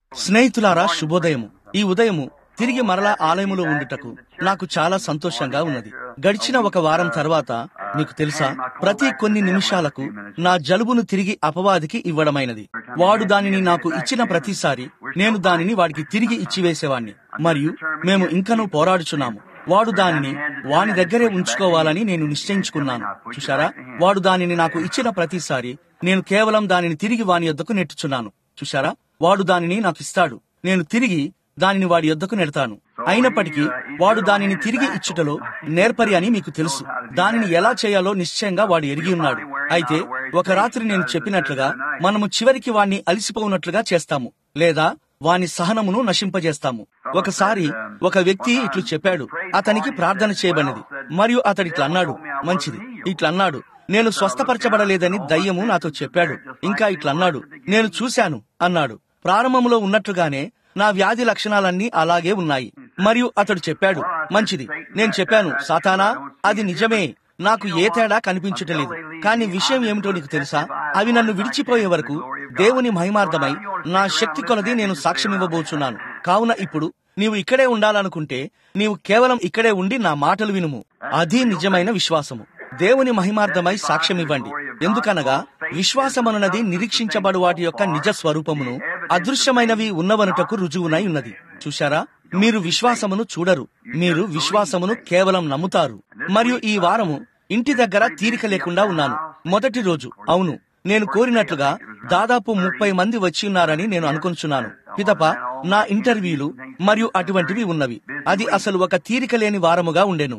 స్నేహితులారా, శుభోదయము. ఈ ఉదయము తిరిగి మరలా ఆలయములో ఉండుటకు నాకు చాలా సంతోషంగా ఉన్నది. గడిచిన ఒక వారం తర్వాత మీకు తెలుసా, ప్రతి కొన్ని నిమిషాలకు నా జలుబును తిరిగి అపవాదికి ఇవ్వడమైనది. వాడు దానిని నాకు ఇచ్చిన ప్రతిసారి నేను దానిని వాడికి తిరిగి ఇచ్చివేసేవాణ్ణి. మరియు మేము ఇంకనూ పోరాడుచున్నాము. వాడు దానిని వాని దగ్గరే ఉంచుకోవాలని నేను నిశ్చయించుకున్నాను. చూశారా, వాడు దానిని నాకు ఇచ్చిన ప్రతిసారి నేను కేవలం దానిని తిరిగి వాని యొద్దకు నెట్టుచున్నాను. చూశారా, వాడు దానిని నాకు ఇస్తాడు, నేను తిరిగి దానిని వాడి యొద్దకు నెడతాను. అయినప్పటికీ వాడు దానిని తిరిగి ఇచ్చుటలో నేర్పరి అని మీకు తెలుసు. దానిని ఎలా చేయాలో నిశ్చయంగా వాడు ఎరిగి ఉన్నాడు. అయితే ఒక రాత్రి నేను చెప్పినట్లుగా మనము చివరికి వాణ్ణి అలిసిపోవునట్లుగా చేస్తాము, లేదా వాని సహనమును నశింపజేస్తాము. ఒకసారి ఒక వ్యక్తి ఇట్లు చెప్పాడు, అతనికి ప్రార్థన చేయబడినది. మరియు అతడిట్లా అన్నాడు, మంచిది, ఇట్లా అన్నాడు, నేను స్వస్థపరచబడలేదని దయ్యము నాతో చెప్పాడు. ఇంకా ఇట్లా అన్నాడు, నేను చూశాను అన్నాడు. ప్రారంభంలో ఉన్నట్లుగానే నా వ్యాధి లక్షణాలన్నీ అలాగే ఉన్నాయి. మరియు అతడు చెప్పాడు, మంచిది. నేను చెప్పాను, సాతానా, అది నిజమే, నాకు ఏ తేడా కనిపించటలేదు. కానీ విషయం ఏమిటో నీకు తెలుసా, అవి నన్ను విడిచిపోయే వరకు దేవుని మహిమార్థమై నా శక్తి కొలది నేను సాక్ష్యమివ్వబోచున్నాను. కావున ఇప్పుడు నీవు ఇక్కడే ఉండాలనుకుంటే నీవు కేవలం ఇక్కడే ఉండి నా మాటలు వినుము. అది నిజమైన విశ్వాసము. దేవుని మహిమార్థమై సాక్ష్యమివ్వండి. ఎందుకనగా విశ్వాసమనున్నది నిరీక్షించబడు వాటి యొక్క నిజ స్వరూపమును, అదృశ్యమైనవి ఉన్నవనుటకు రుజువునై ఉన్నది. చూశారా, మీరు విశ్వాసమును చూడరు, మీరు విశ్వాసమును కేవలం నమ్ముతారు. మరియు ఈ వారము ఇంటి దగ్గర తీరిక లేకుండా ఉన్నాను. మొదటి రోజు, అవును, నేను కోరినట్లుగా దాదాపు 30 మంది వచ్చి ఉన్నారని నేను అనుకొంచున్నాను. పిదప నా ఇంటర్వ్యూలు మరియు అటువంటివి ఉన్నవి. అది అసలు ఒక తీరిక లేని వారముగా ఉండెను.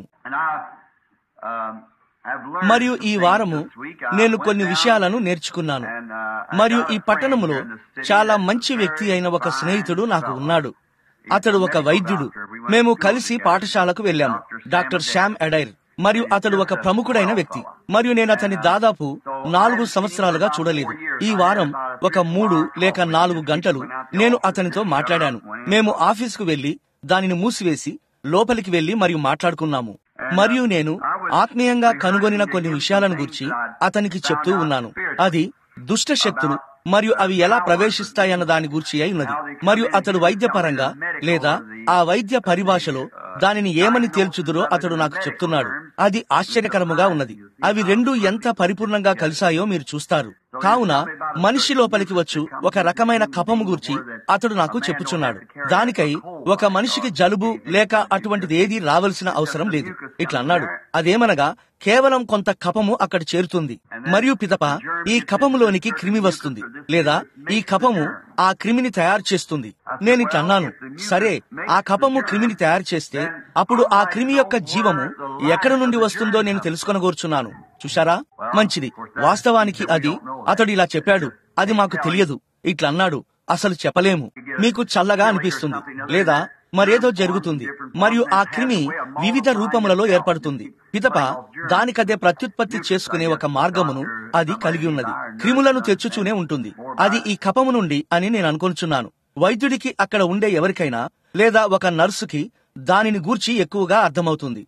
మరియు ఈ వారము నేను కొన్ని విషయాలను నేర్చుకున్నాను. మరియు ఈ పట్టణములో చాలా మంచి వ్యక్తి అయిన ఒక స్నేహితుడు నాకు ఉన్నాడు. అతడు ఒక వైద్యుడు. మేము కలిసి పాఠశాలకు వెళ్ళాము, డాక్టర్ శ్యామ్ ఎడైర్. మరియు అతడు ఒక ప్రముఖుడైన వ్యక్తి. మరియు నేను అతన్ని దాదాపు 4 సంవత్సరాలుగా చూడలేదు. ఈ వారం ఒక 3 లేక 4 గంటలు నేను అతనితో మాట్లాడాను. మేము ఆఫీసుకు వెళ్లి దానిని మూసివేసి లోపలికి వెళ్లి మరియు మాట్లాడుకున్నాము. మరియు నేను ఆత్మీయంగా కనుగొనిన కొన్ని విషయాలను గురించి అతనికి చెప్తూ ఉన్నాను. అది దుష్ట శక్తులు మరియు అవి ఎలా ప్రవేశిస్తాయన్న దాని గురించి అయి ఉన్నది. మరియు అతడు వైద్యపరంగా లేదా ఆ వైద్య పరిభాషలో దానిని ఏమని తేల్చుదురో అతడు నాకు చెప్తున్నాడు. అది ఆశ్చర్యకరముగా ఉన్నది. అవి రెండు ఎంత పరిపూర్ణంగా కలిశాయో మీరు చూస్తారు. కావున మనిషి లోపలికి వచ్చు ఒక రకమైన కపము గురించి అతడు నాకు చెప్పుచున్నాడు. దానికై ఒక మనిషికి జలుబు లేక అటువంటిది ఏదీ రావలసిన అవసరం లేదు. ఇట్లా అన్నాడు, అదేమనగా కేవలం కొంత కపము అక్కడ చేరుతుంది. మరియు పిదప ఈ కపములోనికి క్రిమి వస్తుంది, లేదా ఈ కపము ఆ క్రిమిని తయారు చేస్తుంది. నేనిట్లా అన్నాను, సరే, ఆ కపము క్రిమిని తయారు చేస్తే అప్పుడు ఆ క్రిమి యొక్క జీవము ఎక్కడ నుండి వస్తుందో నేను తెలుసుకొనగోరుచున్నాను. చూశారా, మంచిది. వాస్తవానికి అది అతడు ఇలా చెప్పాడు, అది మాకు తెలియదు. ఇట్లా అన్నాడు, అసలు చెప్పలేము. మీకు చల్లగా అనిపిస్తుంది లేదా మరేదో జరుగుతుంది. మరియు ఆ క్రిమి వివిధ రూపములలో ఏర్పడుతుంది. పిదప దానికదే ప్రత్యుత్పత్తి చేసుకునే ఒక మార్గమును అది కలిగి ఉన్నది. క్రిములను తెచ్చుచూనే ఉంటుంది. అది ఈ కపము నుండి అని నేను అనుకొనుచున్నాను. వైద్యుడికి అక్కడ ఉండే ఎవరికైనా లేదా ఒక నర్సుకి దానిని గూర్చి ఎక్కువగా అర్థమవుతుంది.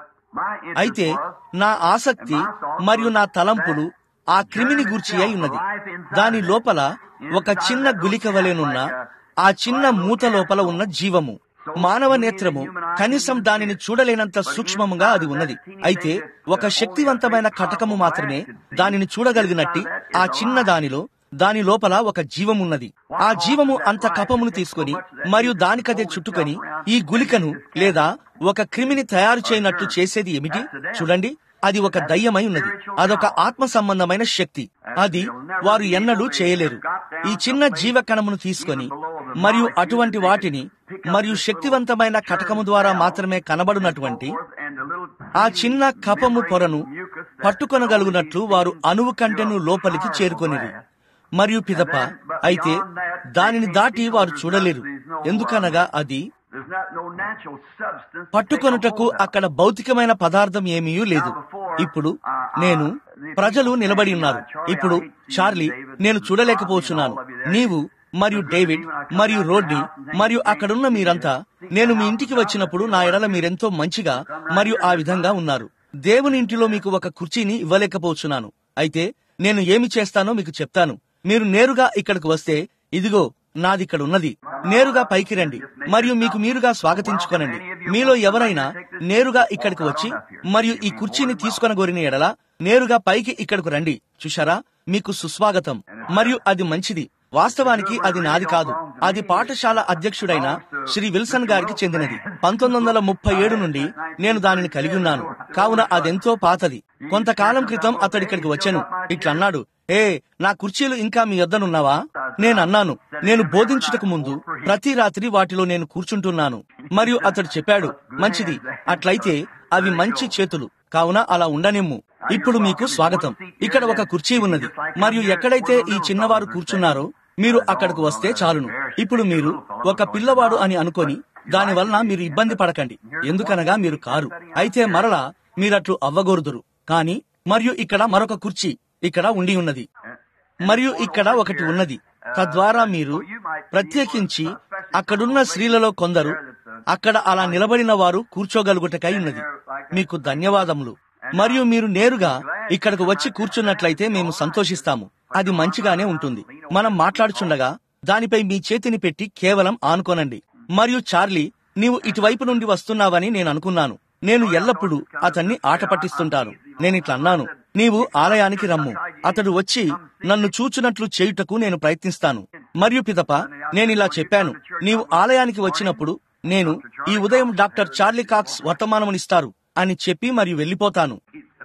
అయితే నా ఆసక్తి మరియు నా తలంపులు ఆ క్రిమిని గూర్చి అయి ఉన్నది. దాని లోపల ఒక చిన్న గుళిక వలెనున్న ఆ చిన్న మూత లోపల ఉన్న జీవము. మానవ నేత్రము కనీసం దానిని చూడలేనంత సూక్ష్మముగా అది ఉన్నది. అయితే ఒక శక్తివంతమైన కటకము మాత్రమే దానిని చూడగలిగినట్టి ఆ చిన్న దాని లోపల ఒక జీవమున్నది. ఆ జీవము అంత కపమును తీసుకొని మరియు దానికదే చుట్టుకొని ఈ గుళికను లేదా ఒక క్రిమిని తయారు చేయనట్లు చేసేది ఏమిటి? చూడండి, అది ఒక దయ్యమై ఉన్నది. అదొక ఆత్మ సంబంధమైన శక్తి. అది వారు ఎన్నడూ చేయలేరు. ఈ చిన్న జీవ కణమును తీసుకొని మరియు అటువంటి వాటిని మరియు శక్తివంతమైన కటకము ద్వారా మాత్రమే కనబడినటువంటి ఆ చిన్న కపము పొరను పట్టుకొనగలుగునట్లు వారు అణువు కంటెను లోపలికి చేరుకొనిరి. మరియు పిదప అయితే దానిని దాటి వారు చూడలేరు. ఎందుకనగా అది పట్టుకొనుటకు అక్కడ భౌతికమైన పదార్థం ఏమీ లేదు. ఇప్పుడు ప్రజలు నిలబడి ఉన్నారు. ఇప్పుడు చార్లీ, నేను చూడలేకపోతున్నాను. నీవు మరియు డేవిడ్ మరియు రోడ్ని మరియు అక్కడున్న మీరంతా నేను మీ ఇంటికి వచ్చినప్పుడు నా ఎడల మీరెంతో మంచిగా మరియు ఆ విధంగా ఉన్నారు. దేవుని ఇంటిలో మీకు ఒక కుర్చీని ఇవ్వలేకపోతున్నాను. అయితే నేను ఏమి చేస్తానో మీకు చెప్తాను. మీరు నేరుగా ఇక్కడికి వస్తే ఇదిగో నాదిక్కడ ఉన్నది. నేరుగా పైకి రండి మరియు మీకు మీరుగా స్వాగతించుకొనండి. మీలో ఎవరైనా నేరుగా ఇక్కడికి వచ్చి మరియు ఈ కుర్చీని తీసుకొనగోరిన ఎడల నేరుగా పైకి ఇక్కడకు రండి. చూశారా, మీకు సుస్వాగతం. మరియు అది మంచిది. వాస్తవానికి అది నాది కాదు, అది పాఠశాల అధ్యక్షుడైన శ్రీ విల్సన్ గారికి చెందినది. 1937 నుండి నేను దానిని కలిగి ఉన్నాను. కావున అదెంతో పాతది. కొంతకాలం క్రితం అతడిక్కడికి వచ్చాను. ఇట్లన్నాడు, ఏ నా కుర్చీలు ఇంకా మీ యొద్దనున్నావా? నేనన్నాను, నేను బోధించుటకు ముందు ప్రతి రాత్రి వాటిలో నేను కూర్చుంటున్నాను. మరియు అతడు చెప్పాడు, మంచిది, అట్లయితే అవి మంచి చేతులు, కావున అలా ఉండనిమ్ము. ఇప్పుడు మీకు స్వాగతం. ఇక్కడ ఒక కుర్చీ ఉన్నది మరియు ఎక్కడైతే ఈ చిన్నవారు కూర్చున్నారో మీరు అక్కడకు వస్తే చాలును. ఇప్పుడు మీరు ఒక పిల్లవాడు అని అనుకొని దానివలన మీరు ఇబ్బంది పడకండి, ఎందుకనగా మీరు కారు. అయితే మరలా మీరట్లు అవ్వగోరుదురు. కానీ మరియు ఇక్కడ మరొక కుర్చీ ఇక్కడ ఉండి ఉన్నది మరియు ఇక్కడ ఒకటి ఉన్నది. తద్వారా మీరు ప్రత్యేకించి అక్కడున్న స్త్రీలలో కొందరు అక్కడ అలా నిలబడిన వారు కూర్చోగలుగుటకై ఉన్నది. మీకు ధన్యవాదములు. మరియు మీరు నేరుగా ఇక్కడకు వచ్చి కూర్చున్నట్లయితే మేము సంతోషిస్తాము. అది మంచిగానే ఉంటుంది. మనం మాట్లాడుచుండగా దానిపై మీ చేతిని పెట్టి కేవలం ఆనుకోనండి. మరియు చార్లీ, నీవు ఇటువైపు నుండి వస్తున్నావని నేను అనుకున్నాను. నేను ఎల్లప్పుడూ అతన్ని ఆట పట్టిస్తుంటాను. నేనిట్లా అన్నాను, నీవు ఆలయానికి రమ్ము. అతడు వచ్చి నన్ను చూచునట్లు చేయుటకు నేను ప్రయత్నిస్తాను. మరియు పిదప నేనిలా చెప్పాను, నీవు ఆలయానికి వచ్చినప్పుడు నేను ఈ ఉదయం డాక్టర్ చార్లీ కాక్స్ వర్తమానమునిస్తారు అని చెప్పి మరియు వెళ్ళిపోతాను.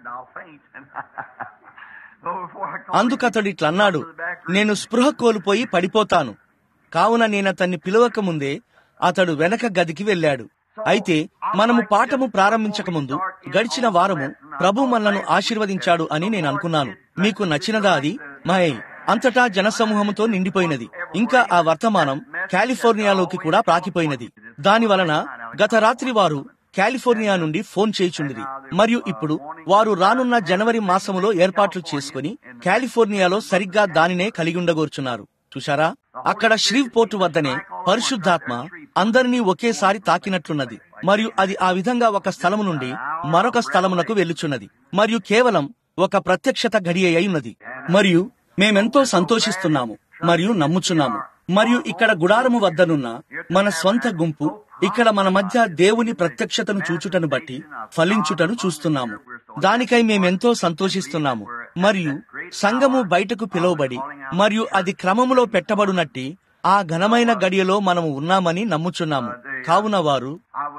అందుకతడు ఇట్లన్నాడు, నేను స్పృహ కోల్పోయి పడిపోతాను. కావున నేనతన్ని పిలవక ముందే అతడు వెనక గదికి వెళ్ళాడు. అయితే మనము పాఠము ప్రారంభించక ముందు గడిచిన వారము ప్రభు మనలను ఆశీర్వదించాడు అని నేను అనుకున్నాను. మీకు నచ్చినదా అది? మై అంతటా జనసమూహముతో నిండిపోయినది. ఇంకా ఆ వర్తమానం కాలిఫోర్నియాలోకి కూడా ప్రాకిపోయినది. దాని వలన గత రాత్రి వారు కాలిఫోర్నియా నుండి ఫోన్ చేయుచుండిరి. మరియు ఇప్పుడు వారు రానున్న జనవరి మాసములో ఏర్పాట్లు చేసుకుని కాలిఫోర్నియాలో సరిగ్గా దానినే కలిగి ఉండగోర్చున్నారు. చూశారా, అక్కడ శ్రీవ్ పోర్టు వద్దనే పరిశుద్ధాత్మ అందరినీ ఒకేసారి తాకినట్లున్నది. మరియు అది ఆ విధంగా ఒక స్థలము నుండి మరొక స్థలమునకు వెళ్ళుచున్నది. మరియు కేవలం ఒక ప్రత్యక్షత గడియ అయి ఉన్నది. మరియు మేమెంతో సంతోషిస్తున్నాము మరియు నమ్ముచున్నాము. మరియు ఇక్కడ గుడారము వద్దనున్న మన స్వంత గుంపు ఇక్కడ మన మధ్య దేవుని ప్రత్యక్షతను చూచుటను బట్టి ఫలించుటను చూస్తున్నాము. దానికై మేమెంతో సంతోషిస్తున్నాము. మరియు సంఘము బయటకు పిలువబడి మరియు అది క్రమములో పెట్టబడునట్టి ఆ ఘనమైన గడియలో మనము ఉన్నామని నమ్ముచున్నాము. కావున వారు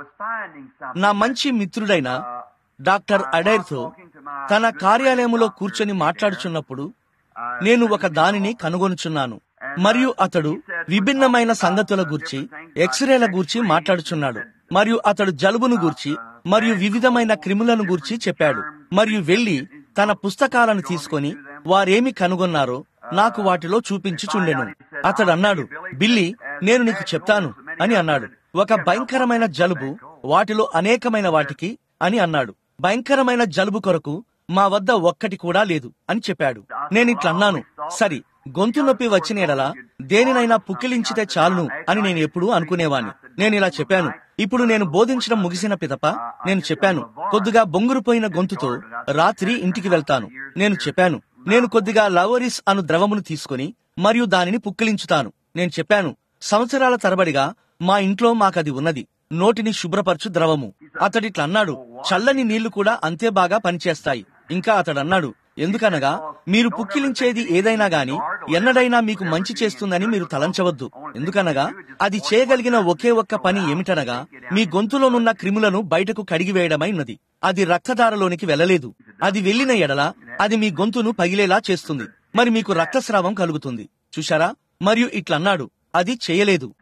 నా మంచి మిత్రుడైన డాక్టర్ అడైర్తో తన కార్యాలయములో కూర్చొని మాట్లాడుచున్నప్పుడు నేను ఒక దానిని కనుగొనుచున్నాను. మరియు అతడు విభిన్నమైన సంగతుల గూర్చి, ఎక్స్రేల గూర్చి మాట్లాడుచున్నాడు. మరియు అతడు జలుబును గూర్చి మరియు వివిధమైన క్రిములను గూర్చి చెప్పాడు. మరియు వెళ్లి తన పుస్తకాలను తీసుకొని వారేమి కనుగొన్నారో నాకు వాటిలో చూపించుచుండెను. అతడు అన్నాడు, బిల్లీ, నేను నీకు చెప్తాను అని అన్నాడు. ఒక భయంకరమైన జలుబు వాటిలో అనేకమైన వాటికి అని అన్నాడు. భయంకరమైన జలుబు కొరకు మా వద్ద ఒక్కటి కూడా లేదు అని చెప్పాడు. నేనిట్లన్నాను, సరి, గొంతు నొప్పి వచ్చిన ఎడల దేనినైనా పుక్కిలించితే చాలును అని నేను ఎప్పుడూ అనుకునేవాణ్ణి. నేనిలా చెప్పాను. ఇప్పుడు నేను బోధించడం ముగిసిన పిదప నేను చెప్పాను, కొద్దిగా బొంగురుపోయిన గొంతుతో రాత్రి ఇంటికి వెళ్తాను. నేను చెప్పాను, నేను కొద్దిగా లవోరిస్ అను ద్రవమును తీసుకుని మరియు దానిని పుక్కిలించుతాను. నేను చెప్పాను, సంవత్సరాల తరబడిగా మా ఇంట్లో మాకది ఉన్నది, నోటిని శుభ్రపరచు ద్రవము. అతడిట్లన్నాడు, చల్లని నీళ్లు కూడా అంతే బాగా పనిచేస్తాయి. ఇంకా అతడన్నాడు, ఎందుకనగా మీరు పుక్కిలించేది ఏదైనా గాని ఎన్నడైనా మీకు మంచి చేస్తుందని మీరు తలంచవద్దు. ఎందుకనగా అది చేయగలిగిన ఒకే ఒక్క పని ఏమిటనగా మీ గొంతులోనున్న క్రిములను బయటకు కడిగివేయడమై ఉన్నది. అది రక్తధారలోనికి వెళ్ళలేదు. అది వెళ్లిన ఎడల అది మీ గొంతును పగిలేలా చేస్తుంది. మరి మీకు రక్తస్రావం కలుగుతుంది. చూశారా? మరియు ఇట్లన్నాడు, అది చేయలేదు.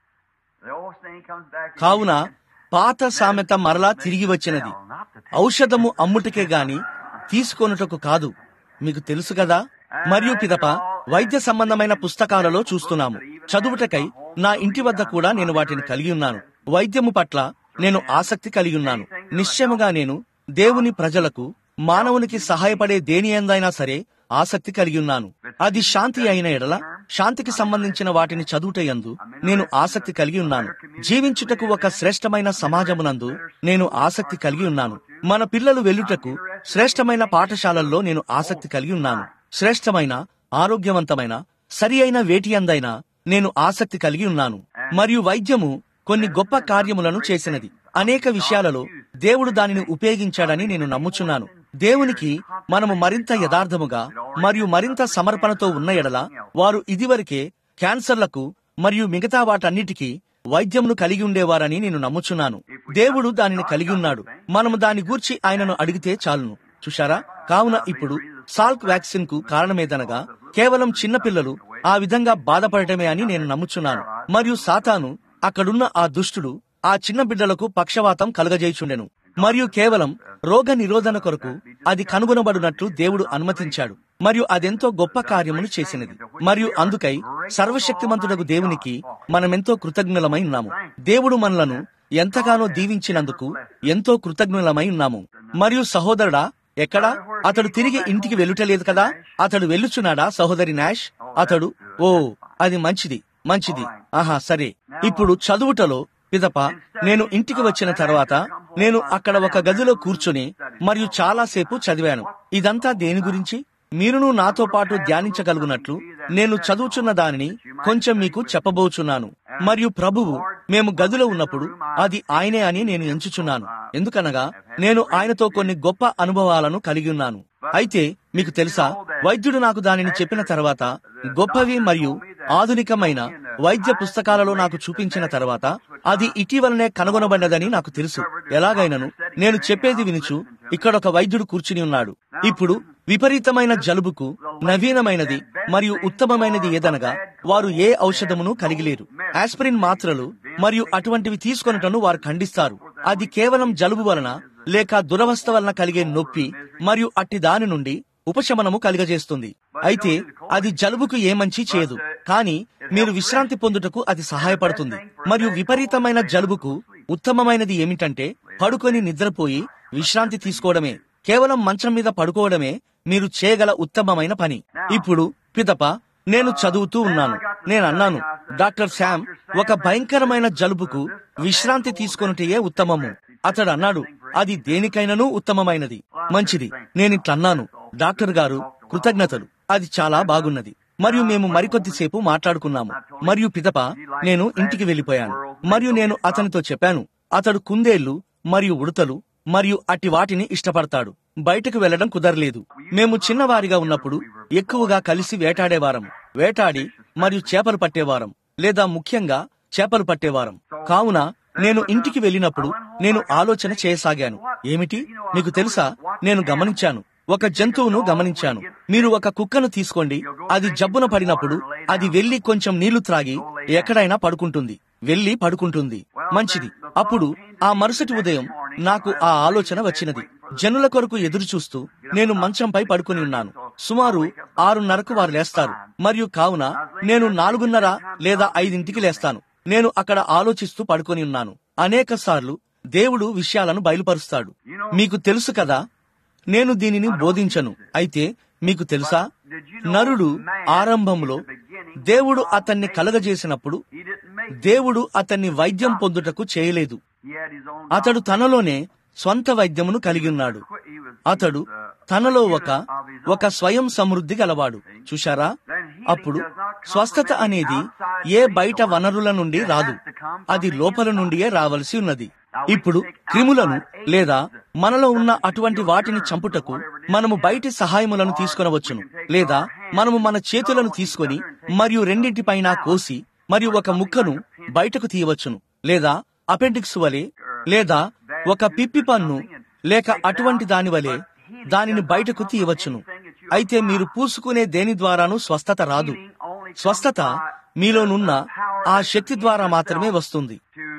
కావున పాత సామెత మరలా తిరిగి వచ్చినది, ఔషధము అమ్ముటకే గాని తీసుకొనుటకు కాదు. మీకు తెలుసు కదా. మరియు పిదప వైద్య సంబంధమైన పుస్తకాలలో చూస్తున్నాము. చదువుటకై నా ఇంటి వద్ద కూడా నేను వాటిని కలిగి ఉన్నాను. వైద్యము పట్ల నేను ఆసక్తి కలిగి ఉన్నాను. నిశ్చయముగా నేను దేవుని ప్రజలకు, మానవునికి సహాయపడే దేని ఎందైనా సరే ఆసక్తి కలిగి ఉన్నాను. అది శాంతి అయిన ఎడల శాంతికి సంబంధించిన వాటిని చదువుటయందు నేను ఆసక్తి కలిగి ఉన్నాను. జీవించుటకు ఒక శ్రేష్టమైన సమాజమునందు నేను ఆసక్తి కలిగి ఉన్నాను. మన పిల్లలు వెళ్ళుటకు శ్రేష్టమైన పాఠశాలల్లో నేను ఆసక్తి కలిగి ఉన్నాను. శ్రేష్టమైన, ఆరోగ్యవంతమైన, సరి అయిన వేటి అందైనా నేను ఆసక్తి కలిగి ఉన్నాను. మరియు వైద్యము కొన్ని గొప్ప కార్యములను చేసినది. అనేక విషయాలలో దేవుడు దానిని ఉపయోగించాడని నేను నమ్ముచున్నాను. దేవునికి మనము మరింత యథార్థముగా మరియు మరింత సమర్పణతో ఉన్న ఎడల వారు ఇదివరకే క్యాన్సర్లకు మరియు మిగతా వాటన్నిటికీ వైద్యమును కలిగి ఉండేవారని నేను నమ్ముచున్నాను. దేవుడు దానిని కలిగి ఉన్నాడు. మనము దాని గూర్చి ఆయనను అడిగితే చాలును. చూశారా? కావున ఇప్పుడు సాల్క్ వ్యాక్సిన్ కు కారణమేదనగా కేవలం చిన్నపిల్లలు ఆ విధంగా బాధపడటమే అని నేను నమ్ముచున్నాను. మరియు సాతాను అక్కడున్న ఆ దుష్టుడు ఆ చిన్న బిడ్డలకు పక్షవాతం కలుగజేయుచుండెను. మరియు కేవలం రోగ నిరోధన కొరకు అది కనుగొనబడినట్లు దేవుడు అనుమతించాడు. మరియు అదెంతో గొప్ప కార్యమును చేసినది. మరియు అందుకై సర్వశక్తిమంతుడకు దేవునికి మనమెంతో కృతజ్ఞులమై ఉన్నాము. దేవుడు మనలను ఎంతగానో దీవించినందుకు ఎంతో కృతజ్ఞులమై ఉన్నాము. మరియు సహోదరుడా, ఎక్కడా? అతడు తిరిగి ఇంటికి వెళ్ళుటలేదు కదా? అతడు వెళ్ళుచున్నాడా సహోదరి నాష్? అతడు అది మంచిది మంచిది. ఆహా, సరే. ఇప్పుడు చదువుటలో పిదప నేను ఇంటికి వచ్చిన తర్వాత నేను అక్కడ ఒక గదిలో కూర్చుని మరియు చాలాసేపు చదివాను. ఇదంతా దేని గురించి? మీరును నాతో పాటు ధ్యానించగలుగునట్లు నేను చదువుచున్న దానిని కొంచెం మీకు చెప్పబోచున్నాను. మరియు ప్రభువు మేము గదిలో ఉన్నప్పుడు అది ఆయనే అని నేను ఎంచుచున్నాను. ఎందుకనగా నేను ఆయనతో కొన్ని గొప్ప అనుభవాలను కలిగి ఉన్నాను. అయితే మీకు తెలుసా, వైద్యుడు నాకు దానిని చెప్పిన తర్వాత గొప్పవి మరియు ఆధునికమైన వైద్య పుస్తకాలలో నాకు చూపించిన తర్వాత అది ఇటీవలనే కనుగొనబడినదని నాకు తెలుసు. ఎలాగైనను నేను చెప్పేది వినుచు ఇక్కడొక వైద్యుడు కూర్చుని ఉన్నాడు. ఇప్పుడు విపరీతమైన జలుబుకు నవీనమైనది మరియు ఉత్తమమైనది ఏదనగా వారు ఏ ఔషధమును కలిగిలేరు. ఆస్పిరిన్ మాత్రలు మరియు అటువంటివి తీసుకొనటను వారు ఖండిస్తారు. అది కేవలం జలుబు వలన లేక దురవస్థ వలన కలిగే నొప్పి మరియు అట్టి దాని నుండి ఉపశమనము కలిగజేస్తుంది. అయితే అది జలుబుకు ఏ మంచి చేయదు, కానీ మీరు విశ్రాంతి పొందుటకు అది సహాయపడుతుంది. మరియు విపరీతమైన జలుబుకు ఉత్తమమైనది ఏమిటంటే పడుకొని నిద్రపోయి విశ్రాంతి తీసుకోవడమే. కేవలం మంచం మీద పడుకోవడమే మీరు చేయగల ఉత్తమమైన పని. ఇప్పుడు పిదప నేను చదువుతూ ఉన్నాను. నేనన్నాను, డాక్టర్ శామ్, ఒక భయంకరమైన జలుబుకు విశ్రాంతి తీసుకొనుటయే ఉత్తమము. అతడు అన్నాడు, అది దేనికైనాను ఉత్తమమైనది. మంచిది. నేనిట్లన్నాను, డాక్టర్ గారు కృతజ్ఞతలు, అది చాలా బాగున్నది. మరియు మేము మరికొద్దిసేపు మాట్లాడుకున్నాము. మరియు పిదప నేను ఇంటికి వెళ్లిపోయాను. మరియు నేను అతనితో చెప్పాను, అతడు కుందేళ్లు మరియు ఉడతలు మరియు అట్టి వాటిని ఇష్టపడతాడు. బయటకు వెళ్లడం కుదరలేదు. మేము చిన్నవారిగా ఉన్నప్పుడు ఎక్కువగా కలిసి వేటాడేవారం. వేటాడి మరియు చేపలు పట్టేవారం, లేదా ముఖ్యంగా చేపలు పట్టేవారం. కావున నేను ఇంటికి వెళ్ళినప్పుడు నేను ఆలోచన చేయసాగాను. ఏమిటి? మీకు తెలుసా, నేను గమనించాను, ఒక జంతువును గమనించాను. మీరు ఒక కుక్కను తీసుకోండి, అది జబ్బున పడినప్పుడు అది వెళ్లి కొంచెం నీళ్లు త్రాగి ఎక్కడైనా పడుకుంటుంది, వెళ్లి పడుకుంటుంది. మంచిది. అప్పుడు ఆ మరుసటి ఉదయం నాకు ఆ ఆలోచన వచ్చినది. జనుల కొరకు ఎదురు చూస్తూ నేను మంచంపై పడుకుని ఉన్నాను. సుమారు 6:30కు వారు లేస్తారు. మరియు కావున నేను 4:30 లేదా 5ంటికి లేస్తాను. నేను అక్కడ ఆలోచిస్తూ పడుకొని ఉన్నాను. అనేక సార్లు దేవుడు విషయాలను బయలుపరుస్తాడు. మీకు తెలుసు కదా, నేను దీనిని బోధించను. అయితే మీకు తెలుసా, నరుడు ఆరంభంలో దేవుడు అతన్ని కలగజేసినప్పుడు దేవుడు అతన్ని వైద్యం పొందుటకు చేయలేదు. అతడు తనలోనే స్వంత వైద్యమును కలిగి ఉన్నాడు. అతడు తనలో ఒక స్వయం సమృద్ధి గలవాడు. చూశారా? అప్పుడు స్వస్థత అనేది ఏ బయట వనరుల నుండి రాదు, అది లోపల నుండియే రావలసి ఉన్నది. ఇప్పుడు క్రిములను లేదా మనలో ఉన్న అటువంటి వాటిని చంపుటకు మనము బయటి సహాయములను తీసుకొనవచ్చును, లేదా మనము మన చేతులను తీసుకొని మరియు రెండింటిపైన కోసి మరియు ఒక ముక్కను బయటకు తీయవచ్చును, లేదా అపెండిక్స్ వలె, లేదా ఒక పిప్పి పన్ను లేక అటువంటి దాని వలె దానిని బయటకు తీయవచ్చును. అయితే మీరు పూసుకునే దేని ద్వారానూ స్వస్థత రాదు. స్వస్థత మీలోనున్న ఆ శక్తి ద్వారా మాత్రమే వస్తుంది.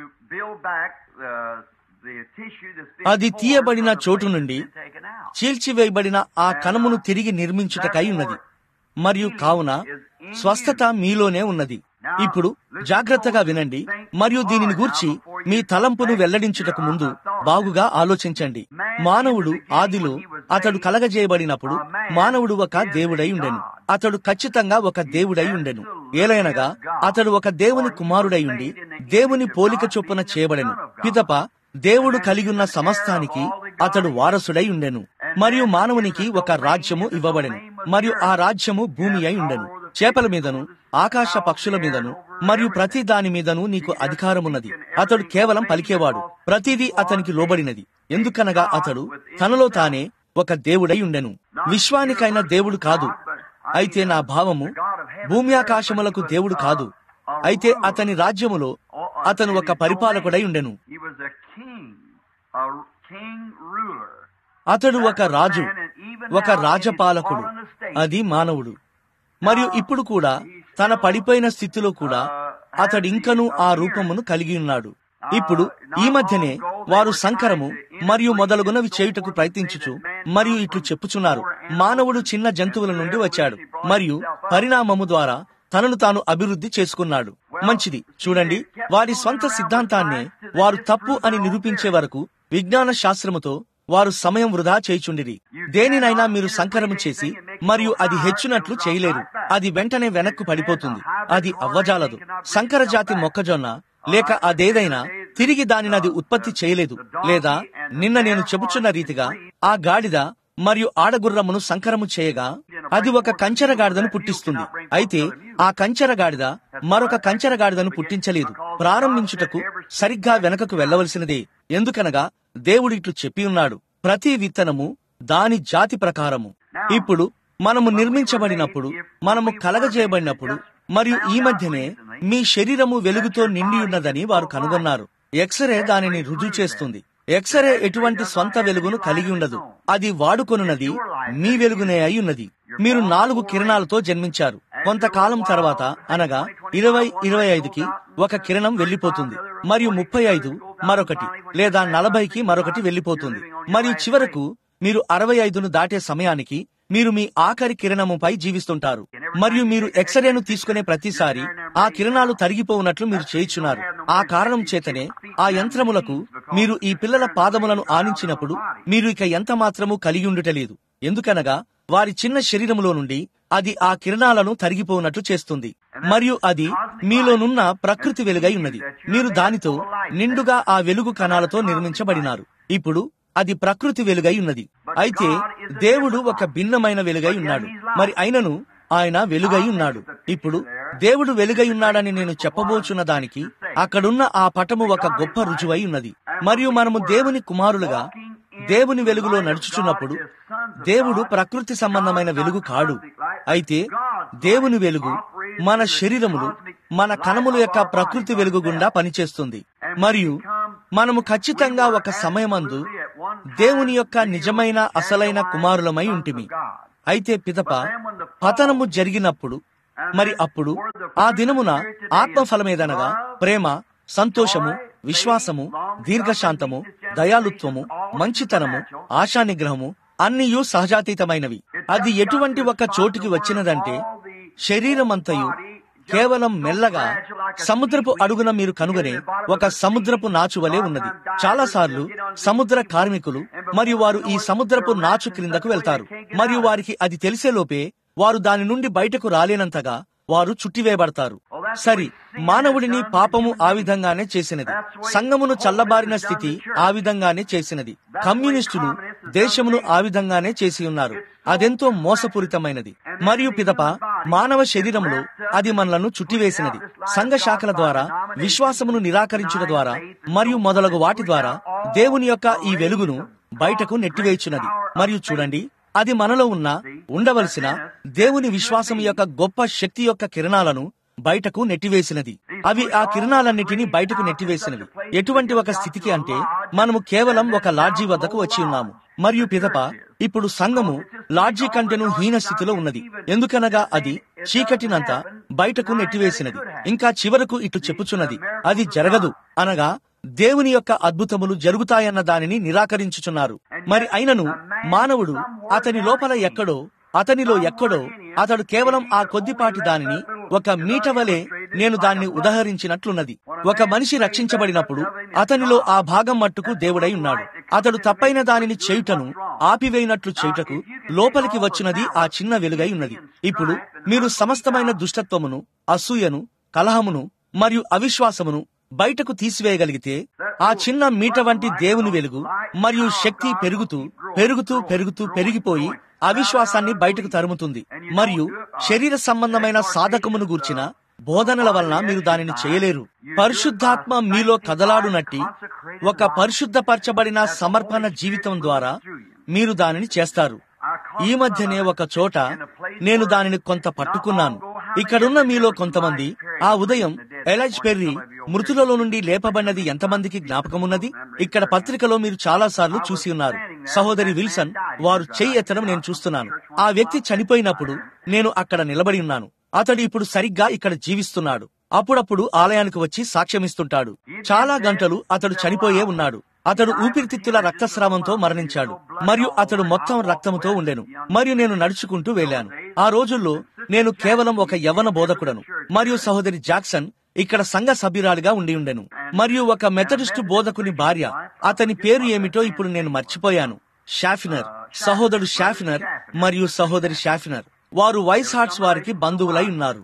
అది తీయబడిన చోటు నుండి చీల్చివేయబడిన ఆ కణమును తిరిగి నిర్మించుటకై ఉన్నది. మరియు కావున స్వస్థత మీలోనే ఉన్నది. ఇప్పుడు జాగ్రత్తగా వినండి మరియు దీనిని గూర్చి మీ తలంపును వెల్లడించుటకు ముందు బాగుగా ఆలోచించండి. మానవుడు ఆదిలో అతడు కలగజేయబడినప్పుడు మానవుడు ఒక దేవుడై ఉండెను. అతడు ఖచ్చితంగా ఒక దేవుడై ఉండెను. ఏలైనగా అతడు ఒక దేవుని కుమారుడై ఉండి దేవుని పోలిక చొప్పున చేయబడెను. పిదప దేవుడు కలిగి ఉన్న సమస్తానికి అతడు వారసుడై ఉండెను. మరియు మానవునికి ఒక రాజ్యము ఇవ్వబడెను. మరియు ఆ రాజ్యము భూమి అయి ఉండెను. చేపల మీదను ఆకాశ పక్షుల మీదను మరియు ప్రతి దాని మీదను నీకు అధికారమున్నది. అతడు కేవలం పలికేవాడు, ప్రతిదీ అతనికి లోబడినది. ఎందుకనగా అతడు తనలో తానే ఒక దేవుడై ఉండెను. విశ్వానికైన దేవుడు కాదు, అయితే నా భావము భూమ్యాకాశములకు దేవుడు కాదు, అయితే అతని రాజ్యములో అతను ఒక పరిపాలకుడై ఉండెను. అతడు ఒక రాజు, ఒక రాజపాలకుడు, అది మానవుడు. మరియు ఇప్పుడు కూడా తన పడిపోయిన స్థితిలో కూడా అతడింకనూ ఆ రూపమును కలిగి ఉన్నాడు. ఇప్పుడు ఈ మధ్యనే వారు సంకరము మరియు మొదలగునవి చేయుటకు ప్రయత్నించుచు మరియు ఇట్లు చెప్పుచున్నారు, మానవుడు చిన్న జంతువుల నుండి వచ్చాడు మరియు పరిణామము ద్వారా తనను తాను అభివృద్ధి చేసుకున్నాడు. మంచిది, చూడండి, వారి స్వంత సిద్ధాంతాన్నే వారు తప్పు అని నిరూపించే వరకు విజ్ఞాన శాస్త్రముతో వారు సమయం వృధా చేయుచుండిరి. దేనినైనా మీరు సంకరము చేసి మరియు అది హెచ్చునట్లు చేయలేరు, అది వెంటనే వెనక్కు పడిపోతుంది, అది అవ్వజాలదు. సంకర జాతి మొక్కజొన్న లేక అదేదైనా తిరిగి దానిని అది ఉత్పత్తి చేయలేదు. లేదా నిన్న నేను చెబుచున్న రీతిగా ఆ గాడిద మరియు ఆడగుర్రమును సంకరము చేయగా అది ఒక కంచరగాడిదను పుట్టిస్తుంది. అయితే ఆ కంచరగాడిద మరొక కంచరగాడిదను పుట్టించలేదు. ప్రారంభించుటకు సరిగ్గా వెనకకు వెళ్లవలసినదే. ఎందుకనగా దేవుడు ఇట్లు చెప్పి ఉన్నాడు, ప్రతి విత్తనము దాని జాతి ప్రకారము. ఇప్పుడు మనము నిర్మించబడినప్పుడు, మనము కలగజేయబడినప్పుడు మరియు ఈ మధ్యనే మీ శరీరము వెలుగుతో నిండి ఉన్నదని వారు కనుగొన్నారు. ఎక్స్రే దానిని రుజువు చేస్తుంది. ఎక్స్రే ఎటువంటి స్వంత వెలుగును కలిగి ఉండదు, అది వాడుకొనున్నది మీ వెలుగునే అయి ఉన్నది. మీరు 4 కిరణాలతో జన్మించారు. కొంతకాలం తర్వాత అనగా 20-25కి ఒక కిరణం వెళ్లిపోతుంది, మరియు 35 మరొకటి, లేదా 40కి మరొకటి వెళ్లిపోతుంది, మరియు చివరకు మీరు 65ను దాటే సమయానికి మీరు మీ ఆఖరి కిరణముపై జీవిస్తుంటారు. మరియు మీరు ఎక్స్రేను తీసుకునే ప్రతిసారి ఆ కిరణాలు తరిగిపోవునట్లు మీరు చేయుచున్నారు. ఆ కారణం చేతనే ఆ యంత్రములకు మీరు ఈ పిల్లల పాదములను ఆనించినప్పుడు మీరు ఇక ఎంత మాత్రము కలిగి ఉండుటలేదు. ఎందుకనగా వారి చిన్న శరీరములో నుండి అది ఆ కిరణాలను తరిగిపోవునట్లు చేస్తుంది. మరియు అది మీలోనున్న ప్రకృతి వెలుగై ఉన్నది. మీరు దానితో నిండుగా ఆ వెలుగు కణాలతో నిర్మించబడినారు. ఇప్పుడు అది ప్రకృతి వెలుగై ఉన్నది. అయితే దేవుడు ఒక భిన్నమైన వెలుగై ఉన్నాడు. మరి అయినను ఆయన వెలుగై ఉన్నాడు. ఇప్పుడు దేవుడు వెలుగై ఉన్నాడని నేను చెప్పబోచున్న దానికి అక్కడున్న ఆ పటము ఒక గొప్ప రుజువై ఉన్నది. మరియు మనము దేవుని కుమారులుగా దేవుని వెలుగులో నడుచుచున్నప్పుడు దేవుడు ప్రకృతి సంబంధమైన వెలుగు కాడు. అయితే దేవుని వెలుగు మన శరీరములు, మన కణముల యొక్క ప్రకృతి వెలుగు గుండా పనిచేస్తుంది. మరియు మనము ఖచ్చితంగా ఒక సమయమందు దేవుని యొక్క నిజమైన అసలైన కుమారులమై ఉంటిమి. అయితే పిదప పతనము జరిగినప్పుడు, మరి అప్పుడు ఆ దినమున ఆత్మఫలమేదనగా ప్రేమ, సంతోషము, విశ్వాసము, దీర్ఘశాంతము, దయాలుత్వము, మంచితనము, ఆశానిగ్రహము అన్నీయు సహజాతీతమైనవి. అది ఎటువంటి ఒక చోటికి వచ్చినదంటే శరీరమంతయు కేవలం మెల్లగా సముద్రపు అడుగున మీరు కనుగొనే ఒక సముద్రపు నాచు వలె ఉన్నది. చాలాసార్లు సముద్ర కార్మికులు మరియు వారు ఈ సముద్రపు నాచు క్రిందకు వెళ్తారు, మరియు వారికి అది తెలిసేలోపే వారు దాని నుండి బయటకు రాలేనంతగా వారు చుట్టివేయబడతారు. సరి, మానవుడిని పాపము ఆ విధంగానే చేసినది. సంఘమును చల్లబారిన స్థితి ఆ విధంగానే చేసినది. కమ్యూనిస్టులు దేశమును ఆ విధంగానే చేసి ఉన్నారు. అదెంతో మోసపూరితమైనది. మరియు పిదప మానవ శరీరములో అది మనలను చుట్టివేసినది. సంఘ శాఖల ద్వారా, విశ్వాసమును నిరాకరించుట ద్వారా మరియు మొదలగు వాటి ద్వారా దేవుని యొక్క ఈ వెలుగును బయటకు నెట్టివేయుచున్నది. మరియు చూడండి, అది మనలో ఉండవలసిన దేవుని విశ్వాసం యొక్క గొప్ప శక్తి యొక్క కిరణాలను బయటకు నెట్టివేసినది. అవి ఆ కిరణాలన్నిటినీ బయటకు నెట్టివేసినవి. ఎటువంటి ఒక స్థితికి అంటే మనము కేవలం ఒక లాడ్జీ వద్దకు వచ్చి ఉన్నాము. మరియు పిదప ఇప్పుడు సంఘము లాడ్జీ కంటెను హీన స్థితిలో ఉన్నది. ఎందుకనగా అది చీకటినంతా బయటకు నెట్టివేసినది. ఇంకా చివరకు ఇట్లు చెప్పుచున్నది, అది జరగదు అనగా దేవుని యొక్క అద్భుతములు జరుగుతాయన్న దానిని నిరాకరించుచున్నారు. మరి అయినను మానవుడు అతనిలో ఎక్కడో అతడు కేవలం ఆ కొద్దిపాటి దానిని ఒక మీట వలె నేను దాన్ని ఉదహరించినట్లున్నది. ఒక మనిషి రక్షించబడినప్పుడు అతనిలో ఆ భాగం మట్టుకు దేవుడై ఉన్నాడు. అతడు తప్పైన దానిని చేయుటను ఆపివేయినట్లు చేయుటకు లోపలికి వచ్చినది ఆ చిన్న వెలుగై ఉన్నది. ఇప్పుడు మీరు సమస్తమైన దుష్టత్వమును, అసూయను, కలహమును మరియు అవిశ్వాసమును బయటకు తీసివేయగలిగితే ఆ చిన్న మీట వంటి దేవుని వెలుగు మరియు శక్తి పెరుగుతూ పెరిగిపోయి అవిశ్వాసాన్ని బయటకు తరుముతుంది. మరియు శరీర సంబంధమైన సాధకమును గూర్చిన బోధనల వలన మీరు దానిని చేయలేరు. పరిశుద్ధాత్మ మీలో కదలాడునట్టి ఒక పరిశుద్ధపరచబడిన సమర్పణ జీవితం ద్వారా మీరు దానిని చేస్తారు. ఈ మధ్యనే ఒక చోట నేను దానిని కొంత పట్టుకున్నాను. ఇక్కడున్న మీలో కొంతమంది ఆ ఉదయం ఎలైజ్ పెర్రీ మృతులలో నుండి లేపబడినది ఎంతమందికి జ్ఞాపకమున్నది? ఇక్కడ పత్రికలో మీరు చాలా సార్లు చూసి ఉన్నారు. సహోదరి విల్సన్ వారు చెయ్యి ఎత్తడం నేను చూస్తున్నాను. ఆ వ్యక్తి చనిపోయినప్పుడు నేను అక్కడ నిలబడి ఉన్నాను. అతడు ఇప్పుడు సరిగ్గా ఇక్కడ జీవిస్తున్నాడు. అప్పుడప్పుడు ఆలయానికి వచ్చి సాక్ష్యమిస్తుంటాడు. చాలా గంటలు అతడు చనిపోయే ఉన్నాడు. అతడు ఊపిరితిత్తుల రక్తస్రావంతో మరణించాడు మరియు అతడు మొత్తం రక్తముతో ఉండెను. మరియు నేను నడుచుకుంటూ వెళ్ళాను. ఆ రోజుల్లో నేను కేవలం ఒక యవ్వన బోధకుడను మరియు సహోదరి జాక్సన్ ఇక్కడ సంఘ సభ్యురాలిగా ఉండి ఉండెను. మరియు ఒక మెథడిస్టు బోధకుని భార్య, అతని పేరు ఏమిటో ఇప్పుడు నేను మర్చిపోయాను, షాఫినర్, సహోదరుడు షాఫినర్ మరియు సహోదరి షాఫినర్. వారు వైస్ హార్ట్స్ వారికి బంధువులై ఉన్నారు.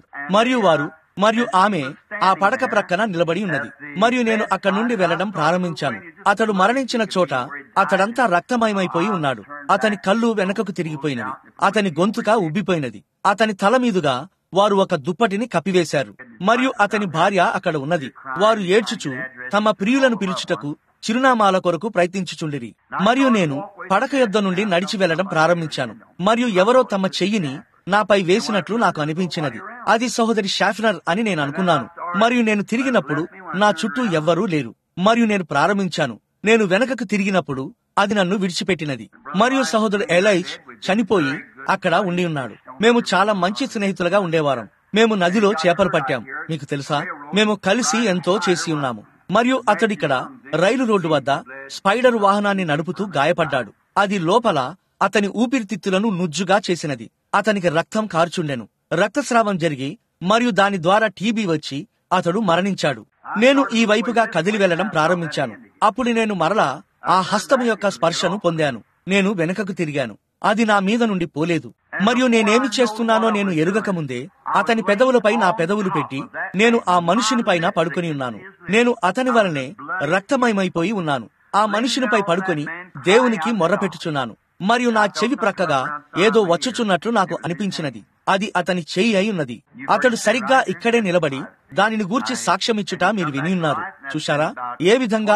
మరియు ఆమె ఆ పడక ప్రక్కన నిలబడి ఉన్నది. మరియు నేను అక్కడి నుండి వెళ్లడం ప్రారంభించాను. అతడు మరణించిన చోట అతడంతా రక్తమయమైపోయి ఉన్నాడు. అతని కళ్ళు వెనకకు తిరిగిపోయినవి. అతని గొంతుక ఉబ్బిపోయినది. అతని తల మీదుగా వారు ఒక దుప్పటిని కప్పివేశారు. మరియు అతని భార్య అక్కడ ఉన్నది. వారు ఏడ్చుచు తమ ప్రియులను పిలుచుటకు చిరునామాల కొరకు ప్రయత్నించుచుండిరి. మరియు నేను పడక యొద్ద నుండి నడిచి వెళ్లడం ప్రారంభించాను. మరియు ఎవరో తమ చెయ్యిని నాపై వేసినట్లు నాకు అనిపించినది. అది సహోదరి షాఫినర్ అని నేను అనుకున్నాను. మరియు నేను తిరిగినప్పుడు నా చుట్టూ ఎవ్వరూ లేరు. మరియు నేను ప్రారంభించాను. నేను వెనకకు తిరిగినప్పుడు అది నన్ను విడిచిపెట్టినది. మరియు సహోదరుడు ఎలైజ్ చనిపోయి అక్కడ ఉండి ఉన్నాడు. మేము చాలా మంచి స్నేహితులుగా ఉండేవారం. మేము నదిలో చేపలు పట్టాం. మీకు తెలుసా, మేము కలిసి ఎంతో చేసి ఉన్నాము. మరియు అతడిక్కడ రైలు రోడ్డు వద్ద స్పైడర్ వాహనాన్ని నడుపుతూ గాయపడ్డాడు. అది లోపల అతని ఊపిరితిత్తులను నుజ్జుగా చేసినది. అతనికి రక్తం కార్చుండెను. రక్తస్రావం జరిగి మరియు దాని ద్వారా టీబీ వచ్చి అతడు మరణించాడు. నేను ఈ వైపుగా కదిలి వెళ్లడం ప్రారంభించాను. అప్పుడు నేను మరలా ఆ హస్తం యొక్క స్పర్శను పొందాను. నేను వెనుకకు తిరిగాను. అది నా మీద నుండి పోలేదు. మరియు నేనేమి చేస్తున్నానో నేను ఎరుగక ముందే అతని పెదవులపై నా పెదవులు పెట్టి నేను ఆ మనుషుని పైన పడుకొని ఉన్నాను. నేను అతని వలనే రక్తమయమైపోయి ఉన్నాను. ఆ మనుషునిపై పడుకొని దేవునికి మొర్రపెట్టుచున్నాను. మరియు నా చెవి ప్రక్కగా ఏదో వచ్చుచున్నట్లు నాకు అనిపించినది. అది అతని చెయ్యి అయి ఉన్నది. అతడు సరిగ్గా ఇక్కడే నిలబడి దానిని గూర్చి సాక్ష్యమిచ్చుట మీరు విని ఉన్నారు. చూశారా ఏ విధంగా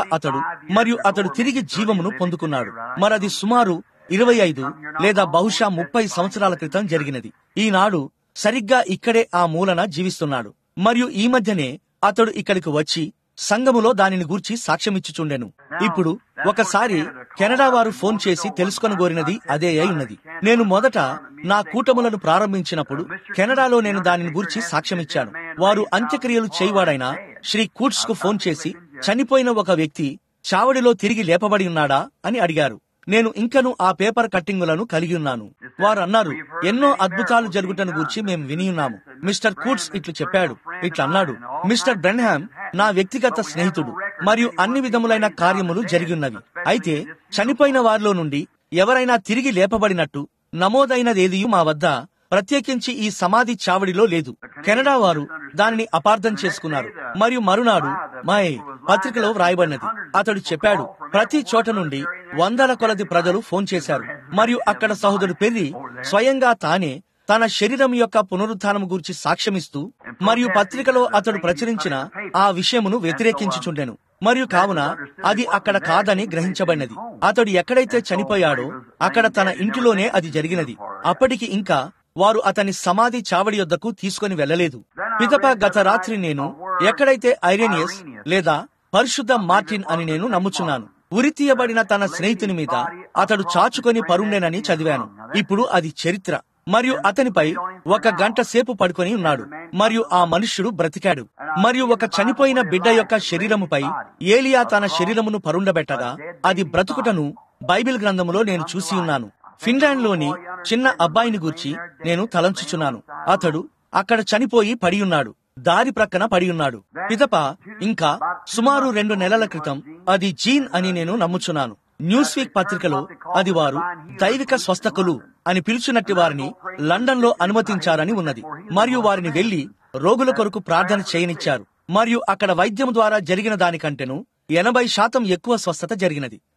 అతడు తిరిగి జీవమును పొందుకున్నాడు. మరది సుమారు 25 లేదా బహుశా 30 సంవత్సరాల క్రితం జరిగినది. ఈనాడు సరిగ్గా ఇక్కడే ఆ మూలన జీవిస్తున్నాడు. మరియు ఈ మధ్యనే అతడు ఇక్కడికి వచ్చి సంఘములో దానిని గూర్చి సాక్ష్యమిచ్చుచుండెను. ఇప్పుడు ఒకసారి కెనడా వారు ఫోన్ చేసి తెలుసుకొనగోరినది అదే అయి ఉన్నది. నేను మొదట నా కూటములను ప్రారంభించినప్పుడు కెనడాలో నేను దానిని గూర్చి సాక్ష్యమిచ్చాను. వారు అంత్యక్రియలు చేయవాడైన శ్రీ కూట్స్ కు ఫోన్ చేసి చనిపోయిన ఒక వ్యక్తి చావడిలో తిరిగి లేపబడి ఉన్నాడా అని అడిగారు. నేను ఇంకను ఆ పేపర్ కట్టింగులను కలిగి ఉన్నాను. వారు అన్నారు, ఎన్నో అద్భుతాలు జరుగుటను గూర్చి మేము విని ఉన్నాము. మిస్టర్ కూట్స్ ఇట్లు చెప్పాడు, ఇట్లన్నాడు, మిస్టర్ బ్రెన్హామ్ నా వ్యక్తిగత స్నేహితుడు మరియు అన్ని విధములైన కార్యములు జరిగిన్నవి. అయితే చనిపోయిన వారిలో నుండి ఎవరైనా తిరిగి లేపబడినట్టు నమోదైనదేదీ మా వద్ద ప్రత్యేకించి ఈ సమాధి చావడిలో లేదు. కెనడా వారు దానిని అపార్థం చేసుకున్నారు. మరియు మరునాడు పత్రికలో వ్రాయబడినది. అతడు చెప్పాడు, ప్రతి చోట నుండి వందల కొలది ప్రజలు ఫోన్ చేశారు. మరియు అక్కడ సహోదరుడు పెర్రీ స్వయంగా తానే తన శరీరం యొక్క పునరుత్థానం గురించి సాక్ష్యమిస్తూ మరియు పత్రికలో అతడు ప్రచురించిన ఆ విషయమును వ్యతిరేకించుచుండెను. మరియు కావున అది అక్కడ కాదని గ్రహించబడినది. అతడు ఎక్కడైతే చనిపోయాడో అక్కడ తన ఇంటిలోనే అది జరిగినది. అప్పటికి ఇంకా వారు అతని సమాధి చావడి యొద్దకు తీసుకొని వెళ్లలేదు. పిదప గత రాత్రి నేను ఎక్కడైతే ఐరేనియస్ లేదా పరిశుద్ధ మార్టిన్ అని నేను నమ్ముచున్నాను ఉరితీయబడిన తన స్నేహితుని మీద అతడు చాచుకొని పరుండేనని చదివాను. ఇప్పుడు అది చరిత్ర. మరియు అతనిపై 1 గంట సేపు పడుకొని ఉన్నాడు. మరియు ఆ మనుష్యుడు బ్రతికాడు. మరియు ఒక చనిపోయిన బిడ్డ యొక్క శరీరముపై ఏలియా తన శరీరమును పరుండబెట్టగా అది బ్రతుకుటను బైబిల్ గ్రంథములో నేను చూసి ఉన్నాను. ఫిన్లాండ్ లోని చిన్న అబ్బాయిని గూర్చి నేను తలంచుచున్నాను. అతడు అక్కడ చనిపోయి పడి ఉన్నాడు. దారి ప్రక్కన పడి ఉన్నాడు. పిదప ఇంకా సుమారు 2 నెలల క్రితం అది జీన్ అని నేను నమ్ముచున్నాను. న్యూస్ వీక్ పత్రికలో అది వారు దైవిక స్వస్థకులు అని పిలుచున్నట్టు వారిని లండన్ లో అనుమతించారని ఉన్నది. మరియు వారిని వెళ్లి రోగుల కొరకు ప్రార్థన చేయనిచ్చారు. మరియు అక్కడ వైద్యం ద్వారా జరిగిన దానికంటేను 80% ఎక్కువ స్వస్థత జరిగినది.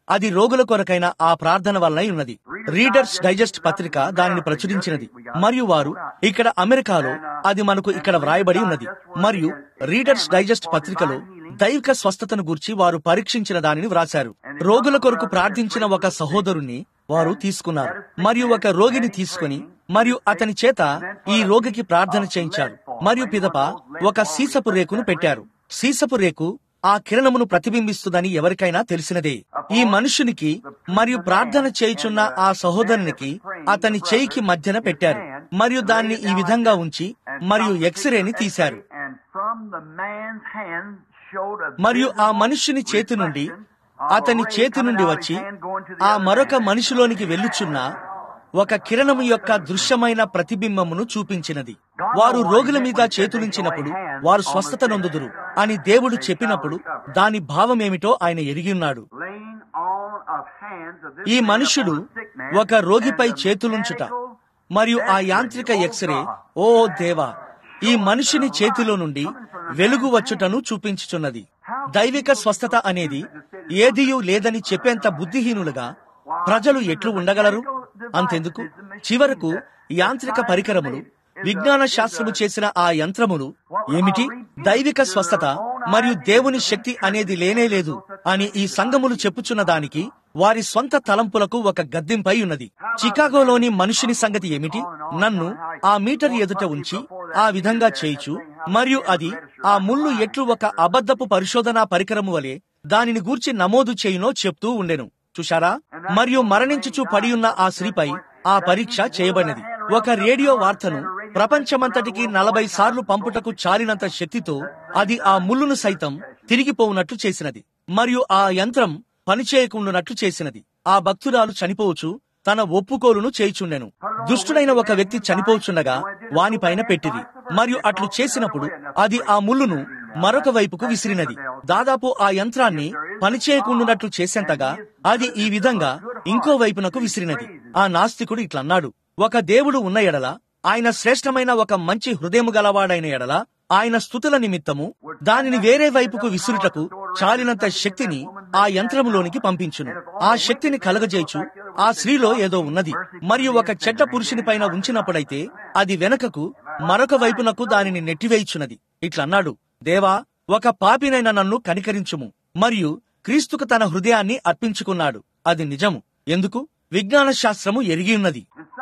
అది రోగుల కొరకైన ఆ ప్రార్థన వలన ఉన్నది. రీడర్స్ డైజెస్ట్ పత్రిక దానిని ప్రచురించినది, మరియు వారు ఇక్కడ అమెరికాలో అది మనకు ఇక్కడ వ్రాయబడి ఉన్నది. మరియు రీడర్స్ డైజెస్ట్ పత్రికలో దైవిక స్వస్థతను గూర్చి వారు పరీక్షించిన దానిని వ్రాశారు. రోగుల కొరకు ప్రార్థించిన ఒక సహోదరుణ్ణి వారు తీసుకున్నారు, మరియు ఒక రోగిని తీసుకుని మరియు అతని చేత ఈ రోగికి ప్రార్థన చేయించారు. మరియు పిదప ఒక సీసపు రేకును పెట్టారు. సీసపు రేకు ఆ కిరణమును ప్రతిబింబిస్తుందని ఎవరికైనా తెలిసినదే. ఈ మనుషునికి మరియు ప్రార్థన చేయుచున్న ఆ సహోదరునికి అతని చేయికి మధ్యన పెట్టారు, మరియు దాన్ని ఈ విధంగా ఉంచి మరియు ఎక్స్రేని తీశారు. మరియు ఆ మనుష్యుని చేతి నుండి అతని చేతి నుండి వచ్చి ఆ మరొక మనిషిలోనికి వెళ్ళుచున్న ఒక కిరణము యొక్క దృశ్యమైన ప్రతిబింబమును చూపించినది. వారు రోగుల మీద చేతులుంచినప్పుడు వారు స్వస్థత నొందుదురు అని దేవుడు చెప్పినప్పుడు దాని భావమేమిటో ఆయన ఎరిగి ఉన్నాడు. ఈ మనుష్యుడు ఒక రోగిపై చేతులుంచుట మరియు ఆ యాంత్రిక ఎక్స్రే, ఓ దేవా, ఈ మనిషిని చేతిలో నుండి వెలుగు వచ్చుటను చూపించుచున్నది. దైవిక స్వస్థత అనేది ఏదియూ లేదని చెప్పేంత బుద్ధిహీనులుగా ప్రజలు ఎట్లు ఉండగలరు? అంతెందుకు, చివరకు యాంత్రిక పరికరములు, విజ్ఞాన శాస్త్రము చేసిన ఆ యంత్రములు ఏమిటి? దైవిక స్వస్థత మరియు దేవుని శక్తి అనేది లేనేలేదు అని ఈ సంఘములు చెప్పుచున్న దానికి వారి స్వంత తలంపులకు ఒక గద్దింపై ఉన్నది. చికాగోలోని మనుషుని సంగతి ఏమిటి? నన్ను ఆ మీటర్ ఎదుట ఉంచి ఆ విధంగా చేయుచు, మరియు అది ఆ ముళ్ళు ఎట్లు ఒక అబద్ధపు పరిశోధనా పరికరము వలె దానిని గూర్చి నమోదు చేయునో చెప్తూ ఉండెను. చూశారా? మరియు మరణించుచు పడియున్న ఆ స్త్రీపై ఆ పరీక్ష చేయబడినది. ఒక రేడియో వార్తను ప్రపంచమంతటికి 40 సార్లు పంపుటకు చాలినంత శక్తితో అది ఆ ముళ్ళును సైతం తిరిగిపోవునట్లు చేసినది, మరియు ఆ యంత్రం పనిచేయకుండానట్లు చేసినది. ఆ భక్తురాలు చనిపోవచ్చు తన ఒప్పుకోలును చేయుచుండెను. దుష్టుడైన ఒక వ్యక్తి చనిపోచుండగా వానిపైన పెట్టిది, మరియు అట్లు చేసినప్పుడు అది ఆ ముళ్ళును మరొక వైపుకు విసిరినది. దాదాపు ఆ యంత్రాన్ని పనిచేయకుండానట్లు చేసేంతగా అది ఈ విధంగా ఇంకో వైపునకు విసిరినది. ఆ నాస్తికుడు ఇట్లన్నాడు, ఒక దేవుడు ఉన్న ఎడల, ఆయన శ్రేష్టమైన ఒక మంచి హృదయము గలవాడైన ఎడల, ఆయన స్తుతుల నిమిత్తము దానిని వేరే వైపుకు విసురుటకు చాలినంత శక్తిని ఆ యంత్రములోనికి పంపించును. ఆ శక్తిని కలగజేయచ్చు ఆ స్త్రీలో ఏదో ఉన్నది, మరియు ఒక చెడ్డ పురుషుని పైన ఉంచినప్పుడైతే అది వెనకకు మరొక వైపునకు దానిని నెట్టివేయుచున్నది. ఇట్లన్నాడు, దేవా, ఒక పాపినైన నన్ను కనికరించుము. మరియు క్రీస్తుకు తన హృదయాన్ని అర్పించుకున్నాడు. అది నిజము. ఎందుకు? విజ్ఞాన శాస్త్రము ఎరిగి ఉన్నది.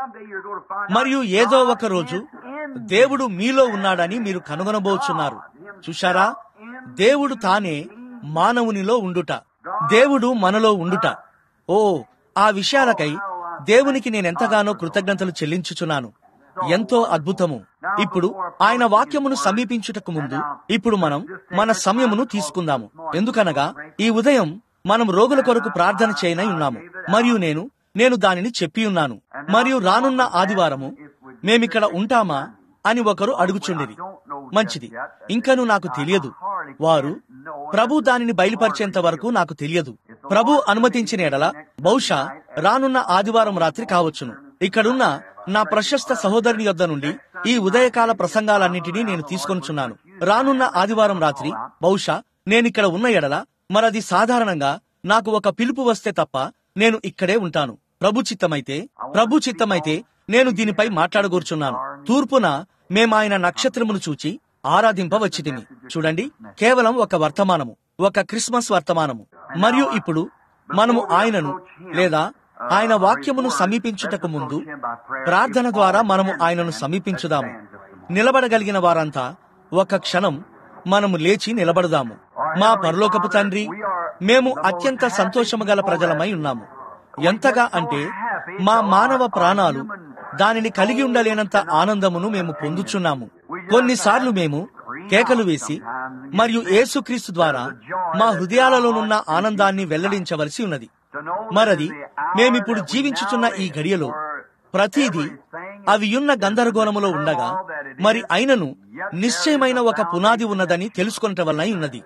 మరియు ఏదో ఒక రోజు దేవుడు మీలో ఉన్నాడని మీరు కనుగొనబోచున్నారు. చూశారా? దేవుడు తానే మానవునిలో ఉండుట, దేవుడు మనలో ఉండుట. ఓ, ఆ విషయాలకై దేవునికి నేనెంతగానో కృతజ్ఞతలు చెల్లించుచున్నాను. ఎంతో అద్భుతము. ఇప్పుడు ఆయన వాక్యమును సమీపించుటకు ముందు ఇప్పుడు మనం మన సమయమును తీసుకుందాము. ఎందుకనగా ఈ ఉదయం మనం రోగుల కొరకు ప్రార్థన చేయనై ఉన్నాము, మరియు నేను దానిని చెప్పి ఉన్నాను. మరియు రానున్న ఆదివారము మేమిక్కడ ఉంటామా అని ఒకరు అడుగుచుండిరి. మంచిది, ఇంకను నాకు తెలియదు. వారు ప్రభు దానిని బయలుపరిచేంత వరకు నాకు తెలియదు. ప్రభు అనుమతించిన ఎడల బహుశా రానున్న ఆదివారం రాత్రి కావచ్చును. ఇక్కడున్న నా ప్రశస్త సహోదరుని యొద్ద నుండి ఈ ఉదయకాల ప్రసంగాలన్నింటినీ నేను తీసుకొనుచున్నాను. రానున్న ఆదివారం రాత్రి బహుశా నేనిక్కడ ఉన్న ఎడల, మరది సాధారణంగా నాకు ఒక పిలుపు వస్తే తప్ప నేను ఇక్కడే ఉంటాను. ప్రభు చిత్తమైతే నేను దీనిపై మాట్లాడగూర్చున్నాను. తూర్పున మేమాయన నక్షత్రమును చూచి ఆరాధింపవచ్చితిమి. చూడండి, కేవలం ఒక వర్తమానము, ఒక క్రిస్మస్ వర్తమానము. మరియు ఇప్పుడు మనము ఆయనను లేదా ఆయన వాక్యమును సమీపించుటకు ముందు ప్రార్థన ద్వారా మనము ఆయనను సమీపించుదాము. నిలబడగలిగిన వారంతా ఒక క్షణం మనము లేచి నిలబడదాము. మా పరలోకపు తండ్రి, మేము అత్యంత సంతోషము గల ప్రజలమై ఉన్నాము. ఎంతగా అంటే మా మానవ ప్రాణాలు దానిని కలిగి ఉండలేనంత ఆనందమును మేము పొందుచున్నాము. కొన్నిసార్లు మేము కేకలు వేసి మరియు యేసుక్రీస్తు ద్వారా మా హృదయాలలోనున్న ఆనందాన్ని వెల్లడించవలసి ఉన్నది. మరది మేమిప్పుడు జీవించుచున్న ఈ గడియలో ప్రతిదీ అవియున్న గందరగోళములో ఉండగా మరి అయినను నిశ్చయమైన ఒక పునాది ఉన్నదని తెలుసుకొనటం వలన ఉన్నది.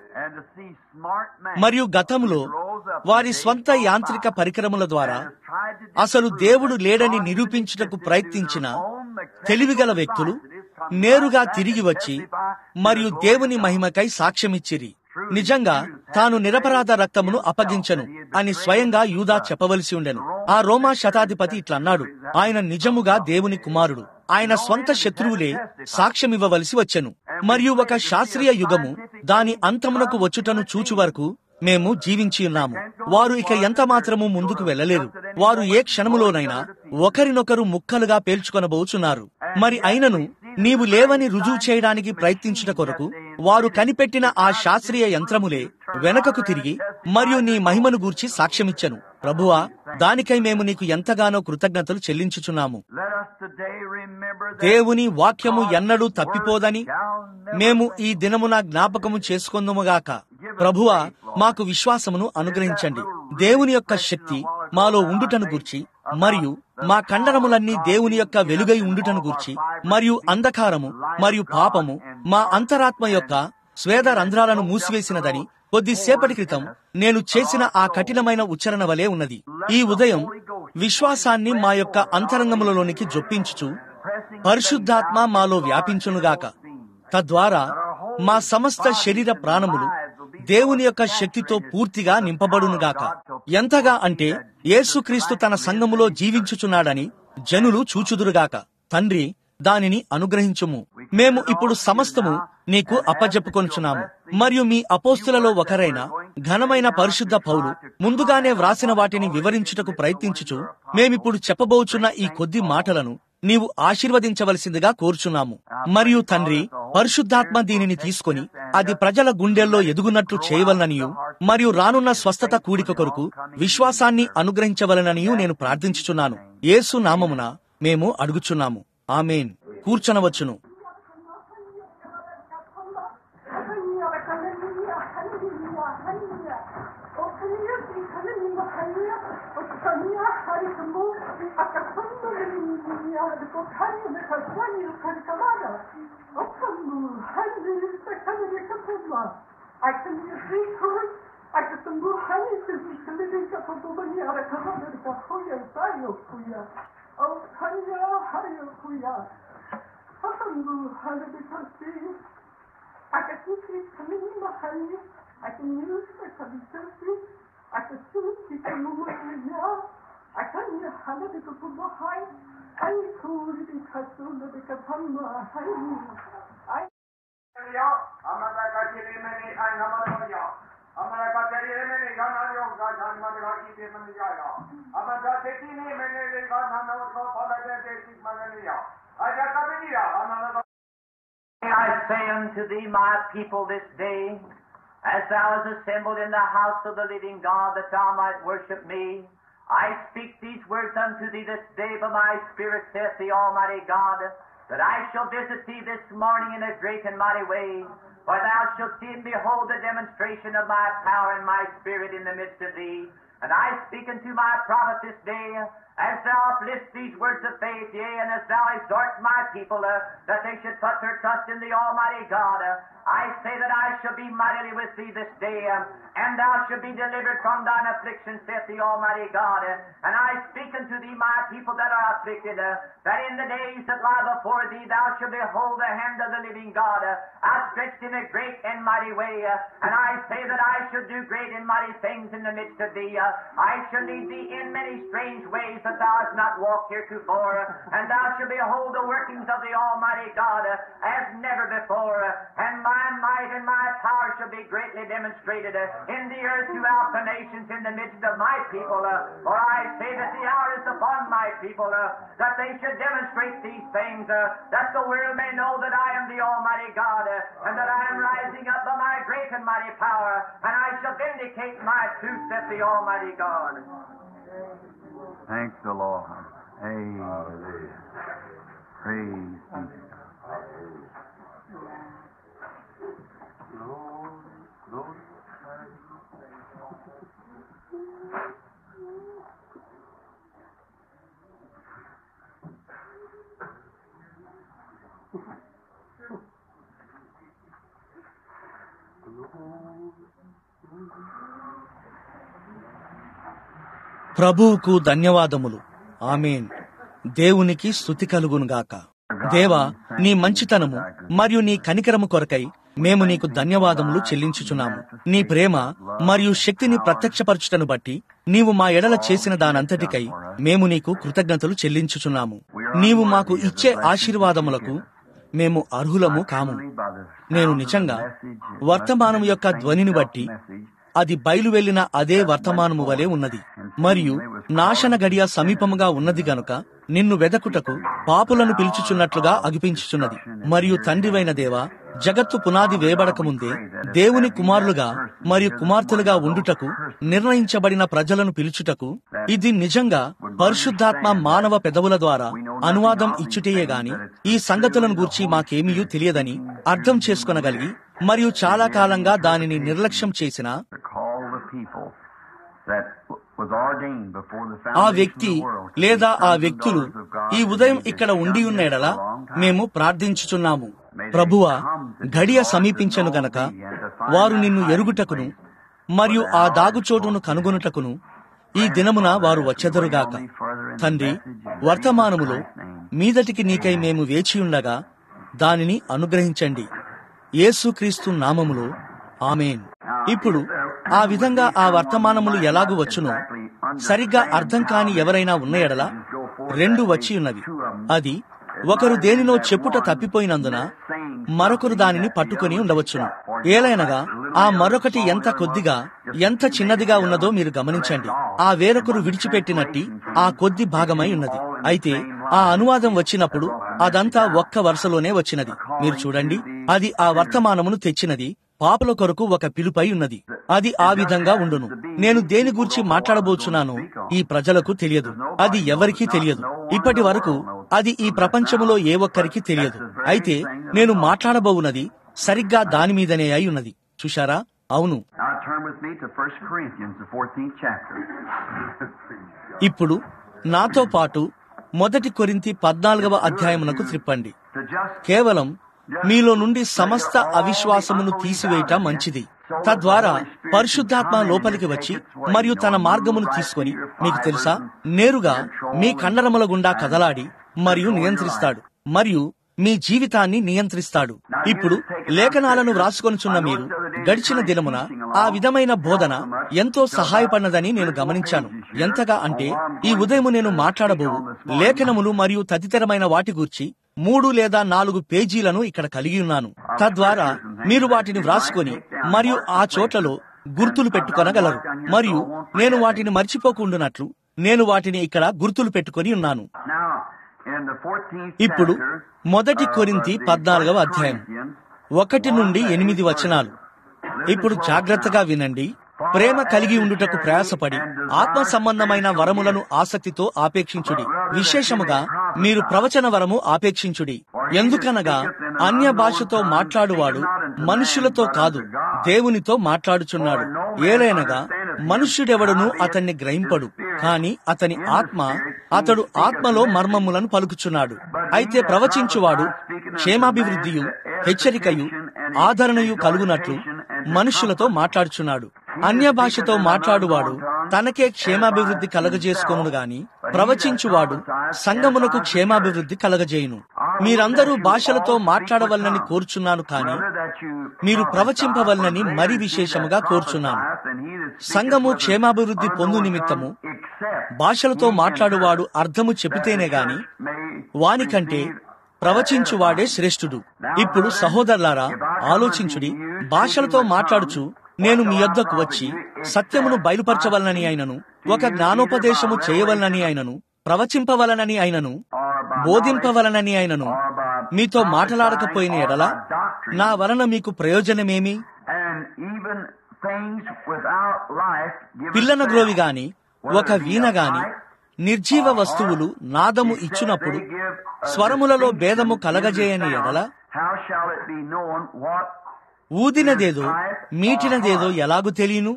మరియు గతంలో వారి స్వంత యాంత్రిక పరికరముల ద్వారా అసలు దేవుడు లేడని నిరూపించుటకు ప్రయత్నించిన తెలివిగల వ్యక్తులు నేరుగా తిరిగి వచ్చి మరియు దేవుని మహిమకై సాక్ష్యమిచ్చిరి. నిజంగా తాను నిరపరాధ రక్తమును అప్పగించను అని స్వయంగా యూదా చెప్పవలసి ఉండెను. ఆ రోమా శతాధిపతి ఇట్లన్నాడు, ఆయన నిజముగా దేవుని కుమారుడు. ఆయన స్వంత శత్రువులే సాక్ష్యమివ్వవలసి వచ్చెను. మరియు ఒక శాస్త్రీయ యుగము దాని అంతమునకు వచ్చుటను చూచు వరకు మేము జీవించి ఉన్నాము. వారు ఇక ఎంత మాత్రము ముందుకు వెళ్లలేరు. వారు ఏ క్షణములోనైనా ఒకరినొకరు ముక్కలుగా పేల్చుకొనబోచున్నారు. మరి అయినను నీవు లేవని రుజువు చేయడానికి ప్రయత్నించుట కొరకు వారు కనిపెట్టిన ఆ శాస్త్రీయ యంత్రములే వెనకకు తిరిగి మరియు నీ మహిమను గూర్చి సాక్ష్యమిచ్చెను. ప్రభువా, దానికై మేము నీకు ఎంతగానో కృతజ్ఞతలు చెల్లించుచున్నాము. దేవుని వాక్యము ఎన్నడూ తప్పిపోదని మేము ఈ దినమున జ్ఞాపకము చేసుకొందుముగాక. ప్రభువా, మాకు విశ్వాసమును అనుగ్రహించండి. దేవుని యొక్క శక్తి మాలో ఉండుటను గూర్చి మరియు మా కండరములన్నీ దేవుని యొక్క వెలుగై ఉండుటను గూర్చి మరియు అంధకారము మరియు పాపము మా అంతరాత్మ యొక్క స్వేద రంధ్రాలను మూసివేసినదని కొద్దిసేపటి క్రితం నేను చేసిన ఆ కఠినమైన ఉచ్చారణ వలె ఉన్నది. ఈ ఉదయం విశ్వాసాన్ని మా యొక్క అంతరంగములలోనికి జొప్పించుచు పరిశుద్ధాత్మ మాలో వ్యాపించునుగాక. తద్వారా మా సమస్త శరీర ప్రాణములు దేవుని యొక్క శక్తితో పూర్తిగా నింపబడునుగాక. ఎంతగా అంటే యేసుక్రీస్తు తన సంఘములో జీవించుచున్నాడని జనులు చూచుదురుగాక. తండ్రి, దానిని అనుగ్రహించుము. మేము ఇప్పుడు సమస్తము నీకు అప్పజెప్పుకొనుచున్నాము. మరియు మీ అపోస్తులలో ఒకరైన ఘనమైన పరిశుద్ధ పౌలు ముందుగానే వ్రాసిన వాటిని వివరించుటకు ప్రయత్నించుచు మేమిప్పుడు చెప్పబోచున్న ఈ కొద్ది మాటలను నీవు ఆశీర్వదించవలసిందిగా కోరుచున్నాము. మరియు తండ్రి, పరిశుద్ధాత్మ దీనిని తీసుకొని అది ప్రజల గుండెల్లో ఎదుగునట్లు చేయవలననియు మరియు రానున్న స్వస్థత కూడిక కొరకు విశ్వాసాన్ని అనుగ్రహించవలననియు నేను ప్రార్థించుచున్నాను. యేసు నామమున మేము అడుగుచున్నాము. ఆమేన్. కూర్చొనవచ్చును. I say unto thee, my people, this day, as thou hast assembled in the house of the living God, that thou might worship me, I speak these words unto thee this day by my Spirit, saith the Almighty God, that I shall visit thee this morning in a great and mighty way, for thou shalt see and behold the demonstration of my power and my Spirit in the midst of thee. And I speak unto my prophet this day, as thou uplift these words of faith, yea, and as thou exhort my people that they should put their trust in the Almighty God, I say that I shall be mightily with thee this day, and thou shalt be delivered from thine affliction, saith the Almighty God. And I speak unto thee, my people that are afflicted, that in the days that lie before thee thou shalt behold the hand of the living God outstretched in a great and mighty way. And I say that I shall do great and mighty things in the midst of thee. I shall lead thee in many strange ways that thou hast not walked heretofore, and thou shalt behold the workings of the Almighty God as never before. And my might and my power shall be greatly demonstrated in the earth throughout the nations in the midst of my people. For I say that the hour is upon my people, that they should demonstrate these things, that the world may know that I am the Almighty God, and that I am rising up by my great and mighty power, and I shall vindicate my truth, saith the Almighty God. Thanks the Lord. Amen. Praise be to God. ప్రభువుకు ధన్యవాదములు. ఆమేన్. దేవునికి స్తుతి కలుగునుగాక. దేవా, నీ మంచితనము మరియు నీ కనికరము కొరకై మేము నీకు ధన్యవాదములు చెల్లించుచున్నాము. నీ ప్రేమ మరియు శక్తిని ప్రత్యక్షపరచుటను బట్టి నీవు మా ఎడల చేసిన దానంతటికై మేము నీకు కృతజ్ఞతలు చెల్లించుచున్నాము. నీవు మాకు ఇచ్చే ఆశీర్వాదములకు మేము అర్హులము కాము. నేను నిజంగా వర్తమానం యొక్క ధ్వనిని బట్టి అది బయలు వెళ్లిన అదే వర్తమానము వలె ఉన్నది, మరియు నాశన గడియ సమీపముగా ఉన్నది గనుక నిన్ను వెదకుటకు పాపులను పిలుచుచున్నట్లుగా అగిపించుచున్నది. మరియు తండ్రివైన దేవా, జగత్తు పునాది వేయబడక ముందే దేవుని కుమారులుగా మరియు కుమార్తెలుగా ఉండుటకు నిర్ణయించబడిన ప్రజలను పిలుచుటకు ఇది నిజంగా పరిశుద్ధాత్మ మానవ పెదవుల ద్వారా అనువాదం ఇచ్చుటయే గాని ఈ సంగతులను గూర్చి మాకేమీయూ తెలియదని అర్థం చేసుకొనగలిగి మరియు చాలా కాలంగా దానిని నిర్లక్ష్యం చేసిన ఆ వ్యక్తి లేదా ఆ వ్యక్తులు ఈ ఉదయం ఇక్కడ ఉండి ఉన్న ఎడల మేము ప్రార్థించుచున్నాము. ప్రభువా, గడియ సమీపించెను గనక వారు నిన్ను ఎరుగుటకును మరియు ఆ దాగుచోటును కనుగొనుటకును ఈ దినమున వారు వచ్చెదరుగాక. తండ్రి, వర్తమానములో మీదటికి నీకై మేము వేచియుండగా దానిని అనుగ్రహించండి. యేసుక్రీస్తు నామములో ఆమేన్. ఇప్పుడు ఆ విధంగా ఆ వర్తమానములు ఎలాగు వచ్చునో సరిగ్గా అర్థం కాని ఎవరైనా ఉన్న ఎడల 2 వచ్చి ఉన్నవి. అది ఒకరు దేనినో చెప్పుట తప్పిపోయినందున మరొకరు దానిని పట్టుకొని ఉండవచ్చును. ఏలైనగా ఆ మరొకటి ఎంత కొద్దిగా ఎంత చిన్నదిగా ఉన్నదో మీరు గమనించండి. ఆ వేరొకరు విడిచిపెట్టినట్టి ఆ కొద్ది భాగమై ఉన్నది. అయితే ఆ అనువాదం వచ్చినప్పుడు అదంతా ఒక్క వరుసలోనే వచ్చినది. మీరు చూడండి, అది ఆ వర్తమానమును తెచ్చినది పాపుల కొరకు ఒక పిలుపై ఉన్నది. అది ఆ విధంగా ఉండును. నేను దేని గురించి మాట్లాడబోచున్నానో ఈ ప్రజలకు తెలియదు, అది ఎవరికీ తెలియదు. ఇప్పటి వరకు అది ఈ ప్రపంచములో ఏ ఒక్కరికి తెలియదు. అయితే నేను మాట్లాడబోవున్నది సరిగ్గా దాని మీదనే అయి ఉన్నది. చూశారా? అవును. ఇప్పుడు నాతో పాటు 1 కొరింథీ 14వ అధ్యాయమునకు త్రిప్పండి. కేవలం మీలో నుండి సమస్త అవిశ్వాసమును తీసివేయట మంచిది. తద్వారా పరిశుద్ధాత్మ లోపలికి వచ్చి మరియు తన మార్గమును తీసుకొని, మీకు తెలుసా, నేరుగా మీ కండరముల గుండా కదలాడి మరియు నియంత్రిస్తాడు మరియు మీ జీవితాన్ని నియంత్రిస్తాడు. ఇప్పుడు లేఖనాలను వ్రాసుకొనుచున్న మీరు గడిచిన దినమున ఆ విధమైన బోధన ఎంతో సహాయపడినదని నేను గమనించాను. ఎంతగా అంటే ఈ ఉదయము నేను మాట్లాడబోవు లేఖనములు మరియు తదితరమైన వాటి గూర్చి 3 లేదా 4 పేజీలను ఇక్కడ కలిగి ఉన్నాను. తద్వారా మీరు వాటిని వ్రాసుకొని మరియు ఆ చోట్లలో గుర్తులు పెట్టుకొనగలరు. మరియు నేను వాటిని మర్చిపోకుండానట్లు నేను వాటిని ఇక్కడ గుర్తులు పెట్టుకొని ఉన్నాను. ఇప్పుడు 1 కొరింథీ 14వ అధ్యాయం 1 నుండి 8 వచనాలు. ఇప్పుడు జాగ్రత్తగా వినండి. ప్రేమ కలిగి ఉండుటకు ప్రయాసపడి ఆత్మ సంబంధమైన వరములను ఆసక్తితో ఆపేక్షించుడి. విశేషముగా మీరు ప్రవచన వరము ఆపేక్షించుడి. ఎందుకనగా అన్య భాషతో మాట్లాడువాడు మనుష్యులతో కాదు, దేవునితో మాట్లాడుచున్నాడు. ఏలైనగా మనుష్యుడెవడును అతన్ని గ్రహింపడు, కాని అతని ఆత్మ అతడు ఆత్మలో మర్మములను పలుకుచున్నాడు. అయితే ప్రవచించువాడు క్షేమాభివృద్ధియు హెచ్చరికయు ఆదరణయు కలుగునట్లు మనుష్యులతో మాట్లాడుచున్నాడు. అన్య భాషతో మాట్లాడువాడు తనకే క్షేమాభివృద్ధి కలగజేసుకొనును గాని ప్రవచించువాడు సంఘమునకు క్షేమాభివృద్ధి కలగజేయును. మీరందరూ భాషలతో మాట్లాడవలనని కోరుచున్నాను, కాని మీరు ప్రవచింపవలనని మరి విశేషముగా కోరుచున్నాను. సంఘము క్షేమాభివృద్ధి పొందు నిమిత్తము భాషలతో మాట్లాడువాడు అర్థము చెబితేనే గాని వానికంటే ప్రవచించువాడే శ్రేష్ఠుడు. ఇప్పుడు సహోదరులారా, ఆలోచించుడి. భాషలతో మాట్లాడుచు నేను మీ యొద్దకు వచ్చి సత్యమును బయలుపరచవలనని అయినను, ఒక జ్ఞానోపదేశము చేయవలనని అయినను, ప్రవచింపవలనని అయినను, బోధింపవలనని అయినను మీతో మాట్లాడకపోయిన ఎడల నా వలన మీకు ప్రయోజనమేమి? పిల్లన గ్రోవి గాని ఒక వీణ గాని నిర్జీవ వస్తువులు నాదము ఇచ్చునప్పుడు స్వరములలో భేదము కలగజేయని ఎడల ఊదినదేదో మీటినదేదో ఎలాగు తెలియను?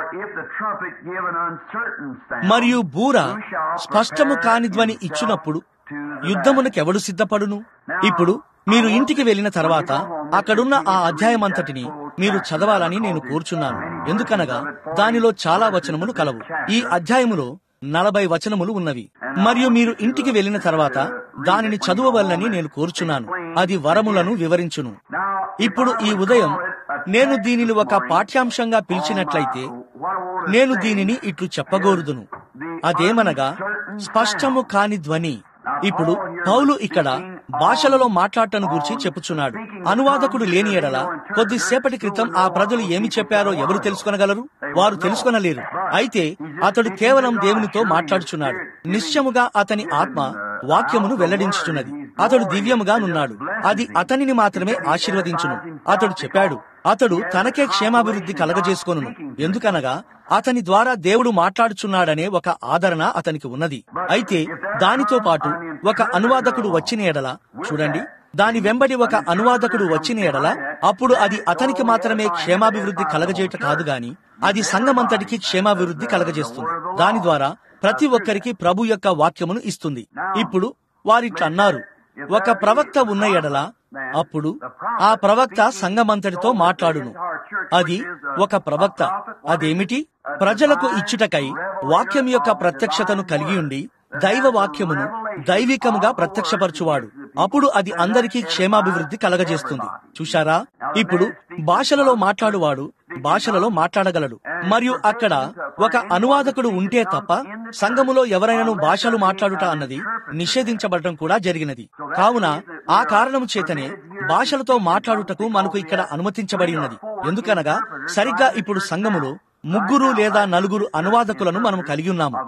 మరియు బూర స్పష్టము కాని ధ్వని ఇచ్చునప్పుడు యుద్ధమునకెవడు సిద్ధపడును? ఇప్పుడు మీరు ఇంటికి వెళ్లిన తర్వాత అక్కడున్న ఆ అధ్యాయమంతటిని మీరు చదవాలని నేను కోరుచున్నాను. ఎందుకనగా దానిలో చాలా వచనములు కలవు. ఈ అధ్యాయములో 40 వచనములు ఉన్నవి. మరియు మీరు ఇంటికి వెళ్లిన తర్వాత దానిని చదువవలనని నేను కోరుచున్నాను. అది వరములను వివరించును. ఇప్పుడు ఈ ఉదయం నేను దీనిని ఒక పాఠ్యాంశంగా పిలిచినట్లయితే నేను దీనిని ఇట్లు చెప్పగోరుదును. అదేమనగా స్పష్టము కాని ధ్వని. ఇప్పుడు పౌలు ఇక్కడ భాషలలో మాట్లాడటను గురించి చెప్పుచున్నాడు. అనువాదకుడు లేని ఎడల కొద్దిసేపటి క్రితం ఆ ప్రజలు ఏమి చెప్పారో ఎవరు తెలుసుకొనగలరు? వారు తెలుసుకొనలేరు. అయితే అతడు కేవలం దేవునితో మాట్లాడుచున్నాడు. నిశ్చయముగా అతని ఆత్మ వాక్యమును వెల్లడించుచున్నది. అతడు దివ్యముగా నున్నాడు. అది అతనిని మాత్రమే ఆశీర్వదించును. అతడు చెప్పాడు, అతడు తనకే క్షేమాభివృద్ధి కలగజేసుకొనును. ఎందుకనగా అతని ద్వారా దేవుడు మాట్లాడుచున్నాడనే ఒక ఆదరణ అతనికి ఉన్నది. అయితే దానితో పాటు ఒక అనువాదకుడు వచ్చిన ఎడల, చూడండి, దాని వెంబడి ఒక అనువాదకుడు వచ్చిన ఎడల అప్పుడు అది అతనికి మాత్రమే క్షేమాభివృద్ధి కలగజేయట కాదు గాని అది సంఘమంతటికి క్షేమాభివృద్ధి కలగజేస్తుంది. దాని ద్వారా ప్రతి ఒక్కరికి ప్రభు యొక్క వాక్యమును ఇస్తుంది. ఇప్పుడు వారిట్లన్నారు, ఒక ప్రవక్త ఉన్న ఎడల అప్పుడు ఆ ప్రవక్త సంఘమంతటితో మాట్లాడును. అది ఒక ప్రవక్త. అదేమిటి? ప్రజలకు ఇచ్చుటకై వాక్యం యొక్క ప్రత్యక్షతను కలిగి ఉండి దైవ వాక్యమును దైవికముగా ప్రత్యక్షపరచువాడు. అప్పుడు అది అందరికీ క్షేమాభివృద్ధి కలగజేస్తుంది. చూశారా? ఇప్పుడు భాషలలో మాట్లాడువాడు భాషలలో మాట్లాడగలడు. మరియు అక్కడ ఒక అనువాదకుడు ఉంటే తప్ప సంఘములో ఎవరైనాను భాషలు మాట్లాడుట అన్నది నిషేధించబడటం కూడా జరిగినది. కావున ఆ కారణము చేతనే భాషలతో మాట్లాడుటకు మనకు ఇక్కడ అనుమతించబడి ఉన్నది. ఎందుకనగా సరిగ్గా ఇప్పుడు సంఘములో 3 లేదా 4 అనువాదకులను మనం కలిగి ఉన్నాము.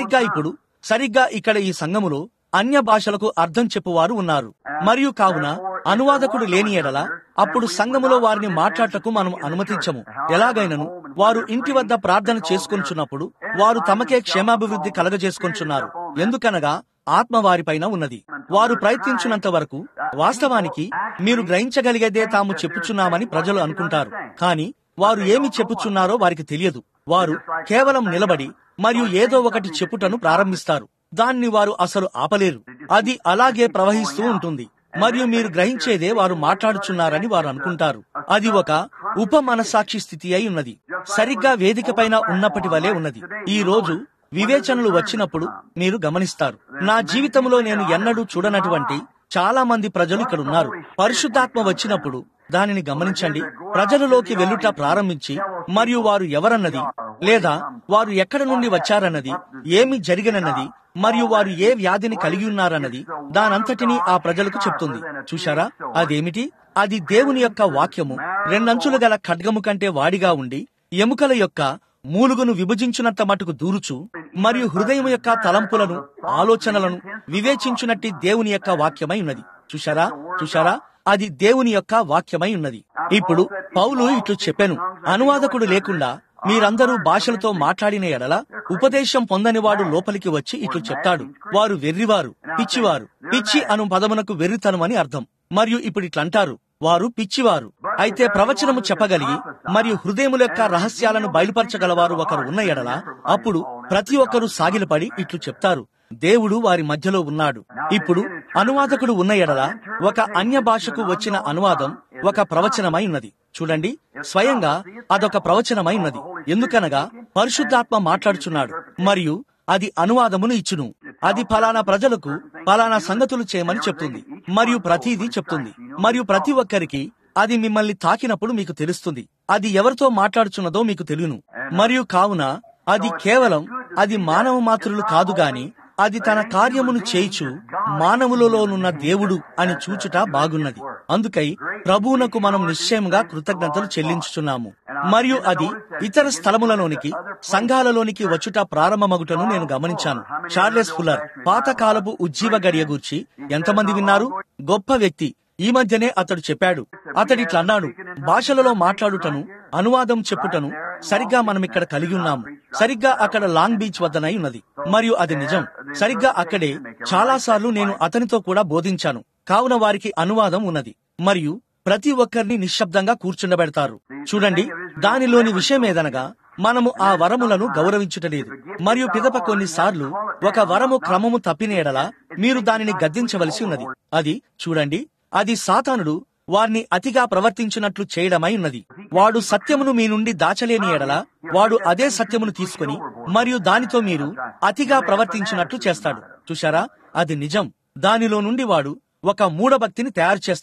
సరిగ్గా ఇక్కడ ఈ సంఘములో అన్య భాషలకు అర్థం చెప్పువారు ఉన్నారు. మరియు కావున అనువాదకుడు లేని ఎడల అప్పుడు సంఘములో వారిని మాట్లాడటకు మనం అనుమతించము. ఎలాగైనను వారు ఇంటి వద్ద ప్రార్థన చేసుకొనుచున్నప్పుడు వారు తమకే క్షేమాభివృద్ధి కలగజేసుకొనుచున్నారు. ఎందుకనగా ఆత్మ వారిపైన ఉన్నది. వారు ప్రయత్నించినంత వరకు వాస్తవానికి మీరు గ్రహించగలిగేదే తాము చెప్పుచున్నామని ప్రజలు అనుకుంటారు. కానీ వారు ఏమి చెప్పుచున్నారో వారికి తెలియదు. వారు కేవలం నిలబడి మరియు ఏదో ఒకటి చెప్పుటను ప్రారంభిస్తారు. దాన్ని వారు అసలు ఆపలేరు. అది అలాగే ప్రవహిస్తూ ఉంటుంది. మరియు మీరు గ్రహించేదే వారు మాట్లాడుచున్నారని వారు అనుకుంటారు. అది ఒక ఉపమనసాక్షి స్థితి అయి ఉన్నది. సరిగ్గా వేదిక పైన ఉన్నప్పటి వలె ఉన్నది. ఈ రోజు వివేచనలు వచ్చినప్పుడు మీరు గమనిస్తారు. నా జీవితంలో నేను ఎన్నడూ చూడనటువంటి చాలా మంది ప్రజలు ఇక్కడ ఉన్నారు. పరిశుద్ధాత్మ వచ్చినప్పుడు దానిని గమనించండి. ప్రజలలోకి వెళ్ళుట ప్రారంభించి మరియు వారు ఎవరన్నది లేదా వారు ఎక్కడ నుండి వచ్చారన్నది, ఏమి జరిగినన్నది మరియు వారు ఏ వ్యాధిని కలిగి ఉన్నారన్నది దానంతటినీ ఆ ప్రజలకు చెప్తుంది. చూశారా? అదేమిటి? అది దేవుని యొక్క వాక్యము 2 అంచులు గల ఖడ్గము కంటే వాడిగా ఉండి ఎముకల యొక్క మూలుగును విభజించునంత మటుకు దూరుచు మరియు హృదయం యొక్క తలంపులను ఆలోచనలను వివేచించునట్టి దేవుని యొక్క వాక్యమై ఉన్నది. చూశారా? అది దేవుని యొక్క వాక్యమై ఉన్నది. ఇప్పుడు పౌలు ఇట్లు చెప్పెను, అనువాదకుడు లేకుండా మీరందరూ భాషలతో మాట్లాడిన ఎడల ఉపదేశం పొందనివాడు లోపలికి వచ్చి ఇట్లు చెప్తాడు, వారు వెర్రివారు, పిచ్చివారు. పిచ్చి అను పదమునకు వెర్రితనమని అర్థం. మరియు ఇప్పుడు ఇట్లంటారు, వారు పిచ్చివారు. అయితే ప్రవచనము చెప్పగలిగి మరియు హృదయముల యొక్క రహస్యాలను బయలుపరచగలవారు ఒకరు ఉన్న ఎడల అప్పుడు ప్రతి ఒక్కరూ సాగిలపడి ఇట్లు చెప్తారు, దేవుడు వారి మధ్యలో ఉన్నాడు. ఇప్పుడు అనువాదకుడు ఉన్న ఎడల ఒక అన్య భాషకు వచ్చిన అనువాదం ఒక ప్రవచనమై ఉన్నది. చూడండి, స్వయంగా అదొక ప్రవచనమై ఉన్నది. ఎందుకనగా పరిశుద్ధాత్మ మాట్లాడుచున్నాడు మరియు అది అనువాదమును ఇచ్చును. అది ఫలానా ప్రజలకు ఫలానా సంగతులు చేయమని చెప్తుంది మరియు ప్రతిదీ చెప్తుంది. మరియు ప్రతి ఒక్కరికి అది మిమ్మల్ని తాకినప్పుడు మీకు తెలుస్తుంది. అది ఎవరితో మాట్లాడుచున్నదో మీకు తెలియను. మరియు కావున అది కేవలం అది మానవ మాత్రులు కాదు గాని అది తన కార్యమును చేయిచు మానవులలోనున్న దేవుడు అని చూచుట బాగున్నది. అందుకై ప్రభువునకు మనం నిశ్చయముగా కృతజ్ఞతలు చెల్లించుచున్నాము. మరియు అది ఇతర స్థలములలోనికి సంఘాలలోనికి వచ్చుట ప్రారంభమగుటను నేను గమనించాను. చార్లెస్ ఫుల్లర్ పాతకాలపు ఉజ్జీవ గడియ గూర్చి ఎంతమంది విన్నారు? గొప్ప వ్యక్తి. ఈ మధ్యనే అతడు చెప్పాడు. అతడిట్లన్నాడు, భాషలలో మాట్లాడుటను అనువాదం చెప్పుటను సరిగ్గా మనం ఇక్కడ కలిగి ఉన్నాము. సరిగ్గా అక్కడ లాంగ్ బీచ్ వద్దనై ఉన్నది. మరియు అది నిజం. సరిగ్గా అక్కడే చాలాసార్లు నేను అతనితో కూడా బోధించాను. కావున వారికి అనువాదం ఉన్నది మరియు ప్రతి ఒక్కరిని నిశ్శబ్దంగా కూర్చుండబెడతారు. చూడండి, దానిలోని విషయమేదనగా మనము ఆ వరములను గౌరవించుటలేదు. మరియు పిదప కొన్నిసార్లు ఒక వరము క్రమము తప్పిన ఎడల మీరు దానిని గద్దించవలసి ఉన్నది. అది చూడండి, అది సాతానుడు వారిని అతిగా ప్రవర్తించినట్లు చేయడమై ఉన్నది. వాడు సత్యమును మీ నుండి దాచలేని ఎడల వాడు అదే సత్యమును తీసుకుని మరియు దానితో మీరు అతిగా ప్రవర్తించినట్లు చేస్తాడు. చూశారా? అది నిజం. దానిలో నుండి వాడు ఒక మూఢభక్తిని తయారు చేస్తాడు.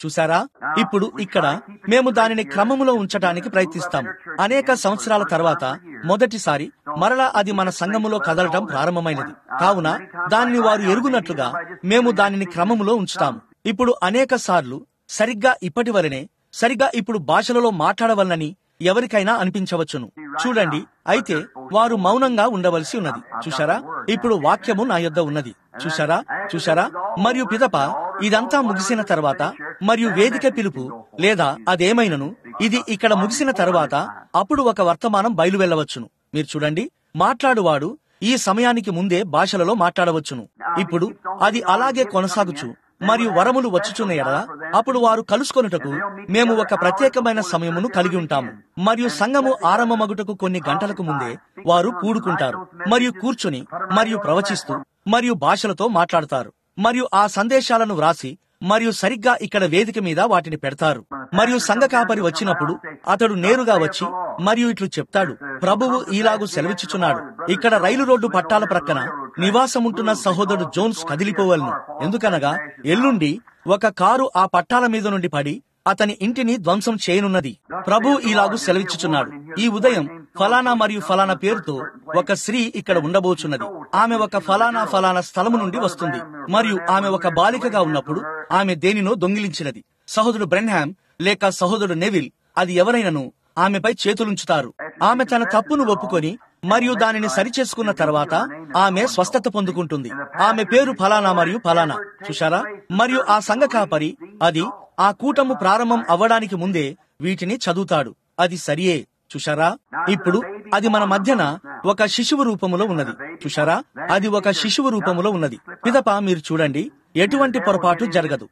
చూసారా? ఇప్పుడు ఇక్కడ మేము దానిని క్రమములో ఉంచడానికి ప్రయత్నిస్తాము. అనేక సంవత్సరాల తర్వాత మొదటిసారి మరలా అది మన సంఘములో కదలటం ప్రారంభమైనది. కావున దానిని వారు ఎరుగునట్లుగా మేము దానిని క్రమములో ఉంచుతాము. ఇప్పుడు అనేక సార్లు సరిగ్గా ఇప్పటి వలనే సరిగ్గా ఇప్పుడు భాషలలో మాట్లాడవలనని ఎవరికైనా అనిపించవచ్చును. చూడండి, అయితే వారు మౌనంగా ఉండవలసి ఉన్నది. చూశారా? ఇప్పుడు వాక్యము నా యొద్ద ఉన్నది. చూశారా? మరియు పిదప ఇదంతా ముగిసిన తర్వాత మరియు వేదిక పిలుపు లేదా అదేమైనను ఇది ఇక్కడ ముగిసిన తర్వాత అప్పుడు ఒక వర్తమానం బయలు వెళ్ళవచ్చును. మీరు చూడండి, మాట్లాడువాడు ఈ సమయానికి ముందే భాషలలో మాట్లాడవచ్చును. ఇప్పుడు అది అలాగే కొనసాగుచు మరియు వరములు వచ్చుచున్న ఎడల అప్పుడు వారు కలుసుకొనుటకు మేము ఒక ప్రత్యేకమైన సమయమును కలిగి ఉంటాము. మరియు సంఘము ఆరంభమగుటకు కొన్ని గంటలకు ముందే వారు కూడుకుంటారు మరియు కూర్చుని మరియు ప్రవచిస్తూ మరియు భాషలతో మాట్లాడతారు మరియు ఆ సందేశాలను వ్రాసి మరియు సరిగ్గా ఇక్కడ వేదిక మీద వాటిని పెడతారు. మరియు సంఘ కాపరి వచ్చినప్పుడు అతడు నేరుగా వచ్చి మరియు ఇట్లు చెప్తాడు, ప్రభువు ఈలాగు సెలవిచ్చుచున్నాడు, ఇక్కడ రైలు రోడ్డు పట్టాల ప్రక్కన నివాసముంటున్న సహోదరుడు జోన్స్ కదిలిపోవలను. ఎందుకనగా ఎల్లుండి ఒక కారు ఆ పట్టాల మీద నుండి పడి అతని ఇంటిని ధ్వంసం చేయనున్నది. ప్రభువు ఈలాగు సెలవిచ్చుచున్నాడు, ఈ ఉదయం ఫలానా మరియు ఫలానా పేరుతో ఒక స్త్రీ ఇక్కడ ఉండబోచున్నది. ఆమె ఒక ఫలానా స్థలము నుండి వస్తుంది మరియు ఆమె ఒక బాలికగా ఉన్నప్పుడు ఆమె దేనినో దొంగిలించినది. సహోదరుడు బ్రెన్హామ్ లేక సహోదరుడు నెవిల్ అది ఎవరైనను ఆమెపై చేతులుంచుతారు. ఆమె తన తప్పును ఒప్పుకొని మరియు దానిని సరిచేసుకున్న తర్వాత ఆమె స్వస్థత పొందుకుంటుంది. ఆమె పేరు ఫలానా మరియు ఫలానా. చూశారా? మరియు ఆ సంఘ కాపరి అది ఆ కూటము ప్రారంభం అవ్వడానికి ముందే వీటిని చదువుతాడు. అది సరియే. చూశారా? ఇప్పుడు అది మన మధ్యన ఒక శిశువు రూపములో ఉన్నది. చూశారా? అది ఒక శిశువు రూపములో ఉన్నది. పిదప మీరు చూడండి, ఎటువంటి పొరపాటు జరగదు.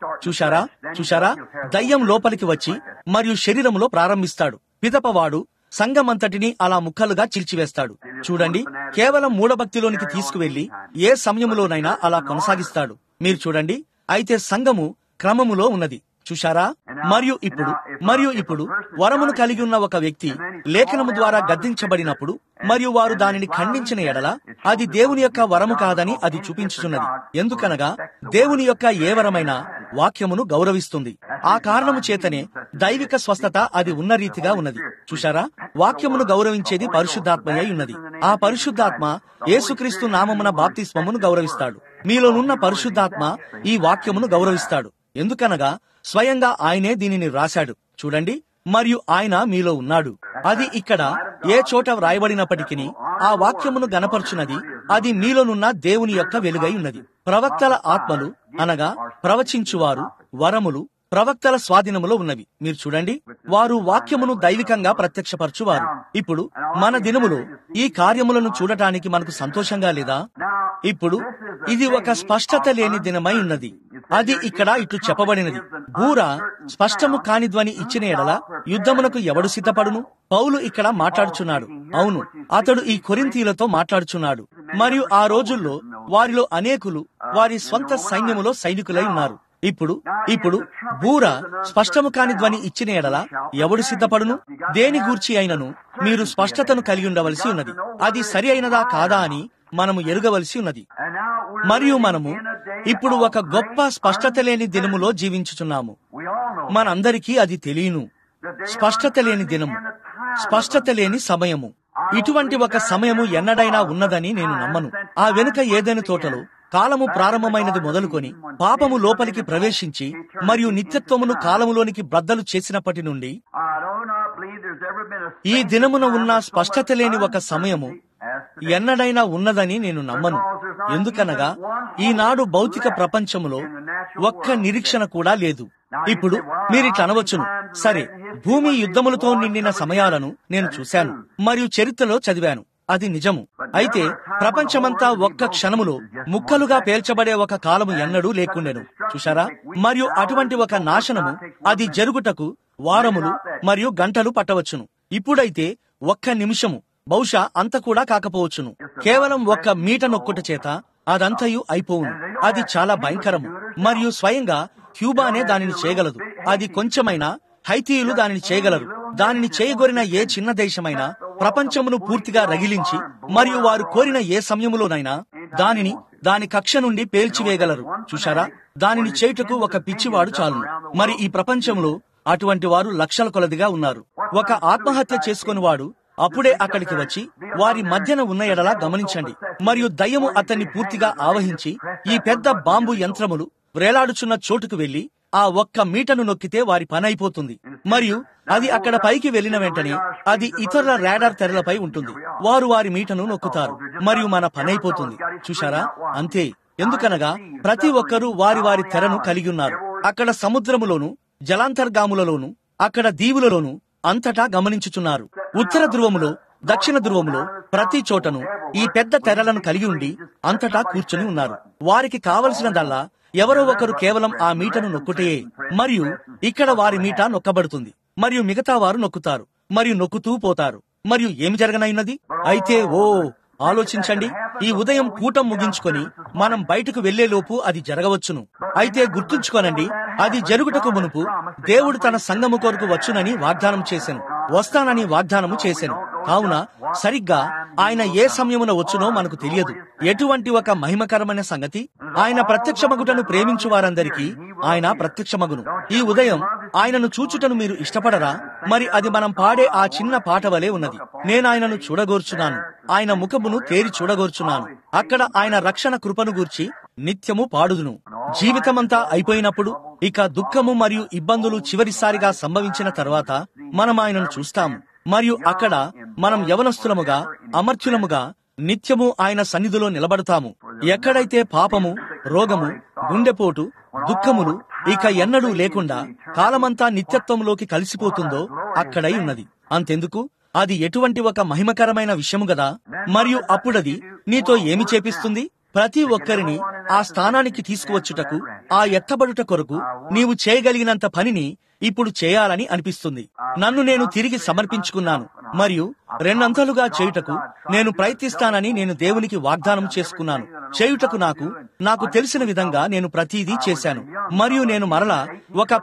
చూశారా? దయ్యం లోపలికి వచ్చి మరియు శరీరములో ప్రారంభిస్తాడు. పిదపవాడు సంఘమంతటిని అలా ముక్కలుగా చీల్చివేస్తాడు. చూడండి, కేవలం మూఢభక్తిలోనికి తీసుకువెళ్లి ఏ సమయములోనైనా అలా కొనసాగిస్తాడు. మీరు చూడండి, అయితే సంఘము క్రమములో ఉన్నది. చూశారా? మరియు ఇప్పుడు వరమును కలిగి ఉన్న ఒక వ్యక్తి లేఖనము ద్వారా గద్దించబడినప్పుడు మరియు వారు దానిని ఖండించిన ఎడల అది దేవుని యొక్క వరము కాదని అది చూపించుచున్నది. ఎందుకనగా దేవుని యొక్క ఏ వరమైనా వాక్యమును గౌరవిస్తుంది. ఆ కారణము చేతనే దైవిక స్వస్థత అది ఉన్న రీతిగా ఉన్నది. చూశారా? వాక్యమును గౌరవించేది పరిశుద్ధాత్మయై ఉన్నది. ఆ పరిశుద్ధాత్మ యేసుక్రీస్తు నామమున బాప్తిస్మమును గౌరవిస్తాడు. మీలోనున్న పరిశుద్ధాత్మ ఈ వాక్యమును గౌరవిస్తాడు. ఎందుకనగా స్వయంగా ఆయనే దీనిని వ్రాశాడు. చూడండి, మరియు ఆయన మీలో ఉన్నాడు. అది ఇక్కడ ఏ చోట వ్రాయబడినప్పటికీ ఆ వాక్యమును గనపరచున్నది. అది మీలోనున్న దేవుని యొక్క వెలుగై ఉన్నది. ప్రవక్తల ఆత్మలు అనగా ప్రవచించువారు వరములు ప్రవక్తల స్వాధీనములో ఉన్నవి. మీరు చూడండి, వారు వాక్యమును దైవికంగా ప్రత్యక్షపరచువారు. ఇప్పుడు మన దినములో ఈ కార్యములను చూడటానికి మనకు సంతోషంగా లేదా? ఇప్పుడు ఇది ఒక స్పష్టత లేని దినమై ఉన్నది. అది ఇక్కడ ఇట్లు చెప్పబడినది, బూర స్పష్టము కాని ధ్వని ఇచ్చిన ఎడల యుద్ధమునకు ఎవడు సిద్ధపడును? పౌలు ఇక్కడ మాట్లాడుచున్నాడు. అవును, అతడు ఈ కొరింథీయులతో మాట్లాడుచున్నాడు. మరియు ఆ రోజుల్లో వారిలో అనేకులు వారి స్వంత సైన్యములో సైనికులై ఉన్నారు. ఇప్పుడు బూర స్పష్టము కాని ధ్వని ఇచ్చిన ఎడల ఎవడు సిద్ధపడును? దేని గూర్చి అయినను మీరు స్పష్టతను కలిగి ఉండవలసి ఉన్నది. అది సరి అయినదా కాదా అని మనము ఎరుగవలసి ఉన్నది. మరియు మనము ఇప్పుడు ఒక గొప్ప స్పష్టత లేని దినములో జీవించుచున్నాము. మనందరికీ అది తెలియను. స్పష్టత లేని దినము, స్పష్టత లేని సమయము. ఇటువంటి ఒక సమయము ఎన్నడైనా ఉన్నదని నేను నమ్మను. ఆ వెనుక ఏదైనా తోటలో కాలము ప్రారంభమైనది మొదలుకొని పాపము లోపలికి ప్రవేశించి మరియు నిత్యత్వమును కాలములోనికి బ్రద్దలు చేసినప్పటి నుండి ఈ దినమున ఉన్న స్పష్టత లేని ఒక సమయము ఎన్నడైనా ఉన్నదని నేను నమ్మను. ఎందుకనగా ఈనాడు భౌతిక ప్రపంచములో ఒక్క నిరీక్షణ కూడా లేదు. ఇప్పుడు మీరిట్లా అనవచ్చును, సరే, భూమి యుద్ధములతో నిండిన సమయాలను నేను చూశాను మరియు చరిత్రలో చదివాను. అది నిజము. అయితే ప్రపంచమంతా ఒక్క క్షణములో ముక్కలుగా పేల్చబడే ఒక కాలము ఎన్నడూ లేకుండెను. చూశారా? మరియు అటువంటి ఒక నాశనము అది జరుగుటకు వారములు మరియు గంటలు పట్టవచ్చును. ఇప్పుడైతే ఒక్క నిమిషము, బహుశా అంత కూడా కాకపోవచ్చును. కేవలం ఒక్క మీట నొక్కుట చేత అదంతయు అయిపోవును. అది చాలా భయంకరము. మరియు స్వయంగా క్యూబానే దానిని చేయగలదు. అది కొంచెమైనా హైతీయులు దానిని చేయగలరు. దానిని చేయగోరిన ఏ చిన్న దేశమైనా ప్రపంచమును పూర్తిగా రగిలించి మరియు వారు కోరిన ఏ సమయములోనైనా దానిని దాని కక్ష నుండి పేల్చివేయగలరు. చూశారా, దానిని చేయుటకు ఒక పిచ్చివాడు చాలును. మరి ఈ ప్రపంచంలో అటువంటి వారు లక్షల కొలదిగా ఉన్నారు. ఒక ఆత్మహత్య చేసుకుని వాడు అప్పుడే అక్కడికి వచ్చి వారి మధ్యన ఉన్న ఎడలా గమనించండి. మరియు దయ్యము అతన్ని పూర్తిగా ఆవహించి ఈ పెద్ద బాంబు యంత్రములు వ్రేలాడుచున్న చోటుకు వెళ్లి ఆ ఒక్క మీటను నొక్కితే వారి పని అయిపోతుంది. మరియు అది అక్కడ పైకి వెళ్లిన వెంటనే అది ఇతరుల రాడార్ తెరలపై ఉంటుంది. వారు వారి మీటను నొక్కుతారు మరియు మన పని అయిపోతుంది. చూశారా, అంతే. ఎందుకనగా ప్రతి ఒక్కరూ వారి వారి తెరను కలిగి ఉన్నారు. అక్కడ సముద్రములోను, జలాంతర్గాములలోను, అక్కడ దీవులలోను అంతటా గమనించుచున్నారు. ఉత్తర ధ్రువములో, దక్షిణ ధ్రువములో ప్రతి చోటను ఈ పెద్ద తెరలను కలిగి ఉండి అంతటా కూర్చుని ఉన్నారు. వారికి కావలసినదల్లా ఎవరో ఒకరు కేవలం ఆ మీటను నొక్కుటే, మరియు ఇక్కడ వారి మీట నొక్కబడుతుంది మరియు మిగతా వారు నొక్కుతారు మరియు నొక్కుతూ పోతారు. మరియు ఏమి జరగనైనది? అయితే ఆలోచించండి, ఈ ఉదయం కూటం ముగించుకొని మనం బయటకు వెళ్లేలోపు అది జరగవచ్చును. అయితే గుర్తుంచుకోనండి, అది జరుగుటకు మునుపు దేవుడు తన సంఘము కొరకు వచ్చునని వాగ్దానం చేసెను, వస్తానని వాగ్దానము చేసెను. కావున సరిగ్గా ఆయన ఏ సమయమున వచ్చునో మనకు తెలియదు. ఎటువంటి ఒక మహిమకరమైన సంగతి, ఆయన ప్రత్యక్షమగుటను ప్రేమించు వారందరికీ ఆయన ప్రత్యక్షమగును. ఈ ఉదయం ఆయనను చూచుటను మీరు ఇష్టపడరా? మరి అది మనం పాడే ఆ చిన్న పాట వలె ఉన్నది. నేను ఆయనను చూడగోర్చున్నాను, ఆయన ముఖమును తేరి చూడగోర్చున్నాను. అక్కడ ఆయన రక్షణ కృపను గూర్చి నిత్యము పాడుదును. జీవితమంతా అయిపోయినప్పుడు, ఇక దుఃఖము మరియు ఇబ్బందులు చివరిసారిగా సంభవించిన తర్వాత మనం ఆయనను చూస్తాము. మరియు అక్కడ మనం యవనస్తులముగా, అమర్త్యులముగా నిత్యము ఆయన సన్నిధిలో నిలబడతాము. ఎక్కడైతే పాపము, రోగము, గుండెపోటు, దుఃఖములు ఇక ఎన్నడూ లేకుండా కాలమంతా నిత్యత్వంలోకి కలిసిపోతుందో అక్కడై ఉన్నది. అంతెందుకు, అది ఎటువంటి ఒక మహిమకరమైన విషయము గదా. మరియు అప్పుడది నీతో ఏమి చేపిస్తుంది? ప్రతి ఒక్కరిని ఆ స్థానానికి తీసుకువచ్చుటకు, ఆ ఎత్తబడుట కొరకు నీవు చేయగలిగినంత పనిని ఇప్పుడు చేయాలని అనిపిస్తుంది. నన్ను నేను తిరిగి సమర్పించుకున్నాను మరియు రెండంతలుగా చేయుటకు నేను ప్రయత్నిస్తానని నేను దేవునికి వాగ్దానం చేసుకున్నాను. చేయుటకు నాకు తెలిసిన విధంగా నేను ప్రతిదీ చేశాను. మరియు నేను మరలా ఒక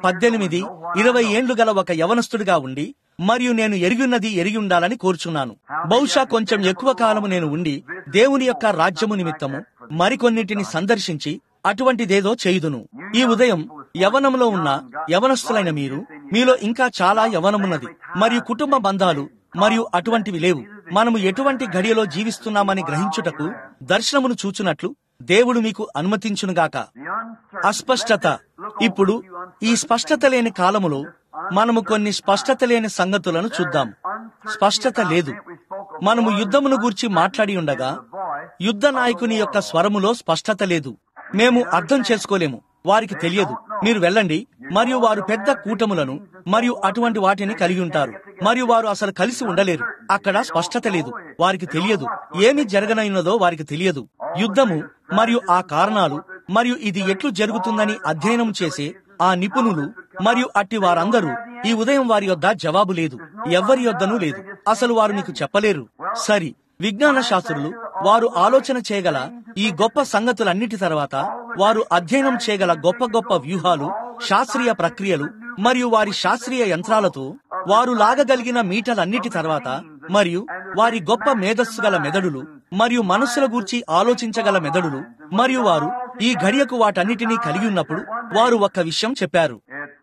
18-20 ఏండ్లు గల ఒక యవనస్తుడిగా ఉండి, మరియు నేను ఎరిగి ఉండాలని కోరుచున్నాను. బహుశా కొంచెం ఎక్కువ కాలము నేను ఉండి దేవుని యొక్క రాజ్యము నిమిత్తము మరికొన్నిటిని సందర్శించి అటువంటిదేదో చేయుదును. ఈ ఉదయం యవనంలో ఉన్న యవనస్తులైన మీలో ఇంకా చాలా యవనమున్నది మరియు కుటుంబ బంధాలు మరియు అటువంటివి లేవు. మనము ఎటువంటి ఘడియలో జీవిస్తున్నామని గ్రహించుటకు దర్శనమును చూచునట్లు దేవుడు మీకు అనుమతించునుగాక. అస్పష్టత. ఇప్పుడు ఈ స్పష్టత లేని కాలములో మనము కొన్ని స్పష్టత లేని సంగతులను చూద్దాం. స్పష్టత లేదు. మనము యుద్ధమును గూర్చి మాట్లాడి ఉండగా యుద్ధ నాయకుని యొక్క స్వరములో స్పష్టత లేదు. మేము అర్థం చేసుకోలేము, వారికి తెలియదు. మీరు వెళ్ళండి మరియు వారు పెద్ద కూటములను మరియు అటువంటి వాటిని కలిగి ఉంటారు మరియు వారు అసలు కలిసి ఉండలేరు. అక్కడ స్పష్టత లేదు, వారికి తెలియదు. ఏమి జరగనైనదో వారికి తెలియదు. యుద్ధము మరియు ఆ కారణాలు మరియు ఇది ఎట్లు జరుగుతుందని అధ్యయనం చేసే ఆ నిపుణులు మరియు అట్టి వారందరూ ఈ ఉదయం వారి యొద్ద జవాబు లేదు. ఎవ్వరి యొద్దనూ లేదు. అసలు వారు మీకు చెప్పలేరు. సరి, విజ్ఞాన శాస్త్రులు వారు ఆలోచన చేయగల ఈ గొప్ప సంగతులన్నిటి తర్వాత, వారు అధ్యయనం చేయగల గొప్ప గొప్ప వ్యూహాలు, శాస్త్రీయ ప్రక్రియలు మరియు వారి శాస్త్రీయ యంత్రాలతో వారు లాగగలిగిన మీటలన్నిటి తర్వాత, మరియు వారి గొప్ప మేధస్సు గల మెదడులు మరియు మనస్సుల గూర్చి ఆలోచించగల మెదడులు, మరియు వారు ఈ ఘడియకు వాటన్నిటినీ కలిగి ఉన్నప్పుడు వారు ఒక్క విషయం చెప్పారు: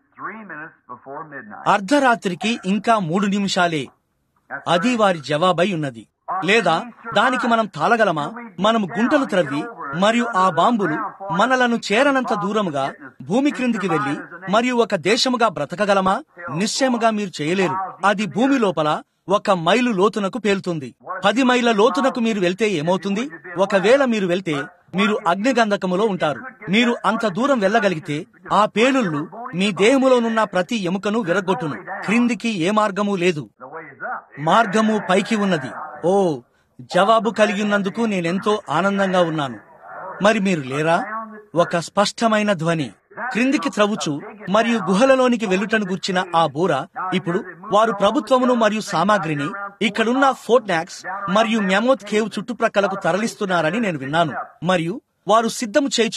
అర్ధరాత్రికి ఇంకా 3 నిమిషాలే. అది వారి జవాబై ఉన్నది. లేదా దానికి మనం తాళగలమా? మనము గుంటలు త్రవ్వి మరియు ఆ బాంబులు మనలను చేరనంత దూరముగా భూమి క్రిందికి వెళ్లి మరియు ఒక దేశముగా బ్రతకగలమా? నిశ్చయముగా మీరు చేయలేరు. అది భూమి లోపల 1 మైలు లోతునకు పేలుతుంది. 10 మైళ్ళ లోతునకు మీరు వెళ్తే ఏమవుతుంది? ఒకవేళ మీరు వెళ్తే మీరు అగ్నిగంధకములో ఉంటారు. మీరు అంత దూరం వెళ్ళగలిగితే ఆ పేలుళ్లు మీ దేహములోనున్న ప్రతి ఎముకను విరగొట్టును. క్రిందికి ఏ మార్గము లేదు, మార్గము పైకి ఉన్నది. జవాబు కలిగి ఉన్నందుకు నేనెంతో ఆనందంగా ఉన్నాను. మరి మీరు లేరా? ఒక స్పష్టమైన ధ్వని క్రిందికి త్రవ్వుచు మరియు గుహలలోనికి వెళ్లుటను గుర్చిన ఆ బూర. ఇప్పుడు వారు ప్రభుత్వమును మరియు సామాగ్రిని ఇక్కడున్న ఫోర్ట్ నాక్స్ మరియు మ్యామోత్ కేవ్ చుట్టుప్రక్కలకు తరలిస్తున్నారని నేను విన్నాను. మరియు వారు సిద్ధము చేయుచున్న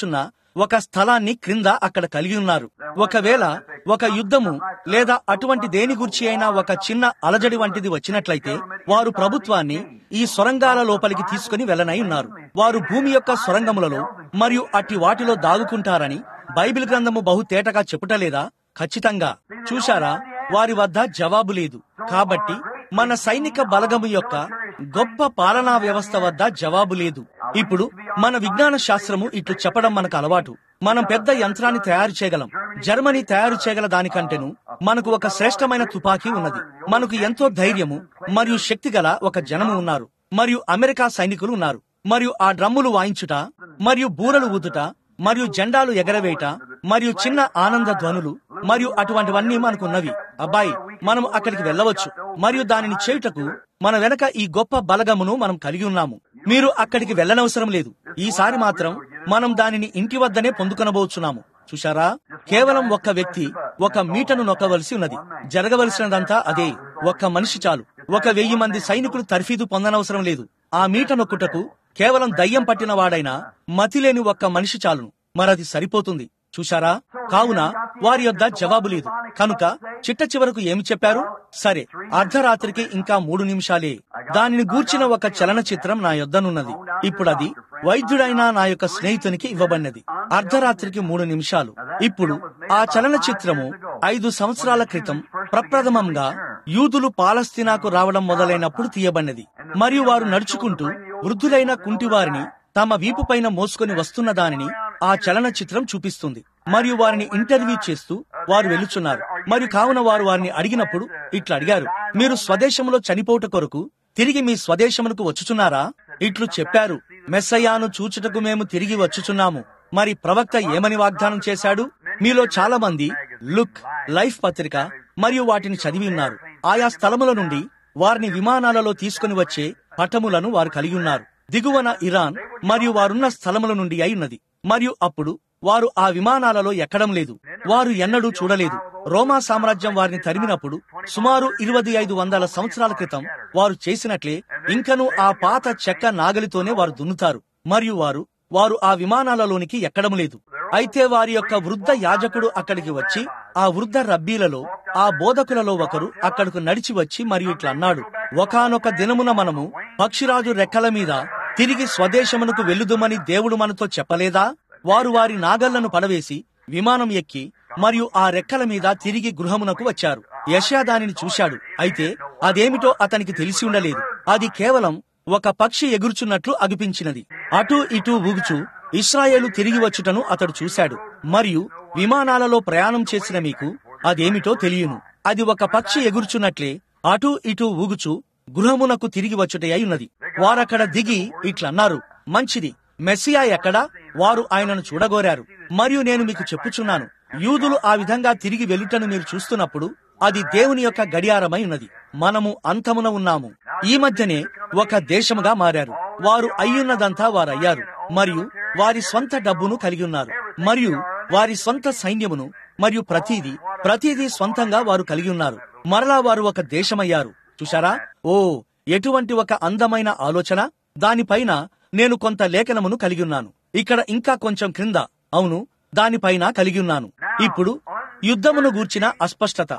ఒక స్థలాన్ని క్రింద అక్కడ కలిగి ఉన్నారు. ఒకవేళ ఒక యుద్ధము లేదా అటువంటి దేని గురించి అయినా ఒక చిన్న అలజడి వంటిది వచ్చినట్లయితే వారు ప్రభుత్వాన్ని ఈ సొరంగాల లోపలికి తీసుకుని వెళ్ళనై ఉన్నారు. వారు భూమి యొక్క సొరంగములలో మరియు అట్టి వాటిలో దాగుకుంటారని బైబిల్ గ్రంథము బహుతేటగా చెప్పుటలేదా? ఖచ్చితంగా. చూశారా, వారి వద్ద జవాబు లేదు. కాబట్టి మన సైనిక బలగము యొక్క గొప్ప పాలనా వ్యవస్థ వద్ద జవాబు లేదు. ఇప్పుడు మన విజ్ఞాన శాస్త్రము ఇట్లు చెప్పడం మనకు అలవాటు. మనం పెద్ద యంత్రాన్ని తయారు చేయగలం. జర్మనీ తయారు చేయగల దానికంటేను మనకు ఒక శ్రేష్టమైన తుపాకీ ఉన్నది. మనకు ఎంతో ధైర్యము మరియు శక్తి గల ఒక జనము ఉన్నారు. మరియు అమెరికా సైనికులు ఉన్నారు. మరియు ఆ డ్రమ్ములు వాయించుట మరియు బూరలు ఊదుట మరియు జెండాలు ఎగరవేయట మరియు చిన్న ఆనంద ధ్వనులు మరియు అటువంటివన్నీ మనకున్నవి. అబ్బాయి, మనం అక్కడికి వెళ్ళవచ్చు మరియు దానిని చేయుటకు మన వెనక ఈ గొప్ప బలగమును మనం కలిగి ఉన్నాము. మీరు అక్కడికి వెళ్ళనవసరం లేదు. ఈసారి మాత్రం మనం దానిని ఇంటి వద్దనే పొందుకొనబోచున్నాము. చూశారా, కేవలం ఒక్క వ్యక్తి ఒక మీటను నొక్కవలసి ఉన్నది. జరగవలసినదంతా అదే. ఒక్క మనిషి చాలు. 1000 మంది సైనికులు తర్ఫీదు పొందనవసరం లేదు. ఆ మీట నొక్కుటకు కేవలం దయ్యం పట్టిన వాడైనా మతిలేని ఒక్క మనిషి చాలును. మరది సరిపోతుంది. చూశారా, కావున వారి యొద్ద జవాబు లేదు. కనుక చిట్ట చివరకు ఏమి చెప్పారు? సరే, అర్ధరాత్రికి ఇంకా 3 నిమిషాలే. దానిని గూర్చిన ఒక చలనచిత్రం నా యొద్దనున్నది. ఇప్పుడు అది వైద్యుడైన నా యొక్క స్నేహితునికి ఇవ్వబడినది. అర్ధరాత్రికి 3 నిమిషాలు. ఇప్పుడు ఆ చలనచిత్రము 5 సంవత్సరాల క్రితం ప్రప్రథమంగా యూదులు పాలస్తీనాకు రావడం మొదలైనప్పుడు తీయబడినది. మరియు వారు నడుచుకుంటూ వృద్ధులైన కుంటివారిని తమ వీపు పైన మోసుకొని వస్తున్న దానిని ఆ చలనచిత్రం చూపిస్తుంది. మరియు వారిని ఇంటర్వ్యూ చేస్తూ వారు వెళ్లుచున్నారు. మరియు కావున వారు వారిని అడిగినప్పుడు ఇట్లా అడిగారు, మీరు స్వదేశంలో చనిపోవుట కొరకు తిరిగి మీ స్వదేశమునకు వచ్చుచున్నారా? ఇట్లు చెప్పారు, మెస్సయ్యాను చూచుటకు మేము తిరిగి వచ్చుచున్నాము. మరి ప్రవక్త ఏమని వాగ్దానం చేశాడు? మీలో చాలా మంది లుక్, లైఫ్ పత్రిక మరియు వాటిని చదివి ఉన్నారు. ఆయా స్థలముల నుండి వారిని విమానాలలో తీసుకుని వచ్చే పటములను వారు కలిగి ఉన్నారు. దిగువన ఇరాన్ మరియు వారున్న స్థలముల నుండి అయినది. మరియు అప్పుడు వారు ఆ విమానాలలో ఎక్కడం లేదు. వారు ఎన్నడూ చూడలేదు. రోమా సామ్రాజ్యం వారిని తరిమినప్పుడు సుమారు 2500 సంవత్సరాల క్రితం వారు చేసినట్లే ఇంకనూ ఆ పాత చెక్క నాగలితోనే వారు దున్నుతారు. మరియు వారు ఆ విమానాలలోనికి ఎక్కడం లేదు. అయితే వారి యొక్క వృద్ధ యాజకుడు అక్కడికి వచ్చి ఆ వృద్ధ రబ్బీలలో ఆ బోధకులలో ఒకరు అక్కడకు నడిచి వచ్చి మరియు ఇట్లా అన్నాడు, ఒకానొక దినమున మనము పక్షిరాజు రెక్కల మీద తిరిగి స్వదేశమునకు వెళ్ళుదుమని దేవుడు మనతో చెప్పలేదా? వారు వారి నాగళ్లను పడవేసి విమానం ఎక్కి మరియు ఆ రెక్కల మీద తిరిగి గృహమునకు వచ్చారు. యెషయా దానిని చూశాడు. అయితే అదేమిటో అతనికి తెలిసి ఉండలేదు. అది కేవలం ఒక పక్షి ఎగురుచున్నట్లు అగుపించినది. అటూ ఇటూ ఊగుచూ ఇశ్రాయేలు తిరిగి వచ్చుటను అతడు చూశాడు. మరియు విమానాలలో ప్రయాణం చేసిన మీకు అదేమిటో తెలియను. అది ఒక పక్షి ఎగురుచున్నట్లే అటూ ఇటూ ఊగుచూ గృహమునకు తిరిగి వచ్చుటే అయ్యున్నది. వారక్కడ దిగి ఇట్లన్నారు, మంచిది, మెస్సియా ఎక్కడా? వారు ఆయనను చూడగోరారు. మరియు నేను మీకు చెప్పుచున్నాను, యూదులు ఆ విధంగా తిరిగి వెళ్ళుటను మీరు చూస్తున్నప్పుడు అది దేవుని యొక్క గడియారమై ఉన్నది. మనము అంతమున ఉన్నాము. ఈ మధ్యనే ఒక దేశముగా మారారు. వారు అయ్యున్నదంతా వారయ్యారు. మరియు వారి స్వంత డబ్బును కలిగి ఉన్నారు. మరియు వారి స్వంత సైన్యమును మరియు ప్రతిదీ స్వంతంగా వారు కలిగి ఉన్నారు. మరలా వారు ఒక దేశమయ్యారు. చూశారా? ఓ, ఎటువంటి ఒక అందమైన ఆలోచన! దానిపైన నేను కొంత లేఖనమును కలిగి ఉన్నాను. ఇక్కడ ఇంకా కొంచెం క్రింద, అవును, దానిపైన కలిగి ఉన్నాను. ఇప్పుడు యుద్ధమును గూర్చిన అస్పష్టత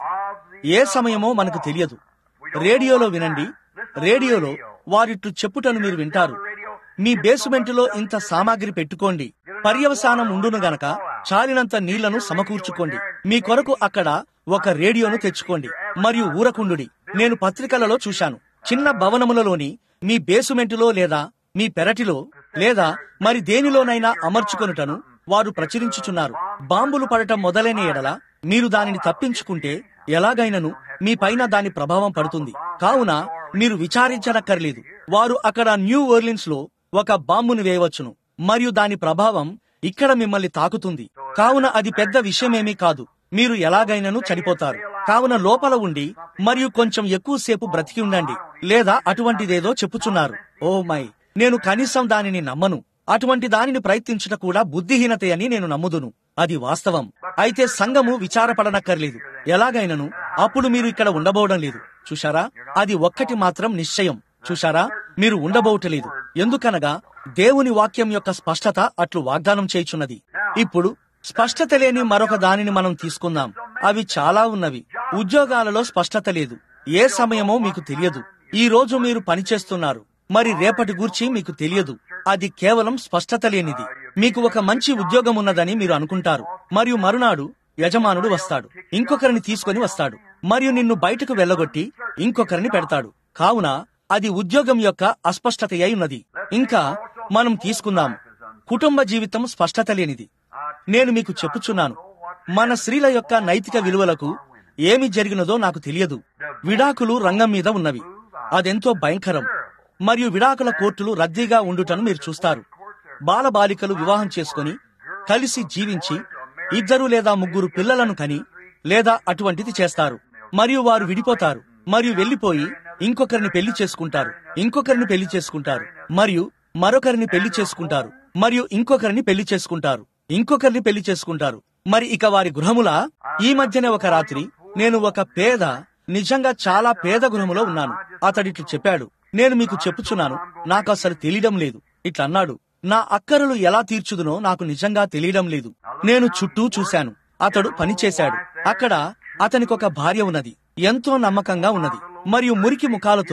ఏ సమయమో మనకు తెలియదు. రేడియోలో వినండి. రేడియోలో వారిట్లు చెప్పుటను మీరు వింటారు. మీ బేసుమెంటులో ఇంత సామాగ్రి పెట్టుకోండి. పర్యవసానం ఉండును గనక చాలినంత నీళ్లను సమకూర్చుకోండి. మీ కొరకు అక్కడ ఒక రేడియోను తెచ్చుకోండి మరియు ఊరకుండుడి. నేను పత్రికలలో చూశాను, చిన్న భవనములలోని మీ బేసుమెంటులో లేదా మీ పెరటిలో లేదా మరి దేనిలోనైనా అమర్చుకొనుటను వారు ప్రచురించుచున్నారు. బాంబులు పడటం మొదలైన ఎడల మీరు దానిని తప్పించుకుంటే ఎలాగైనను మీ పైన దాని ప్రభావం పడుతుంది. కావున మీరు విచారించనక్కర్లేదు. వారు అక్కడ న్యూ ఓర్లిన్స్ లో ఒక బాంబును వేయవచ్చును మరియు దాని ప్రభావం ఇక్కడ మిమ్మల్ని తాకుతుంది. కావున అది పెద్ద విషయమేమీ కాదు. మీరు ఎలాగైనను చనిపోతారు. కావున లోపల ఉండి మరియు కొంచెం ఎక్కువసేపు బ్రతికి ఉండండి. లేదా అటువంటిదేదో చెప్పుచున్నారు. ఓ మై, నేను కనీసం దానిని నమ్మను. అటువంటి దానిని ప్రయత్నించుట కూడా బుద్ధిహీనతే అని నేను నమ్ముదును. అది వాస్తవం. అయితే సంఘము విచారపడనక్కర్లేదు. ఎలాగైనను అప్పుడు మీరు ఇక్కడ ఉండబోవడం లేదు. చూశారా? అది ఒక్కటి మాత్రం నిశ్చయం. చూశారా? మీరు ఉండబోవటలేదు. ఎందుకనగా దేవుని వాక్యం యొక్క స్పష్టత అట్లు వాగ్దానం చేయుచున్నది. ఇప్పుడు స్పష్టత లేని మరొక దానిని మనం తీసుకుందాం. అవి చాలా ఉన్నవి. ఉద్యోగాలలో స్పష్టత లేదు. ఏ సమయమో మీకు తెలియదు. ఈ రోజు మీరు పనిచేస్తున్నారు, మరి రేపటి గూర్చి మీకు తెలియదు. అది కేవలం స్పష్టత లేనిది. మీకు ఒక మంచి ఉద్యోగం ఉన్నదని మీరు అనుకుంటారు, మరియు మరునాడు యజమానుడు వస్తాడు, ఇంకొకరిని తీసుకొని వస్తాడు, మరియు నిన్ను బయటకు వెళ్లగొట్టి ఇంకొకరిని పెడతాడు. కావున అది ఉద్యోగం యొక్క అస్పష్టత అయి ఉన్నది. ఇంకా మనం తీసుకుందాం, కుటుంబ జీవితం స్పష్టత లేనిది. నేను మీకు చెప్పుచున్నాను, మన స్త్రీల యొక్క నైతిక విలువలకు ఏమి జరిగినదో నాకు తెలియదు. విడాకులు రంగం మీద ఉన్నవి. అదెంతో భయంకరం. మరియు విడాకుల కోర్టులు రద్దీగా ఉండుటను మీరు చూస్తారు. బాలబాలికలు వివాహం చేసుకుని కలిసి జీవించి 2 లేదా 3 పిల్లలను కని లేదా అటువంటిది చేస్తారు, మరియు వారు విడిపోతారు, మరియు వెళ్లిపోయి ఇంకొకరిని పెళ్లి చేసుకుంటారు, ఇంకొకరిని పెళ్లి చేసుకుంటారు, మరియు మరొకరిని పెళ్లి చేసుకుంటారు, మరియు ఇంకొకరిని పెళ్లి చేసుకుంటారు, ఇంకొకరిని పెళ్లి చేసుకుంటారు. మరి ఇక వారి గృహములా? ఈ మధ్యనే ఒక రాత్రి నేను ఒక నిజంగా చాలా పేద గృహములో ఉన్నాను. అతడిట్లు చెప్పాడు, నేను మీకు చెప్పుచున్నాను, నాకు అసలు తెలియడం లేదు. ఇట్లా అన్నాడు, నా అక్కరలు ఎలా తీర్చుదునో నాకు నిజంగా తెలియడం లేదు. నేను చుట్టూ చూశాను. అతడు పనిచేశాడు. అక్కడ అతనికొక భార్య ఉన్నది, ఎంతో నమ్మకంగా ఉన్నది, మరియు మురికి ముఖాలతో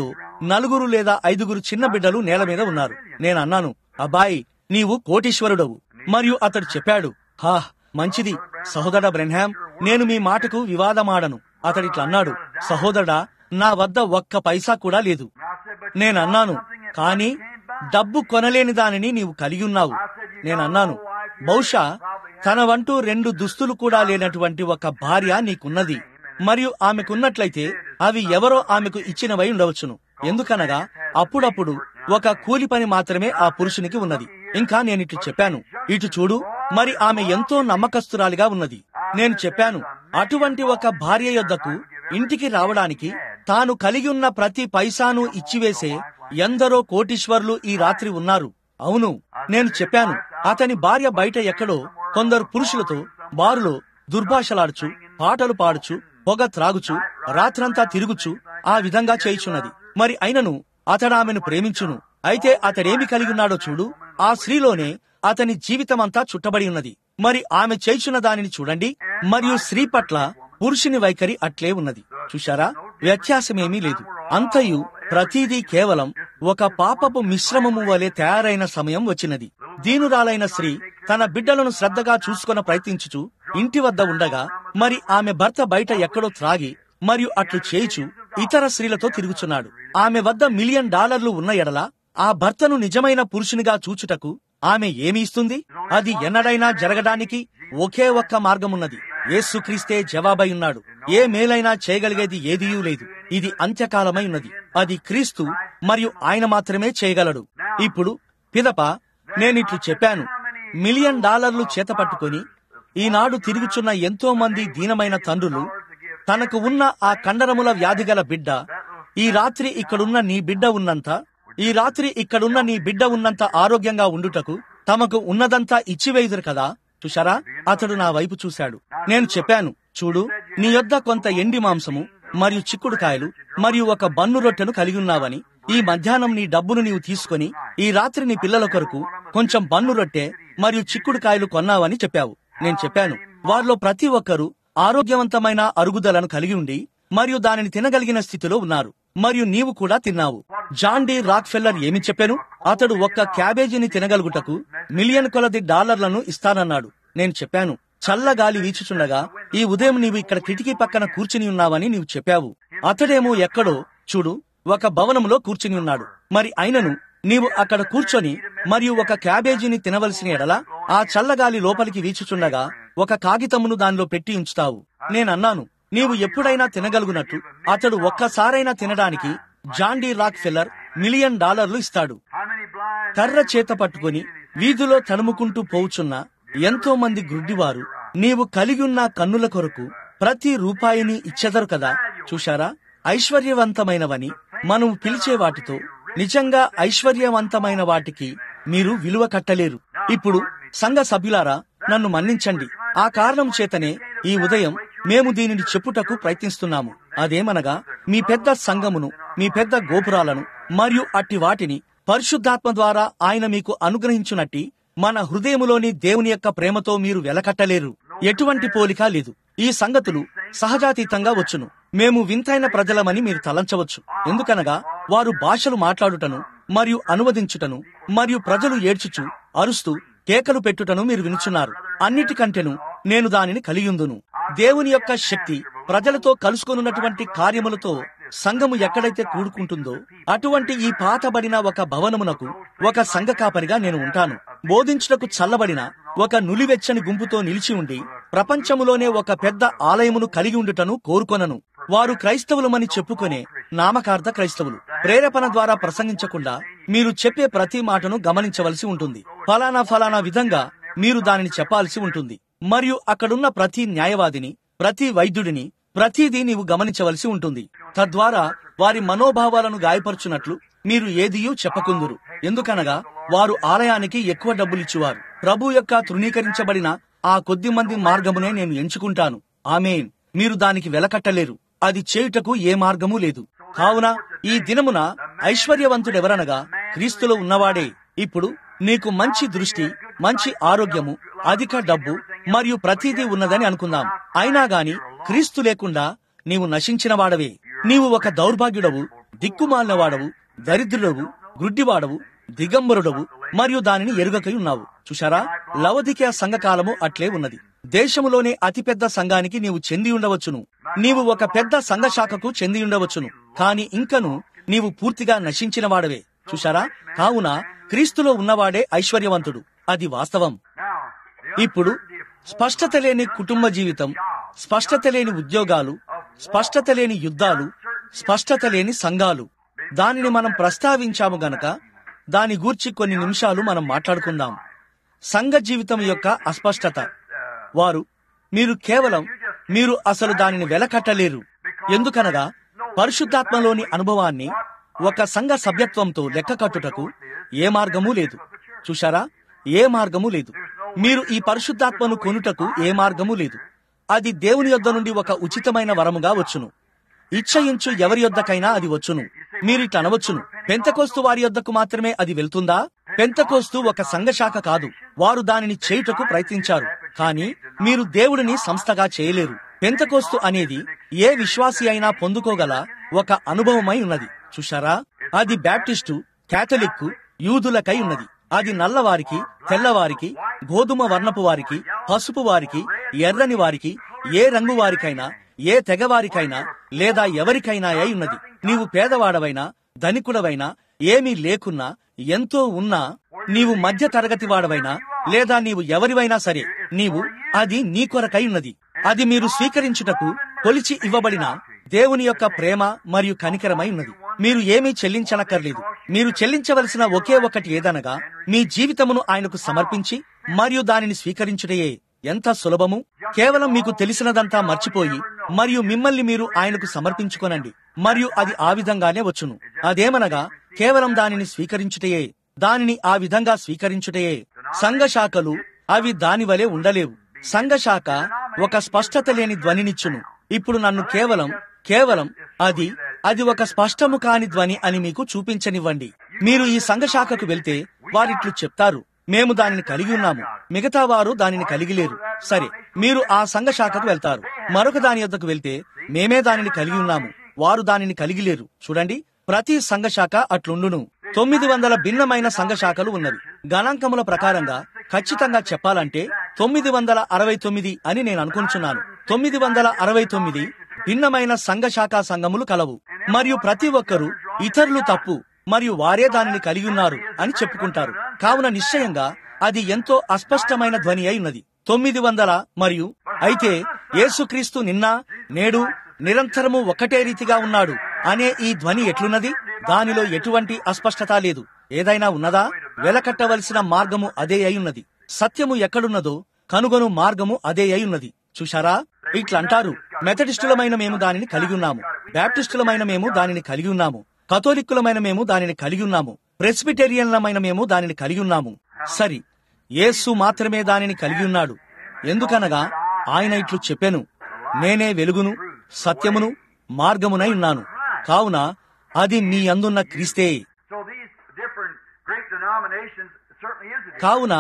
4 లేదా 5 చిన్న బిడ్డలు నేల మీద ఉన్నారు. నేను అన్నాను, అబ్బాయి, నీవు కోటీశ్వరుడవు. మరియు అతడు చెప్పాడు, హా, మంచిది సహోదరా బ్రెన్హామ్, నేను మీ మాటకు వివాదమాడను. అతడిట్లా అన్నాడు, సహోదరా, నా వద్ద ఒక్క పైసా కూడా లేదు. నేనన్నాను, కానీ డబ్బు కొనలేని దానిని నీవు కలిగి ఉన్నావు. నేనన్నాను, బహుశా తన వంటూ 2 దుస్తులు కూడా లేనటువంటి ఒక భార్య నీకున్నది, మరియు ఆమెకున్నట్లయితే అవి ఎవరో ఆమెకు ఇచ్చినవై ఉండవచ్చును. ఎందుకనగా అప్పుడప్పుడు ఒక కూలి పని మాత్రమే ఆ పురుషునికి ఉన్నది. ఇంకా నేనిట్లు చెప్పాను, ఇటు చూడు, మరి ఆమె ఎంతో నమ్మకస్తురాలిగా ఉన్నది. నేను చెప్పాను, అటువంటి ఒక భార్య యొద్దకు ఇంటికి రావడానికి తాను కలిగి ఉన్న ప్రతి పైసాను ఇచ్చివేసే ఎందరో కోటీశ్వర్లు ఈ రాత్రి ఉన్నారు. అవును, నేను చెప్పాను, అతని భార్య బయట ఎక్కడో కొందరు పురుషులతో బారులో దుర్భాషలాడుచు, పాటలు పాడుచు, పొగ త్రాగుచు, రాత్రంతా తిరుగుచు ఆ విధంగా చేయుచున్నది. మరి అయినను అతడామెను ప్రేమించును. అయితే అతడేమి కలిగి ఉన్నాడో చూడు, ఆ స్త్రీలోనే అతని జీవితమంతా చుట్టబడి ఉన్నది. మరి ఆమె చేయుచున్న దానిని చూడండి. మరియు స్త్రీ పట్ల పురుషుని వైఖరి అట్లే ఉన్నది. చూశారా? వ్యత్యాసమేమీ లేదు. అంతయు ప్రతిదీ కేవలం ఒక పాపపు మిశ్రమము వలె తయారైన సమయం వచ్చినది. దీనురాలైన స్త్రీ తన బిడ్డలను శ్రద్ధగా చూసుకొన ప్రయత్నించుచు ఇంటి వద్ద ఉండగా, మరి ఆమె భర్త బయట ఎక్కడో త్రాగి మరియు అట్లు చేయుచు ఇతర స్త్రీలతో తిరుగుచున్నాడు. ఆమె వద్ద $1 మిలియన్ ఉన్న ఎడల ఆ భర్తను నిజమైన పురుషునిగా చూచుటకు ఆమె ఏమి ఇస్తుంది? అది ఎన్నడైనా జరగడానికి ఒకే ఒక్క మార్గమున్నది. యేసుక్రీస్తే జవాబై ఉన్నాడు. ఏ మేలైనా చేయగలిగేది ఏదీయూ లేదు. ఇది అంత్యకాలమై ఉన్నది. అది క్రీస్తు, మరియు ఆయన మాత్రమే చేయగలడు. ఇప్పుడు పిదప నేనిట్లు చెప్పాను, $1 మిలియన్ చేత పట్టుకుని ఈనాడు తిరుగుచున్న ఎంతో మంది దీనమైన తండ్రులు తనకు ఉన్న ఆ కండరముల వ్యాధిగల బిడ్డ ఈ రాత్రి ఇక్కడున్న నీ బిడ్డ ఉన్నంత ఆరోగ్యంగా ఉండుటకు తమకు ఉన్నదంతా ఇచ్చివేయుదురు కదా. చూశారా? అతడు నా వైపు చూశాడు. నేను చెప్పాను, చూడు, నీ యొద్ద కొంత ఎండి మాంసము మరియు చిక్కుడుకాయలు మరియు ఒక బన్ను రొట్టెను కలిగి ఉన్నావని, ఈ మధ్యాహ్నం నీ డబ్బును నీవు తీసుకుని ఈ రాత్రి నీ పిల్లల కొరకు కొంచెం బన్ను రొట్టె మరియు చిక్కుడుకాయలు కొన్నావని చెప్పావు. నేను చెప్పాను, వారిలో ప్రతి ఒక్కరూ ఆరోగ్యవంతమైన అరుగుదలను కలిగి ఉండి మరియు దానిని తినగలిగిన స్థితిలో ఉన్నారు, మరియు నీవు కూడా తిన్నావు. జాన్ డి రాక్ఫెల్లర్ ఏమి చెప్పాను? అతడు ఒక్క క్యాబేజీని తినగలుగుటకు $1 మిలియన్ ఇస్తానన్నాడు. నేను చెప్పాను, చల్లగాలి వీచుచుండగా ఈ ఉదయం నీవు ఇక్కడ కిటికీ పక్కన కూర్చుని ఉన్నావని నీవు చెప్పావు. అతడేమో ఎక్కడో చూడు ఒక భవనంలో కూర్చుని ఉన్నాడు. మరి అయినను నీవు అక్కడ కూర్చొని మరియు ఒక క్యాబేజీని తినవలసిన ఎడల ఆ చల్లగాలి లోపలికి వీచుచుండగా ఒక కాగితమును దానిలో పెట్టి ఉంచుతావు. నేనన్నాను, నీవు ఎప్పుడైనా తినగలుగునట్టు అతడు ఒక్కసారైనా తినడానికి జాన్ డి రాక్ఫెల్లర్ $1 మిలియన్ ఇస్తాడు. కర్ర చేత పట్టుకుని వీధిలో తడుముకుంటూ పోవుచున్న ఎంతో మంది గుడ్డివారు నీవు కలిగి ఉన్న కన్నుల కొరకు ప్రతి రూపాయిని ఇచ్చెదరు కదా. చూశారా? ఐశ్వర్యవంతమైనవని మనం పిలిచే వాటితో నిజంగా ఐశ్వర్యవంతమైన వాటికి మీరు విలువ కట్టలేరు. ఇప్పుడు సంఘ సభ్యులారా, నన్ను మన్నించండి. ఆ కారణం చేతనే ఈ ఉదయం మేము దీనిని చెప్పుటకు ప్రయత్నిస్తున్నాము. అదేమనగా, మీ పెద్ద సంఘమును, మీ పెద్ద గోపురాలను మరియు అట్టి వాటిని పరిశుద్ధాత్మ ద్వారా ఆయన మీకు అనుగ్రహించునట్టి మన హృదయములోని దేవుని యొక్క ప్రేమతో మీరు వెలకట్టలేరు. ఎటువంటి పోలిక లేదు. ఈ సంగతులు సహజాతీతంగా వచ్చును. మేము వింతైన ప్రజలమని మీరు తలంచవచ్చు. ఎందుకనగా వారు భాషలు మాట్లాడుటను మరియు అనువదించుటను మరియు ప్రజలు ఏడ్చుచు అరుస్తూ కేకలు పెట్టుటను మీరు వినుచున్నారు. అన్నిటికంటేను నేను దానిని కలిగియుందును. దేవుని యొక్క శక్తి ప్రజలతో కలుసుకొనున్నటువంటి కార్యములతో సంఘము ఎక్కడైతే కూడుకుంటుందో అటువంటి ఈ పాతబడిన ఒక భవనమునకు ఒక సంఘ కాపరిగా నేను ఉంటాను. బోధించుటకు చల్లబడిన ఒక నులివెచ్చని గుంపుతో నిలిచి ఉండి ప్రపంచములోనే ఒక పెద్ద ఆలయమును కలిగి ఉండుటను కోరుకొనను. వారు క్రైస్తవులమని చెప్పుకునే నామకార్థ క్రైస్తవులు. ప్రేరేపణ ద్వారా ప్రసంగించకుండా మీరు చెప్పే ప్రతి మాటను గమనించవలసి ఉంటుంది. ఫలానా విధంగా మీరు దానిని చెప్పాల్సి ఉంటుంది. మరియు అక్కడున్న ప్రతి న్యాయవాదిని, ప్రతి వైద్యుడిని, ప్రతిదీ నీవు గమనించవలసి ఉంటుంది. తద్వారా వారి మనోభావాలను గాయపరచునట్లు మీరు ఏదియూ చెప్పకుందురు. ఎందుకనగా వారు ఆలయానికి ఎక్కువ డబ్బులిచ్చువారు. ప్రభు యొక్క తృణీకరించబడిన ఆ కొద్ది మంది మార్గమునే నేను ఎంచుకుంటాను. ఆమేన్. మీరు దానికి వెలకట్టలేరు. అది చేయుటకు ఏ మార్గము లేదు. కావున ఈ దినమున ఐశ్వర్యవంతుడెవరనగా క్రీస్తులో ఉన్నవాడే. ఇప్పుడు నీకు మంచి దృష్టి, మంచి ఆరోగ్యము, అధిక డబ్బు మరియు ప్రతిదీ ఉన్నదని అనుకుందాం. అయినా గాని క్రీస్తు లేకుండా నీవు నశించిన వాడవే. నీవు ఒక దౌర్భాగ్యుడవు, దిక్కుమాలినవాడవు, దరిద్రుడవు, గుడ్డివాడవు, దిగంబరుడవు మరియు దానిని ఎరుగకై ఉన్నావు. చూశారా, లవదికయ సంఘకాలము అట్లే ఉన్నది. దేశములోనే అతిపెద్ద సంఘానికి నీవు చెంది ఉండవచ్చును. నీవు ఒక పెద్ద సంఘ శాఖకు చెంది ఉండవచ్చును. కాని ఇంకను నీవు పూర్తిగా నశించిన వాడవే. చూశారా, కావున క్రీస్తులో ఉన్నవాడే ఐశ్వర్యవంతుడు. అది వాస్తవం. ఇప్పుడు స్పష్టత లేని కుటుంబ జీవితం, స్పష్టత లేని ఉద్యోగాలు, స్పష్టత లేని యుద్ధాలు, స్పష్టత లేని సంఘాలు, దానిని మనం ప్రస్తావించాము గనక దాని గూర్చి కొన్ని నిమిషాలు మనం మాట్లాడుకుందాం. సంఘ జీవితం యొక్క అస్పష్టత. మీరు అసలు దానిని వెలకట్టలేరు. ఎందుకనగా పరిశుద్ధాత్మలోని అనుభవాన్ని ఒక సంఘ సభ్యత్వంతో లెక్క కట్టుటకు ఏ మార్గమూ లేదు. చూశారా, ఏ మార్గము లేదు. మీరు ఈ పరిశుద్ధాత్మను కొనుటకు ఏ మార్గము లేదు. అది దేవుని యొద్ద నుండి ఒక ఉచితమైన వరముగా వచ్చును. ఇచ్చయించు ఎవరి యొద్దకైనా అది వచ్చును. మీరిట అనవచ్చును, పెంతెకోస్తు వారి యొద్దకు మాత్రమే అది వెళ్తుందా? పెంతెకోస్తు ఒక సంఘశాఖ కాదు. వారు దానిని చేయుటకు ప్రయత్నించారు, కానీ మీరు దేవుడిని సంస్థగా చేయలేరు. పెంతెకోస్తు అనేది ఏ విశ్వాసి అయినా పొందుకోగల ఒక అనుభవమై ఉన్నది. చూశారా, అది బ్యాప్టిస్టు, కేథలిక్కు, యూదులకై ఉన్నది. అది నల్లవారికి, తెల్లవారికి, గోధుమ వర్ణపు వారికి, పసుపు వారికి, ఎర్రని వారికి, ఏ రంగు వారికైనా, ఏ తెగవారికైనా లేదా ఎవరికైనా అయి ఉన్నది. నీవు పేదవాడవైనా, ధనికుడవైనా, ఏమీ లేకున్నా, ఎంతో ఉన్నా, నీవు మధ్య తరగతి వాడవైనా లేదా నీవు ఎవరివైనా సరే, అది నీ కొరకై ఉన్నది. అది మీరు స్వీకరించుటకు కొలిచి ఇవ్వబడిన దేవుని యొక్క ప్రేమ మరియు కనికరమై ఉన్నది. మీరు ఏమీ చెల్లించనక్కర్లేదు. మీరు చెల్లించవలసిన ఒకే ఒకటి ఏదనగా మీ జీవితమును ఆయనకు సమర్పించి మరియు దానిని స్వీకరించుటయే. ఎంత సులభము! కేవలం మీకు తెలిసినదంతా మర్చిపోయి మరియు మిమ్మల్ని మీరు ఆయనకు సమర్పించుకొనండి, మరియు అది ఆ విధంగానే వచ్చును. అదేమనగా కేవలం దానిని స్వీకరించుటయే, దానిని ఆ విధంగా స్వీకరించుటయే. సంఘశాఖలు అవి దానివలే ఉండలేవు. సంఘశాఖ ఒక స్పష్టత లేని ధ్వనినిచ్చును. ఇప్పుడు నన్ను కేవలం అది ఒక స్పష్టము కాని ధ్వని అని మీకు చూపించనివ్వండి. మీరు ఈ సంఘశాఖకు వెళ్తే వారిట్లు చెప్తారు, మేము దానిని కలిగి ఉన్నాము, మిగతా వారు దానిని కలిగి లేరు. సరే, మీరు ఆ సంఘశాఖకు వెళ్తారు. మరొక దాని యొద్దకు వెళ్తే మేమే దానిని కలిగి ఉన్నాము, వారు దానిని కలిగి లేరు. చూడండి, ప్రతి సంఘశాఖ అట్లుండును. 900 భిన్నమైన సంఘశాఖలు ఉన్నవి. గణాంకముల ప్రకారంగా ఖచ్చితంగా చెప్పాలంటే 969 అని నేను అనుకుంటున్నాను. 969 భిన్నమైన సంఘశాఖా సంఘములు కలవు. మరియు ప్రతి ఒక్కరూ ఇతరులు తప్పు మరియు వారే దానిని కలిగి ఉన్నారు అని చెప్పుకుంటారు. కావున నిశ్చయంగా అది ఎంతో అస్పష్టమైన ధ్వని అయి ఉన్నది. 900 మరియు అయితే యేసుక్రీస్తు నిన్న, నేడు, నిరంతరము ఒకటే రీతిగా ఉన్నాడు అనే ఈ ధ్వని ఎట్లున్నది? దానిలో ఎటువంటి అస్పష్టత లేదు. ఏదైనా ఉన్నదా? వెలకట్టవలసిన మార్గము అదే అయి ఉన్నది. సత్యము ఎక్కడున్నదో కనుగొను మార్గము అదే అయి ఉన్నది. చూశారా, ఇట్లంటారు, మెథడిస్టులమైన మేము దానిని కలిగి ఉన్నాము, బ్యాప్టిస్టులమైన మేము దానిని కలిగి ఉన్నాము, కథోలిక్కులమైన మేము దానిని కలిగి ఉన్నాము, ప్రెస్బిటేరియన్లమైన మేము దానిని కలిగి ఉన్నాము. సరి, యేసు మాత్రమే దానిని కలిగి ఉన్నాడు. ఎందుకనగా ఆయన ఇట్లు చెప్పెను, నేనే వెలుగును, సత్యమును, మార్గమునై ఉన్నాను. కావున అది మీ అందున్న క్రీస్తే. కావున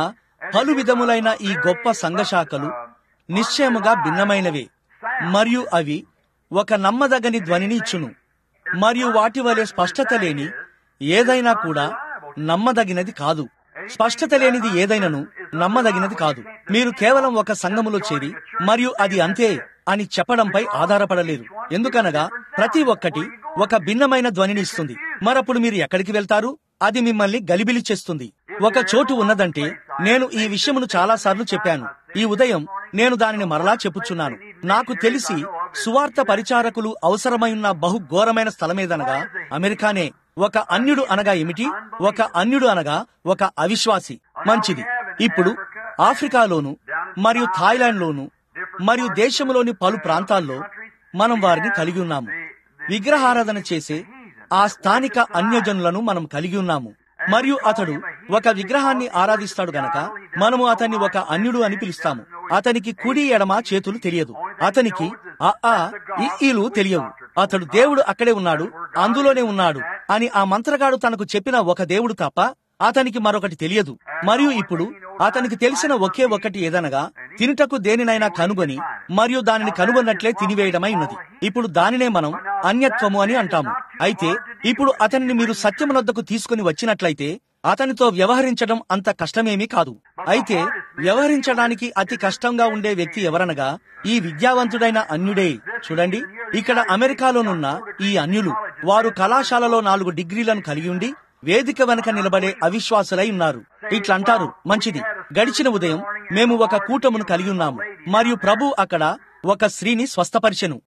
పలు విధములైన ఈ గొప్ప సంఘశాఖలు నిశ్చయముగా భిన్నమైనవే, మరియు అవి ఒక నమ్మదగని ధ్వనిని ఇచ్చును. మరియు వాటి వలె స్పష్టత లేని ఏదైనా కూడా నమ్మదగినది కాదు. స్పష్టత లేనిది ఏదైనాను నమ్మదగినది కాదు. మీరు కేవలం ఒక సంఘములో చేరి మరియు అది అంతే అని చెప్పడంపై ఆధారపడలేరు. ఎందుకనగా ప్రతి ఒక్కటి ఒక భిన్నమైన ధ్వనిని ఇస్తుంది. మరప్పుడు మీరు ఎక్కడికి వెళ్తారు? అది మిమ్మల్ని గలిబిలి చేస్తుంది. ఒక చోటు ఉన్నదంటే, నేను ఈ విషయమును చాలాసార్లు చెప్పాను. ఈ ఉదయం నేను దానిని మరలా చెప్పుచున్నాను. నాకు తెలిసి సువార్త పరిచారకులు అవసరమైన బహు ఘోరమైన స్థలమేదనగా అమెరికానే. ఒక అన్యుడు అనగా ఏమిటి? ఒక అన్యుడు అనగా ఒక అవిశ్వాసి. మంచిది. ఇప్పుడు ఆఫ్రికాలోను మరియు థాయిలాండ్ లోను మరియు దేశంలోని పలు ప్రాంతాల్లో మనం వారిని కలిగి ఉన్నాము. విగ్రహారాధన చేసే ఆ స్థానిక అన్యజనులను మనం కలిగి ఉన్నాము. మరియు అతడు ఒక విగ్రహాన్ని ఆరాధిస్తాడు గనక మనము అతన్ని ఒక అన్యుడు అని పిలుస్తాము. అతనికి కుడి ఎడమ చేతులు తెలియదు. అతనికి ఈలు తెలియవు. అతడు దేవుడు అక్కడే ఉన్నాడు, అందులోనే ఉన్నాడు అని ఆ మంత్రగాడు తనకు చెప్పిన ఒక దేవుడు తప్ప అతనికి మరొకటి తెలియదు. మరియు ఇప్పుడు అతనికి తెలిసిన ఒకే ఒక్కటి ఏదనగా తినుటకు దేనినైనా కనుగొని మరియు దానిని కనుగొన్నట్లే తినివేయడమై ఉన్నది. ఇప్పుడు దానినే మనం అన్యత్వము అని అంటాము. అయితే ఇప్పుడు అతనిని మీరు సత్యమునొద్దకు తీసుకుని వచ్చినట్లయితే అతనితో వ్యవహరించడం అంత కష్టమేమీ కాదు. అయితే వ్యవహరించడానికి అతి కష్టంగా ఉండే వ్యక్తి ఎవరనగా ఈ విద్యావంతుడైన అన్యుడే. చూడండి, ఇక్కడ అమెరికాలోనున్న ఈ అన్యులు వారు కళాశాలలో 4 డిగ్రీలను కలిగి ఉండి వేదిక వెనక నిలబడే అవిశ్వాసులై ఉన్నారు. ఇట్లంటారు, మంచిది, గడిచిన ఉదయం మేము ఒక కూటమును కలిగి ఉన్నాము మరియు ప్రభు అక్కడ ఒక స్త్రీని స్వస్థపరిచెను.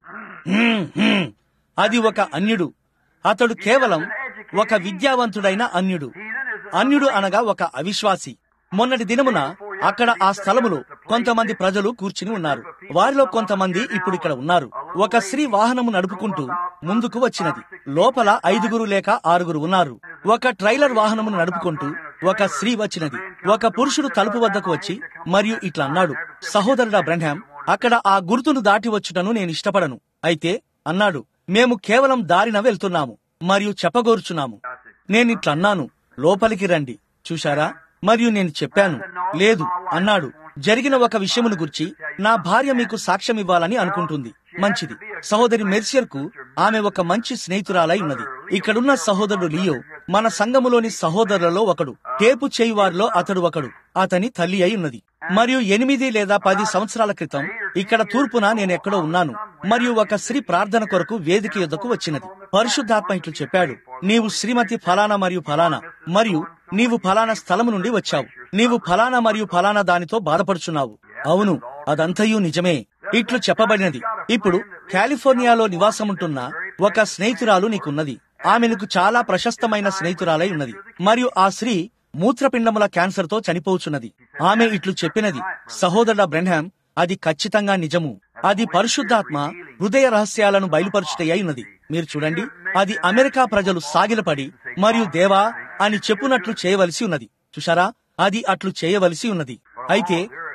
అది ఒక అన్యుడు. అతడు కేవలం ఒక విద్యావంతుడైన అన్యుడు. అన్యుడు అనగా ఒక అవిశ్వాసి. మొన్నటి దినమున అక్కడ ఆ స్థలములో కొంతమంది ప్రజలు కూర్చుని ఉన్నారు. వారిలో కొంతమంది ఇప్పుడు ఇక్కడ ఉన్నారు. ఒక స్త్రీ వాహనము నడుపుకుంటూ ముందుకు వచ్చినది. లోపల 5 లేక 6 ఉన్నారు. ఒక ట్రైలర్ వాహనమును నడుపుకుంటూ ఒక స్త్రీ వచ్చినది. ఒక పురుషుడు తలుపు వద్దకు వచ్చి మరియు ఇట్లా అన్నాడు, సహోదరుడా బ్రహ్మాం, అక్కడ ఆ గుర్తును దాటి వచ్చుటను నేను ఇష్టపడను. అయితే అన్నాడు, మేము కేవలం దారిన వెళ్తున్నాము మరియు చెప్పగోరుచున్నాము. నేనిట్లన్నాను, లోపలికి రండి. చూశారా? మరియు నేను చెప్పాను, లేదు అన్నాడు. జరిగిన ఒక విషయమును గురించి నా భార్య మీకు సాక్ష్యం ఇవ్వాలని అనుకుంటుంది. మంచిది. సహోదరి మెర్సియర్ కు ఆమె ఒక మంచి స్నేహితురాలై ఉన్నది. ఇక్కడున్న సహోదరుడు లియో మన సంఘములోని సహోదరులలో ఒకడు. టేపు చేయువారిలో అతడు ఒకడు. అతని తల్లి అయి ఉన్నది. మరియు 8 లేదా 10 సంవత్సరాల క్రితం ఇక్కడ తూర్పున నేనెక్కడో ఉన్నాను మరియు ఒక స్త్రీ ప్రార్థన కొరకు వేదిక యొద్దకు వచ్చినది. పరిశుద్ధాత్మ ఇట్లు చెప్పాడు, నీవు శ్రీమతి ఫలానా మరియు ఫలానా, మరియు నీవు ఫలానా స్థలము నుండి వచ్చావు. నీవు ఫలానా మరియు ఫలానా దానితో బాధపడుచున్నావు. అవును, అదంతయు నిజమే. ఇట్లు చెప్పబడినది. ఇప్పుడు కాలిఫోర్నియాలో నివాసముంటున్న ఒక స్నేహితురాలు నీకున్నది. ఆమె నీకు చాలా ప్రశస్తమైన స్నేహితురాలై ఉన్నది. మరియు ఆ స్త్రీ మూత్రపిండముల క్యాన్సర్ తో చనిపోవచ్చున్నది. ఆమె ఇట్లు చెప్పినది, సహోదరుడా బ్రెన్హామ్, అది ఖచ్చితంగా నిజము. అది పరిశుద్ధాత్మ హృదయ రహస్యాలను బయలుపరుచుటయ్యి ఉన్నది. మీరు చూడండి, అది అమెరికా ప్రజలు సాగిలపడి మరియు దేవా అని చెప్పునట్లు చేయవలసి ఉన్నది. చూశారా? అది అట్లు చేయవలసి ఉన్నది. అయితే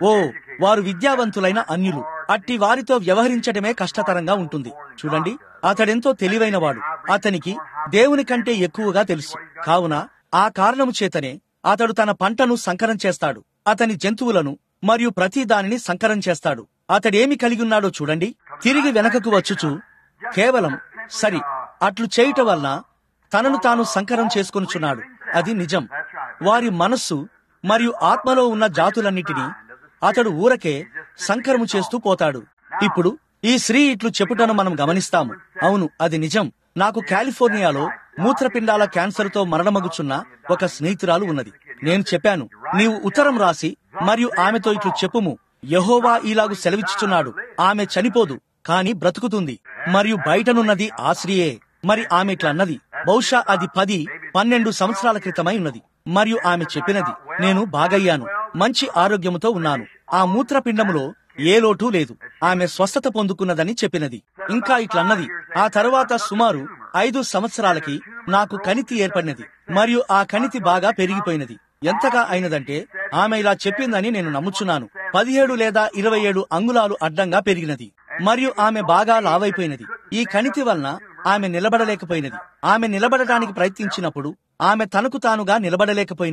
వారు విద్యావంతులైన అన్యులు. అట్టి వారితో వ్యవహరించడమే కష్టతరంగా ఉంటుంది. చూడండి, అతడెంతో తెలివైనవాడు. అతనికి దేవుని కంటే ఎక్కువగా తెలుసు. కావున ఆ కారణము చేతనే అతడు తన పంటను సంకరం చేస్తాడు. అతని జంతువులను మరియు ప్రతి దానిని సంకరం చేస్తాడు. అతడేమి కలిగి ఉన్నాడో చూడండి. తిరిగి వెనకకు వచ్చుచు కేవలం సరి అట్లు చేయుట వలన తనను తాను సంకరం చేసుకొనుచున్నాడు. అది నిజం. వారి మనస్సు మరియు ఆత్మలో ఉన్న జాతులన్నిటినీ అతడు ఊరకే సంకరము చేస్తూ పోతాడు. ఇప్పుడు ఈ స్త్రీ ఇట్లు చెప్పుటను మనం గమనిస్తాము. అవును, అది నిజం. నాకు కాలిఫోర్నియాలో మూత్రపిండాల క్యాన్సర్ తో మరణమగుచున్న ఒక స్నేహితురాలు ఉన్నది. నేను చెప్పాను, నీవు ఉత్తరం రాసి మరియు ఆమెతో ఇట్లు చెప్పుము, యెహోవా ఈలాగు సెలవిచ్చుచున్నాడు, ఆమె చనిపోదు కాని బ్రతుకుతుంది. మరియు బయటనున్నది ఆ స్త్రీయే. మరి ఆమె ఇట్లా అన్నది, బహుశా అది 10-12 సంవత్సరాల క్రితమై ఉన్నది. మరియు ఆమె చెప్పినది, నేను బాగయ్యాను, మంచి ఆరోగ్యముతో ఉన్నాను, ఆ మూత్రపిండములో ఏ లోటు లేదు, ఆమె స్వస్థత పొందుకున్నదని చెప్పినది. ఇంకా ఇట్లన్నది, ఆ తరువాత సుమారు 5 సంవత్సరాలకి నాకు కణితి ఏర్పడినది మరియు ఆ కణితి బాగా పెరిగిపోయినది. ఎంతగా అయినదంటే ఆమె ఇలా చెప్పిందని నేను నమ్ముచున్నాను, 17 లేదా 27 అంగుళాలు అడ్డంగా పెరిగినది మరియు ఆమె బాగా లావైపోయినది. ఈ కణితి వలన ఆమె నిలబడలేకపోయినది. ఆమె నిలబడటానికి ప్రయత్నించినప్పుడు ఆమె తనకు తానుగా నిలబడలేకపోయినది.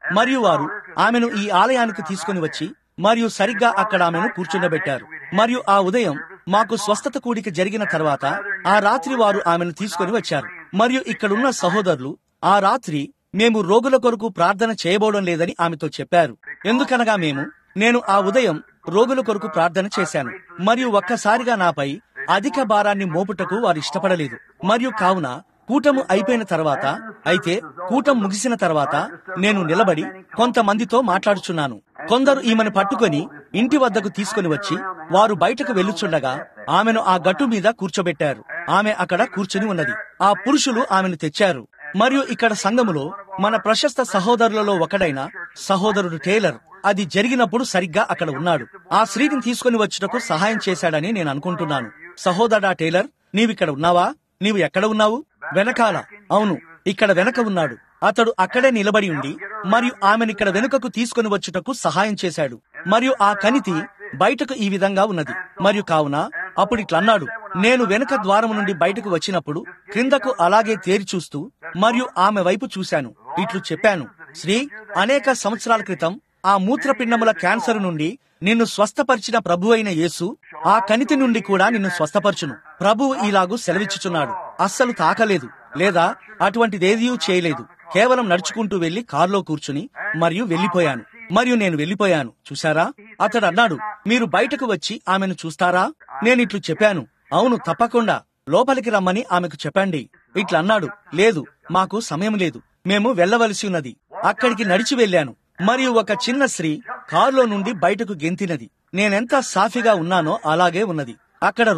మరియు వారు ఆమెను ఈ ఆలయానికి తీసుకుని వచ్చి మరియు సరిగ్గా అక్కడ ఆమెను కూర్చుండబెట్టారు. మరియు ఆ ఉదయం మాకు స్వస్థత కూడిక జరిగిన తర్వాత ఆ రాత్రి వారు ఆమెను తీసుకుని వచ్చారు. మరియు ఇక్కడున్న సహోదరులు ఆ రాత్రి మేము రోగుల కొరకు ప్రార్థన చేయబోవడం లేదని ఆమెతో చెప్పారు. ఎందుకనగా నేను ఆ ఉదయం రోగుల కొరకు ప్రార్థన చేశాను మరియు ఒక్కసారిగా నాపై అధిక భారాన్ని మోపుటకు వారు ఇష్టపడలేదు. మరియు కావున కూటము అయిపోయిన తర్వాత, అయితే కూటం ముగిసిన తర్వాత నేను నిలబడి కొంతమందితో మాట్లాడుచున్నాను. కొందరు ఈమెను పట్టుకొని ఇంటి వద్దకు తీసుకుని వచ్చి వారు బయటకు వెళ్ళుచుండగా ఆమెను ఆ గట్టు మీద కూర్చోబెట్టారు. ఆమె అక్కడ కూర్చుని ఉన్నది. ఆ పురుషులు ఆమెను తెచ్చారు. మరియు ఇక్కడ సంఘములో మన ప్రశస్త సహోదరులలో ఒకడైన సహోదరుడు టేలర్ అది జరిగినప్పుడు సరిగ్గా అక్కడ ఉన్నాడు. ఆ స్త్రీని తీసుకుని వచ్చుటకు సహాయం చేశాడని నేను అనుకుంటున్నాను. సహోదరుడా టేలర్, నీవిక్కడ ఉన్నావా? నీవు ఎక్కడ ఉన్నావు? వెనకాల. అవును, ఇక్కడ వెనక ఉన్నాడు. అతడు అక్కడే నిలబడి ఉండి మరియు ఆమెనిక్కడ వెనుకకు తీసుకుని వచ్చుటకు సహాయం చేశాడు. మరియు ఆ కణితి బయటకు ఈ విధంగా ఉన్నది. మరియు కావున అప్పుడు ఇట్లన్నాడు, నేను వెనుక ద్వారము నుండి బయటకు వచ్చినప్పుడు క్రిందకు అలాగే తేరి చూస్తూ మరియు ఆమె వైపు చూశాను. ఇట్లు చెప్పాను, శ్రీ, అనేక సంవత్సరాల క్రితం ఆ మూత్రపిండముల క్యాన్సర్ నుండి నిన్ను స్వస్థపరిచిన ప్రభు అయిన యేసు ఆ కణితి నుండి కూడా నిన్ను స్వస్థపరచును. ప్రభువు ఇలాగూ సెలవిచ్చుచున్నాడు. అస్సలు తాకలేదు లేదా అటువంటిదేదీ చేయలేదు. కేవలం నడుచుకుంటూ వెళ్లి కారులో కూర్చుని మరియు వెళ్లిపోయాను. మరియు నేను వెళ్లిపోయాను. చూశారా? అతడు అన్నాడు, మీరు బయటకు వచ్చి ఆమెను చూస్తారా? నేనిట్లు చెప్పాను, అవును, తప్పకుండా లోపలికి రమ్మని ఆమెకు చెప్పండి. ఇట్లా అన్నాడు, లేదు, మాకు సమయం లేదు, మేము వెళ్లవలసి ఉన్నది. అక్కడికి నడిచి వెళ్లాను. మరియు ఒక చిన్న స్త్రీ కారులో నుండి బయటకు గెంతినది. నేనెంత సాఫీగా ఉన్నానో అలాగే ఉన్నది. అక్కడ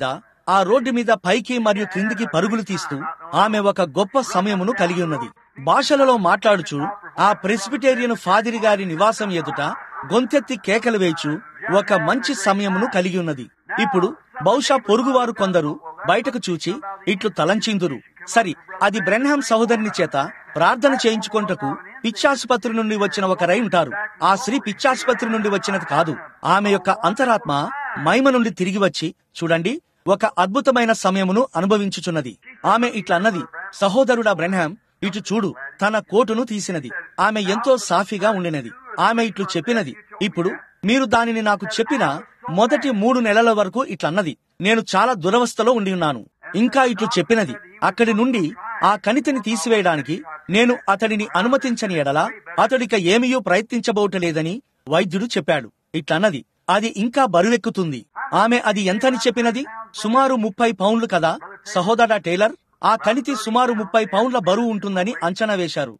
రోడ్డు మీద పైకి మరియు క్రిందికి పరుగులు తీస్తూ ఆమె ఒక గొప్ప సమయమును కలిగి ఉన్నది. భాషలలో మాట్లాడుచు ఆ ప్రెస్బిటేరియన్ ఫాదిరి గారి నివాసం ఎదుట గొంతెత్తి కేకలు వేయచు ఒక మంచి సమయమును కలిగి ఉన్నది. ఇప్పుడు బహుశా పొరుగువారు కొందరు బయటకు చూచి ఇట్లు తలంచిందురు, సరి, అది బ్రెన్హామ్ సహోదరుని చేత ప్రార్థన చేయించుకొంటకు పిచ్చాసుపత్రి నుండి వచ్చిన ఒకరై ఉంటారు. ఆ స్త్రీ పిచ్చాసుపత్రి నుండి వచ్చినది కాదు. ఆమె యొక్క అంతరాత్మ మహిమ నుండి తిరిగి వచ్చి చూడండి ఒక అద్భుతమైన సమయమును అనుభవించుచున్నది. ఆమె ఇట్లా అన్నది, సహోదరుడా బ్రెన్హామ్, ఇటు చూడు, తన కోటును తీసినది. ఆమె ఎంతో సాఫీగా ఉండినది. ఆమె ఇట్లు చెప్పినది, ఇప్పుడు మీరు దానిని నాకు చెప్పిన మొదటి 3 నెలల వరకు ఇట్లన్నది, నేను చాలా దురవస్థలో ఉండి ఉన్నాను. ఇంకా ఇట్లు చెప్పినది, అక్కడి నుండి ఆ కణితిని తీసివేయడానికి నేను అతడిని అనుమతించని ఎడల అతడిక ఏమీయూ ప్రయత్నించబోటలేదని వైద్యుడు చెప్పాడు. ఇట్లన్నది, అది ఇంకా బరువెక్కుతుంది. ఆమె అది ఎంతని చెప్పినది? సుమారు 30 పౌండ్లు కదా సహోదరా టేలర్? ఆ కణితి సుమారు 30 పౌండ్ల బరువు ఉంటుందని అంచనా వేశారు.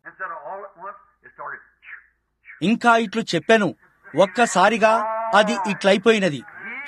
ఇంకా ఇట్లు చెప్పాను, ఒక్కసారిగా అది ఇట్లయిపోయినది.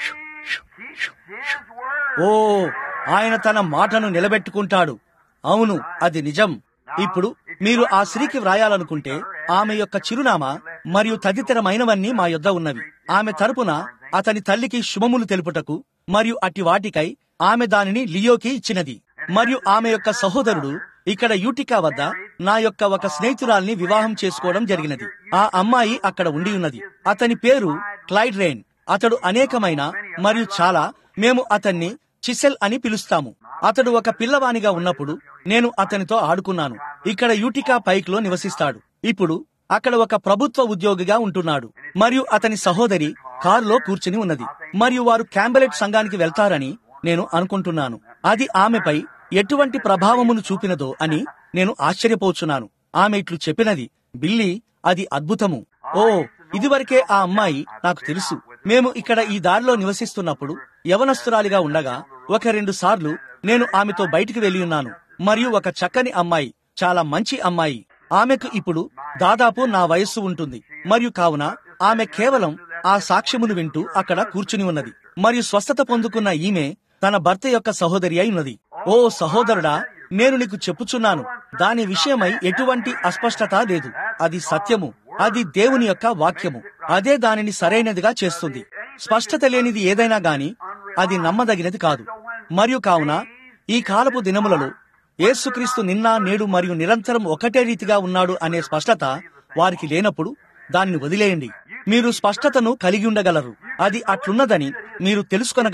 ఓ, ఆయన తన మాటను నిలబెట్టుకుంటాడు. అవును, అది నిజం. ఇప్పుడు మీరు ఆ స్త్రీకి వ్రాయాలనుకుంటే ఆమె యొక్క చిరునామా మరియు తదితరమైనవన్నీ మా యొద్ద ఉన్నవి. ఆమె తరపున అతని తల్లికి శుభములు తెలుపుటకు మరియు అట్టి వాటికై ఆమె దానిని లియోకి ఇచ్చినది. మరియు ఆమె యొక్క సహోదరుడు ఇక్కడ యూటికా వద్ద నా యొక్క ఒక స్నేహితురాల్ని వివాహం చేసుకోవడం జరిగినది. ఆ అమ్మాయి అక్కడ ఉండి ఉన్నది. అతని పేరు క్లైడ్ రెయిన్. అతడు అనేకమైన మరియు చాలా, మేము అతన్ని చిసెల్ అని పిలుస్తాము. అతడు ఒక పిల్లవానిగా ఉన్నప్పుడు నేను అతనితో ఆడుకున్నాను. ఇక్కడ యూటికా పైక్ లో నివసిస్తాడు. ఇప్పుడు అక్కడ ఒక ప్రభుత్వ ఉద్యోగిగా ఉంటున్నాడు. మరియు అతని సహోదరి కారులో కూర్చుని ఉన్నది. మరియు వారు క్యాంబెలెట్ సంఘానికి వెళ్తారని నేను అనుకుంటున్నాను. అది ఆమెపై ఎటువంటి ప్రభావమును చూపినదో అని నేను ఆశ్చర్యపోచున్నాను. ఆమె ఇట్లు చెప్పినది, బిల్లీ, అది అద్భుతము. ఓ, ఇదివరకే ఆ అమ్మాయి నాకు తెలుసు. మేము ఇక్కడ ఈ దారిలో నివసిస్తున్నప్పుడు యవనస్తురాలిగా ఉండగా 1-2 సార్లు నేను ఆమెతో బయటికి వెళ్లి ఉన్నాను. మరియు ఒక చక్కని అమ్మాయి, చాలా మంచి అమ్మాయి. ఆమెకు ఇప్పుడు దాదాపు నా వయస్సు ఉంటుంది. మరియు కావున ఆమె కేవలం ఆ సాక్ష్యమును వింటూ అక్కడ కూర్చుని ఉన్నది. మరియు స్వస్థత పొందుకున్న ఈమె తన భర్త యొక్క సహోదరి అయి ఉన్నది. ఓ సహోదరుడా, నేను నీకు చెప్పుచున్నాను, దాని విషయమై ఎటువంటి అస్పష్టత లేదు. అది సత్యము. అది దేవుని యొక్క వాక్యము. అదే దానిని సరైనదిగా చేస్తుంది. స్పష్టత లేనిది ఏదైనా గాని అది నమ్మదగినది కాదు. మరియు కావున ఈ కాలపు దినములలో యేసుక్రీస్తు నిన్న నేడు మరియు నిరంతరం ఒకటే రీతిగా ఉన్నాడు అనే స్పష్టత వారికి లేనప్పుడు దానిని వదిలేయండి. మీరు స్పష్టతను కలిగి ఉండగలరు. అది అట్లున్నదని మీరు తెలుసుకొనగలరు.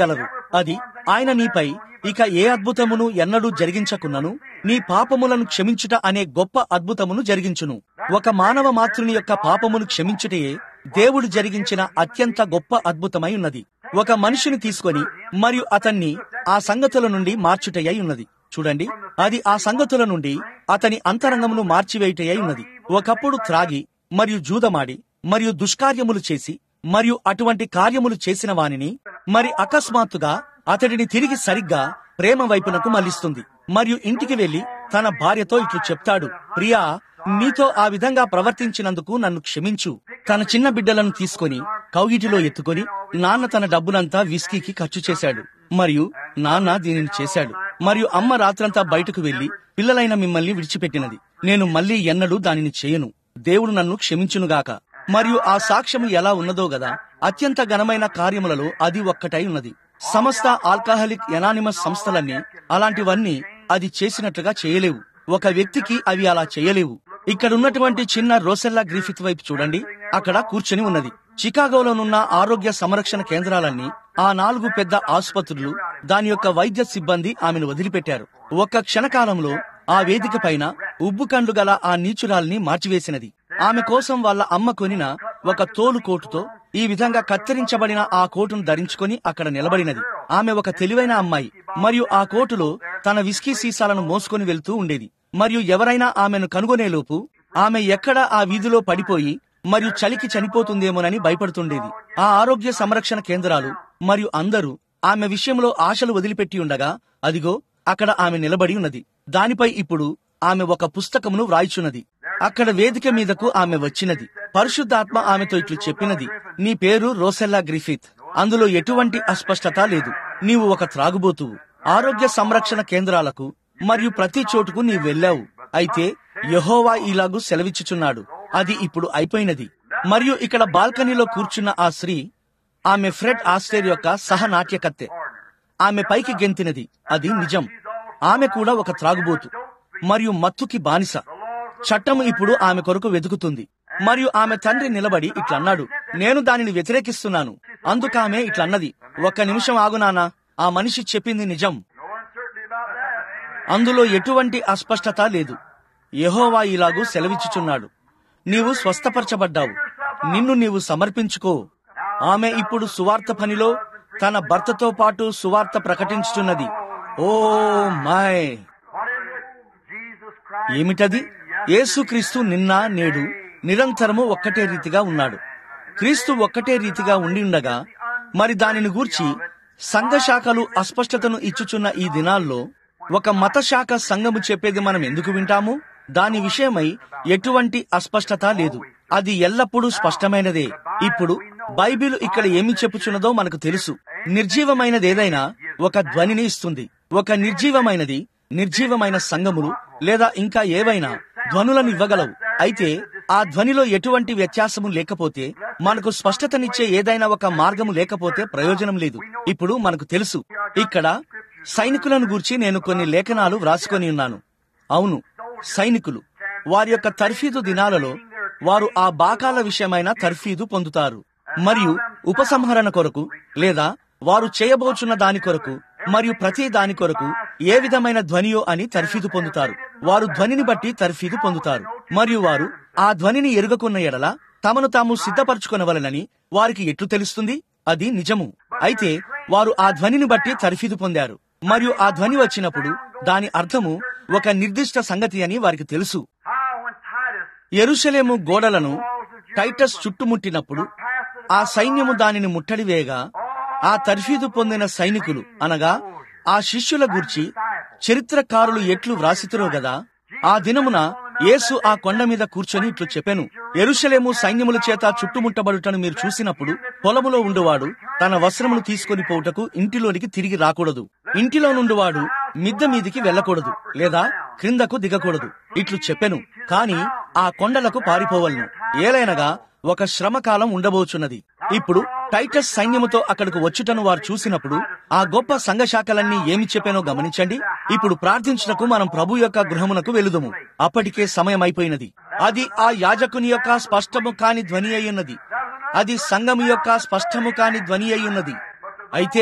అది ఆయన నీపై ఇక ఏ అద్భుతమును ఎన్నడూ జరిగించకున్నను నీ పాపములను క్షమించుట అనే గొప్ప అద్భుతమును జరిగించును. ఒక మానవ మాతృని యొక్క పాపమును క్షమించుటయే దేవుడు జరిగించిన అత్యంత గొప్ప అద్భుతమై ఉన్నది. ఒక మనిషిని తీసుకొని మరియు అతన్ని ఆ సంగతుల నుండి మార్చుటయ్యి ఉన్నది. చూడండి, అది ఆ సంగతుల నుండి అతని అంతరంగమును మార్చివేయుటయ్యి ఉన్నది. ఒకప్పుడు త్రాగి మరియు జూదమాడి మరియు దుష్కార్యములు చేసి మరియు అటువంటి కార్యములు చేసిన వానిని మరి అకస్మాత్తుగా అతడిని తిరిగి సరిగ్గా ప్రేమ వైపునకు మళ్లిస్తుంది. మరియు ఇంటికి వెళ్లి తన భార్యతో ఇట్లు చెప్తాడు, ప్రియా, నీతో ఆ విధంగా ప్రవర్తించినందుకు నన్ను క్షమించు. తన చిన్న బిడ్డలను తీసుకొని కౌగిటిలో ఎత్తుకొని, నాన్న తన డబ్బునంతా విస్కీకి ఖర్చు చేశాడు మరియు నాన్న దీనిని చేశాడు మరియు అమ్మ రాత్రంతా బయటకు వెళ్లి పిల్లలైన మిమ్మల్ని విడిచిపెట్టినది. నేను మళ్లీ ఎన్నడూ దానిని చేయను. దేవుడు నన్ను క్షమించునుగాక. మరియు ఆ సాక్ష్యము ఎలా ఉన్నదో గదా, అత్యంత ఘనమైన కార్యములలో అది ఒక్కటై ఉన్నది. సమస్త ఆల్కహాలిక్ ఎనానిమస్ సంస్థలన్నీ అలాంటివన్నీ అది చేసినట్లుగా చేయలేవు. ఒక వ్యక్తికి అవి అలా చేయలేవు. ఇక్కడున్నటువంటి చిన్న రోసెల్లా గ్రిఫిత్ వైపు చూడండి, అక్కడ కూర్చొని ఉన్నది. చికాగోలోనున్న ఆరోగ్య సంరక్షణ కేంద్రాలన్నీ, ఆ 4 పెద్ద ఆసుపత్రులు, దాని యొక్క వైద్య సిబ్బంది ఆమెను వదిలిపెట్టారు. ఒక్క క్షణకాలంలో ఆ వేదిక పైన ఉబ్బు కండ్లు గల ఆ నీచురాల్ని మార్చివేసినది. ఆమె కోసం వాళ్ళ అమ్మ కొనిన ఒక తోలు కోటుతో ఈ విధంగా కత్తిరించబడిన ఆ కోటును ధరించుకొని అక్కడ నిలబడినది. ఆమె ఒక తెలివైన అమ్మాయి మరియు ఆ కోటులో తన విస్కీ సీసాలను మోసుకొని వెళ్తూ ఉండేది. మరియు ఎవరైనా ఆమెను కనుగొనేలోపు ఆమె ఎక్కడ ఆ వీధిలో పడిపోయి మరియు చలికి చనిపోతుందేమోనని భయపడుతుండేది. ఆ ఆరోగ్య సంరక్షణ కేంద్రాలు మరియు అందరూ ఆమె విషయంలో ఆశలు వదిలిపెట్టి ఉండగా, అదిగో అక్కడ ఆమె నిలబడి ఉన్నది. దానిపై ఇప్పుడు ఆమె ఒక పుస్తకమును వ్రాయిచున్నది. అక్కడ వేదిక మీదకు ఆమె వచ్చినది. పరిశుద్ధాత్మ ఆమెతో ఇట్లు చెప్పినది, నీ పేరు రోసెల్లా గ్రిఫిత్. అందులో ఎటువంటి అస్పష్టత లేదు. నీవు ఒక త్రాగుబోతువు. ఆరోగ్య సంరక్షణ కేంద్రాలకు మరియు ప్రతి చోటుకు నీవు వెళ్ళావు. అయితే యెహోవా ఇలాగు సెలవిచ్చుచున్నాడు, అది ఇప్పుడు అయిపోయినది. మరియు ఇక్కడ బాల్కనీలో కూర్చున్న ఆ స్త్రీ, ఆమె ఫ్రెడ్ ఆస్టేర్ యొక్క సహనాట్యకత్తె. ఆమె పైకి గెంతినది, అది నిజం. ఆమె కూడా ఒక త్రాగుబోతు మరియు మత్తుకి బానిస. చట్టం ఇప్పుడు ఆమె కొరకు వెతుకుతుంది. మరియు ఆమె తండ్రి నిలబడి ఇట్లన్నాడు, నేను దానిని వ్యతిరేకిస్తున్నాను. అందుకామె ఇట్లన్నది, ఒక్క నిమిషం ఆగు నాన్నా, ఆ మనిషి చెప్పింది నిజం. అందులో ఎటువంటి అస్పష్టత లేదు. యెహోవా ఇలాగూ సెలవిచ్చుచున్నాడు, నీవు స్వస్థపరచబడ్డావు, నిన్ను నీవు సమర్పించుకో. ఆమె ఇప్పుడు సువార్త పనిలో తన భర్తతో పాటు సువార్త ప్రకటించుచున్నది. Oh my! ఏమిటది? యేసుక్రీస్తు నిన్న నేడు నిరంతరము ఒక్కటే రీతిగా ఉన్నాడు. క్రీస్తు ఒక్కటే రీతిగా ఉండిండగా మరి దానిని గూర్చి సంఘశాఖలు అస్పష్టతను ఇచ్చుచున్న ఈ దినాల్లో ఒక మత శాఖ సంఘము చెప్పేది మనం ఎందుకు వింటాము? దాని విషయమై ఎటువంటి అస్పష్టత లేదు. అది ఎల్లప్పుడూ స్పష్టమైనదే. ఇప్పుడు బైబిల్ ఇక్కడ ఏమి చెప్పుచున్నదో మనకు తెలుసు. నిర్జీవమైనదేదైనా ఒక ధ్వనిని ఇస్తుంది. ఒక నిర్జీవమైనది నిర్జీవమైన సంఘములు లేదా ఇంకా ఏవైనా ధ్వనులను ఇవ్వగలవు. అయితే ఆ ధ్వనిలో ఎటువంటి వ్యత్యాసము లేకపోతే, మనకు స్పష్టతనిచ్చే ఏదైనా ఒక మార్గము లేకపోతే ప్రయోజనం లేదు. ఇప్పుడు మనకు తెలుసు. ఇక్కడ సైనికులను గూర్చి నేను కొన్ని లేఖనాలు వ్రాసుకొని ఉన్నాను. అవును, సైనికులు వారి యొక్క తర్ఫీదు దినాలలో వారు ఆ బాకాల విషయమైన తర్ఫీదు పొందుతారు మరియు ఉపసంహరణ కొరకు లేదా వారు చేయబోచున్న దాని కొరకు మరియు ప్రతి దాని కొరకు ఏ విధమైన ధ్వనియో అని తర్ఫీదు పొందుతారు. వారు ధ్వనిని బట్టి తర్ఫీదు పొందుతారు మరియు వారు ఆ ధ్వనిని ఎరుగకున్న ఎడల తమను తాము సిద్ధపరచుకొనవలనని వారికి ఎట్లు తెలుస్తుంది? అది నిజము. అయితే వారు ఆ ధ్వనిని బట్టి తర్ఫీదు పొందారు మరియు ఆ ధ్వని వచ్చినప్పుడు దాని అర్థము ఒక నిర్దిష్ట సంగతి అని వారికి తెలుసు. యెరూషలేము గోడలను టైటస్ చుట్టుముట్టినప్పుడు ఆ సైన్యము దానిని ముట్టడివేయగా ఆ తర్ఫీదు పొందిన సైనికులు అనగా ఆ శిష్యుల గూర్చి చరిత్రకారులు ఎట్లు వ్రాసితురో గదా, ఆ దినమున యేసు ఆ కొండ మీద కూర్చొని ఇట్లు చెప్పెను, యెరూషలేము సైన్యముల చేత చుట్టుముట్టబడుటను మీరు చూసినప్పుడు పొలములో ఉండువాడు తన వస్త్రములు తీసుకొని పోవుటకు ఇంటిలోనికి తిరిగి రాకూడదు. ఇంటిలో నుండివాడు మిద్దె మీదికి వెళ్ళకూడదు లేదా క్రిందకు దిగకూడదు. ఇట్లు చెప్పెను. కాని ఆ కొండలకు పారిపోవలను, ఏలైనగా ఒక శ్రమకాలం ఉండబోచున్నది. ఇప్పుడు టైటస్ సైన్యముతో అక్కడకు వచ్చుటను వారు చూసినప్పుడు ఆ గొప్ప సంఘశాఖలన్నీ ఏమి చెప్పానో గమనించండి. ఇప్పుడు ప్రార్థించుటకు మనం ప్రభు యొక్క గృహమునకు వెళుదుము. అప్పటికే సమయం అయిపోయినది. అది ఆ యాజకుని యొక్క స్పష్టము కాని ధ్వని అయ్యున్నది. అది సంఘము యొక్క స్పష్టము కాని ధ్వని అయ్యున్నది. అయితే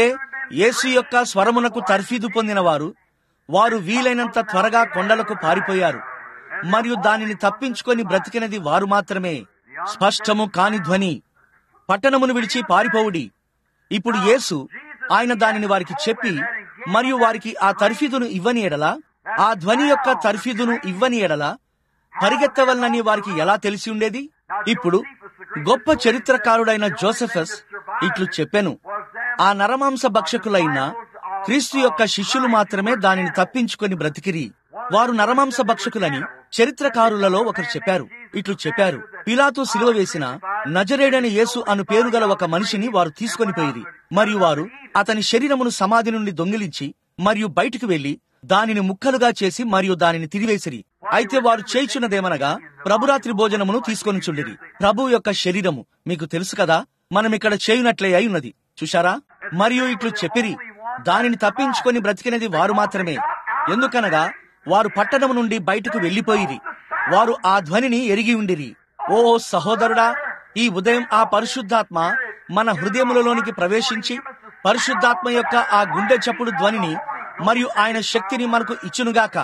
యేసు యొక్క స్వరమునకు తర్ఫీదు పొందిన వారు వీలైనంత త్వరగా కొండలకు పారిపోయారు మరియు దానిని తప్పించుకొని బ్రతికినది వారు మాత్రమే. స్పష్టము కాని ధ్వని, పట్టణమును విడిచి పారిపోవుడి. ఇప్పుడు యేసు ఆయన దానిని వారికి చెప్పి మరియు వారికి ఆ తర్ఫీదును ఇవ్వని ఎడల, ఆ ధ్వని యొక్క తర్ఫీదును ఇవ్వని ఎడల పరిగెత్తవలనని వారికి ఎలా తెలిసి ఉండేది? ఇప్పుడు గొప్ప చరిత్రకారుడైన జోసెఫస్ ఇట్లు చెప్పెను, ఆ నరమాంస భక్షకులైన క్రీస్తు యొక్క శిష్యులు మాత్రమే దానిని తప్పించుకొని బ్రతికిరి. వారు నరమాంస భక్షకులని చరిత్రకారులలో ఒకరు చెప్పారు. ఇట్లు చెప్పారు, పిలాతు సిలువ వేసిన నజరేడని యేసు అను పేరు గల ఒక మనిషిని వారు తీసుకొని పోయిరి మరియు వారు అతని శరీరమును సమాధి నుండి దొంగిలించి మరియు బయటికి వెళ్లి దానిని ముక్కలుగా చేసి మరియు దానిని తిరివేసిరి. అయితే వారు చేయుచున్నదేమనగా ప్రభురాత్రి భోజనమును తీసుకొని చుండిరి. ప్రభు యొక్క శరీరము మీకు తెలుసు కదా, మనమిక్కడ చేయునట్లే అయి ఉన్నది చూశారా. మరియు ఇట్లు చెప్పిరి, దానిని తప్పించుకొని బ్రతికినది వారు మాత్రమే. ఎందుకనగా వారు పట్టణము నుండి బయటకు వెళ్లిపోయిరి. వారు ఆ ధ్వనిని ఎరిగి ఉండిరి. ఓ సహోదరుడా, ఈ ఉదయం ఆ పరిశుద్ధాత్మ మన హృదయములలోనికి ప్రవేశించి పరిశుద్ధాత్మ యొక్క ఆ గుండె చప్పుడు ధ్వనిని మరియు ఆయన శక్తిని మనకు ఇచ్చునుగాక.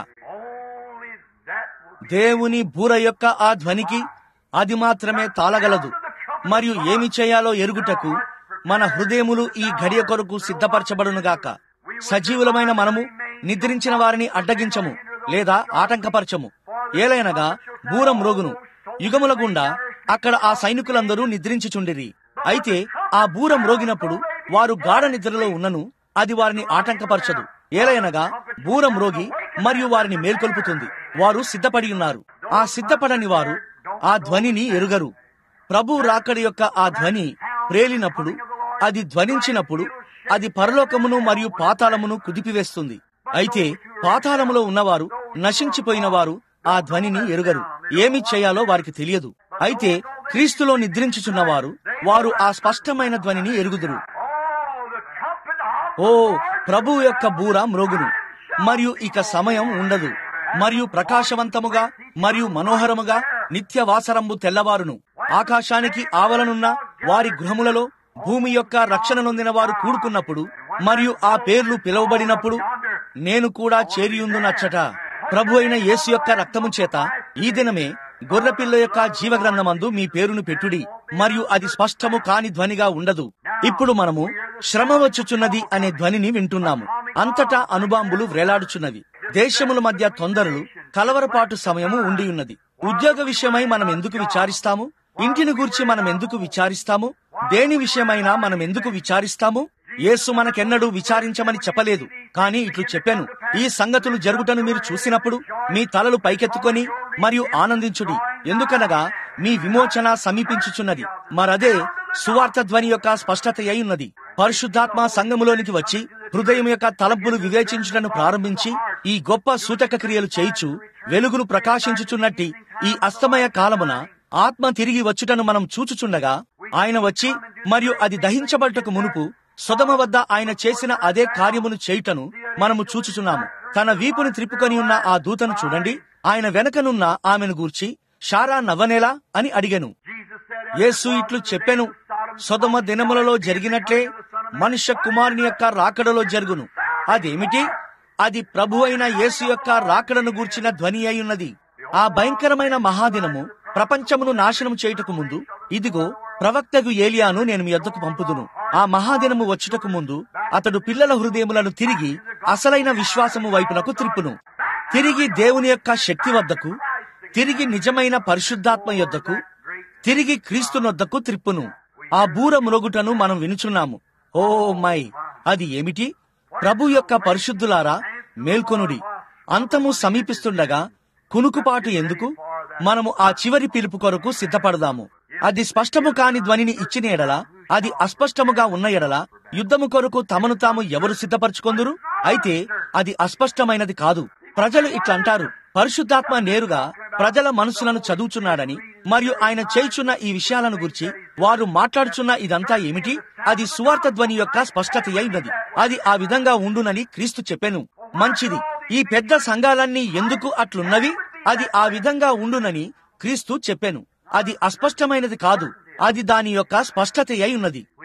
దేవుని బూర యొక్క ఆ ధ్వనికి అది మాత్రమే తాళగలదు. మరియు ఏమి చేయాలో ఎరుగుటకు మన హృదయములు ఈ ఘడియ కొరకు సిద్ధపరచబడునుగాక. సజీవులమైన మనము నిద్రించిన వారిని అడ్డగించము లేదా ఆటంకపరచము. ఏలైనగా బూరం రోగును యుగముల గుండా అక్కడ ఆ సైనికులందరూ నిద్రించుచుండిరి. అయితే ఆ బూరం రోగినప్పుడు వారు గాఢ నిద్రలో ఉన్నను అది వారిని ఆటంకపరచదు. ఏలైనగా బూరం రోగి మరియు వారిని మేల్కొల్పుతుంది. వారు సిద్ధపడి ఉన్నారు. ఆ సిద్ధపడని వారు ఆ ధ్వనిని ఎరుగరు. ప్రభు రాకడి యొక్క ఆ ధ్వని ప్రేలినప్పుడు, అది ధ్వనించినప్పుడు అది పరలోకమును మరియు పాతాళమును కుదిపివేస్తుంది. అయితే పాతాళములో ఉన్నవారు, నశించిపోయిన వారు ఆ ధ్వనిని ఎరుగరు. ఏమి చేయాలో వారికి తెలియదు. అయితే క్రీస్తులో నిద్రించుచున్నవారు వారు ఆ స్పష్టమైన ధ్వనిని ఎరుగుదురు. ఓ ప్రభు యొక్క బూర మ్రోగును మరియు ఇక సమయం ఉండదు. మరియు ప్రకాశవంతముగా మరియు మనోహరముగా నిత్యవాసరంబు తెల్లవారును. ఆకాశానికి ఆవలనున్న వారి గృహములలో భూమి యొక్క రక్షణ నొందిన వారు కూడుకున్నప్పుడు మరియు ఆ పేర్లు పిలువబడినప్పుడు నేను కూడా చేరియుందునచ్చట. ప్రభు అయిన యేసు యొక్క రక్తము చేత ఈ దినమే గొర్రెపిల్ల యొక్క జీవగ్రంథమందు మీ పేరును పెట్టుడి మరియు అది స్పష్టము కాని ధ్వనిగా ఉండదు. ఇప్పుడు మనము శ్రమ వచ్చుచున్నది అనే ధ్వనిని వింటున్నాము. అంతటా అణుబాంబులు వ్రేలాడుచున్నవి. దేశముల మధ్య తొందరలు, కలవరపాటు సమయము ఉండి ఉన్నది. ఉద్యోగ విషయమై మనం ఎందుకు విచారిస్తాము? ఇంటిని గూర్చి మనం ఎందుకు విచారిస్తాము? దేని విషయమైనా మనం ఎందుకు విచారిస్తాము? యేసు మనకెన్నడూ విచారించమని చెప్పలేదు. కానీ ఇట్లు చెప్పాను, ఈ సంగతులు జరుగుటను మీరు చూసినప్పుడు మీ తలలు పైకెత్తుకొని మరియు ఆనందించుడి. ఎందుకనగా మీ విమోచన సమీపించుచున్నది. మరదే సువార్త ధ్వని యొక్క స్పష్టత అయి ఉన్నది. పరిశుద్ధాత్మ సంఘములోనికి వచ్చి హృదయం యొక్క తలంపులు వివేచించుటను ప్రారంభించి ఈ గొప్ప సూచక క్రియలు చేయుచు వెలుగును ప్రకాశించుచున్నట్టి ఈ అస్తమయ కాలమున ఆత్మ తిరిగి వచ్చుటను మనం చూచుచుండగా, ఆయన వచ్చి మరియు అది దహించబడటకు మునుపు సొదొమ వద్ద ఆయన చేసిన అదే కార్యమును చేయుటను మనము చూచుచున్నాము. తన వీపును త్రిప్పుకొని ఉన్న ఆ దూతను చూడండి. ఆయన వెనకనున్న ఆమెను గూర్చి షారా నవ్వనేలా అని అడిగెను. యేసు ఇట్లు చెప్పెను, సొదొమ దినములలో జరిగినట్లే మనుష్య కుమారుని యొక్క రాకడలో జరుగును. అదేమిటి? అది ప్రభు అయిన యేసు యొక్క రాకడను గూర్చిన ధ్వని అయి ఉన్నది. ఆ భయంకరమైన మహాదినము ప్రపంచమును నాశనం చేయుటకు ముందు, ఇదిగో ప్రవక్తగు ఏలియాను నేను మీ యొద్దకు పంపుదును. ఆ మహాదినము వచ్చుటకు ముందు అతడు పిల్లల హృదయములను తిరిగి అసలైన విశ్వాసము వైపునకు త్రిప్పును. తిరిగి దేవుని యొక్క శక్తి వద్దకు, తిరిగి నిజమైన పరిశుద్ధాత్మ యొద్దకు, తిరిగి క్రీస్తునొద్దకు త్రిప్పును. ఆ బూర మ్రోగుటను మనం వినుచున్నాము. ఓ మై, అది ఏమిటి? ప్రభు యొక్క పరిశుద్ధులారా మేల్కొనుడి. అంతము సమీపిస్తుండగా కునుకుపాటు ఎందుకు? మనము ఆ చివరి పిలుపు కొరకు సిద్ధపడదాము. అది స్పష్టము కాని ధ్వనిని ఇచ్చిన ఎడల, అది అస్పష్టముగా ఉన్న ఎడల యుద్ధము కొరకు తమను తాము ఎవరు సిద్ధపరచుకొందురు? అయితే అది అస్పష్టమైనది కాదు. ప్రజలు ఇట్లంటారు, పరిశుద్ధాత్మ నేరుగా ప్రజల మనసులను చదువుచున్నాడని మరియు ఆయన చేయుచున్న ఈ విషయాలను గురించి వారు మాట్లాడుచున్న ఇదంతా ఏమిటి? అది సువార్త ధ్వని యొక్క స్పష్టత అయినది. అది ఆ విధంగా ఉండునని క్రీస్తు చెప్పెను. మంచిది. ఈ పెద్ద సంఘాలన్నీ ఎందుకు అట్లున్నవి? అది ఆ విధంగా ఉండునని క్రీస్తు చెప్పెను. అది అస్పష్టమైనది కాదు, అది దాని యొక్క స్పష్టత అయి ఉన్నది.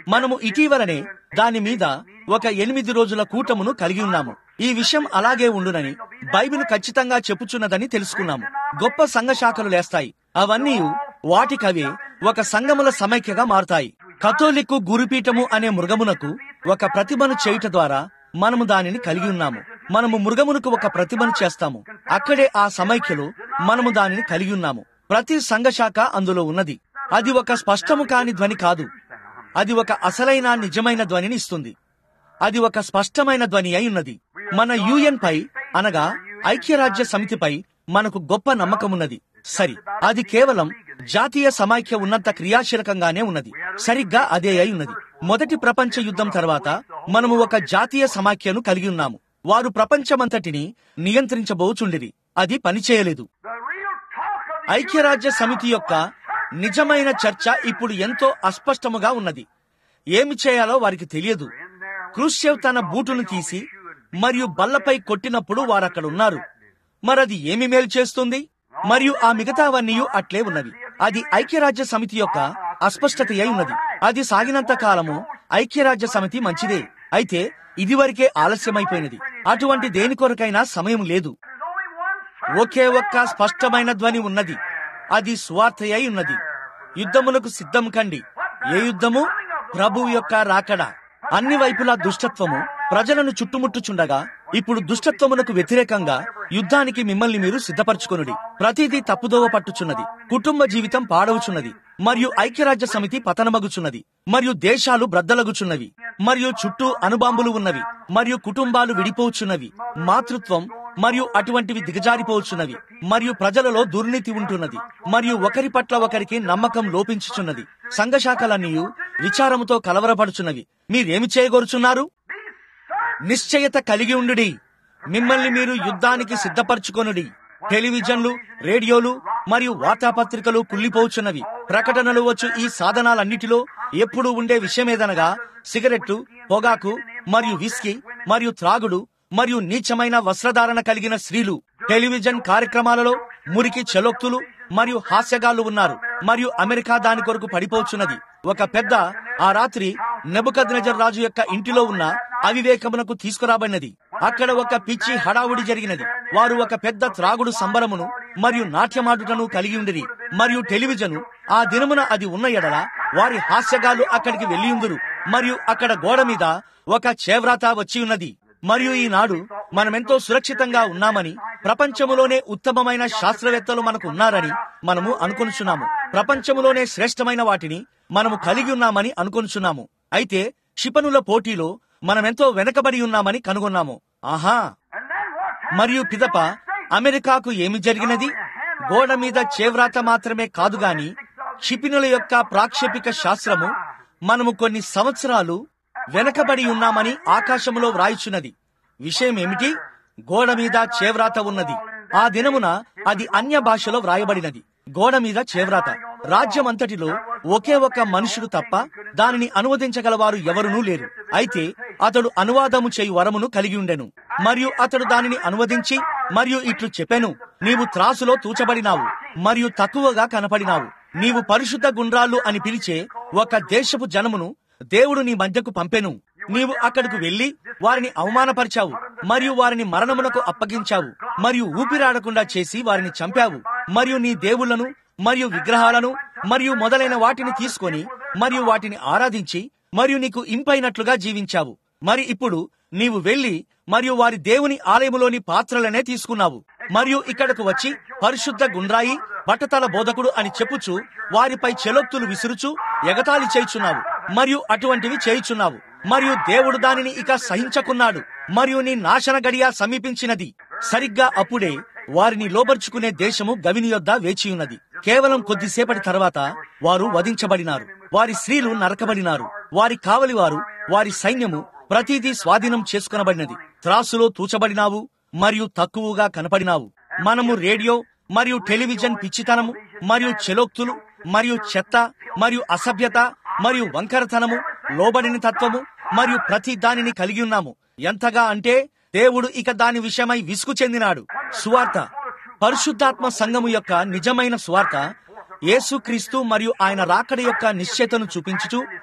మనము ఇటీవలనే దాని మీద ఒక 8 రోజుల కూటమును కలిగి ఉన్నాము. ఈ విషయం అలాగే ఉండునని బైబిల్ ఖచ్చితంగా చెప్పుచున్నదని తెలుసుకున్నాము. గొప్ప సంఘ శాఖలు లేస్తాయి. అవన్నీ వాటికవే ఒక సంఘముల సమైక్యగా మారుతాయి. కథోలిక్కు గురుపీఠము అనే మృగమునకు ఒక ప్రతిమను చేయుట ద్వారా మనము దానిని కలిగి ఉన్నాము. మనము మృగమునకు ఒక ప్రతిమను చేస్తాము. అక్కడే ఆ సమైక్యలో మనము దానిని కలిగి ఉన్నాము. ప్రతి సంఘ శాఖ అందులో ఉన్నది. అది ఒక స్పష్టము కాని ధ్వని కాదు. అది ఒక అసలైన నిజమైన ధ్వనిని ఇస్తుంది. అది ఒక స్పష్టమైన ధ్వని అయి ఉన్నది. మన UN పై అనగా ఐక్యరాజ్య సమితిపై మనకు గొప్ప నమ్మకమున్నది. సరి, అది కేవలం జాతీయ సమైక్య ఉన్నంత క్రియాశీలకంగానే ఉన్నది. సరిగ్గా అదే అయి ఉన్నది. మొదటి ప్రపంచ యుద్ధం తర్వాత మనము ఒక జాతీయ సమైక్యను కలిగి ఉన్నాము. వారు ప్రపంచమంతటిని నియంత్రించబోచుండిరి. అది పనిచేయలేదు. ఐక్యరాజ్య సమితి యొక్క నిజమైన చర్చ ఇప్పుడు ఎంతో అస్పష్టముగా ఉన్నది. ఏమి చేయాలో వారికి తెలియదు. క్రూష్చెవ్ తన బూటును తీసి మరియు బల్లపై కొట్టినప్పుడు వారక్కడ ఉన్నారు. మరది ఏమి మేలు చేస్తుంది? మరియు ఆ మిగతావన్నీ అట్లే ఉన్నవి. అది ఐక్యరాజ్య సమితి యొక్క అస్పష్టత అయి ఉన్నది. అది సాగినంత కాలము ఐక్యరాజ్య సమితి మంచిదే. అయితే ఇదివరకే ఆలస్యమైపోయినది. అటువంటి దేని కొరకైనా సమయం లేదు. ఒకే ఒక్క స్పష్టమైన ధ్వని ఉన్నది. అది సువార్త అయి ఉన్నది. యుద్ధములకు సిద్ధం కండి. ఏ యుద్ధము? ప్రభువు యొక్క రాకడ. అన్ని వైపులా దుష్టత్వము ప్రజలను చుట్టుముట్టుచుండగా ఇప్పుడు దుష్టత్వమునకు వ్యతిరేకంగా యుద్ధానికి మిమ్మల్ని మీరు సిద్ధపరచుకొనుడి. ప్రతిదీ తప్పుదోవ పట్టుచున్నది. కుటుంబ జీవితం పాడవుచున్నది. మరియు ఐక్యరాజ్య సమితి పతనమగుచున్నది. మరియు దేశాలు బ్రద్దలగుచున్నవి. మరియు చుట్టూ అణుబాంబులు ఉన్నవి. మరియు కుటుంబాలు విడిపోవచ్చున్నవి. మాతృత్వం మరియు అటువంటివి దిగజారిపోవచ్చున్నవి. మరియు ప్రజలలో దుర్నీతి ఉంటున్నది. మరియు ఒకరి పట్ల ఒకరికి నమ్మకం లోపించుచున్నది. సంఘశాఖలన్నీ విచారముతో కలవరపడుచున్నవి. మీరేమి చేయగోరుచున్నారు? నిశ్చయత కలిగి ఉండుడి. మిమ్మల్ని మీరు యుద్ధానికి సిద్ధపరచుకొనుడి. టెలివిజన్లు, రేడియోలు మరియు వార్తాపత్రికలు కుళ్ళిపోవచ్చున్నవి. ప్రకటనలు వచ్చు ఈ సాధనాలన్నిటిలో ఎప్పుడు ఉండే విషయమేదనగా సిగరెట్లు, పొగాకు మరియు విస్కీ మరియు త్రాగుడు మరియు నీచమైన వస్త్రధారణ కలిగిన స్త్రీలు. టెలివిజన్ కార్యక్రమాలలో మురికి చెలోక్తులు మరియు హాస్యగాళ్లు ఉన్నారు. మరియు అమెరికా దాని కొరకు పడిపోవచ్చున్నది. ఒక పెద్ద ఆ రాత్రి నెబుకద్నెజర్ రాజు యొక్క ఇంటిలో ఉన్న అవివేకమునకు తీసుకురాబడినది. అక్కడ ఒక పిచ్చి హడావుడి జరిగినది. వారు ఒక పెద్ద త్రాగుడు సంబరమును మరియు నాట్యమాడుటను కలిగి ఉండిరి. మరియు టెలివిజను ఆ దినమున అది ఉన్న ఎడల వారి హాస్యగాళ్లు అక్కడికి వెళ్లియుందురు. మరియు అక్కడ గోడ మీద ఒక చేవ్రాత వచ్చి ఉన్నది. మరియు ఈనాడు మనమెంతో సురక్షితంగా ఉన్నామని, ప్రపంచములోనే ఉత్తమమైన శాస్త్రవేత్తలు మనకు ఉన్నారని మనము అనుకొనుచున్నాము. ప్రపంచములోనే శ్రేష్టమైన వాటిని మనము కలిగి ఉన్నామని అనుకొనుచున్నాము. అయితే క్షిపణుల పోటీలో మనమెంతో వెనకబడి ఉన్నామని కనుగొన్నాము. ఆహా! మరియు పిదప అమెరికాకు ఏమి జరిగినది? గోడ మీద చేవ్రాత మాత్రమే కాదుగాని క్షిపణుల యొక్క ప్రాక్షేపిక శాస్త్రము మనము కొన్ని సంవత్సరాలు వెనకబడి ఉన్నామని ఆకాశములో వ్రాయిచున్నది. విషయం ఏమిటి? గోడ మీద చేవ్రాత ఉన్నది. ఆ దినమున అది అన్య భాషలో వ్రాయబడినది. గోడ మీద చేవ్రాత. రాజ్యమంతటిలో ఒకే ఒక మనుషుడు తప్ప దానిని అనువదించగలవారు ఎవరునూ లేరు. అయితే అతడు అనువాదము చేయు వరమును కలిగి ఉండెను. మరియు అతడు దానిని అనువదించి మరియు ఇట్లు చెప్పెను: నీవు త్రాసులో తూచబడినావు మరియు తక్కువగా కనపడినావు. నీవు పరిశుద్ధ గుండ్రాళ్ళు అని పిలిచే ఒక దేశపు జనమును దేవుడు నీ మధ్యకు పంపెను. నీవు అక్కడకు వెళ్లి వారిని అవమానపరిచావు మరియు వారిని మరణమునకు అప్పగించావు మరియు ఊపిరాడకుండా చేసి వారిని చంపావు. మరియు నీ దేవుళ్లను మరియు విగ్రహాలను మరియు మొదలైన వాటిని తీసుకొని మరియు వాటిని ఆరాధించి మరియు నీకు ఇంపైనట్లుగా జీవించావు. మరి ఇప్పుడు నీవు వెళ్లి మరియు వారి దేవుని ఆలయములోని పాత్రలనే తీసుకున్నావు. మరియు ఇక్కడకు వచ్చి పరిశుద్ధ గుండ్రాయి బట్టతల బోధకుడు అని చెప్పుచు వారిపై చెలొత్తులు విసురుచు ఎగతాళి చేయుచున్నావు మరియు అటువంటివి చేయుచున్నావు. మరియు దేవుడు దానిని ఇక సహించకున్నాడు మరియు నీ నాశన గడియ సమీపించినది. సరిగ్గా అప్పుడే వారిని లోబర్చుకునే దేశము గవిని యొద్ద వేచియున్నది. కేవలం కొద్దిసేపటి తర్వాత వారు వధించబడినారు. వారి స్త్రీలు నరకబడినారు. వారి కావలివారు, వారి సైన్యము ప్రతిదీ స్వాధీనం చేసుకొనబడినది. త్రాసులో తూచబడినావు మరియు తక్కువగా కనపడినావు. మనము రేడియో మరియు టెలివిజన్ పిచ్చితనము మరియు చెలోక్తులు మరియు చెత్త మరియు అసభ్యత మరియు వంకరతనము, లోబడిన తత్వము మరియు ప్రతి దానిని కలిగి ఉన్నాము. ఎంతగా అంటే దేవుడు ఇక దాని విషయమై విసుగు చెందినాడు. సువార్త, పరిశుద్ధాత్మ సంఘము యొక్క నిజమైన సువార్త, యేసుక్రీస్తు మరియు ఆయన రాకడ యొక్క నిశ్చయతను చూపించుచు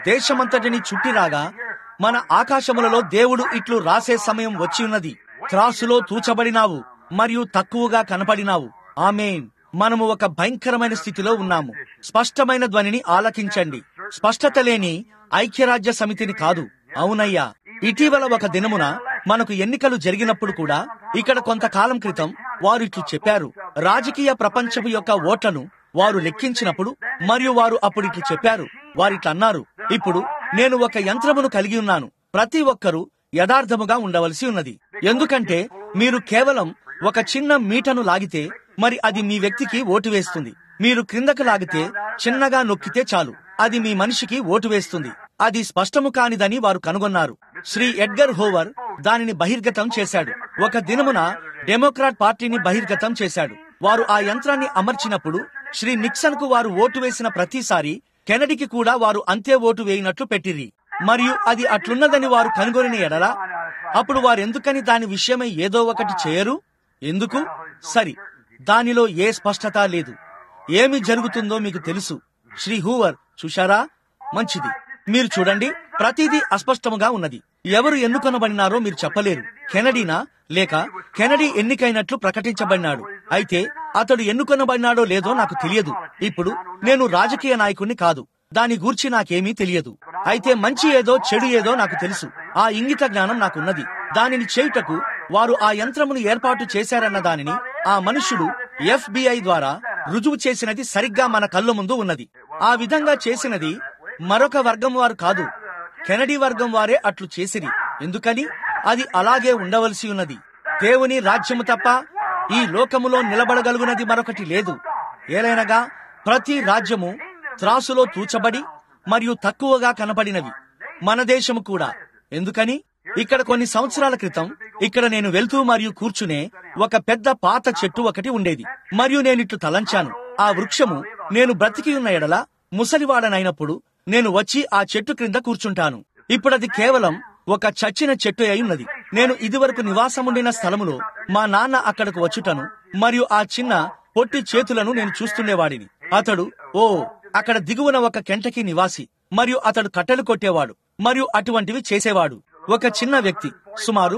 దేశమంతటిని చుట్టిరాగా మన ఆకాశములలో దేవుడు ఇట్లు రాసే సమయం వచ్చి ఉన్నది. త్రాసులో తూచబడినావు మరియు తక్కువగా కనపడినావు. ఆమేన్. మనము ఒక భయంకరమైన స్థితిలో ఉన్నాము. స్పష్టమైన ధ్వనిని ఆలకించండి. స్పష్టత లేని ఐక్యరాజ్య సమితిని కాదు. అవునయ్యా, ఇటీవల ఒక దినమున మనకు ఎన్నికలు జరిగినప్పుడు కూడా ఇక్కడ కొంతకాలం క్రితం వారు ఇట్లు చెప్పారు. రాజకీయ ప్రపంచపు యొక్క ఓట్లను వారు లెక్కించినప్పుడు మరియు వారు అప్పుడు ఇట్లు చెప్పారు. వారిట్లన్నారు, ఇప్పుడు నేను ఒక యంత్రమును కలిగి ఉన్నాను. ప్రతి ఒక్కరూ యథార్థముగా ఉండవలసి ఉన్నది. ఎందుకంటే మీరు కేవలం ఒక చిన్న మీటను లాగితే మరి అది మీ వ్యక్తికి ఓటు వేస్తుంది. మీరు క్రిందకు లాగితే చిన్నగా నొక్కితే చాలు, అది మీ మనిషికి ఓటు వేస్తుంది. అది స్పష్టము కానిదని వారు కనుగొన్నారు. శ్రీ ఎడ్గర్ హోవర్ దానిని బహిర్గతం చేశాడు. ఒక దినమున డెమోక్రాట్ పార్టీని బహిర్గతం చేశాడు. వారు ఆ యంత్రాన్ని అమర్చినప్పుడు శ్రీ నిక్సన్ కు వారు ఓటు వేసిన ప్రతిసారి కెనడీకి కూడా వారు అంతే ఓటు వేయినట్లు పెట్టిరి. మరియు అది అట్లున్నదని వారు కనుగొని ఎడలా అప్పుడు వారెందుకని దాని విషయమై ఏదో ఒకటి చేయరు? ఎందుకు? సరి, దానిలో ఏ స్పష్టత లేదు. ఏమి జరుగుతుందో మీకు తెలుసు. శ్రీ హూవర్ చూశారా? మంచిది. మీరు చూడండి, ప్రతిదీ అస్పష్టముగా ఉన్నది. ఎవరు ఎన్నుకొనబడినారో మీరు చెప్పలేరు. కెనడీనా లేక కెనడీ ఎన్నికైనట్లు ప్రకటించబడినాడు. అయితే అతడు ఎన్నుకొనబడినాడో లేదో నాకు తెలియదు. ఇప్పుడు నేను రాజకీయ నాయకుణ్ణి కాదు, దాని గూర్చి నాకేమీ తెలియదు. అయితే మంచి ఏదో చెడు ఏదో నాకు తెలుసు. ఆ ఇంగిత జ్ఞానం నాకున్నది. దానిని చేయుటకు వారు ఆ యంత్రమును ఏర్పాటు చేశారన్న దానిని ఆ మనుష్యుడు FBI ద్వారా రుజువు చేసినది సరిగ్గా మన కళ్ళ ముందు ఉన్నది. ఆ విధంగా చేసినది మరొక వర్గం వారు కాదు, కెనడీ వర్గం వారే అట్లు చేసిరి. ఎందుకని? అది అలాగే ఉండవలసి ఉన్నది. దేవుని రాజ్యము తప్ప ఈ లోకములో నిలబడగలుగునది మరొకటి లేదు. ఏలైనగా ప్రతి రాజ్యము త్రాసులో తూచబడి మరియు తక్కువగా కనపడినవి. మన దేశము కూడా. ఎందుకని? ఇక్కడ కొన్ని సంవత్సరాల క్రితం ఇక్కడ నేను వెళ్తూ మరియు కూర్చునే ఒక పెద్ద పాత చెట్టు ఒకటి ఉండేది. మరియు నేనిట్లు తలంచాను, ఆ వృక్షము నేను బ్రతికి ఉన్న ఎడల ముసలివాడనైనప్పుడు నేను వచ్చి ఆ చెట్టు క్రింద కూర్చుంటాను. ఇప్పుడది కేవలం ఒక చచ్చిన చెట్టు అయి ఉన్నది. నేను ఇదివరకు నివాసముండిన స్థలములో మా నాన్న అక్కడకు వచ్చుటను మరియు ఆ చిన్న పొట్టి చేతులను నేను చూస్తుండేవాడిని. అతడు అక్కడ దిగువన ఒక కెంటకీ నివాసి మరియు అతడు కట్టెలు కొట్టేవాడు మరియు అటువంటివి చేసేవాడు. ఒక చిన్న వ్యక్తి, సుమారు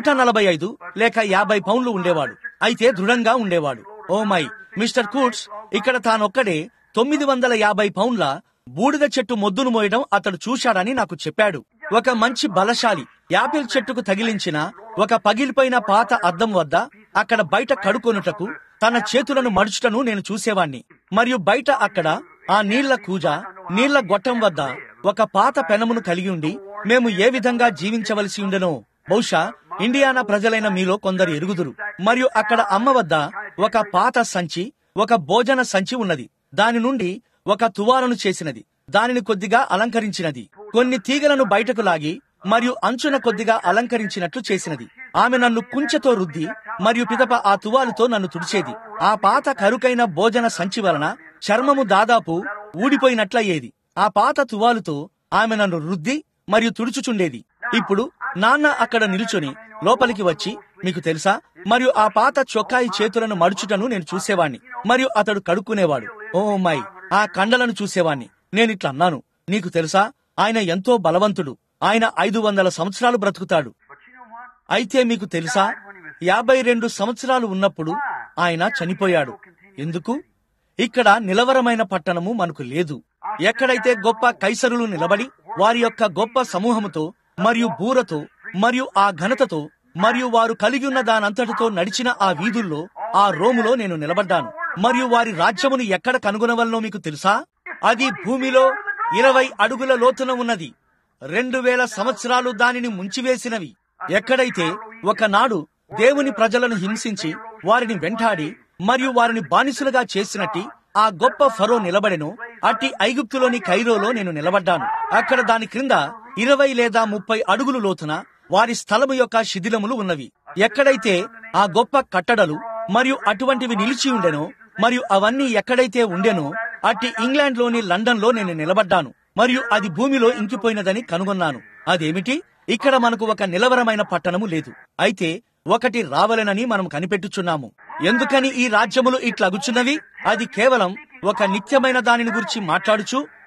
145 లేక 50 పౌండ్లు ఉండేవాడు. అయితే దృఢంగా ఉండేవాడు. ఓ మై, మిస్టర్ కూట్స్ ఇక్కడ తానొక్కడే 950 పౌండ్ల బూడిద చెట్టు మొద్దును మోయడం అతడు చూశాడని నాకు చెప్పాడు. ఒక మంచి బలశాలి యాపిల్ చెట్టుకు తగిలించిన ఒక పగిలిపోయిన పాత అద్దం వద్ద అక్కడ బయట కడుకొనుటకు తన చేతులను మడుచుటను నేను చూసేవాణ్ణి. మరియు బయట అక్కడ ఆ నీళ్ల కూజ, నీళ్ల గొట్టం వద్ద ఒక పాత పెనమును కలిగి ఉండి మేము ఏ విధంగా జీవించవలసి ఉండెనో బహుశా ఇండియానా ప్రజలైన మీలో కొందరు ఎరుగుదురు. మరియు అక్కడ అమ్మ వద్ద ఒక పాత సంచి, ఒక భోజన సంచి ఉన్నది. దాని నుండి ఒక తువాలను చేసినది, దానిని కొద్దిగా అలంకరించినది, కొన్ని తీగలను బయటకు లాగి మరియు అంచున కొద్దిగా అలంకరించినట్లు చేసినది. ఆమె నన్ను కుంచెతో రుద్ది మరియు పిదప ఆ తువాలుతో నన్ను తుడిచేది. ఆ పాత కరుకైన భోజన సంచి వలన చర్మము దాదాపు ఊడిపోయినట్లయ్యేది. ఆ పాత తువాలుతో ఆమె నన్ను రుద్ది మరియు తుడుచుచుండేది. ఇప్పుడు నాన్న అక్కడ నిలుచొని లోపలికి వచ్చి, మీకు తెలుసా, మరియు ఆ పాత చొక్కాయి చేతులను మడుచుటను నేను చూసేవాణ్ణి. మరియు అతడు కడుక్కునేవాడు. ఓ మై, ఆ కండలను చూసేవాణ్ణి. నేనిట్లా అన్నాను, నీకు తెలుసా, ఆయన ఎంతో బలవంతుడు. ఆయన 500 సంవత్సరాలు బ్రతుకుతాడు. అయితే మీకు తెలుసా, 52 సంవత్సరాలు ఉన్నప్పుడు ఆయన చనిపోయాడు. ఎందుకు? ఇక్కడ నిలవరమైన పట్టణము మనకు లేదు. ఎక్కడైతే గొప్ప కైసరులు నిలబడి వారి యొక్క గొప్ప సమూహముతో మరియు బూరతో మరియు ఆ ఘనతతో మరియు వారు కలిగి ఉన్న దానంతటితో నడిచిన ఆ వీధుల్లో, ఆ రోములో నేను నిలబడ్డాను. మరియు వారి రాజ్యమును ఎక్కడ కనుగొనవలనో మీకు తెలుసా? అది భూమిలో 20 అడుగుల లోతున ఉన్నది. 2000 సంవత్సరాలు దానిని ముంచివేసినవి. ఎక్కడైతే ఒకనాడు దేవుని ప్రజలను హింసించి వారిని వెంటాడి మరియు వారిని బానిసలుగా చేసినట్టి ఆ గొప్ప ఫరో నిలబడెను, అట్టి ఐగుప్తులోని కైరోలో నేను నిలబడ్డాను. అక్కడ దాని క్రింద 20 లేదా 30 అడుగులు లోతున వారి స్థలము యొక్క శిథిలములు ఉన్నవి. ఎక్కడైతే ఆ గొప్ప కట్టడలు మరియు అటువంటివి నిలిచి ఉండెనో మరియు అవన్నీ ఎక్కడైతే ఉండెనో అట్టి ఇంగ్లాండ్ లోని లండన్ లో నేను నిలబడ్డాను. మరియు అది భూమిలో ఇంకిపోయినదని కనుగొన్నాను. అదేమిటి? ఇక్కడ మనకు ఒక నిలవరమైన పట్టణము లేదు. అయితే ఒకటి రావాలనని మనం కనిపెట్టుచున్నాము. ఎందుకని ఈ రాజ్యములు ఇట్లగుచున్నవి? అది కేవలం ఒక నిత్యమైన దానిని గురించి మాట్లాడుచు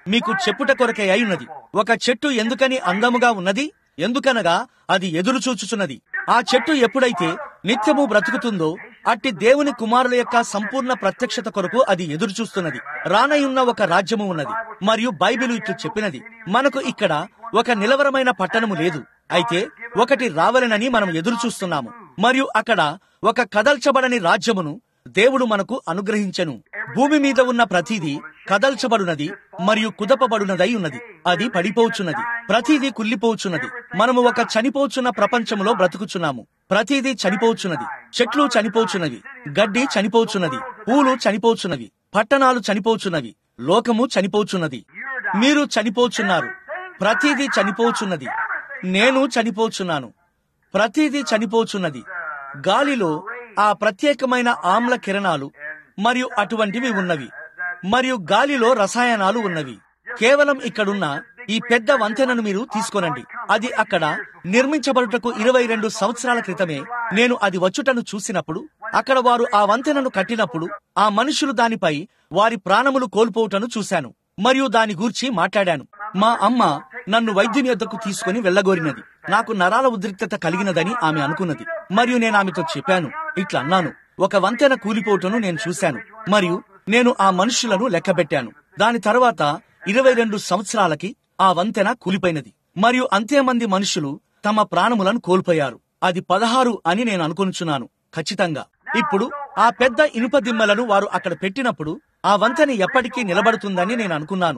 మీకు చెప్పుట కొరకై అయినది. ఒక చెట్టు ఎందుకని అందముగా ఉన్నది? ఎందుకనగా అది ఎదురు చూచుచున్నది. ఆ చెట్టు ఎప్పుడైతే నిత్యము బ్రతుకుతుందో అట్టి దేవుని కుమారుల యొక్క సంపూర్ణ ప్రత్యక్షత కొరకు అది ఎదురు చూస్తున్నది. రానయున్న ఒక రాజ్యము ఉన్నది. మరియు బైబిలు ఇట్లు చెప్పినది, మనకు ఇక్కడ ఒక నిలవరమైన పట్టణము లేదు, అయితే ఒకటి రావాలనని మనం ఎదురు చూస్తున్నాము. మరియు అక్కడ ఒక కదల్చబడని రాజ్యమును దేవుడు మనకు అనుగ్రహించెను. భూమి మీద ఉన్న ప్రతిదీ కదల్చబడునది మరియు కుదపబడునదై ఉన్నది. అది పడిపోవచ్చున్నది, ప్రతిదీ కుల్లిపోవచ్చున్నది. మనము ఒక చనిపోవచ్చున్న ప్రపంచంలో బ్రతుకుచున్నాము. ప్రతిదీ చనిపోవచ్చున్నది. చెట్లు చనిపోవచ్చున్నవి, గడ్డి చనిపోవచ్చున్నది, పూలు చనిపోవచ్చున్నవి, పట్టణాలు చనిపోవచ్చున్నవి, లోకము చనిపోవచ్చున్నది. మీరు చనిపోవచ్చున్నారు. ప్రతిదీ చనిపోవచ్చున్నది. నేను చనిపోవచ్చున్నాను. ప్రతిదీ చనిపోవచ్చున్నది. గాలిలో ఆ ప్రత్యేకమైన ఆమ్ల కిరణాలు మరియు అటువంటివి ఉన్నవి, మరియు గాలిలో రసాయనాలు ఉన్నవి. కేవలం ఇక్కడున్న ఈ పెద్ద వంతెనను మీరు తీసుకోనండి. అది అక్కడ నిర్మించబడుటకు 22 సంవత్సరాల క్రితమే నేను అది వచ్చుటను చూసినప్పుడు, అక్కడ వారు ఆ వంతెనను కట్టినప్పుడు ఆ మనుషులు దానిపై వారి ప్రాణములు కోల్పోవటను చూశాను మరియు దాని గూర్చి మాట్లాడాను. మా అమ్మ నన్ను వైద్యుని యొద్దకు తీసుకుని వెళ్లగోరినది. నాకు నరాల ఉద్రిక్తత కలిగినదని ఆమె అనుకున్నది. మరియు నేను ఆమెతో చెప్పాను, ఇట్లా అన్నాను, ఒక వంతెన కూలిపోవటను నేను చూశాను మరియు నేను ఆ మనుషులను లెక్కబెట్టాను. దాని తర్వాత 22 సంవత్సరాలకి ఆ వంతెన కూలిపోయినది మరియు అంతే మంది మనుషులు తమ ప్రాణములను కోల్పోయారు. అది 16 అని నేను అనుకొనుచున్నాను ఖచ్చితంగా. ఇప్పుడు ఆ పెద్ద ఇనుప దిమ్మలను వారు అక్కడ పెట్టినప్పుడు ఆ వంతెన ఎప్పటికీ నిలబడుతుందని నేను అనుకున్నాను.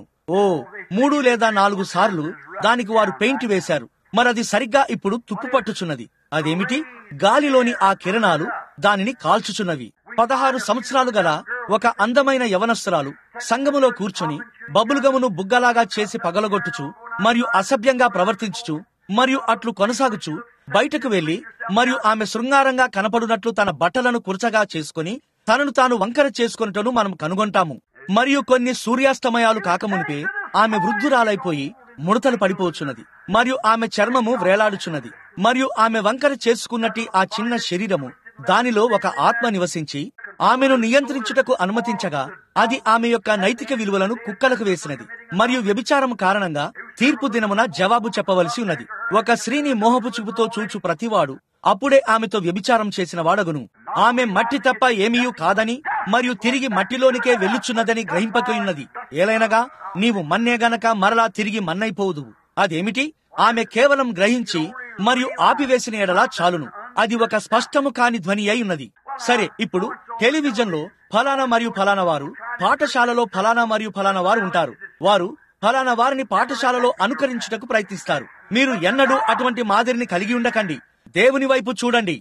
3 లేదా 4 సార్లు దానికి వారు పెయింట్ వేశారు. మరది సరిగ్గా ఇప్పుడు తుప్పు పట్టుచున్నది. అదేమిటి? గాలిలోని ఆ కిరణాలు దానిని కాల్చుచున్నవి. 16 సంవత్సరాలు గల ఒక అందమైన యవనస్తురాలు సంఘములో కూర్చొని బబులుగమును బుగ్గలాగా చేసి పగలగొట్టుచు మరియు అసభ్యంగా ప్రవర్తించుచు మరియు అట్లు కొనసాగుచు బయటకు వెళ్లి మరియు ఆమె శృంగారంగా కనపడునట్లు తన బట్టలను కురచగా చేసుకుని తనను తాను వంకర చేసుకున్నట్టును మనం కనుగొంటాము. మరియు కొన్ని సూర్యాస్తమయాలు కాకమునిపే ఆమె వృద్ధురాలైపోయి ముడతలు పడిపోవచ్చున్నది మరియు ఆమె చర్మము వ్రేలాడుచున్నది. మరియు ఆమె వంకర చేసుకున్నట్టి ఆ చిన్న శరీరము, దానిలో ఒక ఆత్మ నివసించి ఆమెను నియంత్రించుటకు అనుమతించగా అది ఆమె యొక్క నైతిక విలువలను కుక్కలకు వేసినది. మరియు వ్యభిచారం కారణంగా తీర్పు దినమున జవాబు చెప్పవలసి ఉన్నది. ఒక స్త్రీని మోహపు చూపుతో చూచు ప్రతివాడు అప్పుడే ఆమెతో వ్యభిచారం చేసిన వాడగును. ఆమె మట్టి తప్ప ఏమీయూ కాదని మరియు తిరిగి మట్టిలోనికే వెళ్ళుచున్నదని గ్రహింపకయున్నది. ఏలైనగా నీవు మన్నే గనక మరలా తిరిగి మన్నైపోవుదు. అదేమిటి? ఆమె కేవలం గ్రహించి మరియు ఆపివేసిన ఎడలా చాలును. అది ఒక స్పష్టము కాని ధ్వని అయి ఉన్నది. సరే, ఇప్పుడు టెలివిజన్ లో ఫలానా మరియు ఫలానా వారు, పాఠశాలలో ఫలానా మరియు ఫలానా వారు ఉంటారు. వారు ఫలానా వారిని పాఠశాలలో అనుకరించుటకు ప్రయత్నిస్తారు. మీరు ఎన్నడూ అటువంటి మాదిరిని కలిగి ఉండకండి. దేవుని వైపు చూడండి.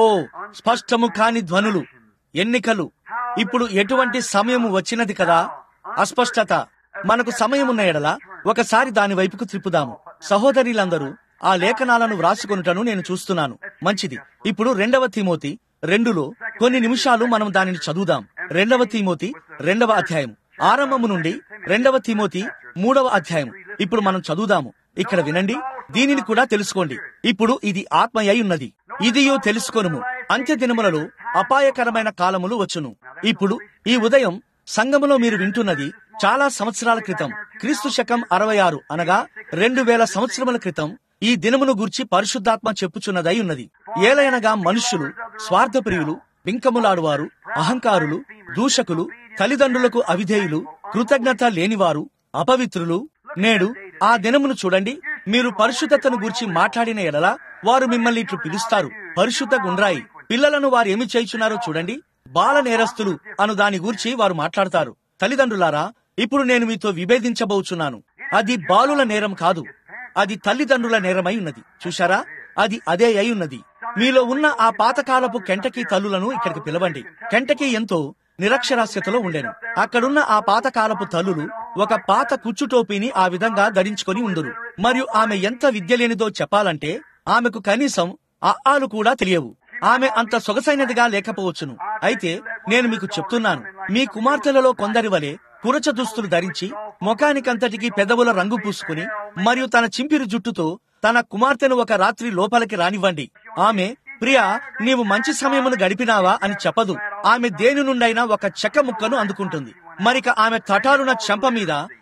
స్పష్టము కాని ధ్వనులు, ఎన్నికలు. ఇప్పుడు ఎటువంటి సమయము వచ్చినది కదా, అస్పష్టత. మనకు సమయమున్న ఎడల ఒకసారి దాని వైపుకు త్రిప్పుదాము. సహోదరులందరూ ఆ లేఖనాలను వ్రాసుకొనుటను నేను చూస్తున్నాను. మంచిది. ఇప్పుడు 2 తిమోతి 2లో కొన్ని నిమిషాలు మనం దానిని చదువుదాం. 2 తిమోతి 2వ అధ్యాయం ఆరంభము నుండి 2 తిమోతి 3వ అధ్యాయం ఇప్పుడు మనం చదువుదాము. ఇక్కడ వినండి, దీనిని కూడా తెలుసుకోండి. ఇప్పుడు ఇది ఆత్మ అయి ఉన్నది. ఇదియో తెలుసుకొనుము, అంత్య దినములలో అపాయకరమైన కాలములు వచ్చును. ఇప్పుడు ఈ ఉదయం సంఘములో మీరు వింటున్నది చాలా సంవత్సరాల క్రితం, క్రీస్తు శకం 66 అనగా 2000 సంవత్సరముల క్రితం ఈ దినమును గూర్చి పరిశుద్ధాత్మ చెప్పుచున్నదై ఉన్నది. ఏలైనగా మనుష్యులు స్వార్థప్రియులు, బింకములాడువారు, అహంకారులు, దూషకులు, తల్లిదండ్రులకు అవిధేయులు, కృతజ్ఞత లేనివారు, అపవిత్రులు. నేడు ఆ దినమును చూడండి. మీరు పరిశుద్ధతను గూర్చి మాట్లాడిన ఎడల వారు మిమ్మల్ని ఇట్లు పిలుస్తారు, పరిశుద్ధ గుండ్రాయి. పిల్లలను వారు ఏమి చేయుచున్నారో చూడండి, బాల నేరస్తులు అను దాని గూర్చి వారు మాట్లాడతారు. తల్లిదండ్రులారా, ఇప్పుడు నేను మీతో విభేదించబోచున్నాను. అది బాలుల నేరం కాదు, అది తల్లిదండ్రుల నేరమై ఉన్నది. చూశారా? అది అదే అయి ఉన్నది. మీలో ఉన్న ఆ పాతకాలపు కెంటకీ తల్లులను ఇక్కడికి పిలవండి. కెంటకీ ఎంతో నిరక్షరాస్యతలో ఉండెను. అక్కడున్న ఆ పాతకాలపు తల్లులు ఒక పాత కుచ్చుటోపీని ఆ విధంగా ధరించుకొని ఉండురు. మరియు ఆమె ఎంత విద్య లేనిదో చెప్పాలంటే ఆమెకు కనీసం ఆలు కూడా తెలియవు. ఆమె అంత సొగసైనదిగా లేకపోవచ్చును. అయితే నేను మీకు చెప్తున్నాను, మీ కుమార్తెలలో కొందరి వలె కురచ దుస్తులు ధరించి ముఖానికంతటికి పెదవుల రంగు పూసుకుని మరియు తన చింపిరి జుట్టుతో తన కుమార్తెను ఒక రాత్రి లోపలికి రానివ్వండి. ఆమె, ప్రియా, నీవు మంచి సమయమును గడిపినావా అని చెప్పదు. ఆమె దేని నుండైనా ఒక చెక్క ముక్కను అందుకుంటుంది. మరిక ఆమె తటారున చెంప మీద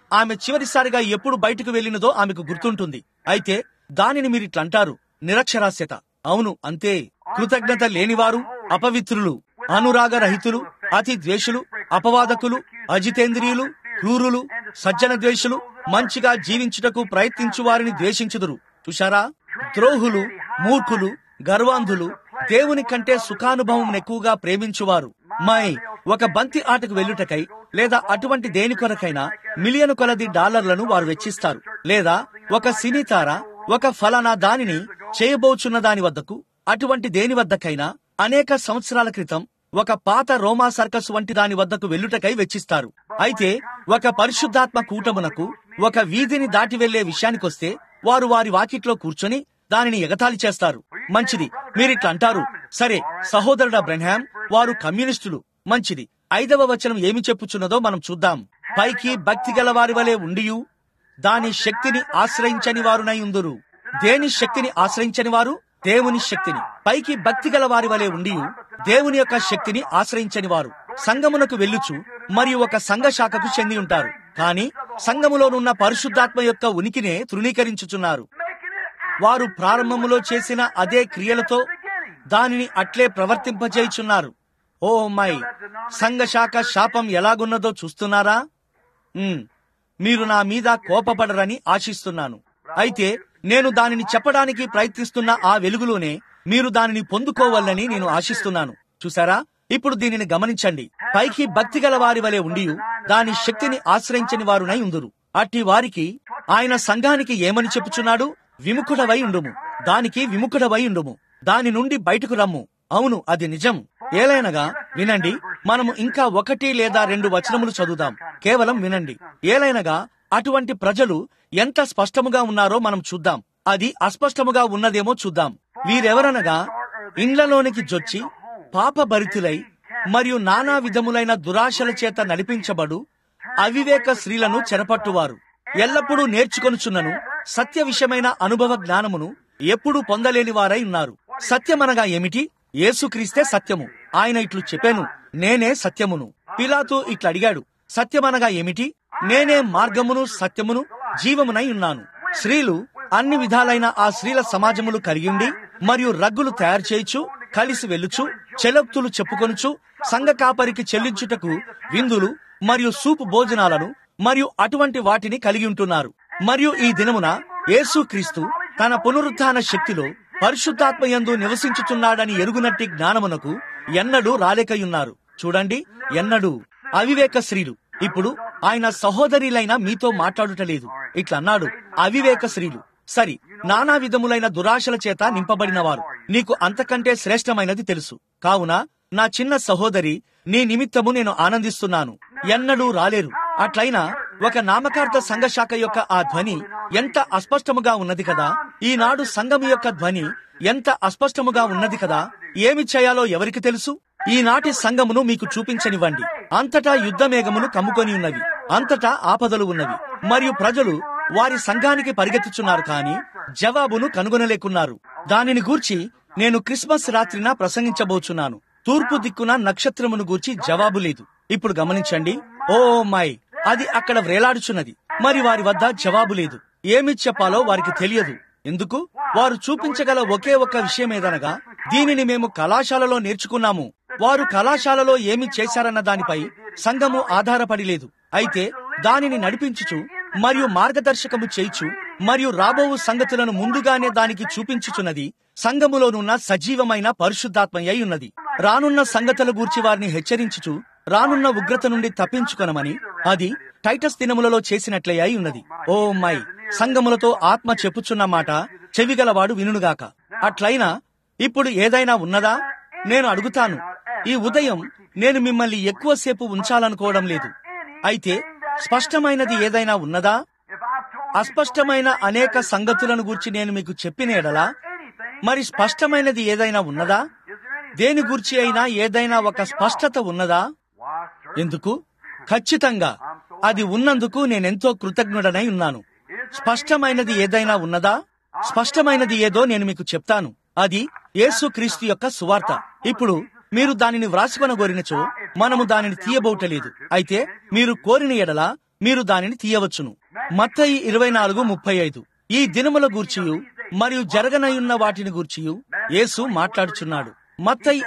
ఆమె చివరిసారిగా ఎప్పుడు బయటకు వెళ్లినదో ఆమెకు గుర్తుంటుంది. అయితే దానిని మీరిట్లంటారు, నిరక్షరాస్యత. అవును, అంతే. కృతజ్ఞత లేనివారు, అపవిత్రులు, అనురాగరహితులు, అతి ద్వేషులు, అపవాదకులు, అజితేంద్రియులు, క్రూరులు, సజ్జన ద్వేషులు, మంచిగా జీవించుటకు ప్రయత్నించు వారిని ద్వేషించుదురు. చూశారా? ద్రోహులు, మూర్ఖులు, గర్వాంధులు, దేవుని కంటే సుఖానుభవం ఎక్కువగా ప్రేమించువారు. ఒక బంతి ఆటకు వెళ్లుటకై లేదా అటువంటి దేని కొరకైనా మిలియన్ కొలది డాలర్లను వారు వెచ్చిస్తారు. లేదా ఒక సినీ తార ఒక ఫలానా దానిని చేయబోచున్న దాని వద్దకు, అటువంటి దేని వద్దకైనా అనేక సంవత్సరాల క్రితం ఒక పాత రోమా సర్కస్ వంటి దాని వద్దకు వెళ్లుటకై వెచ్చిస్తారు. అయితే ఒక పరిశుద్ధాత్మ కూటమునకు ఒక వీధిని దాటి వెళ్లే విషయానికొస్తే వారు వారి వాకిట్లో కూర్చొని దానిని ఎగతాళి చేస్తారు. మంచిది, మీరిట్లా అంటారు. సరే సహోదరుడా బ్రెన్హామ్, వారు కమ్యూనిస్టులు. మంచిది. 5వ వచనం ఏమి చెప్పుచున్నదో మనం చూద్దాం. పైకి భక్తి గల వారి వలె ఉండియు దాని శక్తిని ఆశ్రయించని వారునై ఉందురు. దేని శక్తిని ఆశ్రయించని వారు? దేవుని శక్తిని. పైకి భక్తి గల వారి వలె ఉండియు దేవుని యొక్క శక్తిని ఆశ్రయించని వారు సంఘమునకు వెళ్ళుచు మరియు ఒక సంఘ శాఖకు చెంది ఉంటారు. కానీ సంఘములోనున్న పరిశుద్ధాత్మ యొక్క ఉనికినే తృణీకరించుచున్నారు. వారు ప్రారంభములో చేసిన అదే క్రియలతో దానిని అట్లే ప్రవర్తింపజేయుచున్నారు. ఓ మై, సంఘ శాఖ శాపం ఎలాగున్నదో చూస్తున్నారా? మీరు నా మీద కోపపడరని ఆశిస్తున్నాను. అయితే నేను దానిని చెప్పడానికి ప్రయత్నిస్తున్న ఆ వెలుగులోనే మీరు దానిని పొందుకోవాలని నేను ఆశిస్తున్నాను. చూసారా? ఇప్పుడు దీనిని గమనించండి. పైకి భక్తి గల వారి వలె ఉండి దాని శక్తిని ఆశ్రయించని వారునై ఉందురు. అట్టి వారికి ఆయన సంఘానికి ఏమని చెప్పుచున్నాడు? విముఖుడవై ఉండుము, దానికి విముఖుడవై ఉండుము, దాని నుండి బయటకు రమ్ము. అవును, అది నిజం. ఏలైనగా వినండి, మనము ఇంకా 1 లేదా 2 వచనములు చదువుదాం. కేవలం వినండి. ఏలైనగా అటువంటి ప్రజలు ఎంత స్పష్టముగా ఉన్నారో మనం చూద్దాం. అది అస్పష్టముగా ఉన్నదేమో చూద్దాం. వీరెవరనగా ఇండ్లలోనికి జొచ్చి పాపభరితులై మరియు నానా విధములైన దురాశల చేత నడిపించబడు అవివేక స్త్రీలను చెరపట్టువారు, ఎల్లప్పుడూ నేర్చుకొనుచున్నను సత్య విషయమైన అనుభవ జ్ఞానమును ఎప్పుడూ పొందలేని వారై ఉన్నారు. సత్యమనగా ఏమిటి? యేసుక్రీస్తే సత్యము. ఆయన ఇట్లు చెప్పాను, నేనే సత్యమును. పిలాతు ఇట్లా అడిగాడు, సత్యమనగా ఏమిటి? నేనే మార్గమును సత్యమును జీవమునై ఉన్నాను. స్త్రీలు అన్ని విధాలైన ఆ స్త్రీల సమాజములు కలిగిండి మరియు రగ్గులు తయారు చేయుచు, కలిసి వెళ్ళుచు, చెలక్తులు చెప్పుకొనుచు, సంఘ కాపరికి చెల్లించుటకు విందులు మరియు సూపు భోజనాలను మరియు అటువంటి వాటిని కలిగి ఉంటున్నారు. మరియు ఈ దినమున యేసుక్రీస్తు తన పునరుత్థాన శక్తిలో పరిశుద్ధాత్మయందు నివసించుచున్నాడని ఎరుగునట్టి జ్ఞానమునకు ఎన్నడూ రాలేకయున్నారు. చూడండి, ఎన్నడూ. అవివేక స్త్రీలు. ఇప్పుడు ఆయన సహోదరులైన మీతో మాట్లాడుటలేదు. ఇట్లన్నాడు, అవివేక స్త్రీలు. సరి, నానా విధములైన దురాశల చేత నింపబడినవారు. నీకు అంతకంటే శ్రేష్టమైనది తెలుసు. కావున నా చిన్న సహోదరి, నీ నిమిత్తము నేను ఆనందిస్తున్నాను. ఎన్నడూ రాలేరు. అట్లయినా ఒక నామకార్థ సంఘశాఖ యొక్క ఆ ధ్వని ఎంత అస్పష్టముగా ఉన్నది కదా. ఈనాడు సంఘము యొక్క ధ్వని ఎంత అస్పష్టముగా ఉన్నది కదా. ఏమి చేయాలో ఎవరికి తెలుసు? ఈనాటి సంఘమును మీకు చూపించనివ్వండి. అంతటా యుద్ధ మేఘములు కమ్ముకొని ఉన్నవి, అంతటా ఆపదలు ఉన్నవి, మరియు ప్రజలు వారి సంఘానికి పరిగెత్తుచున్నారు, కానీ జవాబును కనుగొనలేకున్నారు. దానిని గూర్చి నేను క్రిస్మస్ రాత్రిన ప్రసంగించబోచున్నాను. తూర్పు దిక్కున నక్షత్రమును గూర్చి జవాబు లేదు. ఇప్పుడు గమనించండి. ఓ మై, అది అక్కడ వ్రేలాడుచున్నది, మరి వారి వద్ద జవాబు లేదు. ఏమి చెప్పాలో వారికి తెలియదు. ఎందుకు? వారు చూపించగల ఒకే ఒక్క విషయమేదనగా, దీనిని మేము కళాశాలలో నేర్చుకున్నాము. వారు కళాశాలలో ఏమి చేశారన్న దానిపై సంఘము ఆధారపడి లేదు. అయితే దానిని నడిపించుచు మరియు మార్గదర్శకము చేయుచు మరియు రాబోవు సంగతులను ముందుగానే దానికి చూపించుచున్నది సంఘములోనున్న సజీవమైన పరిశుద్ధాత్మయ్య ఉన్నది. రానున్న సంగతుల గూర్చి వారిని హెచ్చరించుచు రానున్న ఉగ్రత నుండి తప్పించుకొనమని అది టైటస్ దినములలో చేసినట్లే అయి ఉన్నది. ఓ మై, సంఘములతో ఆత్మ చెప్పుచున్న మాట చెవిగలవాడు వినుగాక. అట్లయినా ఇప్పుడు ఏదైనా ఉన్నదా? నేను అడుగుతాను. ఈ ఉదయం నేను మిమ్మల్ని ఎక్కువసేపు ఉంచాలనుకోవడం లేదు. అయితే స్పష్టమైనది ఏదైనా ఉన్నదా? అస్పష్టమైన అనేక సంగతులను గూర్చి నేను మీకు చెప్పిన ఎడలా మరి స్పష్టమైనది ఏదైనా ఉన్నదా? దేని గూర్చి అయినా ఏదైనా ఒక స్పష్టత ఉన్నదా? ఎందుకు? ఖచ్చితంగా అది ఉన్నందుకు నేనెంతో కృతజ్ఞుడనై ఉన్నాను. స్పష్టమైనది ఏదైనా ఉన్నదా? స్పష్టమైనది ఏదో నేను మీకు చెప్తాను. అది యేసుక్రీస్తు యొక్క సువార్త. ఇప్పుడు మీరు దానిని వ్రాసుకొనగోరినచో మనము దానిని తీయబోటలేదు. అయితే మీరు కోరిన ఎడల మీరు దానిని తీయవచ్చును. మత్తయి 24:35. ఈ దినముల గూర్చియు మరియు జరగనయున్న వాటిని గూర్చియు యేసు మాట్లాడుచున్నాడు. మత్తయి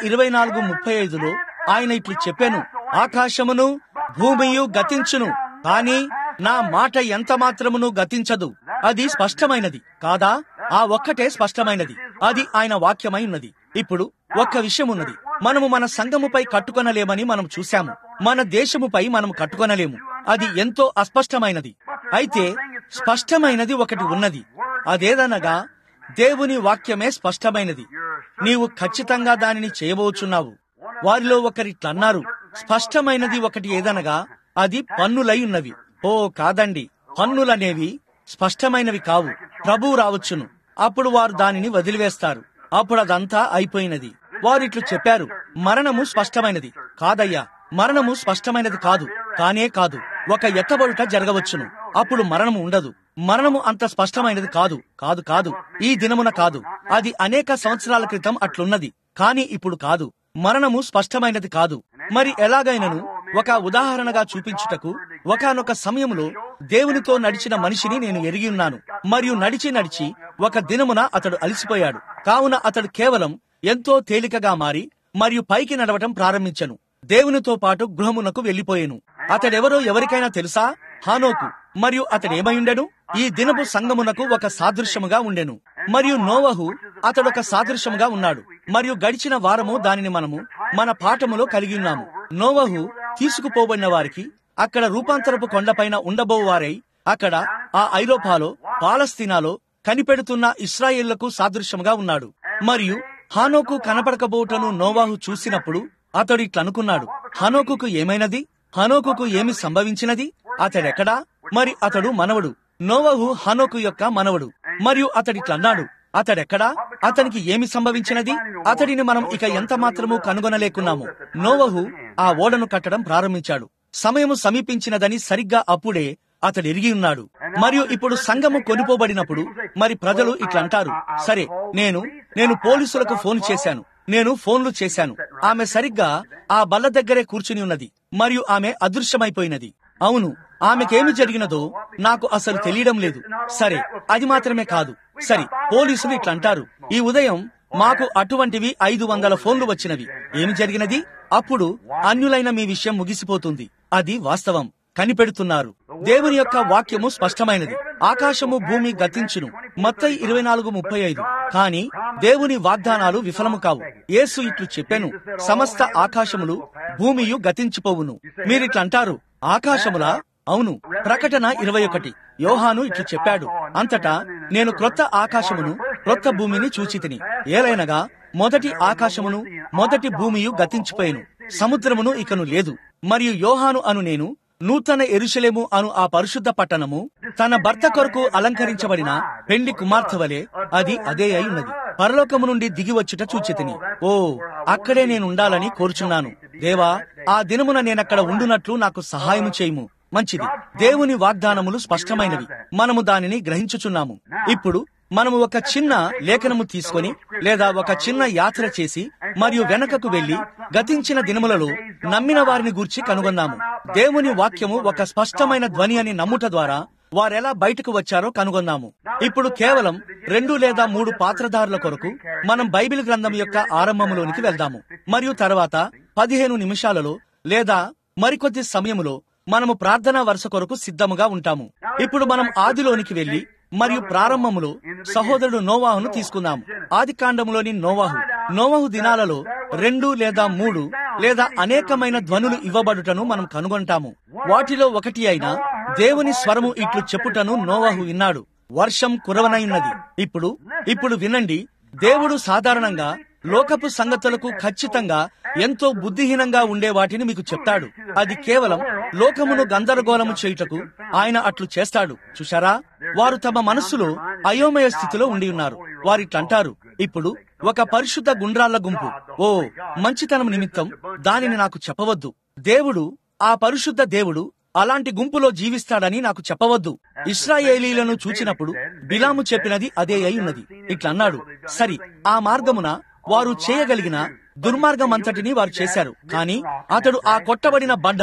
24:35లో ఆయన ఇట్లు చెప్పాను, ఆకాశమును భూమియు గతించును, కాని నా మాట ఎంత మాత్రమును గతించదు. అది స్పష్టమైనది కాదా? ఆ ఒక్కటే స్పష్టమైనది. అది ఆయన వాక్యమై ఉన్నది. ఇప్పుడు ఒక్క విషయం ఉన్నది. మనము మన సంఘముపై కట్టుకొనలేమని మనం చూశాము. మన దేశముపై మనం కట్టుకొనలేము. అది ఎంతో అస్పష్టమైనది. అయితే స్పష్టమైనది ఒకటి ఉన్నది. అదేదనగా దేవుని వాక్యమే స్పష్టమైనది. నీవు ఖచ్చితంగా దానిని చేయబోచున్నావు. వారిలో ఒకరిట్లన్నారు, స్పష్టమైనది ఒకటి ఏదనగా అది పన్నులై ఉన్నవి. ఓ కాదండి, పన్నులనేవి స్పష్టమైనవి కావు. ప్రభువు రావచ్చును, అప్పుడు వారు దానిని వదిలివేస్తారు. అప్పుడు అదంతా అయిపోయినది. వారిట్లు చెప్పారు, మరణము స్పష్టమైనది కాదయ్యా, మరణము స్పష్టమైనది కాదు, కానే కాదు. ఒక ఎత్తబడుట జరగవచ్చును, అప్పుడు మరణము ఉండదు. మరణము అంత స్పష్టమైనది కాదు, కాదు కాదు, ఈ దినమున కాదు. అది అనేక సంవత్సరాల క్రితం అట్లున్నది, కాని ఇప్పుడు కాదు. మరణము స్పష్టమైనది కాదు. మరి ఎలాగైనను ఒక ఉదాహరణగా చూపించుటకు, ఒకానొక సమయంలో దేవునితో నడిచిన మనిషిని నేను ఎరిగి ఉన్నాను. మరియు నడిచి ఒక దినమున అతడు అలసిపోయాడు. కావున అతడు కేవలం ఎంతో తేలికగా మారి మరియు పైకి నడవటం ప్రారంభించెను. దేవునితో పాటు గృహమునకు వెళ్లిపోయెను. అతడెవరో ఎవరికైనా తెలుసా? హానోకు. మరియు అతడేమైయుండెను? ఈ దినపు సంగమునకు ఒక సాదృశ్యముగా ఉండెను. మరియు నోవహు అతడొక సాదృశ్యముగా ఉన్నాడు. మరియు గడిచిన వారము దానిని మనము మన పాఠములో కలిగి ఉన్నాము. నోవహు తీసుకుపోబడిన వారికి అక్కడ రూపాంతరపు కొండపైన ఉండబోవారై అక్కడ ఆ ఐరోపాలో పాలస్తీనాలో కనిపెడుతున్న ఇశ్రాయేళ్లకు సాదృశ్యముగా ఉన్నాడు. మరియు హానోకు కనపడకపోవటను నోవాహు చూసినప్పుడు అతడు ఇట్లనుకున్నాడు, హనోకుకు ఏమైనది? హనోకుకు ఏమి సంభవించినది? అతడెక్కడా? మరి అతడు మనవడు. నోవహు హనోకు యొక్క మనవడు. మరియు అతడిట్లన్నాడు, అతడెక్కడా? అతనికి ఏమి సంభవించినది? అతడిని మనం ఇక ఎంత మాత్రము కనుగొనలేకున్నాము. నోవహు ఆ ఓడను కట్టడం ప్రారంభించాడు. సమయము సమీపించినదని సరిగ్గా అప్పుడే అతడు ఎరిగి ఉన్నాడు. మరియు ఇప్పుడు సంఘము కొనిపోబడినప్పుడు మరి ప్రజలు ఇట్లంటారు, సరే, నేను పోలీసులకు ఫోన్ చేశాను, నేను ఫోన్లు చేశాను. ఆమె సరిగ్గా ఆ బల్ల దగ్గరే కూర్చుని ఉన్నది మరియు ఆమె అదృశ్యమైపోయినది. అవును, ఆమెకేమి జరిగినదో నాకు అసలు తెలియడం లేదు. సరే, అది మాత్రమే కాదు. సరే, పోలీసులు ఇట్లంటారు, ఈ ఉదయం మాకు అటువంటివి 500 ఫోన్లు వచ్చినవి. ఏమి జరిగినది? అప్పుడు అన్యులైన మీ విషయం ముగిసిపోతుంది. అది వాస్తవం. కనిపెడుతున్నారు. దేవుని యొక్క వాక్యము స్పష్టమైనది. ఆకాశము భూమి గతించును, మత్తయి 24:35. కాని దేవుని వాగ్దానాలు విఫలము కావు. యేసు ఇట్లు చెప్పెను, సమస్త ఆకాశములు భూమియు గతించిపోవును. మీరిట్లంటారు, ఆకాశములా? అవును. ప్రకటన 21. యోహాను ఇట్లు చెప్పాడు, అంతటా నేను క్రొత్త ఆకాశమును క్రొత్త భూమిని చూచితిని. ఏలైనగా మొదటి ఆకాశమును మొదటి భూమియు గతించిపోయెను, సముద్రమును ఇకను లేదు. మరియు యోహాను అను నేను నూతన యెరూషలేము అను ఆ పరిశుద్ధ పట్టణము తన భర్త కొరకు అలంకరించబడిన పెండ్లి కుమార్తె వలె అది అదే అయి ఉన్నది. పరలోకము నుండి దిగివచ్చుట చూచితిని. ఓ, అక్కడే నేనుండాలని కోరుచున్నాను. దేవా, ఆ దినమున నేనక్కడ ఉండునట్లు నాకు సహాయము చేయుము. మంచిది. దేవుని వాగ్దానములు స్పష్టమైనవి. మనము దానిని గ్రహించుచున్నాము. ఇప్పుడు మనము ఒక చిన్న లేఖనము తీసుకొని లేదా ఒక చిన్న యాత్ర చేసి మరియు వెనకకు వెళ్లి గతించిన దినములలో నమ్మిన వారిని గూర్చి కనుగొన్నాము. దేవుని వాక్యము ఒక స్పష్టమైన ధ్వని అని నమ్ముట ద్వారా వారెలా బయటకు వచ్చారో కనుగొన్నాము. ఇప్పుడు కేవలం 2 లేదా 3 పాత్రధారుల కొరకు మనం బైబిల్ గ్రంథం యొక్క ఆరంభములోనికి వెళ్దాము. మరియు తర్వాత 15 నిమిషాలలో లేదా మరికొద్ది సమయములో మనము ప్రార్థనా వరుస కొరకు సిద్ధముగా ఉంటాము. ఇప్పుడు మనం ఆదిలోనికి వెళ్లి మరియు ప్రారంభములో సహోదరుడు నోవాహును తీసుకుందాము. ఆది కాండములోని నోవాహు దినాలలో 2 లేదా 3 లేదా అనేకమైన ధ్వనులు ఇవ్వబడుటను మనం కనుగొంటాము. వాటిలో ఒకటి అయిన దేవుని స్వరము ఇట్లు చెప్పుటను నోవాహు విన్నాడు. వర్షం కురవనైనది. ఇప్పుడు వినండి. దేవుడు సాధారణంగా లోకపు సంగతులకు ఖచ్చితంగా ఎంతో బుద్ధిహీనంగా ఉండే వాటిని మీకు చెప్తాడు. అది కేవలం లోకమును గందరగోళము చేయుటకు ఆయన అట్లు చేస్తాడు. చూశారా? వారు తమ మనస్సులో అయోమయ స్థితిలో ఉండి ఉన్నారు. వారిట్లంటారు, ఇప్పుడు ఒక పరిశుద్ధ గుండ్రాళ్ల గుంపు, ఓ మంచితనం నిమిత్తం దానిని నాకు చెప్పవద్దు. దేవుడు, ఆ పరిశుద్ధ దేవుడు అలాంటి గుంపులో జీవిస్తాడని నాకు చెప్పవద్దు. ఇశ్రాయేలీలను చూచినప్పుడు బిలాము చెప్పినది అదే అయి ఉన్నది. ఇట్లన్నాడు, సరి, ఆ మార్గమున వారు చేయగలిగిన దుర్మార్గమంతటిని వారు చేశారు. కాని అతడు ఆ కొట్టబడిన బండను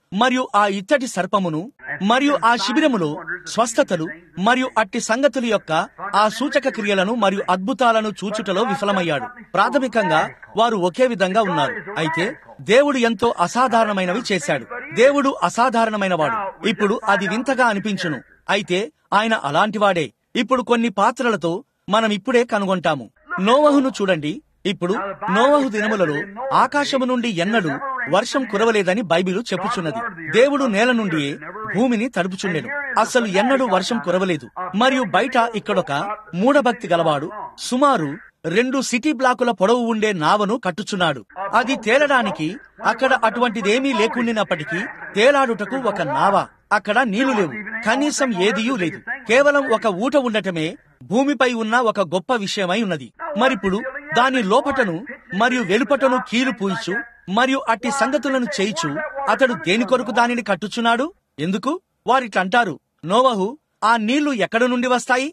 మరియు ఆ ఇత్తడి సర్పమును మరియు ఆ శిబిరములో స్వస్థతలు మరియు అట్టి సంగతుల యొక్క ఆ సూచక క్రియలను మరియు అద్భుతాలను చూచుటలో విఫలమయ్యాడు. ప్రాథమికంగా వారు ఒకే విధంగా ఉన్నారు. అయితే దేవుడు ఎంతో అసాధారణమైనవి చేశాడు. దేవుడు అసాధారణమైనవాడు. ఇప్పుడు అది వింతగా అనిపించును, అయితే ఆయన అలాంటివాడే. ఇప్పుడు కొన్ని పాత్రలతో మనం ఇప్పుడే కనుగొంటాము. నోవహును చూడండి. ఇప్పుడు నోవహు దినములలో ఆకాశము నుండి ఎన్నడూ వర్షం కురవలేదని బైబిలు చెప్పుచున్నది. దేవుడు నేల నుండి భూమిని తడుపుచుండెను. అసలు ఎన్నడూ వర్షం కురవలేదు. మరియు బయట ఇక్కడొక మూఢభక్తి గలవాడు సుమారు 2 సిటీ బ్లాకుల పొడవు ఉండే నావను కట్టుచున్నాడు. అది తేలడానికి అక్కడ అటువంటిదేమీ లేకుండినప్పటికీ తేలాడుటకు ఒక నావ. అక్కడ నీళ్లు లేవు, కనీసం ఏదీయూ లేదు. కేవలం ఒక ఊట ఉండటమే భూమిపై ఉన్న ఒక గొప్ప విషయమై ఉన్నది. మరిప్పుడు దాని లోపటను మరియు వెలుపటను కీలు పూయిచు మరియు అట్టి సంగతులను చేయిచు అతడు దేని కొరకు దానిని కట్టుచున్నాడు? ఎందుకు? వారిట్లంటారు, నోవహు, ఆ నీళ్లు ఎక్కడ నుండి వస్తాయి?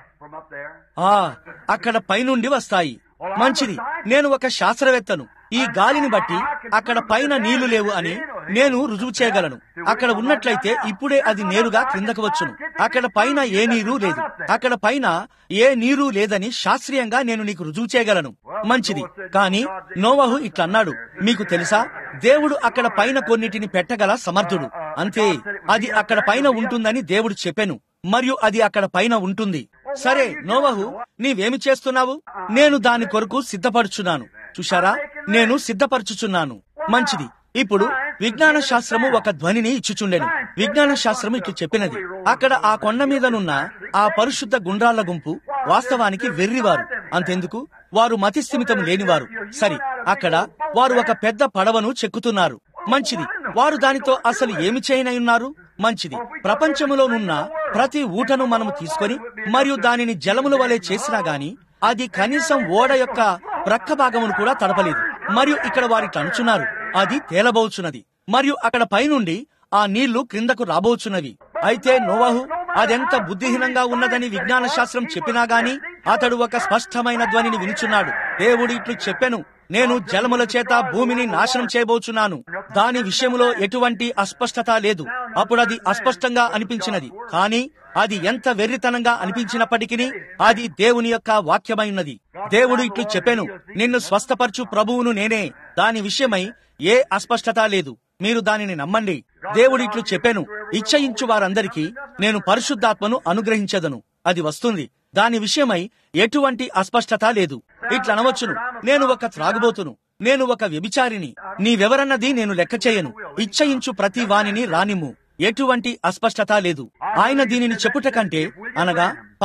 అక్కడ పైనుండి వస్తాయి. మంచిది, నేను ఒక శాస్త్రవేత్తను. ఈ గాలిని బట్టి అక్కడ పైన నీళ్లు లేవు అని నేను రుజువు చేయగలను. అక్కడ ఉన్నట్లయితే ఇప్పుడే అది నేరుగా క్రిందకు వచ్చును. అక్కడ పైన ఏ నీరు లేదు, అక్కడ పైన ఏ నీరు లేదని శాస్త్రీయంగా నేను నీకు రుజువు చేయగలను. మంచిది, కానీ నోవహు ఇట్లన్నాడు, మీకు తెలుసా, దేవుడు అక్కడ పైన కొన్నిటిని పెట్టగల సమర్థుడు. అంతే, అది అక్కడ పైన ఉంటుందని దేవుడు చెప్పెను మరియు అది అక్కడ పైన ఉంటుంది. సరే నోవహు, నీవేమి చేస్తున్నావు? నేను దాని కొరకు సిద్ధపడుచున్నాను. చూశారా, నేను సిద్ధపరచుచున్నాను. మంచిది. ఇప్పుడు విజ్ఞాన శాస్త్రము ఒక ధ్వనిని ఇచ్చుచుండెను. విజ్ఞాన శాస్త్రము ఇట్లు చెప్పినది, అక్కడ ఆ కొండ మీదనున్న ఆ పరిశుద్ధ గుండ్రాళ్ల గుంపు వాస్తవానికి వెర్రివారు. అంతెందుకు, వారు మతిస్థిమితం లేనివారు. సరి, అక్కడ వారు ఒక పెద్ద పడవను చెక్కుతున్నారు. మంచిది, వారు దానితో అసలు ఏమి చేయనయున్నారు? మంచిది, ప్రపంచములోనున్న ప్రతి ఊటను మనము తీసుకొని మరియు దానిని జలముల వలె చేసినా గాని అది కనీసం ఓడ యొక్క ప్రక్క భాగమును కూడా తడపలేదు. మరియు ఇక్కడ వారి టంచున్నారు, అది తేలబోచున్నది మరియు అక్కడ పైనుండి ఆ నీళ్లు క్రిందకు రాబోచున్నవి. అయితే నోవహు అదెంత బుద్ధిహీనంగా ఉన్నదని విజ్ఞాన శాస్త్రం చెప్పినా గాని అతడు ఒక స్పష్టమైన ధ్వనిని వినుచున్నాడు. దేవుడు ఇట్లు చెప్పెను, నేను జలముల చేత భూమిని నాశనం చేయబోచున్నాను. దాని విషయంలో ఎటువంటి అస్పష్టత లేదు. అప్పుడు అది అస్పష్టంగా అనిపించినది, కానీ అది ఎంత వెర్రితనంగా అనిపించినప్పటికీ అది దేవుని యొక్క వాక్యమైనది. దేవుడు ఇట్లు చెప్పెను, నిన్ను స్వస్థపరచు ప్రభువును నేనే. దాని విషయమై ఏ అస్పష్టత లేదు. మీరు దానిని నమ్మండి. దేవుడు ఇట్లు చెప్పెను, ఇచ్చయించు వారందరికీ నేను పరిశుద్ధాత్మను అనుగ్రహించదను. అది వస్తుంది. దాని విషయమై ఎటువంటి అస్పష్టత లేదు. ఇట్లనవచ్చును, నేను ఒక త్రాగుబోతును, నేను ఒక వ్యభిచారిని, నీవెవరన్నది నేను లెక్క చేయను. ఇచ్చయించు ప్రతి వానిని రానిమ్ము. ఎటువంటి అస్పష్టత లేదు. ఆయన దీనిని చెప్పుట కంటే, అనగా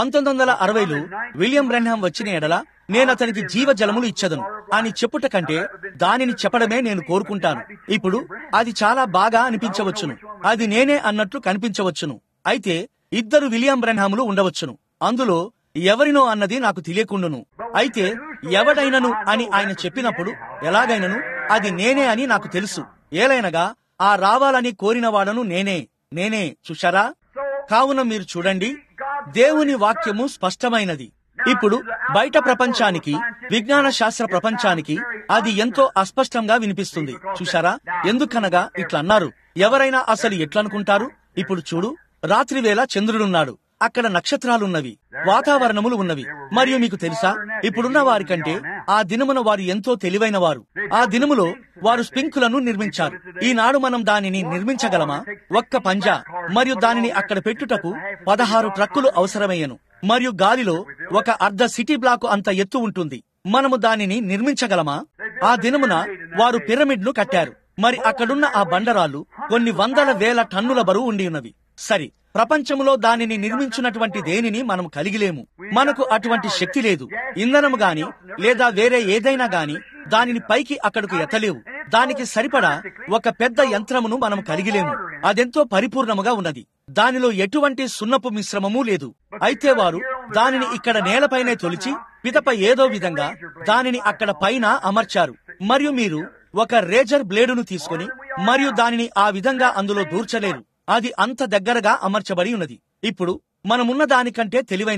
1960లో విలియం బ్రెన్హాం వచ్చిన ఎడల నేనతనికి జీవజలములు ఇచ్చదను అని చెప్పుట కంటే దానిని చెప్పడమే నేను కోరుకుంటాను. ఇప్పుడు అది చాలా బాగా అనిపించవచ్చును, అది నేనే అన్నట్లు కనిపించవచ్చును. అయితే 2 విలియం బ్రెన్హాములు ఉండవచ్చును. అందులో ఎవరినో అన్నది నాకు తెలియకుండును. అయితే ఎవడైనను అని ఆయన చెప్పినప్పుడు ఎలాగైనను అది నేనే అని నాకు తెలుసు. ఏలైనగా ఆ రావాలని కోరినవాడను నేనే. చూశారా? కావున మీరు చూడండి, దేవుని వాక్యము స్పష్టమైనది. ఇప్పుడు బయట ప్రపంచానికి, విజ్ఞాన శాస్త్ర ప్రపంచానికి అది ఎంతో అస్పష్టంగా వినిపిస్తుంది. చూశారా? ఎందుకనగా ఇట్లన్నారు. ఎవరైనా అసలు ఎట్లనుకుంటారు? ఇప్పుడు చూడు, రాత్రివేళ చంద్రుడున్నాడు, అక్కడ నక్షత్రాలున్నవి, వాతావరణములు ఉన్నవి. మరియు మీకు తెలుసా, ఇప్పుడున్న వారి కంటే ఆ దినమున వారు ఎంతో తెలివైన వారు. ఆ దినములో వారు స్పింకులను నిర్మించారు. ఈనాడు మనం దానిని నిర్మించగలమా? ఒక్క పంజా మరియు దానిని అక్కడ పెట్టుటకు 16 ట్రక్కులు అవసరమయ్యను. మరియు గాలిలో ఒక అర్ధ సిటీ బ్లాకు అంత ఎత్తు ఉంటుంది. మనము దానిని నిర్మించగలమా? ఆ దినమున వారు పిరమిడ్ ను కట్టారు. మరి అక్కడున్న ఆ బండరాలు కొన్ని వందల వేల టన్నుల బరువు ఉండి ఉన్నవి. సరి, ప్రపంచంలో దానిని నిర్మించినటువంటి దేనిని మనం కలిగిలేము. మనకు అటువంటి శక్తి లేదు. ఇంధనము గాని లేదా వేరే ఏదైనా గాని దానిని పైకి అక్కడకు ఎత్తలేవు. దానికి సరిపడా ఒక పెద్ద యంత్రమును మనం కలిగిలేము. అదెంతో పరిపూర్ణముగా ఉన్నది. దానిలో ఎటువంటి సున్నపు మిశ్రమము లేదు. అయితే వారు దానిని ఇక్కడ నేలపైనే తొలిచి పిదప ఏదో విధంగా దానిని అక్కడ పైన అమర్చారు. మరియు మీరు ఒక రేజర్ బ్లేడును తీసుకొని మరియు దానిని ఆ విధంగా అందులో దూర్చలేరు. అది అంత దగ్గరగా అమర్చబడి ఉన్నది. ఇప్పుడు మనమున్న దానికంటే తెలివైన వారు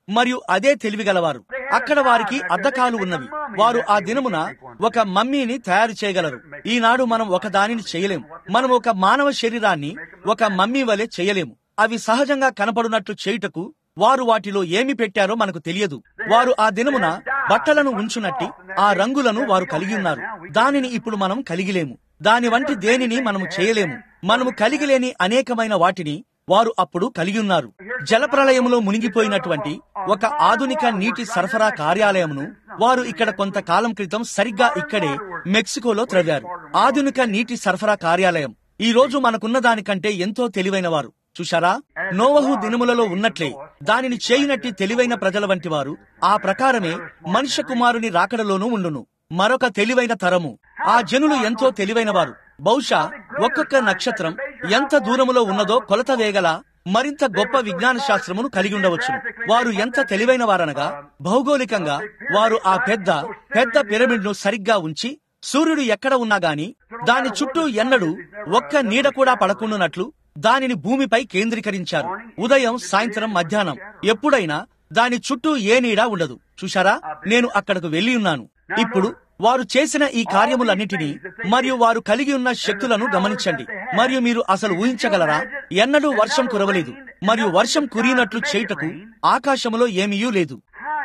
మరియు అదే తెలివిగలవారు. అక్కడ వారికి అద్దకాలు ఉన్నవి. వారు ఆ దినమున ఒక మమ్మీని తయారు చేయగలరు. ఈనాడు మనం ఒక దానిని చేయలేము. మనం ఒక మానవ శరీరాన్ని ఒక మమ్మీ వలె చేయలేము. అవి సహజంగా కనపడునట్లు చేయుటకు వారు వాటిలో ఏమి పెట్టారో మనకు తెలియదు. వారు ఆ దినమున బట్టలను ఉంచునట్టి ఆ రంగులను వారు కలిగి ఉన్నారు. దానిని ఇప్పుడు మనం కలిగిలేము. దాని వంటి దేనిని మనము చేయలేము. మనము కలిగిలేని అనేకమైన వాటిని వారు అప్పుడు కలిగి ఉన్నారు. జలప్రళయములో మునిగిపోయినటువంటి ఒక ఆధునిక నీటి సరఫరా కార్యాలయమును వారు ఇక్కడ కొంతకాలం క్రితం సరిగ్గా ఇక్కడే మెక్సికోలో త్రవ్వారు. ఆధునిక నీటి సరఫరా కార్యాలయం ఈ రోజు మనకున్న దానికంటే ఎంతో తెలివైన వారు. చూశారా? నోవహు దినములలో ఉన్నట్లే దానిని చేయునట్టి తెలివైన ప్రజల వంటి వారు ఆ ప్రకారమే మనుష్య కుమారుని రాకడలోనూ ఉండును. మరొక తెలివైన తరము. ఆ జనులు ఎంతో తెలివైన వారు. బహుశా ఒక్కొక్క నక్షత్రం ఎంత దూరములో ఉన్నదో కొలత వేగల మరింత గొప్ప విజ్ఞాన శాస్త్రమును కలిగి ఉండవచ్చును. వారు ఎంత తెలివైన వారనగా భౌగోళికంగా వారు ఆ పెద్ద పిరమిడ్ ను సరిగ్గా ఉంచి సూర్యుడు ఎక్కడ ఉన్నా గాని దాని చుట్టూ ఎన్నడూ ఒక్క నీడ కూడా పడకుండానట్లు దానిని భూమిపై కేంద్రీకరించారు. ఉదయం, సాయంత్రం, మధ్యాహ్నం ఎప్పుడైనా దాని చుట్టూ ఏ నీడ ఉండదు. చూశారా? నేను అక్కడకు వెళ్లి ఉన్నాను. ఇప్పుడు వారు చేసిన ఈ కార్యములన్నిటినీ మరియు వారు కలిగి ఉన్న శక్తులను గమనించండి. మరియు మీరు అసలు ఊహించగలరా? ఎన్నడూ వర్షం కురవలేదు మరియు వర్షం కురిగినట్లు చేయుటకు ఆకాశములో ఏమీయూ లేదు.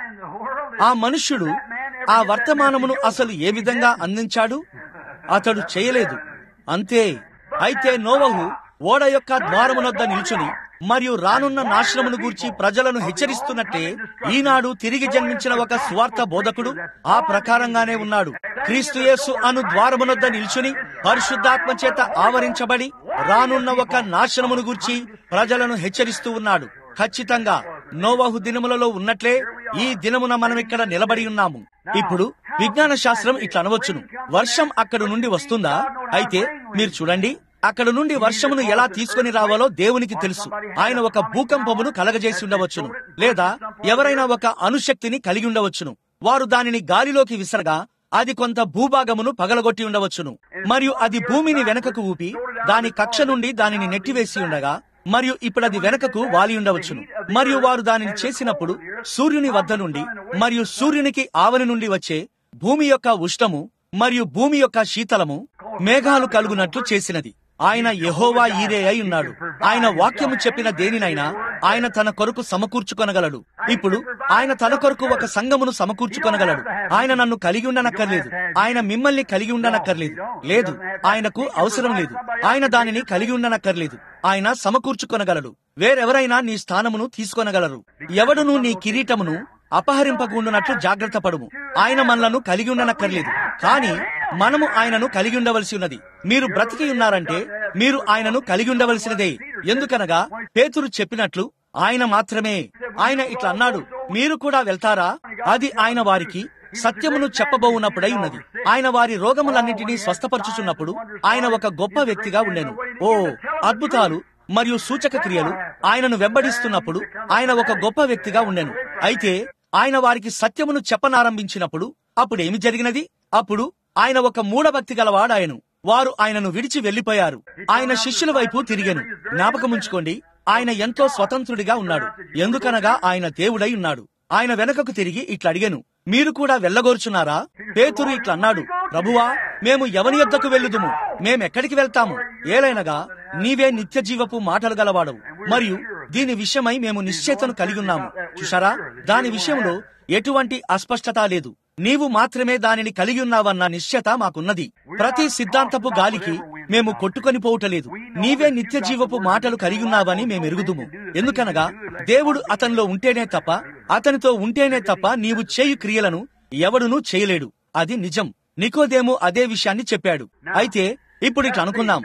ఆ మనుష్యుడు ఆ వర్తమానమును అసలు ఏ విధంగా అందించాడు? అతడు చేయలేదు. అంతే. అయితే నోవహు ఓడ యొక్క ద్వారమునొద్ద నిల్చుని మరియు రానున్న నాశనమును గూర్చి ప్రజలను హెచ్చరిస్తున్నట్టే ఈనాడు తిరిగి జన్మించిన ఒక స్వార్థ బోధకుడు ఆ ప్రకారంగానే ఉన్నాడు. క్రీస్తు యేసు అను ద్వారమునొద్ద నిల్చుని పరిశుద్ధాత్మ చేత ఆవరించబడి రానున్న ఒక నాశనమును గూర్చి ప్రజలను హెచ్చరిస్తూ ఉన్నాడు. ఖచ్చితంగా నోవహు దినములలో ఉన్నట్లే ఈ దినమున మనం ఇక్కడ నిలబడి ఉన్నాము. ఇప్పుడు విజ్ఞాన శాస్త్రం ఇట్లా అనవచ్చును, వర్షం అక్కడి నుండి వస్తుందా? అయితే మీరు చూడండి, అక్కడ నుండి వర్షమును ఎలా తీసుకుని రావాలో దేవునికి తెలుసు. ఆయన ఒక భూకంపమును కలగజేసి ఉండవచ్చును, లేదా ఎవరైనా ఒక అణుశక్తిని కలిగి ఉండవచ్చును. వారు దానిని గాలిలోకి విసరగా అది కొంత భూభాగమును పగలగొట్టి ఉండవచ్చును. మరియు అది భూమిని వెనకకు ఊపి దాని కక్ష నుండి దానిని నెట్టివేసి ఉండగా మరియు ఇప్పుడు అది వెనకకు వాలి ఉండవచ్చును. మరియు వారు దానిని చేసినప్పుడు సూర్యుని వద్ద నుండి మరియు సూర్యునికి ఆవలి నుండి వచ్చే భూమి యొక్క ఉష్ణము మరియు భూమి యొక్క శీతలము మేఘాలు కలుగునట్లు చేసినది. ఆయన యెహోవా ఈరే అయి ఉన్నాడు. ఆయన వాక్యము చెప్పిన దేనినైనా ఆయన తన కొరకు సమకూర్చుకొనగలడు. ఇప్పుడు ఆయన తన కొరకు ఒక సంఘమును సమకూర్చుకొనగలడు. ఆయన నన్ను కలిగి ఉండనక్కర్లేదు. ఆయన మిమ్మల్ని కలిగి ఉండనక్కర్లేదు. లేదు, ఆయనకు అవసరం లేదు. ఆయన దానిని కలిగి ఉండనక్కర్లేదు. ఆయన సమకూర్చుకొనగలడు. వేరెవరైనా నీ స్థానమును తీసుకొనగలరు. ఎవడును నీ కిరీటమును అపహరింపకుండునట్లు జాగ్రత్త పడుము. ఆయన మనలను కలిగి ఉండనక్కర్లేదు, కానీ మనము ఆయనను కలిగి ఉండవలసి ఉన్నది. మీరు బ్రతికి ఉన్నారంటే మీరు ఆయనను కలిగి ఉండవలసినదే. ఎందుకనగా పేతురు చెప్పినట్లు ఆయన మాత్రమే. ఆయన ఇట్లా అన్నాడు, మీరు కూడా వెళ్తారా? అది ఆయన వారికి సత్యమును చెప్పబోవునప్పుడై ఉన్నది. ఆయన వారి రోగములన్నింటినీ స్వస్థపరచుచున్నప్పుడు ఆయన ఒక గొప్ప వ్యక్తిగా ఉండెను. ఓ అద్భుతాలు మరియు సూచక క్రియలు ఆయనను వెంబడిస్తున్నప్పుడు ఆయన ఒక గొప్ప వ్యక్తిగా ఉండెను. అయితే ఆయన వారికి సత్యమును చెప్పనారంభించినప్పుడు అప్పుడేమి జరిగినది? అప్పుడు ఆయన ఒక మూఢభక్తి గలవాడాయను. వారు ఆయనను విడిచి వెళ్లిపోయారు. ఆయన శిష్యుల వైపు తిరిగెను. జ్ఞాపకముంచుకోండి, ఆయన ఎంతో స్వతంత్రుడిగా ఉన్నాడు. ఎందుకనగా ఆయన దేవుడై ఉన్నాడు. ఆయన వెనకకు తిరిగి ఇట్లా అడిగెను, మీరు కూడా వెళ్ళగోర్చున్నారా? పేతురు ఇట్లా అన్నాడు, ప్రభువా, మేము ఎవని యొద్దకు వెళ్ళుదుము? మేమెక్కడికి వెళ్తాము? ఏలైనగా నీవే నిత్య జీవపు మాటలు గలవాడవు, మరియు దీని విషయమై మేము నిశ్చయతను కలిగి ఉన్నాము. చూశారా? దాని విషయంలో ఎటువంటి అస్పష్టత లేదు. నీవు మాత్రమే దానిని కలిగి ఉన్నావన్న నిశ్చయత మాకున్నది. ప్రతి సిద్ధాంతపు గాలికి మేము కొట్టుకొని పోవుటలేదు. నీవే నిత్య జీవపు మాటలు కలిగి ఉన్నావని మేము ఎరుగుదుము. ఎందుకనగా దేవుడు అతనిలో ఉంటేనే తప్ప, అతనితో ఉంటేనే తప్ప నీవు చేయు క్రియలను ఎవడునూ చేయలేడు. అది నిజం. నికోదేము అదే విషయాన్ని చెప్పాడు. అయితే ఇప్పుడు ఇట్లా అనుకుందాం,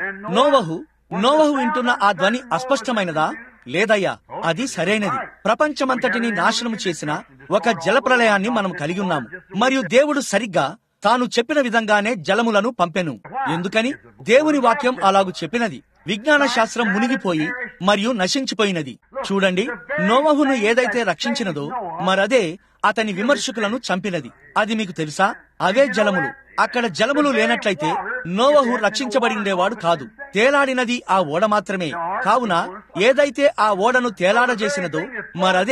నోవహు వింటున్న ఆ ధ్వని అస్పష్టమైనదా? లేదయ్యా, అది సరైనది. ప్రపంచమంతటిని నాశనం చేసిన ఒక జలప్రళయాన్ని మనం కలిగి ఉన్నాము. మరియు దేవుడు సరిగ్గా తాను చెప్పిన విధంగానే జలములను పంపెను. ఎందుకని? దేవుని వాక్యం అలాగు చెప్పినది. విజ్ఞాన శాస్త్రం మునిగిపోయి మరియు నశించిపోయినది. చూడండి, నోవహును ఏదైతే రక్షించినదో మరదే అతని విమర్శకులను చంపినది. అది మీకు తెలుసా? అవే జలములు. అక్కడ జలములు లేనట్లయితే నోవహు రక్షించబడి ఉండేవాడు కాదు. తేలాడినది ఆ ఓడ మాత్రమే. కావున ఏదైతే ఆ ఓడను తేలాడజేసినదో మరదే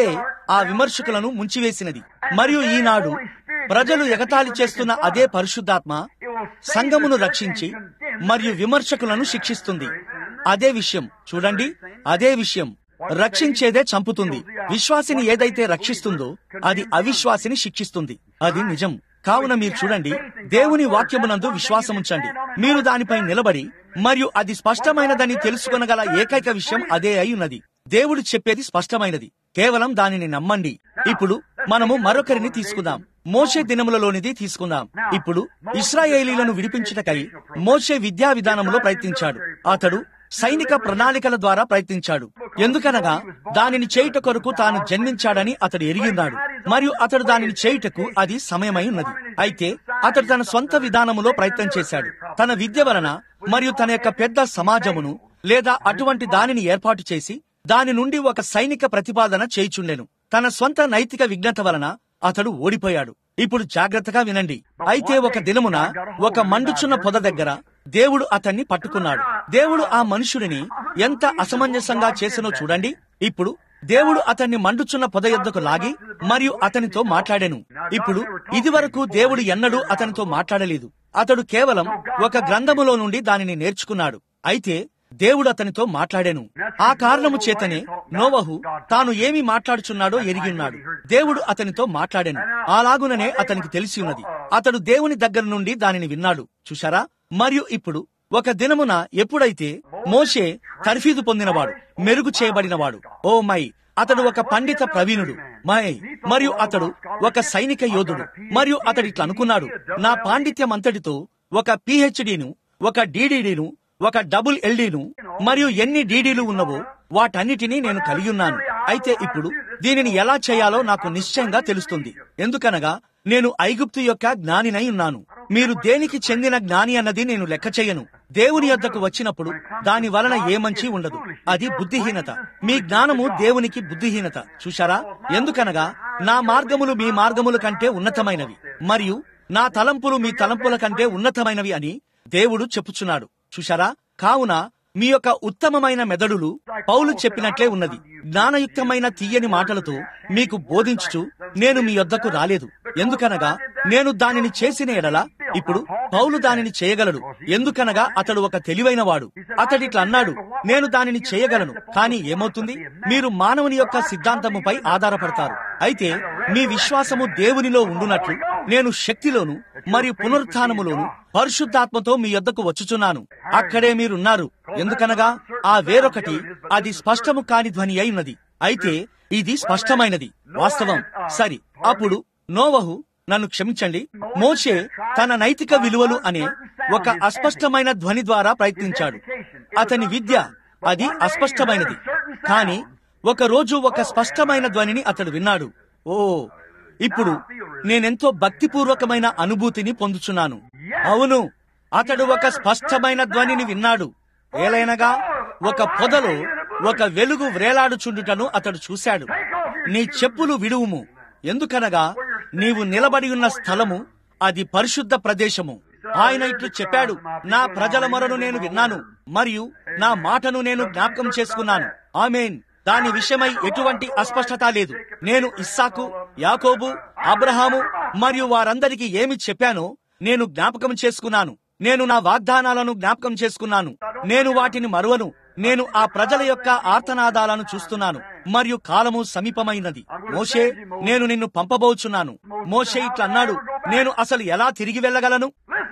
ఆ విమర్శకులను ముంచివేసినది. మరియు ఈనాడు ప్రజలు ఎగతాళి చేస్తున్న అదే పరిశుద్ధాత్మ సంఘమును రక్షించి మరియు విమర్శకులను శిక్షిస్తుంది. అదే విషయం చూడండి, అదే విషయం. రక్షించేదే చంపుతుంది. విశ్వాసిని ఏదైతే రక్షిస్తుందో అది అవిశ్వాసిని శిక్షిస్తుంది. అది నిజం. కావున మీరు చూడండి, దేవుని వాక్యమునందు విశ్వాసముంచండి. మీరు దానిపై నిలబడి మరియు అది స్పష్టమైనదని తెలుసుకొనగల ఏకైక విషయం అదే అయి ఉన్నది. దేవుడు చెప్పేది స్పష్టమైనది, కేవలం దానిని నమ్మండి. ఇప్పుడు మనము మరొకరిని తీసుకుందాం. మోషే దినములలోనిది తీసుకుందాం. ఇప్పుడు ఇశ్రాయేలీలను విడిపించుటకై మోషే విద్యా విధానంలో ప్రయత్నించాడు. అతడు సైనిక ప్రణాళికల ద్వారా ప్రయత్నించాడు. ఎందుకనగా దానిని చేయుట కొరకు తాను జన్మించాడని అతడు ఎరిగిన్నాడు. మరియు అతడు దానిని చేయుటకు అది సమయమై ఉన్నది. అయితే అతడు తన సొంత విధానములో ప్రయత్నం చేశాడు. తన విద్య వలన మరియు తన యొక్క పెద్ద సమాజమును లేదా అటువంటి దానిని ఏర్పాటు చేసి దాని నుండి ఒక సైనిక ప్రతిపాదన చేయుచుండెను. తన స్వంత నైతిక విఘ్నత వలన అతడు ఓడిపోయాడు. ఇప్పుడు జాగ్రత్తగా వినండి. అయితే ఒక దినమున ఒక మండుచున్న పొద దగ్గర దేవుడు అతన్ని పట్టుకున్నాడు. దేవుడు ఆ మనుషుడిని ఎంత అసమంజసంగా చేసినో చూడండి. ఇప్పుడు దేవుడు అతన్ని మండుచున్న పొద యొద్దకు లాగి మరియు అతనితో మాట్లాడెను. ఇప్పుడు ఇదివరకు దేవుడు ఎన్నడూ అతనితో మాట్లాడలేదు. అతడు కేవలం ఒక గ్రంథములో నుండి దానిని నేర్చుకున్నాడు. అయితే దేవుడు అతనితో మాట్లాడెను. ఆ కారణము చేతనే నోవహు తాను ఏమి మాట్లాడుచున్నాడో ఎరిగి ఉన్నాడు. దేవుడు అతనితో మాట్లాడెను. అలాగుననే అతనికి తెలిసి ఉన్నది. అతడు దేవుని దగ్గర నుండి దానిని విన్నాడు. చూశారా? మరియు ఇప్పుడు ఒక దినమున ఎప్పుడైతే మోషే తర్ఫీదు పొందినవాడు, మెరుగు చేయబడినవాడు, ఓ మై, అతడు ఒక పండిత ప్రవీణుడు, మై, మరియు అతడు ఒక సైనిక యోధుడు. మరియు అతడు ఇట్లా అనుకున్నాడు, నా పాండిత్యం అంతటితో ఒక PhDను, ఒక DDDను, ఒక డబుల్ LDను మరియు ఎన్ని DDలు ఉన్నవో వాటన్నిటినీ నేను కలిగి ఉన్నాను. అయితే ఇప్పుడు దీనిని ఎలా చేయాలో నాకు నిశ్చయంగా తెలుస్తుంది. ఎందుకనగా నేను ఐగుప్తు యొక్క జ్ఞానినై ఉన్నాను. మీరు దేనికి చెందిన జ్ఞాని అన్నది నేను లెక్క చేయను. దేవుని యొద్దకు వచ్చినప్పుడు దాని వలన ఏ మంచి ఉండదు. అది బుద్ధిహీనత. మీ జ్ఞానము దేవునికి బుద్ధిహీనత. చూశారా? ఎందుకనగా నా మార్గములు మీ మార్గముల కంటే ఉన్నతమైనవి మరియు నా తలంపులు మీ తలంపుల కంటే ఉన్నతమైనవి అని దేవుడు చెప్పుచున్నాడు. చూశారా? కావున మీ యొక్క ఉత్తమమైన మెదడులు పౌలు చెప్పినట్లే ఉన్నది. జ్ఞానయుక్తమైన తీయని మాటలతో మీకు బోధించుచు నేను మీ యొద్దకు రాలేదు. ఎందుకనగా నేను దానిని చేసిన ఎడల ఇప్పుడు పౌలు దానిని చేయగలడు. ఎందుకనగా అతడు ఒక తెలివైన వాడు. అతడిట్లా అన్నాడు, నేను దానిని చేయగలను. కానీ ఏమవుతుంది? మీరు మానవుని యొక్క సిద్ధాంతముపై ఆధారపడతారు. అయితే మీ విశ్వాసము దేవునిలో ఉండునట్లు నేను శక్తిలోను మరియు పునరుత్థానములోను పరిశుద్ధాత్మతో మీ యొద్దకు వచ్చుచున్నాను. అక్కడే మీరున్నారు. ఎందుకనగా ఆ వేరొకటి అది స్పష్టము కాని ధ్వని అయి ఉన్నది. అయితే ఇది స్పష్టమైనది, వాస్తవం. సరి. అప్పుడు నోవహు, నన్ను క్షమించండి, మోషే తన నైతిక విలువలు అనే ఒక అస్పష్టమైన ధ్వని ద్వారా ప్రయత్నించాడు. అతని విద్య అది అస్పష్టమైనది. కానీ ఒక రోజు ఒక స్పష్టమైన ధ్వనిని అతడు విన్నాడు. ఓ, ఇప్పుడు నేనెంతో భక్తిపూర్వకమైన అనుభూతిని పొందుచున్నాను. అవును, అతడు ఒక స్పష్టమైన ధ్వనిని విన్నాడు. ఏలైనగా ఒక పొదలో ఒక వెలుగు వ్రేలాడుచుండుటను అతడు చూశాడు. నీ చెప్పులు విడువుము, ఎందుకనగా నీవు నిలబడి ఉన్న స్థలము అది పరిశుద్ధ ప్రదేశము. ఆయన ఇట్లు చెప్పాడు, నా ప్రజల మొరను నేను విన్నాను మరియు నా మాటను నేను జ్ఞాపకం చేసుకున్నాను. ఆమేన్. దాని విషయమై ఎటువంటి అస్పష్టత లేదు. నేను ఇస్సాకు, యాకోబు, అబ్రహాము మరియు వారందరికీ ఏమి చెప్పానో నేను జ్ఞాపకం చేసుకున్నాను. నేను నా వాగ్దానాలను జ్ఞాపకం చేసుకున్నాను. నేను వాటిని మరువను. నేను ఆ ప్రజల యొక్క ఆర్తనాదాలను చూస్తున్నాను మరియు కాలము సమీపమైనది. మోషే, నేను నిన్ను పంపబోచున్నాను. మోషే ఇట్లా అన్నాడు, నేను అసలు ఎలా తిరిగి వెళ్ళగలను?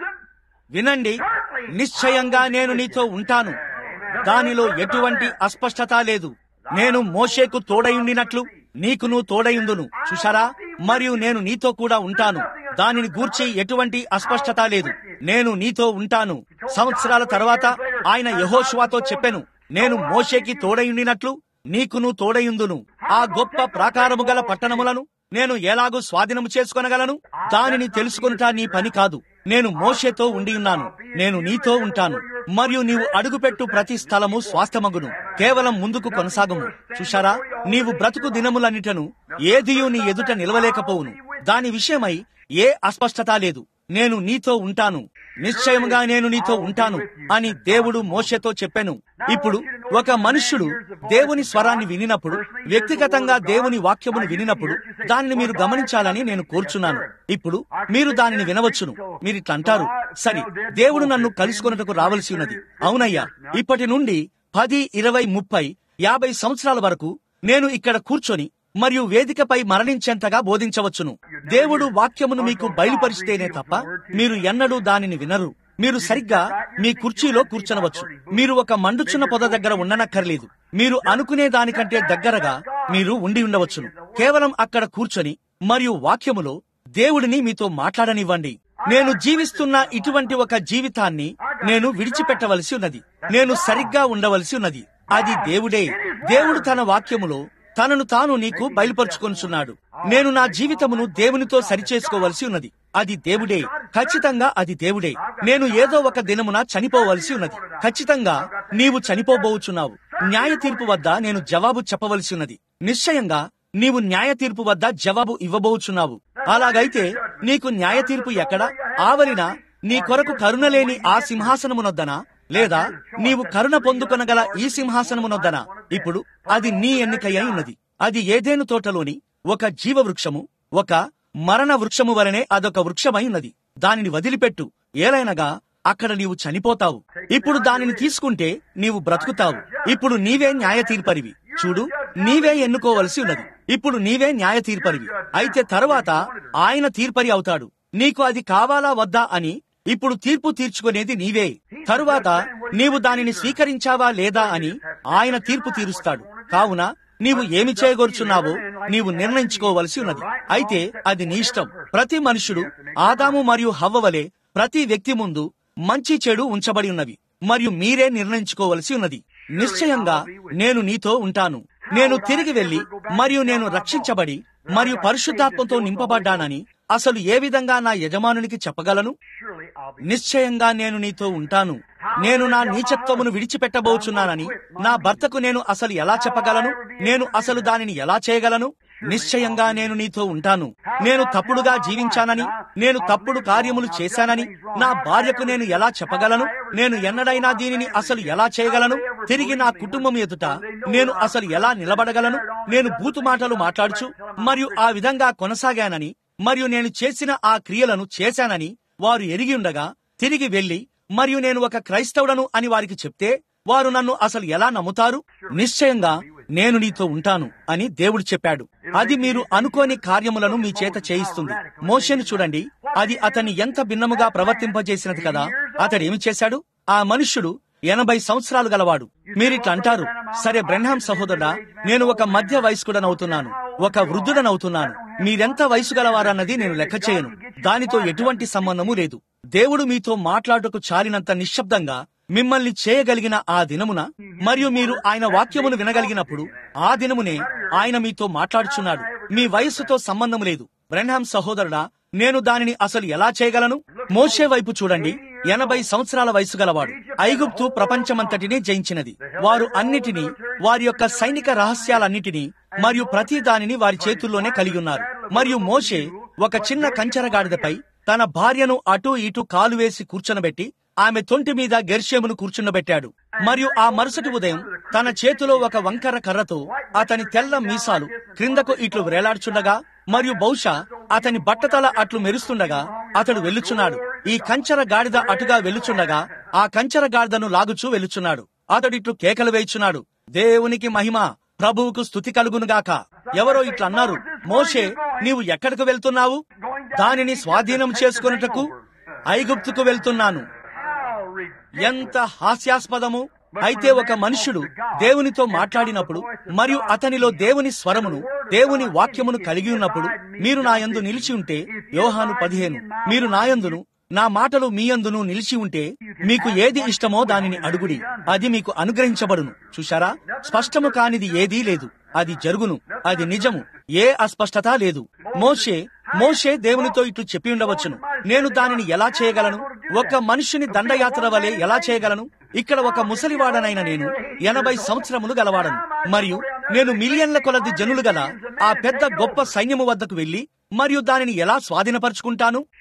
వినండి, నిశ్చయంగా నేను నీతో ఉంటాను. దానిలో ఎటువంటి అస్పష్టత లేదు. నేను మోషేకు తోడయుండినట్లు నీకును తోడయుందును. చూశారా? మరియు నేను నీతో కూడా ఉంటాను. దానిని గూర్చి ఎటువంటి అస్పష్టత లేదు. నేను నీతో ఉంటాను. సంవత్సరాల తర్వాత ఆయన యెహోషువతో చెప్పెను, నేను మోషేకి తోడయుండినట్లు నీకును తోడయుందును. ఆ గొప్ప ప్రాకారము గల పట్టణములను నేను ఎలాగూ స్వాధీనము చేసుకొనగలను? దానిని తెలుసుకొనుట నీ పని కాదు. నేను మోషేతో ఉండి ఉన్నాను. నేను నీతో ఉంటాను. మరియు నీవు అడుగుపెట్టు ప్రతి స్థలము స్వాస్థ్యమగును. కేవలం ముందుకు కొనసాగము. చూశారా? నీవు బ్రతుకు దినములన్నిటను ఏదియూ నీ ఎదుట నిలవలేకపోవును. దాని విషయమై ఏ అస్పష్టత లేదు. నేను నీతో ఉంటాను. నిశ్చయముగా నేను నీతో ఉంటాను అని దేవుడు మోషేతో చెప్పాను. ఇప్పుడు ఒక మనుష్యుడు దేవుని స్వరాన్ని వినినప్పుడు, వ్యక్తిగతంగా దేవుని వాక్యమును వినినప్పుడు దానిని మీరు గమనించాలని నేను కోరుచున్నాను. ఇప్పుడు మీరు దానిని వినవచ్చును. మీరిట్లా అంటారు, సరే, దేవుడు నన్ను కలుసుకొనుటకు రావలసి ఉన్నది. అవునయ్యా, ఇప్పటి నుండి 10, 20, 30, 50 సంవత్సరాల వరకు నేను ఇక్కడ కూర్చొని మరియు వేదికపై మరణించేంతగా బోధించవచ్చును. దేవుడు వాక్యమును మీకు బయలుపరిస్తేనే తప్ప మీరు ఎన్నడూ దానిని వినరు. మీరు సరిగ్గా మీ కుర్చీలో కూర్చొనవచ్చు. మీరు ఒక మండుచున్న పొద దగ్గర ఉండనక్కర్లేదు. మీరు అనుకునే దానికంటే దగ్గరగా మీరు ఉండి ఉండవచ్చును. కేవలం అక్కడ కూర్చొని మరియు వాక్యములో దేవుడిని మీతో మాట్లాడనివ్వండి. నేను జీవిస్తున్న ఇటువంటి ఒక జీవితాన్ని నేను విడిచిపెట్టవలసి ఉన్నది. నేను సరిగ్గా ఉండవలసి ఉన్నది. అది దేవుడే. దేవుడు తన వాక్యములో తనను తాను నీకు బయలుపరుచుకొనుచున్నాడు. నేను నా జీవితమును దేవునితో సరిచేసుకోవలసి ఉన్నది. అది దేవుడే. ఖచ్చితంగా అది దేవుడే. నేను ఏదో ఒక దినమున చనిపోవలసి ఉన్నది. ఖచ్చితంగా నీవు చనిపోబోచున్నావు. న్యాయ తీర్పు వద్ద నేను జవాబు చెప్పవలసి ఉన్నది. నిశ్చయంగా నీవు న్యాయ తీర్పు వద్ద జవాబు ఇవ్వబోచున్నావు. అలాగైతే నీకు న్యాయ తీర్పు ఎక్కడ? ఆవలిన నీ కొరకు కరుణ లేని ఆ సింహాసనమునొద్దనా, లేదా నీవు కరుణ పొందుకొనగల ఈ సింహాసనమునొద్దనా? ఇప్పుడు అది నీ ఎన్నికయ్య ఉన్నది. అది ఏదెను తోటలోని ఒక జీవ వృక్షము, ఒక మరణ వృక్షము వలనే అదొక వృక్షమై ఉన్నది. దానిని వదిలిపెట్టు, ఏలైనగా అక్కడ నీవు చనిపోతావు. ఇప్పుడు దానిని తీసుకుంటే నీవు బ్రతుకుతావు. ఇప్పుడు నీవే న్యాయ తీర్పరివి. చూడు, నీవే ఎన్నుకోవలసి ఉన్నది. ఇప్పుడు నీవే న్యాయ తీర్పరివి. అయితే తరువాత ఆయన తీర్పరి అవుతాడు. నీకు అది కావాలా వద్దా అని ఇప్పుడు తీర్పు తీర్చుకునేది నీవే. తరువాత నీవు దానిని స్వీకరించావా లేదా అని ఆయన తీర్పు తీరుస్తాడు. కావున నీవు ఏమి చేయగోరుచున్నావో నీవు నిర్ణయించుకోవలసి ఉన్నది. అయితే అది నీ ఇష్టం. ప్రతి మనుషుడు ఆదాము మరియు హవ్వ వలె ప్రతి వ్యక్తి ముందు మంచి చెడు ఉంచబడి ఉన్నవి మరియు మీరే నిర్ణయించుకోవలసి ఉన్నది. నిశ్చయంగా నేను నీతో ఉంటాను. నేను తిరిగి వెళ్లి మరియు నేను రక్షించబడి మరియు పరిశుద్ధాత్మతో నింపబడ్డానని అసలు ఏ విధంగా నా యజమానునికి చెప్పగలను? నిశ్చయంగా నేను నీతో ఉంటాను. నేను నా నీచత్వమును విడిచిపెట్టబోచున్నానని నా భర్తకు నేను అసలు ఎలా చెప్పగలను? నేను అసలు దానిని ఎలా చేయగలను? నిశ్చయంగా నేను నీతో ఉంటాను. నేను తప్పుడుగా జీవించానని, నేను తప్పుడు కార్యములు చేశానని నా భార్యకు నేను ఎలా చెప్పగలను? నేను ఎన్నడైనా దీనిని అసలు ఎలా చేయగలను? తిరిగి నా కుటుంబం ఎదుట నేను అసలు ఎలా నిలబడగలను? నేను బూతు మాటలు మాట్లాడుచు మరియు ఆ విధంగా కొనసాగానని మరియు నేను చేసిన ఆ క్రియలను చేశానని వారు ఎరిగి ఉండగా తిరిగి వెళ్లి మరియు నేను ఒక క్రైస్తవుడను అని వారికి చెప్తే వారు నన్ను అసలు ఎలా నమ్ముతారు? నిశ్చయంగా నేను నీతో ఉంటాను అని దేవుడు చెప్పాడు. అది మీరు అనుకోని కార్యములను మీ చేత చేయిస్తుంది. మోషేను చూడండి, అది అతన్ని ఎంత భిన్నముగా ప్రవర్తింపజేసినది కదా. అతడేమి చేశాడు? ఆ మనుష్యుడు 80 సంవత్సరాలు గలవాడు. మీరిట్లా అంటారు, సరే బ్రెన్హామ్ సహోదరుడా, నేను ఒక మధ్య వయస్కుడనవుతున్నాను, ఒక వృద్ధుడనవుతున్నాను. మీరెంత వయసు గలవారన్నది నేను లెక్క చేయను. దానితో ఎటువంటి సంబంధము లేదు. దేవుడు మీతో మాట్లాడుటకు చాలినంత నిశ్శబ్దంగా మిమ్మల్ని చేయగలిగిన ఆ దినమున మరియు మీరు ఆయన వాక్యమును వినగలిగినప్పుడు ఆ దినమునే ఆయన మీతో మాట్లాడుచున్నాడు. మీ వయస్సుతో సంబంధం లేదు. బ్రెన్హామ్ సహోదరుడా, నేను దానిని అసలు ఎలా చేయగలను? మోషే వైపు చూడండి. 80 సంవత్సరాల వయసు గలవాడు. ఐగుప్తు ప్రపంచమంతటినీ జయించినది. వారు అన్నిటినీ, వారి యొక్క సైనిక రహస్యాలన్నిటినీ మరియు ప్రతి దానిని వారి చేతుల్లోనే కలిగి ఉన్నారు. మరియు మోషే ఒక చిన్న కంచరగాడిదపై తన భార్యను అటూ ఇటూ కాలు వేసి కూర్చొనబెట్టి ఆమె తొంటి మీద గెర్షేమును కూర్చుండబెట్టాడు. మరియు ఆ మరుసటి ఉదయం తన చేతిలో ఒక వంకర కర్రతో అతని తెల్ల మీసాలు క్రిందకు ఇట్లు వేలాడుచుండగా మరియు బహుశా అతని బట్టతల అట్లు మెరుస్తుండగా అతడు వెళ్ళుచున్నాడు. ఈ కంచర గాడిద అటుగా వెళ్ళుచుండగా ఆ కంచర గాడిదను లాగుచూ వెళ్ళుచున్నాడు. అతడిట్లు కేకలు వేయుచున్నాడు, దేవునికి మహిమ, ప్రభువుకు స్తుతి కలుగునుగాక. ఎవరో ఇట్లా అన్నారు, మోషే, నీవు ఎక్కడికి వెళ్తున్నావు? దానిని స్వాధీనం చేసుకొనుటకు ఐగుప్తుకు వెళ్తున్నాను. ఎంత హాస్యాస్పదము! అయితే ఒక మనుష్యుడు దేవునితో మాట్లాడినప్పుడు మరియు అతనిలో దేవుని స్వరమును, దేవుని వాక్యమును కలిగి ఉన్నప్పుడు, మీరు నా యందు నిలిచి ఉంటే, యోహాను 15, మీరు నా యందును నా మాటలు మీ యందును నిలిచి ఉంటే మీకు ఏది ఇష్టమో దానిని అడుగుడి, అది మీకు అనుగ్రహించబడును. చూశారా? స్పష్టము కానిది ఏదీ లేదు. అది జరుగును. అది నిజము. ఏ అస్పష్టత లేదు. మోషే దేవునితో ఇట్లు చెప్పి ఉండవచ్చును, నేను దానిని ఎలా చేయగలను? ఒక మనుష్యుని దండయాత్ర వలె ఎలా చేయగలను? ఇక్కడ ఒక ముసలివాడనైన నేను 80 సంవత్సరములు గలవాడను మరియు నేను మిలియన్ల కొలది జనులు గల ఆ పెద్ద గొప్ప సైన్యము వద్దకు వెళ్లి మరియు దానిని ఎలా స్వాధీనపరుచుకుంటాను?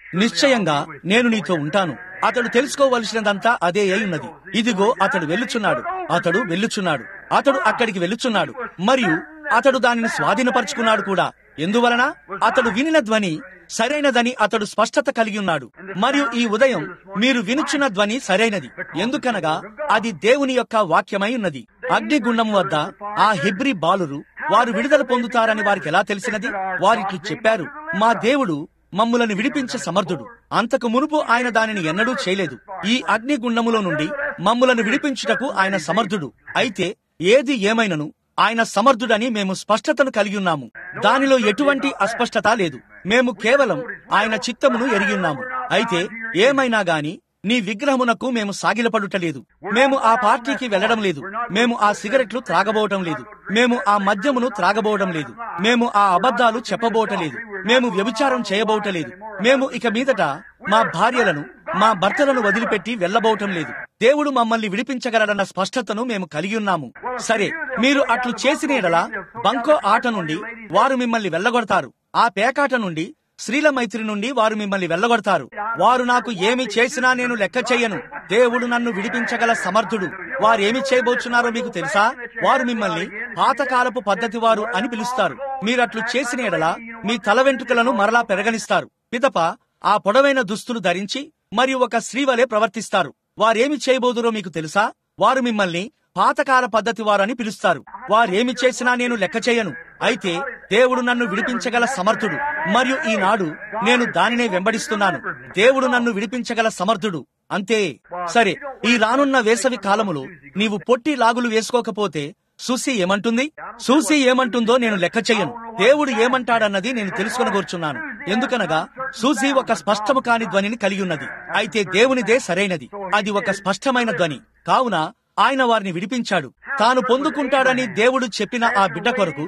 నిశ్చయంగా నేను నీతో ఉంటాను. అతడు తెలుసుకోవలసినదంతా అదే అయి ఉన్నది. ఇదిగో అతడు వెళ్ళుచున్నాడు, అతడు వెళ్ళుచున్నాడు, అతడు అక్కడికి వెళ్ళుచున్నాడు, మరియు అతడు దానిని స్వాధీనపరుచుకున్నాడు కూడా. ఎందువలన? అతడు వినిన ధ్వని సరైనదని అతడు స్పష్టత కలిగి ఉన్నాడు. మరియు ఈ ఉదయం మీరు వినుచున్న ధ్వని సరైనది, ఎందుకనగా అది దేవుని యొక్క వాక్యమై ఉన్నది. అగ్నిగుండం వద్ద ఆ హెబ్రీ బాలురు వారు విడుదల పొందుతారని వారికి ఎలా తెలిసినది? వారిట్లు చెప్పారు, మా దేవుడు మమ్ములను విడిపించే సమర్థుడు. అంతకు మునుపు ఆయన దానిని ఎన్నడూ చేయలేదు. ఈ అగ్నిగుండములో నుండి మమ్ములను విడిపించుటకు ఆయన సమర్థుడు. అయితే ఏది ఏమైనను ఆయన సమర్థుడని మేము స్పష్టతను కలిగి ఉన్నాము. దానిలో ఎటువంటి అస్పష్టత లేదు. మేము కేవలం ఆయన చిత్తమును ఎరిగి ఉన్నాము. అయితే ఏమైనా గాని నీ విగ్రహమునకు మేము సాగిలపడుటలేదు. మేము ఆ పార్టీకి వెళ్లడం లేదు. మేము ఆ సిగరెట్లు త్రాగబోవటం లేదు. మేము ఆ మద్యమును త్రాగబోవడం లేదు. మేము ఆ అబద్ధాలు చెప్పబోవటలేదు. మేము వ్యభిచారం చేయబోవటలేదు. మేము ఇక మీదట మా భార్యలను, మా భర్తలను వదిలిపెట్టి వెళ్లబోవటం లేదు. దేవుడు మమ్మల్ని విడిపించగలడన్న స్పష్టతను మేము కలిగి ఉన్నాము. సరే, మీరు అట్లు చేసిన యెడల బంకో ఆట నుండి వారు మిమ్మల్ని వెళ్లగొడతారు. ఆ పేకాట నుండి, స్త్రీల మైత్రి నుండి వారు మిమ్మల్ని వెళ్లగొడతారు. వారు నాకు ఏమి చేసినా నేను లెక్క చెయ్యను. దేవుడు నన్ను విడిపించగల సమర్థుడు. వారేమి చేయబోచున్నారో మీకు తెలుసా? వారు మిమ్మల్ని పాతకాలపు పద్ధతి వారు అని పిలుస్తారు. మీరట్లు చేసిన యెడల మీ తల వెంట్రుకలను మరలా పెరగనిస్తారు. పిదప ఆ పొడవైన దుస్తులు ధరించి మరియు ఒక స్త్రీ వలె ప్రవర్తిస్తారు. వారేమి చేయబోదురో మీకు తెలుసా? వారు మిమ్మల్ని పాతకాల పద్ధతి వారని పిలుస్తారు. వారేమి చేసినా నేను లెక్క చేయను. అయితే దేవుడు నన్ను విడిపించగల సమర్థుడు, మరియు ఈనాడు నేను దానినే వెంబడిస్తున్నాను. దేవుడు నన్ను విడిపించగల సమర్థుడు, అంతే. సరే, ఈ రానున్న వేసవి కాలములో నీవు పొట్టి లాగులు వేసుకోకపోతే సూసి ఏమంటుంది? సూసి ఏమంటుందో నేను లెక్క చెయ్యను. దేవుడు ఏమంటాడన్నది నేను తెలుసుకొనగోర్చున్నాను. ఎందుకనగా సూసి ఒక స్పష్టము కాని ధ్వనిని కలిగి ఉన్నది. అయితే దేవునిదే సరైనది. అది ఒక స్పష్టమైన ధ్వని. కావున ఆయన వారిని విడిపించాడు. తాను పొందుకుంటాడని దేవుడు చెప్పిన ఆ బిడ్డ కొరకు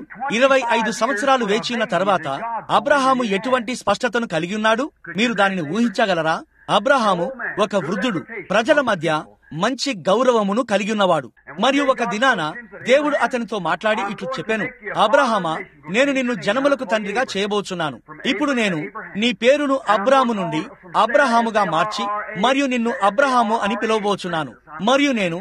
25 సంవత్సరాలు వేచిన తర్వాత అబ్రహాము ఎటువంటి స్పష్టతను కలిగి ఉన్నాడు? మీరు దానిని ఊహించగలరా? అబ్రహాము ఒక వృద్ధుడు, ప్రజల మధ్య మంచి గౌరవమును కలిగి ఉన్నవాడు. మరియు ఒక దినాన దేవుడు అతనితో మాట్లాడి ఇట్లు చెప్పాను, అబ్రహామా, నేను నిన్ను జనములకు తండ్రిగా చేయబోచున్నాను. ఇప్పుడు నేను నీ పేరును అబ్రాము నుండి అబ్రహాముగా మార్చి మరియు నిన్ను అబ్రహాము అని పిలువబోచున్నాను. మరియు నేను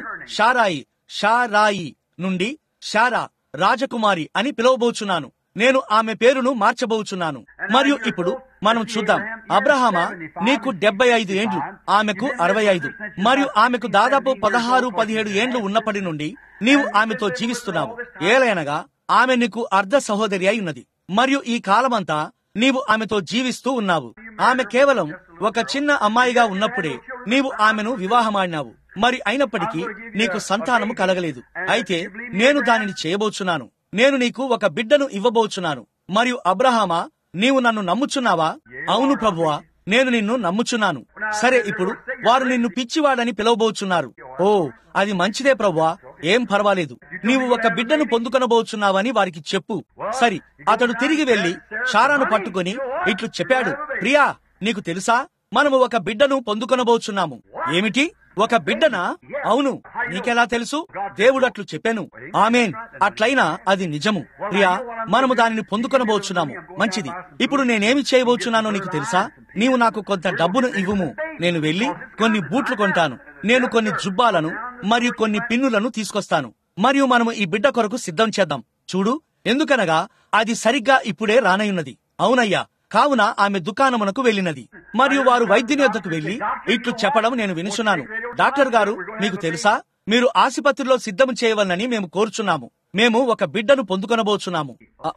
షారాయి నుండి షారా రాజకుమారి అని పిలువబోచున్నాను. నేను ఆమె పేరును మార్చబోచున్నాను. మరియు ఇప్పుడు మనం చూద్దాం. అబ్రహామా, నీకు 75 ఏండ్లు, ఆమెకు 65, మరియు ఆమెకు దాదాపు 16-17 ఏండ్లు ఉన్నప్పటి నుండి నీవు ఆమెతో జీవిస్తున్నావు. ఏలయనగా ఆమె నీకు అర్ధ సహోదరి అయి ఉన్నది. మరియు ఈ కాలమంతా నీవు ఆమెతో జీవిస్తూ ఉన్నావు. ఆమె కేవలం ఒక చిన్న అమ్మాయిగా ఉన్నప్పుడే నీవు ఆమెను వివాహమాడినావు. మరి అయినప్పటికీ నీకు సంతానము కలగలేదు. అయితే నేను దానిని చేయబోచున్నాను. నేను నీకు ఒక బిడ్డను ఇవ్వబోచున్నాను. మరియు అబ్రహామా, నీవు నన్ను నమ్ముచున్నావా? అవును ప్రభువా, నేను నిన్ను నమ్ముచున్నాను. సరే, ఇప్పుడు వారు నిన్ను పిచ్చివాడని పిలవబోచున్నారు. ఓ, అది మంచిదే ప్రభువా, ఏం పర్వాలేదు. నీవు ఒక బిడ్డను పొందుకొనబోచున్నావని వారికి చెప్పు. సరి, అతడు తిరిగి వెళ్లి షారాను పట్టుకుని ఇట్లు చెప్పాడు, ప్రియా, నీకు తెలుసా, మనము ఒక బిడ్డను పొందుకొనబోచున్నాము. ఏమిటి, ఒక బిడ్డనా? అవును. నీకెలా తెలుసు? దేవుడు అట్లు చెప్పాను. ఆమేన్. అట్లయినా అది నిజము. ప్రియా, మనము దానిని పొందుకొనబోచున్నాము. మంచిది. ఇప్పుడు నేనేమి చేయబోచున్నానో నీకు తెలుసా? నీవు నాకు కొంత డబ్బును ఇవ్వుము. నేను వెళ్లి కొన్ని బూట్లు కొంటాను. నేను కొన్ని జుబ్బాలను మరియు కొన్ని పిన్నులను తీసుకొస్తాను. మరియు మనము ఈ బిడ్డ కొరకు సిద్ధం చేద్దాం. చూడు, ఎందుకనగా అది సరిగ్గా ఇప్పుడే రానయున్నది. అవునయ్యా. కావున ఆమె దుకాణమునకు వెళ్ళినది. మరియు వారు వైద్యుని వద్దకు వెళ్లి ఇట్లు చెప్పడం నేను వినుచున్నాను. డాక్టర్ గారు, మీకు తెలుసా, మీరు ఆసుపత్రిలో సిద్ధం చేయవలనని మేము కోరుచున్నాము. మేము ఒక బిడ్డను పొందుకొనబోచున్నాము.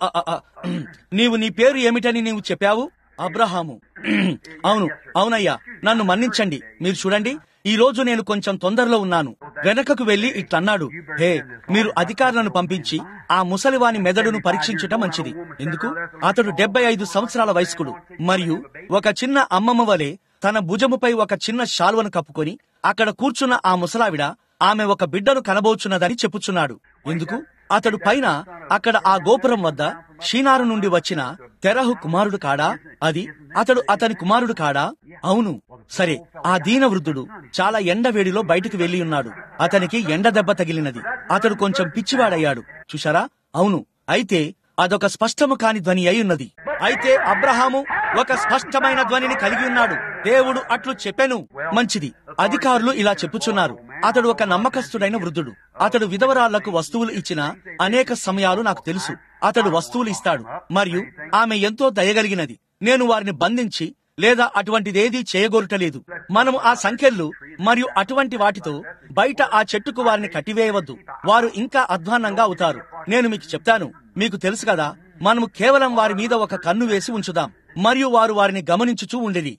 నీవు నీ పేరు ఏమిటని నీవు చెప్పావు? అబ్రహాము. అవును, అవునయ్యా, నన్ను మన్నించండి. మీరు చూడండి, ఈ రోజు నేను కొంచెం తొందరలో ఉన్నాను. వెనకకు వెళ్లి ఇట్లన్నాడు, హే, మీరు అధికారులను పంపించి ఆ ముసలివాని మెదడును పరీక్షించటం మంచిది. ఎందుకు? అతడు 75 సంవత్సరాల వయస్కుడు మరియు ఒక చిన్న అమ్మమ్మ వలె తన భుజముపై ఒక చిన్న శాల్వను కప్పుకొని అక్కడ కూర్చున్న ఆ ముసలావిడ ఆమె ఒక బిడ్డను కనబోచున్నదని చెప్పుచున్నాడు. ఎందుకు? అతడు పైన అక్కడ ఆ గోపురం వద్ద షీనారు నుండి వచ్చిన తెరహు కుమారుడు కాడా? అతడు అతని కుమారుడు కాడా? అవును. సరే, ఆ దీన వృద్ధుడు చాలా ఎండవేడిలో బయటికి వెళ్లి ఉన్నాడు. అతనికి ఎండ దెబ్బ తగిలినది. అతడు కొంచెం పిచ్చివాడయ్యాడు. చూశారా? అవును. అయితే అదొక స్పష్టము కాని ధ్వని అయి ఉన్నది. అయితే అబ్రహాము, ఒక స్పష్టమైన ధ్వనిని కలిగి ఉన్నాడు. దేవుడు అట్లు చెప్పెను. మంచిది. అధికారులు ఇలా చెప్పుచున్నారు. అతడు ఒక నమ్మకస్తుడైన వృద్ధుడు. అతడు విధవరాళ్లకు వస్తువులు ఇచ్చిన అనేక సమయాలు నాకు తెలుసు. అతడు వస్తువులు ఇస్తాడు మరియు ఆమె ఎంతో దయగలిగినది. నేను వారిని బంధించి లేదా అటువంటిదేదీ చేయగోరటలేదు. మనము ఆ సంఖ్యలు మరియు అటువంటి వాటితో బయట ఆ చెట్టుకు వారిని కట్టివేయవద్దు. వారు ఇంకా అధ్వాన్నంగా అవుతారు. నేను మీకు చెప్తాను, మీకు తెలుసు కదా, మనము కేవలం వారి మీద ఒక కన్ను వేసి ఉంచుదాం మరియు వారు వారిని గమనించుచూ ఉండేది.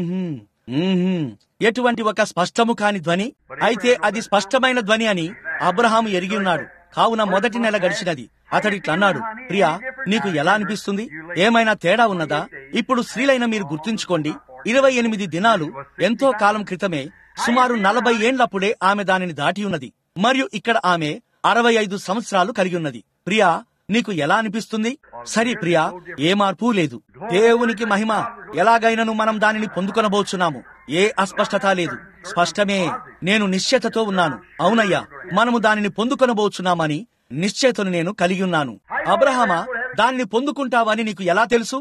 ఎటువంటి ఒక స్పష్టము కాని ధ్వని, అయితే అది స్పష్టమైన ధ్వని అని అబ్రహాము ఎరిగి ఉన్నాడు. కావున మొదటి నెల గడిచినది. అతడిట్లన్నాడు, ప్రియా, నీకు ఎలా అనిపిస్తుంది? ఏమైనా తేడా ఉన్నదా? ఇప్పుడు స్త్రీలైన మీరు గుర్తుంచుకోండి, 28 దినాలు ఎంతో కాలం క్రితమే, సుమారు 40 ఏండ్లప్పుడే ఆమె దానిని దాటి ఉన్నది. మరియు ఇక్కడ ఆమె 65 సంవత్సరాలు కలిగి ఉన్నది. ప్రియా, నీకు ఎలా అనిపిస్తుంది? సరే ప్రియా, ఏ మార్పు లేదు. దేవునికి మహిమ. ఎలాగైనను మనం దానిని పొందుకొనబోచున్నాము. ఏ అస్పష్టత లేదు. స్పష్టమే. నేను నిశ్చయతతో ఉన్నాను. అవునయ్యా, మనము దానిని పొందుకొనబోచున్నామని నిశ్చయతను నేను కలిగి ఉన్నాను. అబ్రహామా, దానిని పొందుకుంటావని నీకు ఎలా తెలుసు?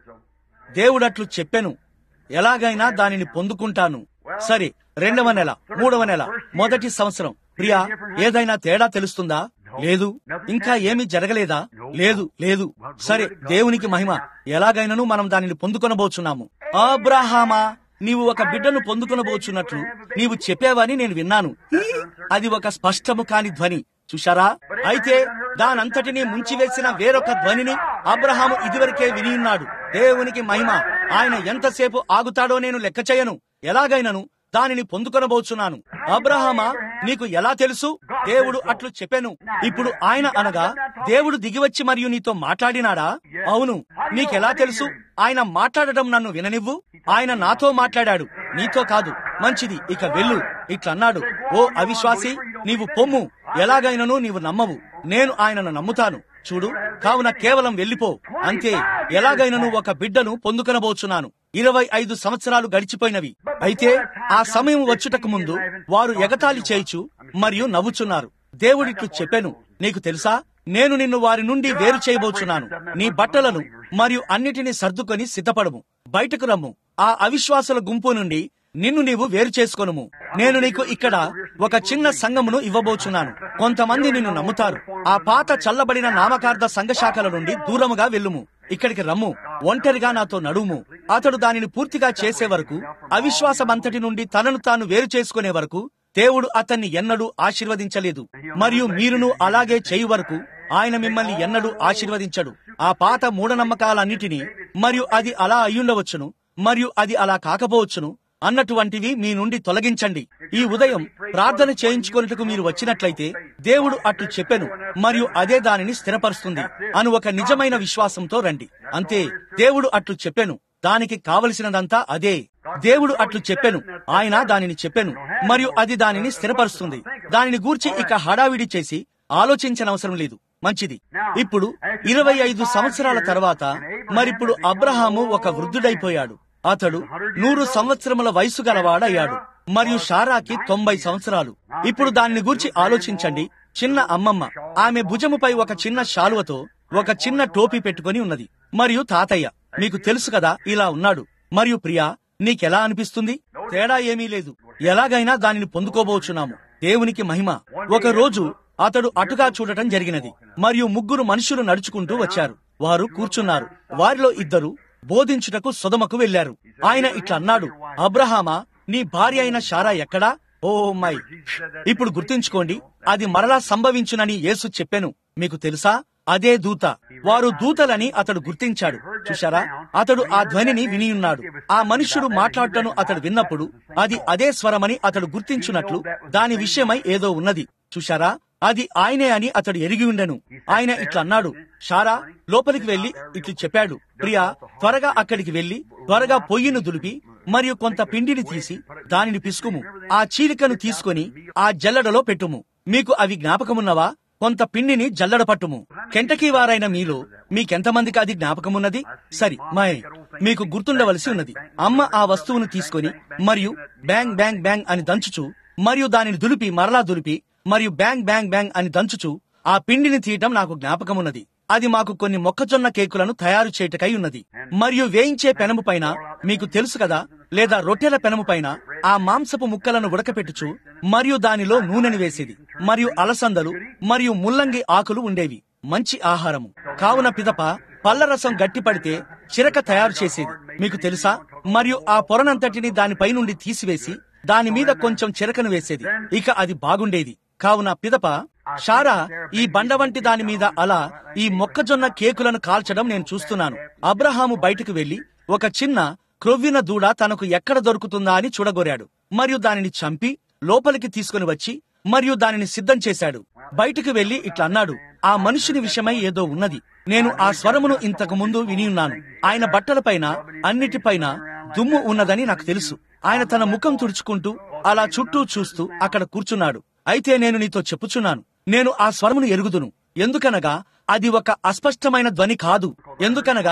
దేవుడట్లు చెప్పెను, ఎలాగైనా దానిని పొందుకుంటాను. సరే, 2వ నెల, 3వ నెల, మొదటి సంవత్సరం. ప్రియా, ఏదైనా తేడా తెలుస్తుందా? లేదు. ఇంకా ఏమీ జరగలేదా? లేదు, లేదు. సరే, దేవునికి మహిమ. ఎలాగైనను మనం దానిని పొందుకొనబోచున్నాము. అబ్రహామా, నీవు ఒక బిడ్డను పొందుకొనబోచున్నట్లు నీవు చెప్పావని నేను విన్నాను. అది ఒక స్పష్టము కాని ధ్వని. చూశారా? అయితే దానంతటినీ ముంచివేసిన వేరొక ధ్వనిని అబ్రహాము ఇదివరకే వినియున్నాడు. దేవునికి మహిమ. ఆయన ఎంతసేపు ఆగుతాడో నేను లెక్క చేయను. ఎలాగైనను దానిని పొందుకొనబోచున్నాను. అబ్రహామా, నీకు ఎలా తెలుసు? దేవుడు అట్లు చెప్పెను. ఇప్పుడు ఆయన అనగా దేవుడు దిగివచ్చి మరియు నీతో మాట్లాడినాడా? అవును. నీకెలా తెలుసు? ఆయన మాట్లాడటం నన్ను విననివ్వు. ఆయన నాతో మాట్లాడాడు, నీతో కాదు. మంచిది, ఇక వెళ్ళు. ఇట్లన్నాడు, ఓ అవిశ్వాసి, నీవు పొమ్ము. ఎలాగైనను నీవు నమ్మవు, నేను ఆయనను నమ్ముతాను. చూడు, కావున కేవలం వెళ్ళిపో, అంతే. ఎలాగైనను ఒక బిడ్డను పొందుకొనబోచున్నాను. 25 సంవత్సరాలు గడిచిపోయినవి. అయితే ఆ సమయం వచ్చుటకు ముందు వారు ఎగతాళి చేయుచు మరియు నవ్వుచున్నారు. దేవుడిట్లు చెప్పెను, నీకు తెలుసా, నేను నిన్ను వారి నుండి వేరు చేయబోచున్నాను. నీ బట్టలను మరియు అన్నిటినీ సర్దుకొని సిద్ధపడము, బయటకు రమ్ము. ఆ అవిశ్వాసుల గుంపు నుండి నిన్ను నీవు వేరు చేసుకొనుము. నేను నీకు ఇక్కడ ఒక చిన్న సంఘమును ఇవ్వబోచున్నాను. కొంతమంది నిన్ను నమ్ముతారు. ఆ పాత చల్లబడిన నామకార్థ సంఘశాఖల నుండి దూరముగా వెళ్ళుము. ఇక్కడికి రమ్ము, ఒంటరిగా నాతో నడుము. అతడు దానిని పూర్తిగా చేసే వరకు, అవిశ్వాసమంతటి నుండి తనను తాను వేరు చేసుకునే వరకు దేవుడు అతన్ని ఎన్నడూ ఆశీర్వదించలేదు. మరియు మీరును అలాగే చేయు వరకు ఆయన మిమ్మల్ని ఎన్నడూ ఆశీర్వదించడు. ఆ పాత మూఢనమ్మకాలన్నిటినీ, మరియు అది అలా అయ్యుండవచ్చును మరియు అది అలా కాకపోవచ్చును అన్నటువంటివి మీ నుండి తొలగించండి. ఈ ఉదయం ప్రార్థన చేయించుకొనుటకు మీరు వచ్చినట్లయితే దేవుడు అట్లు చెప్పెను మరియు అదే దానిని స్థిరపరుస్తుంది అను ఒక నిజమైన విశ్వాసంతో రండి. అంతే. దేవుడు అట్లు చెప్పెను, దానికి కావలసినదంతా అదే. దేవుడు అట్లు చెప్పెను, ఆయన దానిని చెప్పెను మరియు అది దానిని స్థిరపరుస్తుంది. దానిని గూర్చి ఇక హడావిడి చేసి ఆలోచించనవసరం లేదు. మంచిది. ఇప్పుడు 25 సంవత్సరాల తర్వాత మరిప్పుడు అబ్రహాము ఒక వృద్ధుడైపోయాడు. అతడు 100 సంవత్సరముల వయసు గలవాడయ్యాడు మరియు శారాకి 90 సంవత్సరాలు. ఇప్పుడు దానిని గూర్చి ఆలోచించండి. చిన్న అమ్మమ్మ, ఆమె భుజముపై ఒక చిన్న శాలువతో ఒక చిన్న టోపీ పెట్టుకుని ఉన్నది. మరియు తాతయ్య, మీకు తెలుసు కదా, ఇలా ఉన్నాడు. మరియు ప్రియా, నీకెలా అనిపిస్తుంది? తేడా ఏమీ లేదు. ఎలాగైనా దానిని పొందుకోబోచున్నాము. దేవునికి మహిమ. ఒక రోజు అతడు అటుగా చూడటం జరిగినది మరియు 3 మనుషులు నడుచుకుంటూ వచ్చారు. వారు కూర్చున్నారు. వారిలో 2 బోధించుటకు సొదమకు వెళ్లారు. ఆయన ఇట్లా అన్నాడు, అబ్రహామా, నీ భార్య అయిన శారా ఎక్కడా? Oh my. ఇప్పుడు గుర్తుంచుకోండి, అది మరలా సంభవించునని యేసు చెప్పెను. మీకు తెలుసా, అదే దూత. వారు దూతలని అతడు గుర్తించాడు. చూశారా? అతడు ఆ ధ్వనిని వినియున్నాడు. ఆ మనుష్యుడు మాట్లాడటను అతడు విన్నప్పుడు అది అదే స్వరమని అతడు గుర్తించున్నట్లు దాని విషయమై ఏదో ఉన్నది. చూశారా? అది ఆయనే అని అతడు ఎరిగి ఉండెను. ఆయన ఇట్లా అన్నాడు, శారా, లోపలికి వెళ్లి ఇట్లు చెప్పాడు, ప్రియా, త్వరగా అక్కడికి వెళ్లి త్వరగా పొయ్యిను దులిపి మరియు కొంత పిండిని తీసి దానిని పిసుకుము. ఆ చీలికను తీసుకొని ఆ జల్లడలో పెట్టుము. మీకు అవి జ్ఞాపకమున్నవా? కొంత పిండిని జల్లడ పట్టుము. కెంటకీ వారైన మీలో మీకెంతమందికి అది జ్ఞాపకమున్నది? సరి, మాయ్, మీకు గుర్తుండవలసి ఉన్నది. అమ్మ ఆ వస్తువును తీసుకొని మరియు బ్యాంగ్ బ్యాంగ్ బ్యాంగ్ అని దంచుచు మరియు దానిని దులిపి మరలా దులిపి మరియు బ్యాంగ్ బ్యాంగ్ బ్యాంగ్ అని దంచుచు ఆ పిండిని తీయటం నాకు జ్ఞాపకమున్నది. అది మాకు కొన్ని మొక్కజొన్న కేకులను తయారు చేయుటకై ఉన్నది. మరియు వేయించే పెనము పైన, మీకు తెలుసు కదా, లేదా రొట్టెల పెనము పైన ఆ మాంసపు ముక్కలను ఉడకపెట్టుచు మరియు దానిలో నూనెను వేసేది. మరియు అలసందలు మరియు ముల్లంగి ఆకులు ఉండేవి. మంచి ఆహారము. కావున పిదప పళ్లరసం గట్టిపడితే చిరక తయారు చేసేది, మీకు తెలుసా. మరియు ఆ పొరనంతటిని దానిపై నుండి తీసివేసి దాని మీద కొంచెం చిరకను వేసేది. ఇక అది బాగుండేది. కావున పిదప షారా ఈ బండ వంటి దాని మీద అలా ఈ మొక్కజొన్న కేకులను కాల్చడం నేను చూస్తున్నాను. అబ్రహాము బయటకు వెళ్లి ఒక చిన్న క్రొవ్విన దూడ తనకు ఎక్కడ దొరుకుతుందా అని చూడగోరాడు. మరియు దానిని చంపి లోపలికి తీసుకుని వచ్చి మరియు దానిని సిద్ధం చేశాడు. బయటకు వెళ్లి ఇట్లా అన్నాడు, ఆ మనుషుని విషయమై ఏదో ఉన్నది. నేను ఆ స్వరమును ఇంతకు ముందు వినియున్నాను. ఆయన బట్టలపైన అన్నిటిపైన దుమ్ము ఉన్నదని నాకు తెలుసు. ఆయన తన ముఖం తుడుచుకుంటూ అలా చుట్టూ చూస్తూ అక్కడ కూర్చున్నాడు. అయితే నేను నీతో చెప్పుచున్నాను, నేను ఆ స్వరమును ఎరుగుదును. ఎందుకనగా అది ఒక అస్పష్టమైన ధ్వని కాదు. ఎందుకనగా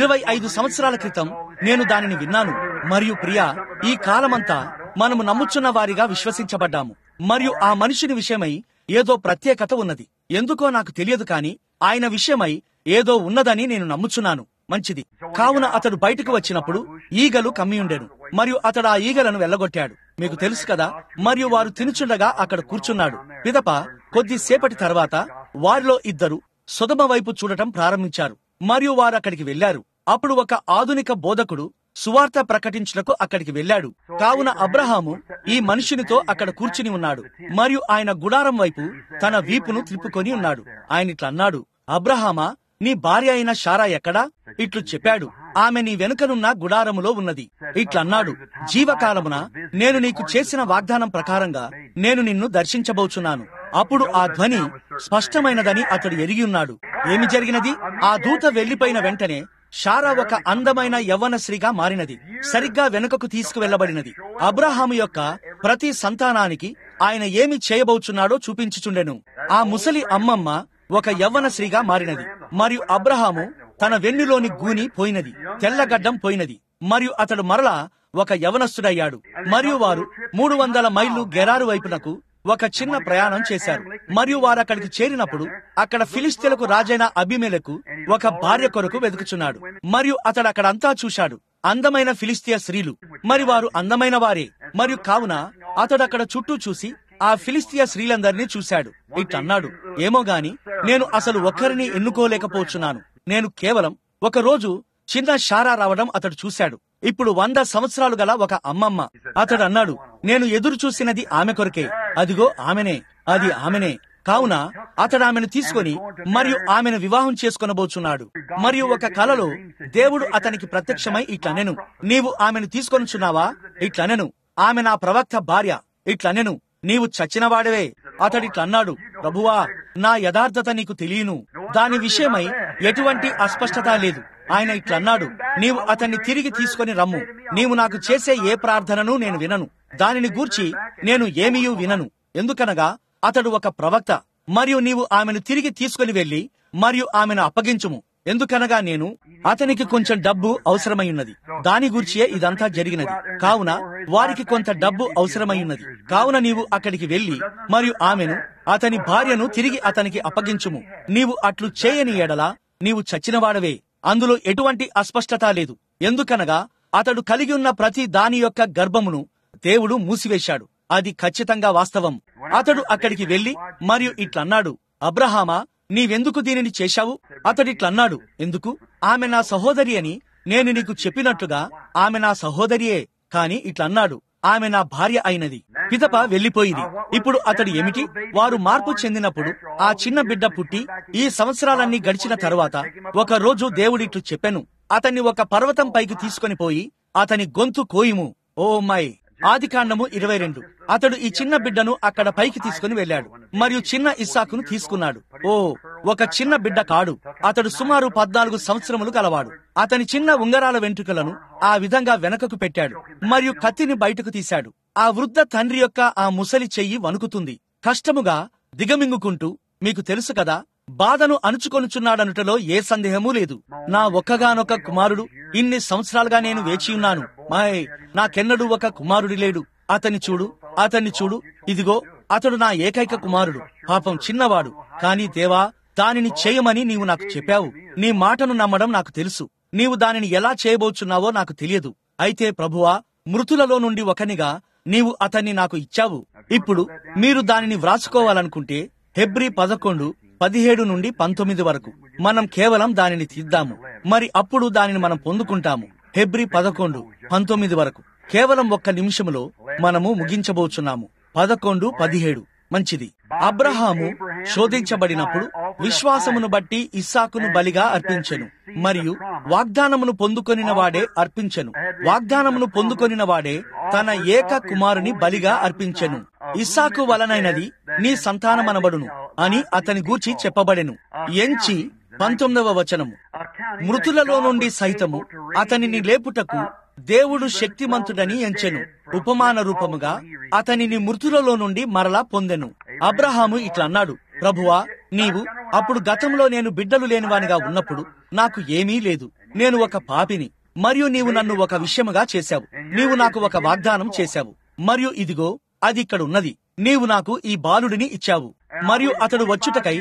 25 సంవత్సరాల క్రితం నేను దానిని విన్నాను. మరియు ప్రియా, ఈ కాలమంతా మనము నమ్ముచున్న వారిగా విశ్వసించబడ్డాము. మరియు ఆ మనిషిని విషయమై ఏదో ప్రత్యేకత ఉన్నది. ఎందుకో నాకు తెలియదు, కాని ఆయన విషయమై ఏదో ఉన్నదని నేను నమ్ముచున్నాను. మంచిది. కావున అతడు బయటకు వచ్చినప్పుడు ఈగలు కమ్మియుండెను. మరియు అతడు ఆ ఈగలను వెళ్ళగొట్టాడు, మీకు తెలుసు కదా. మరియు వారు తినుచుండగా అక్కడ కూర్చున్నాడు. పిదప కొద్దిసేపటి తర్వాత వారిలో ఇద్దరు సొదొమ వైపు చూడటం ప్రారంభించారు. మరియు వారు అక్కడికి వెళ్లారు. అప్పుడు ఒక ఆధునిక బోధకుడు సువార్త ప్రకటించుటకు అక్కడికి వెళ్లాడు. కావున అబ్రహాము ఈ మనుషునితో అక్కడ కూర్చుని ఉన్నాడు. మరియు ఆయన గుడారం వైపు తన వీపును త్రిప్పుకొని ఉన్నాడు. ఆయన ఇట్లా అన్నాడు, అబ్రహామా, నీ భార్య అయిన షారా ఎక్కడా? ఇట్లు చెప్పాడు, ఆమె నీ వెనుకనున్న గుడారములో ఉన్నది. ఇట్లన్నాడు, జీవకాలమున నేను నీకు చేసిన వాగ్దానం ప్రకారంగా నేను నిన్ను దర్శించబోచున్నాను. అప్పుడు ఆ ధ్వని స్పష్టమైనదని అతడు ఎరిగి ఉన్నాడు. ఏమి జరిగినది? ఆ దూత వెళ్లిపోయిన వెంటనే షారా ఒక అందమైన యవ్వన స్త్రీగా మారినది. సరిగ్గా వెనుకకు తీసుకువెళ్లబడినది. అబ్రహాము యొక్క ప్రతి సంతానానికి ఆయన ఏమి చేయబోచున్నాడో చూపించుచుండెను. ఆ ముసలి అమ్మమ్మ ఒక యవ్వన స్త్రీగా మారినది. మరియు అబ్రహాము తన వెన్నులోని గూని పోయినది, తెల్లగడ్డం పోయినది. మరియు అతడు మరలా ఒక యవనస్తుడయ్యాడు. మరియు వారు 300 మైళ్లు గెరారు వైపునకు ఒక చిన్న ప్రయాణం చేశారు. మరియు వారు అక్కడికి చేరినప్పుడు అక్కడ ఫిలిస్తీన్లకు రాజైన అబీమెలెకు ఒక భార్య కొరకు వెతుకుచున్నాడు. మరియు అతడు అక్కడంతా చూశాడు, అందమైన ఫిలిస్తీయ స్త్రీలు. మరి వారు అందమైన వారే. మరియు కావున అతడు అక్కడ చుట్టూ చూసి ఆ ఫిలిస్తీయ స్త్రీలందరినీ చూశాడు. ఇట్లన్నాడు, ఏమో గాని నేను అసలు ఒక్కరిని ఎన్నుకోలేకపోతున్నాను. నేను కేవలం ఒక రోజు చిన్న షారా రావడం అతడు చూశాడు. ఇప్పుడు 100 సంవత్సరాలు గల ఒక అమ్మమ్మ. అతడు అన్నాడు, నేను ఎదురు చూసినది ఆమె కొరకే. అదిగో ఆమెనే, అది ఆమెనే. కావున అతడు ఆమెను తీసుకొని మరియు ఆమెను వివాహం చేసుకొనబోచున్నాడు. మరియు ఒక కలలో దేవుడు అతనికి ప్రత్యక్షమై ఇట్లనెను, నీవు ఆమెను తీసుకొనుచున్నావా? ఇట్లనెను, ఆమె నా ప్రవక్త భార్య. ఇట్లనెను, నీవు చచ్చినవాడవే. అతడిట్లన్నాడు, ప్రభువా, నా యథార్థత నీకు తెలియను. దాని విషయమై ఎటువంటి అస్పష్టత లేదు. ఆయన ఇట్లన్నాడు, నీవు అతన్ని తిరిగి తీసుకొని రమ్ము. నీవు నాకు చేసే ఏ ప్రార్థనను నేను వినను. దానిని గూర్చి నేను ఏమీయూ వినను. ఎందుకనగా అతడు ఒక ప్రవక్త. మరియు నీవు ఆమెను తిరిగి తీసుకొని వెళ్లి మరియు ఆమెను అప్పగించుము. ఎందుకనగా నేను అతనికి కొంచెం డబ్బు అవసరమైయున్నది. దాని గూర్చియే ఇదంతా జరిగినది. కావున వారికి కొంత డబ్బు అవసరమైయున్నది. కావున నీవు అక్కడికి వెళ్లి మరియు ఆమెను, అతని భార్యను తిరిగి అతనికి అప్పగించుము. నీవు అట్లు చేయని ఎడల నీవు చచ్చినవాడవే. అందులో ఎటువంటి అస్పష్టత లేదు. ఎందుకనగా అతడు కలిగి ఉన్న ప్రతి దాని యొక్క గర్భమును దేవుడు మూసివేశాడు. అది ఖచ్చితంగా వాస్తవం. అతడు అక్కడికి వెళ్లి మరియు ఇట్లన్నాడు, అబ్రహామా, నీవెందుకు దీనిని చేశావు? అతడిట్లన్నాడు, ఎందుకు? ఆమె నా సహోదరి అని నేను నీకు చెప్పినట్లుగా ఆమె నా సహోదరియే. కాని ఇట్లన్నాడు, ఆమె నా భార్య అయినది. పిదప వెళ్లిపోయింది. ఇప్పుడు అతడు ఏమిటి? వారు మార్పు చెందినప్పుడు ఆ చిన్న బిడ్డ పుట్టి ఈ సంవత్సరాలన్నీ గడిచిన తరువాత ఒక రోజు దేవుడిట్లు చెప్పెను, అతన్ని ఒక పర్వతం పైకి తీసుకొని పోయి అతని గొంతు కోయిము. Oh my. ఆదికాండము 22. అతడు ఈ చిన్న బిడ్డను అక్కడ పైకి తీసుకుని వెళ్లాడు మరియు చిన్న ఇస్సాకును తీసుకున్నాడు. ఓ, ఒక చిన్న బిడ్డ కాడు. అతడు సుమారు 14 సంవత్సరములు గలవాడు. అతని చిన్న ఉంగరాల వెంట్రుకలను ఆ విధంగా వెనకకు పెట్టాడు మరియు కత్తిని బయటకు తీశాడు. ఆ వృద్ధ తండ్రి యొక్క ఆ ముసలి చెయ్యి వణుకుతుంది. కష్టముగా దిగమింగుకుంటూ, మీకు తెలుసు కదా, బాధను అణుచుకొనుచున్నాడనుటలో ఏ సందేహమూ లేదు. నా ఒక్కగానొక్క కుమారుడు. ఇన్ని సంవత్సరాలుగా నేను వేచియున్నాను. మాయ్, నాకెన్నడూ ఒక కుమారుడి లేడు. అతన్ని చూడు. ఇదిగో అతడు నా ఏకైక కుమారుడు. పాపం చిన్నవాడు. కాని దేవా, దానిని చేయమని నీవు నాకు చెప్పావు. నీ మాటను నమ్మడం నాకు తెలుసు. నీవు దానిని ఎలా చేయబోచున్నావో నాకు తెలియదు. అయితే ప్రభువా, మృతులలో నుండి ఒకనిగా నీవు అతన్ని నాకు ఇచ్చావు. ఇప్పుడు మీరు దానిని వ్రాసుకోవాలనుకుంటే హెబ్రీ 11:17 నుండి 19 వరకు మనం కేవలం దానిని తీద్దాము. మరి అప్పుడు దానిని మనం పొందుకుంటాము. హెబ్రీ 11:19 వరకు కేవలం 1 నిమిషములో మనము ముగించబోచున్నాము. 11:17 మంచిది. అబ్రహాము శోధించబడినప్పుడు విశ్వాసమును బట్టి ఇస్సాకును బలిగా అర్పించెను, మరియు వాగ్దానమును పొందుకొనిన వాడే అర్పించెను. వాగ్దానమును పొందుకొనిన వాడే తన ఏక కుమారుని బలిగా అర్పించెను. ఇస్సాకు వలనైనది నీ సంతానమనబడును అని అతని గూర్చి చెప్పబడెను. ఎంచి 19వ వచనము, మృతులలో నుండి సైతము అతనిని లేపుటకు దేవుడు శక్తిమంతుడని ఎంచెను. ఉపమాన రూపముగా అతనిని మృతులలో నుండి మరలా పొందెను. అబ్రహాము ఇట్లా అన్నాడు, ప్రభువా, నీవు అప్పుడు గతంలో నేను బిడ్డలు లేనివానిగా ఉన్నప్పుడు నాకు ఏమీ లేదు, నేను ఒక పాపిని, మరియు నీవు నన్ను ఒక విషయముగా చేశావు. నీవు నాకు ఒక వాగ్దానం చేశావు, మరియు ఇదిగో అది ఇక్కడ ఉన్నది. నీవు నాకు ఈ బాలుడిని ఇచ్చావు, మరియు అతడు వచ్చుటకై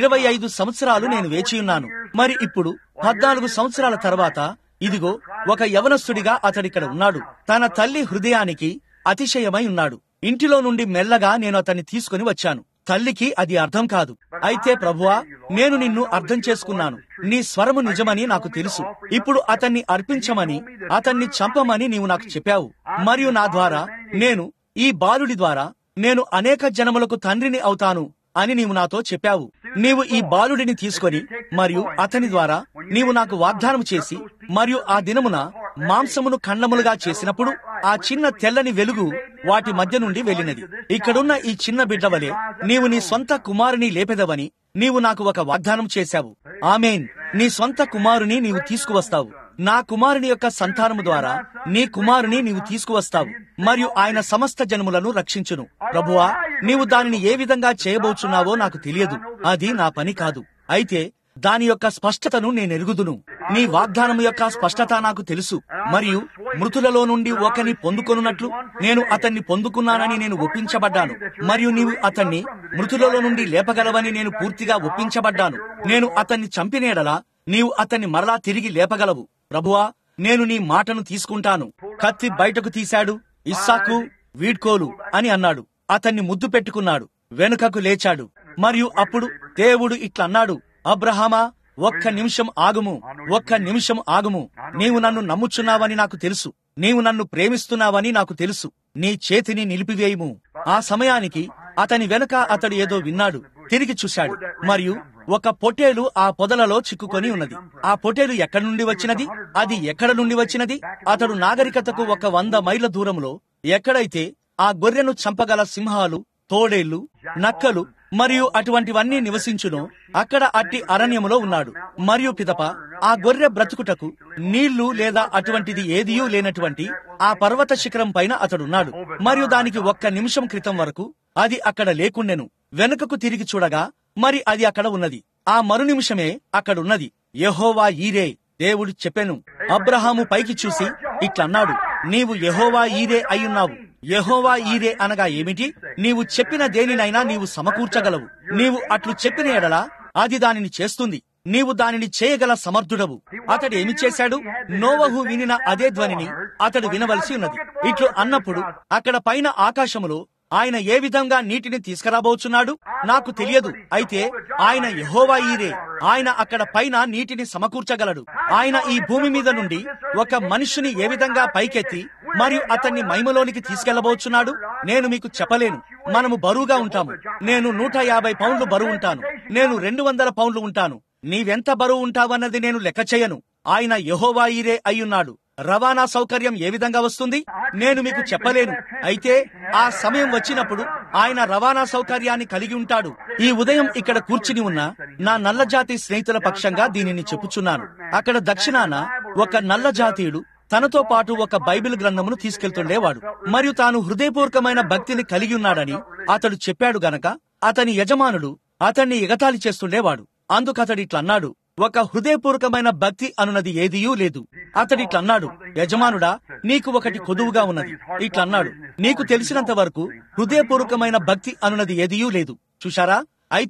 25 సంవత్సరాలు నేను వేచియున్నాను. మరి ఇప్పుడు 14 సంవత్సరాల తర్వాత ఇదిగో ఒక యవనస్తుడిగా అతడిక్కడ ఉన్నాడు. తన తల్లి హృదయానికి అతిశయమై ఉన్నాడు. ఇంటిలో నుండి మెల్లగా నేను అతన్ని తీసుకుని వచ్చాను. తల్లికి అది అర్థం కాదు. అయితే ప్రభువా, నేను నిన్ను అర్థం చేసుకున్నాను. నీ స్వరము నిజమని నాకు తెలుసు. ఇప్పుడు అతన్ని అర్పించమని, అతన్ని చంపమని నీవు నాకు చెప్పావు. మరియు నా ద్వారా, నేను ఈ బాలుడి ద్వారా నేను అనేక జనములకు తండ్రిని అవుతాను అని నీవు నాతో చెప్పావు. నీవు ఈ బాలుడిని తీసుకొని మరియు అతని ద్వారా నీవు నాకు వాగ్దానం చేసి, మరియు ఆ దినమున మాంసమును ఖండములుగా చేసినప్పుడు ఆ చిన్న తెల్లని వెలుగు వాటి మధ్య నుండి వెళ్ళినది. ఇక్కడున్న ఈ చిన్న బిడ్డ వలె నీవు నీ సొంత కుమారుని లేపెదవని నీవు నాకు ఒక వాగ్దానం చేశావు. ఆమేన్. నీ సొంత కుమారుని నీవు తీసుకువస్తావు. నా కుమారుని యొక్క సంతానము ద్వారా నీ కుమారుని నీవు తీసుకువస్తావు, మరియు ఆయన సమస్త జనములను రక్షించును. ప్రభువా, నీవు దానిని ఏ విధంగా చేయబోచున్నావో నాకు తెలియదు. అది నా పని కాదు. అయితే దాని యొక్క స్పష్టతను నేనెరుగుదును. నీ వాగ్దానము యొక్క స్పష్టత నాకు తెలుసు. మరియు మృతులలో నుండి ఒకని పొందుకొనున్నట్లు నేను అతన్ని పొందుకున్నానని నేను ఒప్పించబడ్డాను. మరియు నీవు అతన్ని మృతులలో నుండి లేపగలవని నేను పూర్తిగా ఒప్పించబడ్డాను. నేను అతన్ని చంపినేడలా నీవు అతన్ని మరలా తిరిగి లేపగలవు. ప్రభువా, నేను నీ మాటను తీసుకుంటాను. కత్తి బయటకు తీశాడు. ఇస్సాకు, వీడ్కోలు అని అన్నాడు. అతన్ని ముద్దు పెట్టుకున్నాడు. వెనుకకు లేచాడు. మరియు అప్పుడు దేవుడు ఇట్లా అన్నాడు, అబ్రహామా, 1 నిమిషం ఆగుము, 1 నిమిషం ఆగుము. నీవు నన్ను నమ్ముచున్నావని నాకు తెలుసు. నీవు నన్ను ప్రేమిస్తున్నావని నాకు తెలుసు. నీ చేతిని నిలిపివేయుము. ఆ సమయానికి అతని వెనుక అతడు ఏదో విన్నాడు. తిరిగి చూశాడు, మరియు ఒక పొట్టేలు ఆ పొదలలో చిక్కుకొని ఉన్నది. ఆ పొట్టేలు ఎక్కడి నుండి వచ్చినది? అది ఎక్కడ నుండి వచ్చినది? అతడు నాగరికతకు 100 మైళ్ళ దూరంలో ఎక్కడైతే ఆ గొర్రెను చంపగల సింహాలు, తోడేళ్లు, నక్కలు మరియు అటువంటివన్నీ నివసించునో అక్కడ అట్టి అరణ్యములో ఉన్నాడు. మరియు పిదప ఆ గొర్రె బ్రతుకుటకు నీళ్లు లేదా అటువంటిది ఏదియూ లేనటువంటి ఆ పర్వత శిఖరం పైన అతడున్నాడు. మరియు దానికి 1 నిమిషం క్రితం వరకు అది అక్కడ లేకుండెను. వెనుకకు తిరిగి చూడగా మరి అది అక్కడ ఉన్నది. ఆ మరు నిమిషమే అక్కడున్నది. యెహోవా ఈరే, దేవుడు చెప్పెను. అబ్రహాము పైకి చూసి ఇట్లన్నాడు, నీవు యెహోవా ఈరే అయ్యున్నావు. యెహోవా ఈరే అనగా ఏమిటి? నీవు చెప్పిన దేనినైనా నీవు సమకూర్చగలవు. నీవు అట్లు చెప్పిన ఎడల అది దానిని చేస్తుంది. నీవు దానిని చేయగల సమర్థుడవు. అతడు ఏమి చేశాడు? నోవహు వినిన అదే ధ్వనిని అతడు వినవలసి ఉన్నది. ఇట్లు అన్నప్పుడు అక్కడ పైన ఆకాశములో ఆయన ఏ విధంగా నీటిని తీసుకురాబోచున్నాడు నాకు తెలియదు. అయితే ఆయన యెహోవా ఈరే. ఆయన అక్కడ పైన నీటిని సమకూర్చగలడు. ఆయన ఈ భూమి మీద నుండి ఒక మనుష్యుని ఏ విధంగా పైకెత్తి మరియు అతన్ని మహిమలోనికి తీసుకెళ్లబోచున్నాడు నేను మీకు చెప్పలేను. మనము బరువుగా ఉంటాము. నేను 150 పౌండ్లు బరువు ఉంటాను. నేను 200 పౌండ్లు ఉంటాను. నీవెంత బరువు ఉంటావన్నది నేను లెక్క చేయను. ఆయన యెహోవా ఈరే అయ్యున్నాడు. రవాణా సౌకర్యం ఏ విధంగా వస్తుంది నేను మీకు చెప్పలేను. అయితే ఆ సమయం వచ్చినప్పుడు ఆయన రవాణా సౌకర్యాన్ని కలిగి ఉంటాడు. ఈ ఉదయం ఇక్కడ కూర్చుని ఉన్న నా నల్లజాతి స్నేహితుల పక్షంగా దీనిని చెప్పుచున్నాను. అక్కడ దక్షిణాన ఒక నల్ల జాతీయుడు తనతో పాటు ఒక బైబిల్ గ్రంథమును తీసుకెళ్తుండేవాడు. మరియు తాను హృదయపూర్వకమైన భక్తిని కలిగి ఉన్నాడని అతడు చెప్పాడు గనక అతని యజమానుడు అతన్ని ఎగతాళి చేస్తుండేవాడు. అందుకతడు ఇట్లన్నాడు, ఒక హృదయపూర్వకమైన భక్తి అనున్నది ఏదియూ లేదు. అతడిట్లన్నాడు, యజమానుడా, నీకు ఒకటి కొదువుగా ఉన్నది. ఇట్లన్నాడు, నీకు తెలిసినంత వరకు హృదయపూర్వకమైన భక్తి అనున్నది ఏదియూ లేదు. చూశారా? అయితే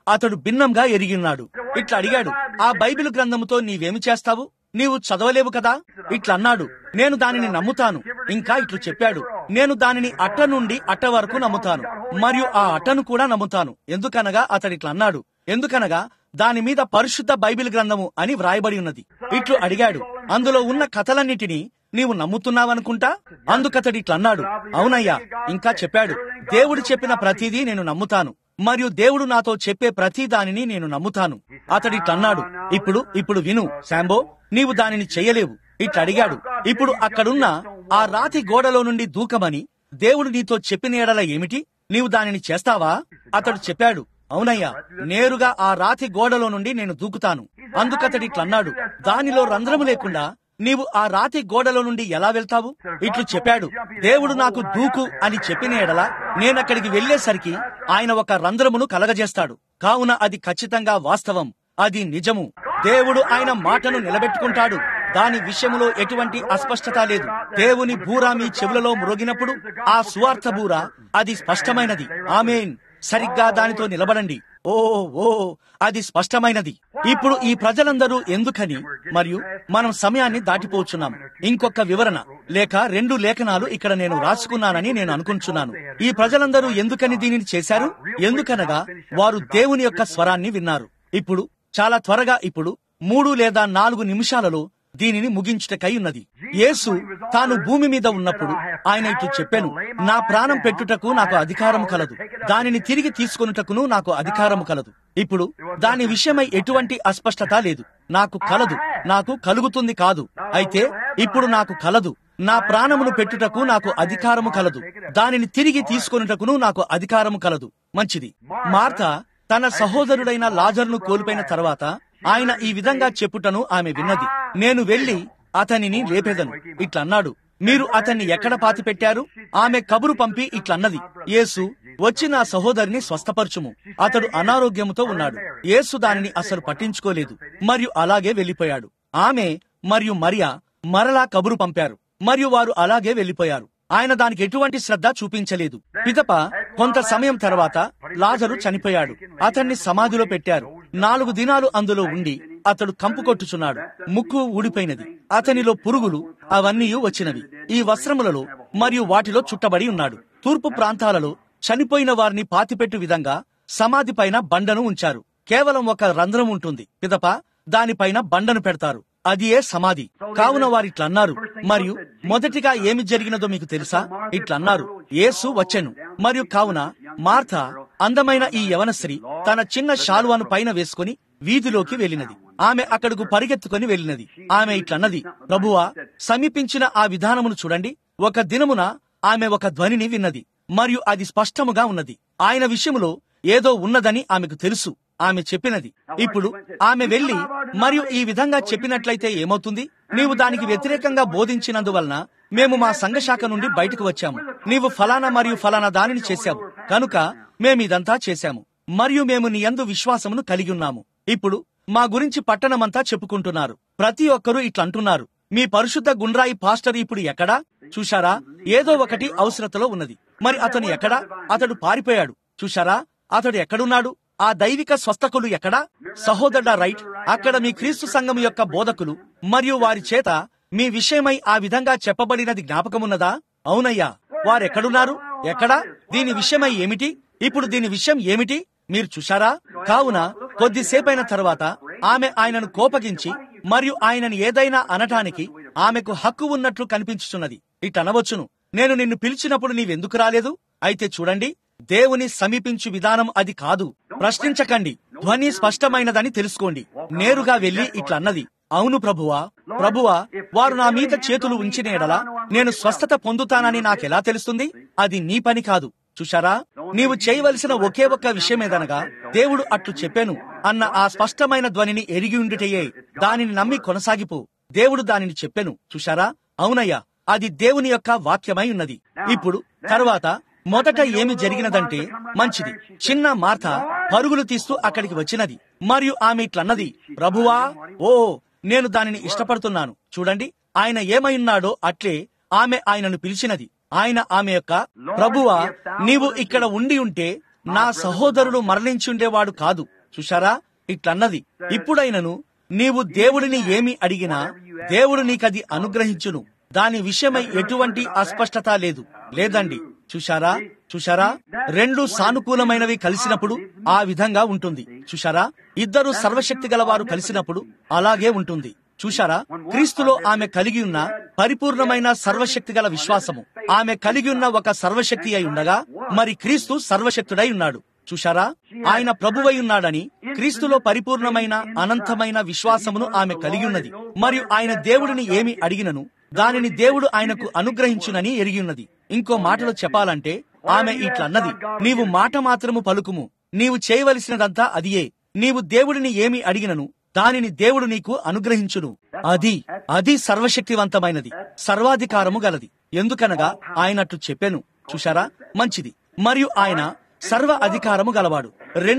అతడు భిన్నంగా ఎరిగిన్నాడు. ఇట్లా అడిగాడు, ఆ బైబిల్ గ్రంథముతో నీవేమి చేస్తావు? నీవు చదవలేవు కదా? ఇట్లా అన్నాడు, నేను దానిని నమ్ముతాను. ఇంకా ఇట్లు చెప్పాడు, నేను దానిని అట్ట నుండి అట్ట వరకు నమ్ముతాను, మరియు ఆ అట్టను కూడా నమ్ముతాను. ఎందుకనగా అతడిట్లా అన్నాడు, ఎందుకనగా దాని మీద పరిశుద్ధ బైబిల్ గ్రంథము అని వ్రాయబడి ఉన్నది. ఇట్లు అడిగాడు, అందులో ఉన్న కథలన్నిటినీ నీవు నమ్ముతున్నావనుకుంటా? అందుకతడి ఇట్లా అన్నాడు, అవునయ్యా. ఇంకా చెప్పాడు, దేవుడు చెప్పిన ప్రతిదీ నేను నమ్ముతాను, మరియు దేవుడు నాతో చెప్పే ప్రతి దానిని నేను నమ్ముతాను. అతడి ఇట్లా అన్నాడు, ఇప్పుడు విను శాంబో, నీవు దానిని చెయ్యలేవు. ఇట్లా అడిగాడు, ఇప్పుడు అక్కడున్న ఆ రాతి గోడలో నుండి దూకమని దేవుడు నీతో చెప్పిన ఎడల ఏమిటి? నీవు దానిని చేస్తావా? అతడు చెప్పాడు, అవునయ్యా, నేరుగా ఆ రాతి గోడలో నుండి నేను దూకుతాను. అందుకతడి ఇట్లా అన్నాడు, దానిలో రంధ్రము లేకుండా నీవు ఆ రాతి గోడలో నుండి ఎలా వెళ్తావు? ఇట్లు చెప్పాడు, దేవుడు నాకు దూకు అని చెప్పిన ఎడల నేనక్కడికి వెళ్లేసరికి ఆయన ఒక రంధ్రమును కలగజేస్తాడు. కావున అది ఖచ్చితంగా వాస్తవం, అది నిజము. దేవుడు ఆయన మాటను నిలబెట్టుకుంటాడు. దాని విషయంలో ఎటువంటి అస్పష్టత లేదు. దేవుని బూర మీ చెవులలో మ్రోగినప్పుడు ఆ సువార్త బూర అది స్పష్టమైనది. ఆమేన్. సరిగ్గా దానితో నిలబడండి. ఓ అది స్పష్టమైనది. ఇప్పుడు ఈ ప్రజలందరూ ఎందుకని, మరియు మనం సమయాన్ని దాటిపోచున్నాము. ఇంకొక వివరణ లేక 2 లేఖనాలు ఇక్కడ నేను రాసుకున్నానని నేను అనుకుంటున్నాను. ఈ ప్రజలందరూ ఎందుకని దీనిని చేశారు? ఎందుకనగా వారు దేవుని యొక్క స్వరాన్ని విన్నారు. ఇప్పుడు చాలా త్వరగా, ఇప్పుడు 3 లేదా 4 నిమిషాలలో దీనిని ముగించుటకై ఉన్నది. యేసు తాను భూమి మీద ఉన్నప్పుడు ఆయన ఇట్లు చెప్పాను, నా ప్రాణం పెట్టుటకు నాకు అధికారము కలదు, దానిని తిరిగి తీసుకొనుటకును నాకు అధికారము కలదు. ఇప్పుడు దాని విషయమై ఎటువంటి అస్పష్టత లేదు. నాకు కలదు, నాకు కలుగుతుంది కాదు. అయితే ఇప్పుడు నాకు కలదు. నా ప్రాణమును పెట్టుటకు నాకు అధికారము కలదు, దానిని తిరిగి తీసుకొనుటకును నాకు అధికారము కలదు. మంచిది. మార్త తన సహోదరుడైన లాజరును కోల్పోయిన తర్వాత ఆయన ఈ విధంగా చెప్పుటను ఆమె విన్నది. నేను వెళ్లి అతనిని లేపేదను. ఇట్లన్నాడు, మీరు అతన్ని ఎక్కడ పాతిపెట్టారు? ఆమె కబురు పంపి ఇట్లన్నది, యేసు వచ్చి నా సహోదరిని స్వస్థపరచుము, అతడు అనారోగ్యముతో ఉన్నాడు. యేసు దానిని అసలు పట్టించుకోలేదు మరియు అలాగే వెళ్లిపోయాడు. ఆమె మరియు మరియా మరలా కబురు పంపారు మరియు వారు అలాగే వెళ్లిపోయారు. ఆయన దానికి ఎటువంటి శ్రద్ధ చూపించలేదు. పిదప కొంత సమయం తర్వాత లాజరు చనిపోయాడు. అతన్ని సమాధిలో పెట్టారు. 4 దినాలు అందులో ఉండి అతడు కంపు కొట్టుచున్నాడు. ముక్కు ఊడిపోయినది. అతనిలో పురుగులు అవన్నీ వచ్చినవి. ఈ వస్త్రములలో మరియు వాటిలో చుట్టబడి ఉన్నాడు. తూర్పు ప్రాంతాలలో చనిపోయిన వారిని పాతిపెట్టు విధంగా సమాధి పైన బండను ఉంచారు. కేవలం ఒక రంధ్రం ఉంటుంది. పిదప దానిపైన బండను పెడతారు. అది ఏ సమాధి. కావున వారిట్లన్నారు. మరియు మొదటిగా ఏమి జరిగినదో మీకు తెలుసా? ఇట్లన్నారు, యేసు వచ్చెను. మరియు కావున మార్త అందమైన ఈ యవన స్త్రీ తన చిన్న శాలువాను పైన వేసుకుని వీధిలోకి వెళ్ళినది. ఆమె అక్కడకు పరిగెత్తుకుని వెళ్ళినది. ఆమె ఇట్లన్నది, ప్రభువా, సమీపించిన ఆ విధానమును చూడండి. ఒక దినమున ఆమె ఒక ధ్వనిని విన్నది మరియు అది స్పష్టముగా ఉన్నది. ఆయన విషయములో ఏదో ఉన్నదని ఆమెకు తెలుసు. ఆమె చెప్పినది. ఇప్పుడు ఆమె వెళ్లి మరియు ఈ విధంగా చెప్పినట్లయితే ఏమవుతుంది? నీవు దానికి వ్యతిరేకంగా బోధించినందువలన మేము మా సంఘశాఖ నుండి బయటకు వచ్చాము. నీవు ఫలానా మరియు ఫలానా దానిని చేశావు కనుక మేమిదంతా చేశాము మరియు మేము నీ యందు విశ్వాసమును కలిగి ఉన్నాము. ఇప్పుడు మా గురించి పట్టణమంతా చెప్పుకుంటున్నారు. ప్రతి ఒక్కరూ ఇట్లంటున్నారు, మీ పరిశుద్ధ గుండ్రాయి పాస్టర్ ఇప్పుడు ఎక్కడా? చూశారా, ఏదో ఒకటి అవసరతలో ఉన్నది. మరి అతను ఎక్కడా? అతడు పారిపోయాడు. చూశారా, అతడు ఎక్కడున్నాడు? ఆ దైవిక స్వస్థకులు ఎక్కడా? సహోదరుడా, రైట్, అక్కడ మీ క్రీస్తు సంఘం యొక్క బోధకులు మరియు వారి చేత మీ విషయమై ఆ విధంగా చెప్పబడినది జ్ఞాపకమున్నదా? అవునయ్యా. వారెక్కడున్నారు? ఎక్కడా? దీని విషయమై ఏమిటి? ఇప్పుడు దీని విషయం ఏమిటి? మీరు చూశారా? కావున కొద్దిసేపైన తర్వాత ఆమె ఆయనను కోపగించి మరియు ఆయనను ఏదైనా అనటానికి ఆమెకు హక్కు ఉన్నట్లు కనిపించుచున్నది. ఇటనవచ్చును, నేను నిన్ను పిలిచినప్పుడు నీవెందుకు రాలేదు? అయితే చూడండి, దేవుని సమీపించు విధానం అది కాదు. ప్రశ్నించకండి. ధ్వని స్పష్టమైనదని తెలుసుకోండి. నేరుగా వెళ్లి ఇట్లన్నది, అవును ప్రభువా, ప్రభువా, వారు నా మీద చేతులు ఉంచిన ఎడల నేను స్వస్థత పొందుతానని నాకెలా తెలుస్తుంది? అది నీ పని కాదు. చూశారా, నీవు చేయవలసిన ఒకే ఒక్క విషయమేదనగా దేవుడు అట్లు చెప్పాను అన్న ఆ స్పష్టమైన ధ్వనిని ఎరిగి ఉండుటయే. దానిని నమ్మి కొనసాగిపో. దేవుడు దానిని చెప్పెను. చూశారా? అవునయ్యా, అది దేవుని యొక్క వాక్యమై ఉన్నది. ఇప్పుడు తరువాత మొదట ఏమి జరిగినదంటే, మంచిది, చిన్న మార్త పరుగులు తీస్తూ అక్కడికి వచ్చినది మరియు ఆమె ఇట్లన్నది, ప్రభువా, ఓ, నేను దానిని ఇష్టపడుతున్నాను. చూడండి, ఆయన ఏమైనాడో అట్లే ఆమె ఆయనను పిలిచినది. ఆయన ఆమె యొక్క, ప్రభువా, నీవు ఇక్కడ ఉండి ఉంటే నా సహోదరుడు మరణించుండేవాడు కాదు. చూశారా, ఇట్లన్నది, ఇప్పుడైనను నీవు దేవుడిని ఏమి అడిగినా దేవుడు నీకది అనుగ్రహించును. దాని విషయమై ఎటువంటి అస్పష్టత లేదు. లేదండి. చూశారా, చూశారా, రెండు సానుకూలమైనవి కలిసినప్పుడు ఆ విధంగా ఉంటుంది. చూశారా, ఇద్దరు సర్వశక్తి గలవారు కలిసినప్పుడు అలాగే ఉంటుంది. చూశారా, క్రీస్తులో ఆమె కలిగి ఉన్న పరిపూర్ణమైన సర్వశక్తి గల విశ్వాసము, ఆమె కలిగి ఉన్న ఒక సర్వశక్తి అయి ఉండగా మరి క్రీస్తు సర్వశక్తుడై ఉన్నాడు. చూశారా, ఆయన ప్రభువై ఉన్నాడని క్రీస్తులో పరిపూర్ణమైన అనంతమైన విశ్వాసమును ఆమె కలిగి ఉన్నది. మరియు ఆయన దేవుడిని ఏమి అడిగినను దానిని దేవుడు ఆయనకు అనుగ్రహించునని ఎరిగి ఉన్నది. ఇంకో మాటలో చెప్పాలంటే ఆమె ఇట్లన్నది, నీవు మాట మాత్రము పలుకుము, నీవు చేయవలసినదంతా అదియే. నీవు దేవుడిని ఏమి అడిగినను దానిని దేవుడు నీకు అనుగ్రహించును. అది సర్వశక్తివంతమైనది, సర్వాధికారము గలది. ఎందుకనగా ఆయన అట్లు చెప్పాను. చూశారా, మంచిది. మరియు ఆయన సర్వ అధికారము గలవాడు.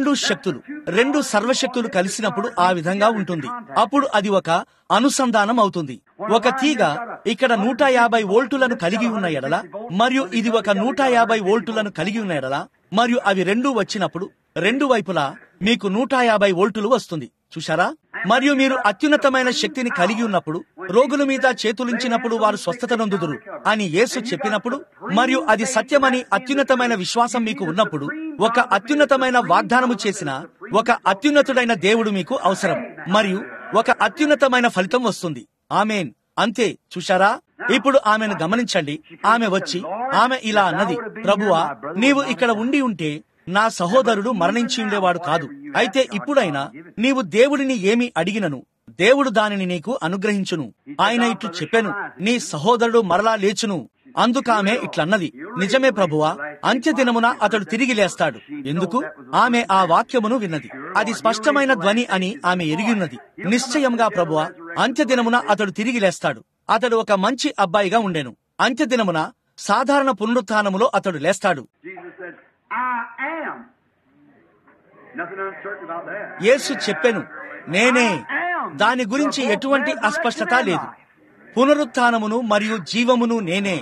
రెండు సర్వశక్తులు కలిసినప్పుడు ఆ విధంగా ఉంటుంది. అప్పుడు అది ఒక అనుసంధానం అవుతుంది. ఒక తీగ ఇక్కడ 150 వోల్టులను కలిగి ఉన్న ఎడల మరియు ఇది ఒక 150 వోల్టులను కలిగి ఉన్న ఎడల మరియు అవి రెండూ వచ్చినప్పుడు రెండు వైపులా మీకు 150 వోల్టులు వస్తుంది. చూశారా, మరియు మీరు అత్యున్నతమైన శక్తిని కలిగి ఉన్నప్పుడు రోగుల మీద చేతులించినప్పుడు వారు స్వస్థత నొందుదురు అని యేసు చెప్పినప్పుడు మరియు అది సత్యమని అత్యున్నతమైన విశ్వాసం మీకు ఉన్నప్పుడు ఒక అత్యున్నతమైన వాగ్దానము చేసిన ఒక అత్యున్నతుడైన దేవుడు మీకు అవసరం మరియు ఒక అత్యున్నతమైన ఫలితం వస్తుంది. ఆమేన్. అంతే. చూశారా, ఇప్పుడు ఆమెను గమనించండి. ఆమె వచ్చి ఆమె ఇలా అన్నది, ప్రభువా, నీవు ఇక్కడ ఉండి ఉంటే నా సహోదరుడు మరణించి ఉండేవాడు కాదు. అయితే ఇప్పుడైనా నీవు దేవుడిని ఏమి అడిగినను దేవుడు దానిని నీకు అనుగ్రహించును. ఆయన ఇట్లు చెప్పాను, నీ సహోదరుడు మరలా లేచును. అందుకామె ఇట్లన్నది, నిజమే ప్రభువా, అంత్యదినమున అతడు తిరిగి లేస్తాడు. ఎందుకు? ఆమె ఆ వాక్యమును విన్నది. అది స్పష్టమైన ధ్వని అని ఆమె ఎరిగిన్నది. నిశ్చయంగా ప్రభువా, అంత్యదినమున అతడు తిరిగి లేస్తాడు. అతడు ఒక మంచి అబ్బాయిగా ఉండెను. అంత్యదినమున సాధారణ పునరుత్థానములో అతడు లేస్తాడు. యేసు చెప్పెను, నేనే. దాని గురించి ఎటువంటి అస్పష్టత లేదు. పునరుత్థానమును మరియు జీవమును నేనే.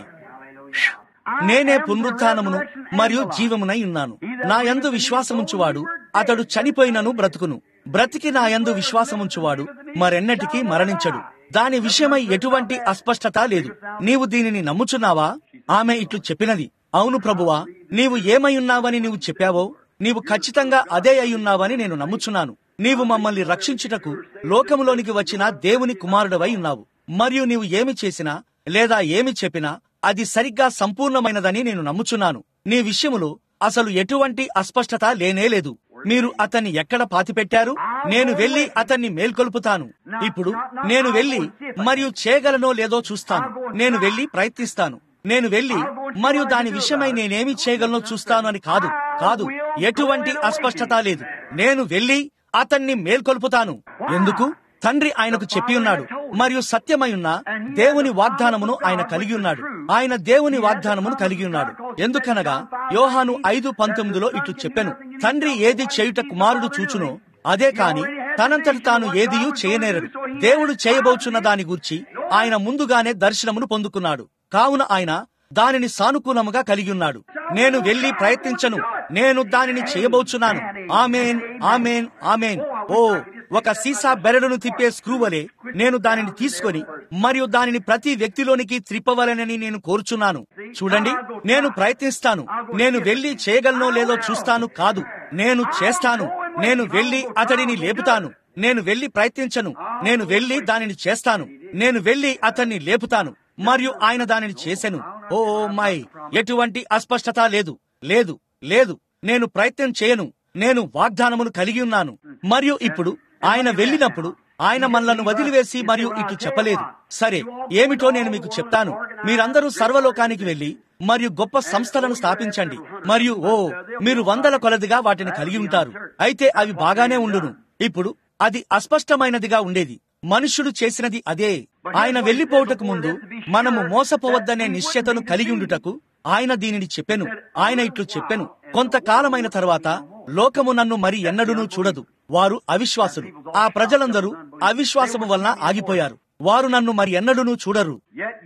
నేనే పునరుత్థానమును మరియు జీవమునై ఉన్నాను. నా యందు విశ్వాసముంచువాడు అతడు చనిపోయినను బ్రతుకును, బ్రతికి నా యందు విశ్వాసముంచువాడు మరెన్నటికీ మరణించడు. దాని విషయమై ఎటువంటి అస్పష్టత లేదు. నీవు దీనిని నమ్ముచున్నావా? ఆమె ఇట్లు చెప్పినది, అవును ప్రభువా, నీవు ఏమై ఉన్నావని నీవు చెప్పావో నీవు ఖచ్చితంగా అదే అయ్యున్నావని నేను నమ్ముచున్నాను. నీవు మమ్మల్ని రక్షించుటకు లోకములోనికి వచ్చిన దేవుని కుమారుడవై ఉన్నావు. మరియు నీవు ఏమి చేసినా లేదా ఏమి చెప్పినా అది సరిగ్గా సంపూర్ణమైనదని నేను నమ్ముచున్నాను. నీ విషయములో అసలు ఎటువంటి అస్పష్టత లేనేలేదు. మీరు అతన్ని ఎక్కడ పాతిపెట్టారు? నేను వెళ్లి అతన్ని మేల్కొల్పుతాను. ఇప్పుడు నేను వెళ్లి మరియు చేయగలనో లేదో చూస్తాను. నేను వెళ్లి ప్రయత్నిస్తాను. నేను వెళ్లి మరియు దాని విషయమై నేనేమి చేయగలనో చూస్తాను అని కాదు. కాదు, ఎటువంటి అస్పష్టత లేదు. నేను వెళ్లి అతన్ని మేల్కొల్పుతాను. ఎందుకు? తండ్రి ఆయనకు చెప్పి ఉన్నాడు మరియు సత్యమై ఉన్న దేవుని వాగ్దానమును ఆయన కలిగి ఉన్నాడు. ఆయన దేవుని వాగ్దానమును కలిగి ఉన్నాడు. ఎందుకనగా యోహాను 5:19 ఇట్లు చెప్పెను, తండ్రి ఏది చేయుట కుమారుడు చూచునో అదే కాని తనంతట తాను ఏదియూ చేయనేరడు. దేవుడు చేయబోచున్న దాని గూర్చి ఆయన ముందుగానే దర్శనమును పొందుకున్నాడు. కావున ఆయన దానిని సానుకూలముగా కలిగి ఉన్నాడు. నేను వెళ్లి ప్రయత్నించను, నేను దానిని చేయబోచున్నాను. ఆమేన్, ఆమేన్, ఆమేన్. ఓ, ఒక సీసా బెరడును తిప్పే స్క్రూ వలె నేను దానిని తీసుకొని మరియు దానిని ప్రతి వ్యక్తిలోనికి త్రిప్పవలనని నేను కోరుచున్నాను. చూడండి, నేను ప్రయత్నిస్తాను. నేను వెళ్లి చేయగలనో లేదో చూస్తాను కాదు, నేను చేస్తాను. నేను వెళ్లి అతడిని లేపుతాను. నేను వెళ్లి ప్రయత్నించను. నేను వెళ్లి దానిని చేస్తాను. నేను వెళ్లి అతన్ని లేపుతాను. మరియు ఆయన దానిని చేసెను. ఓ మై, ఎటువంటి అస్పష్టత లేదు, లేదు, లేదు. నేను ప్రయత్నం చేయను. నేను వాగ్దానమును కలిగి ఉన్నాను. మరియు ఇప్పుడు ఆయన వెళ్ళినప్పుడు ఆయన మనలను వదిలివేసి మరియు ఇటు చెప్పలేదు. సరే, ఏమిటో నేను మీకు చెప్తాను. మీరందరూ సర్వలోకానికి వెళ్లి మరియు గొప్ప సంస్థలను స్థాపించండి. మరియు మీరు 100 కొలదిగా వాటిని కలిగి ఉంటారు. అయితే అవి బాగానే ఉండును. ఇప్పుడు అది అస్పష్టమైనదిగా ఉండేది. మనుష్యుడు చేసినది అదే. ఆయన వెళ్లిపోవుటకు ముందు మనము మోసపోవద్దనే నిశ్చయతను కలిగి ఉండుటకు ఆయన దీనిని చెప్పెను. ఆయన ఇట్లు చెప్పెను, కొంతకాలమైన తర్వాత లోకము నన్ను మరి ఎన్నడూనూ చూడదు. వారు అవిశ్వాసులు. ఆ ప్రజలందరూ అవిశ్వాసము వలన ఆగిపోయారు. వారు నన్ను మరి ఎన్నడూనూ చూడరు.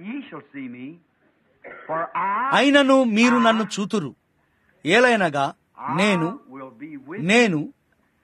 అయినను మీరు నన్ను చూతురు. ఏలైనగా నేను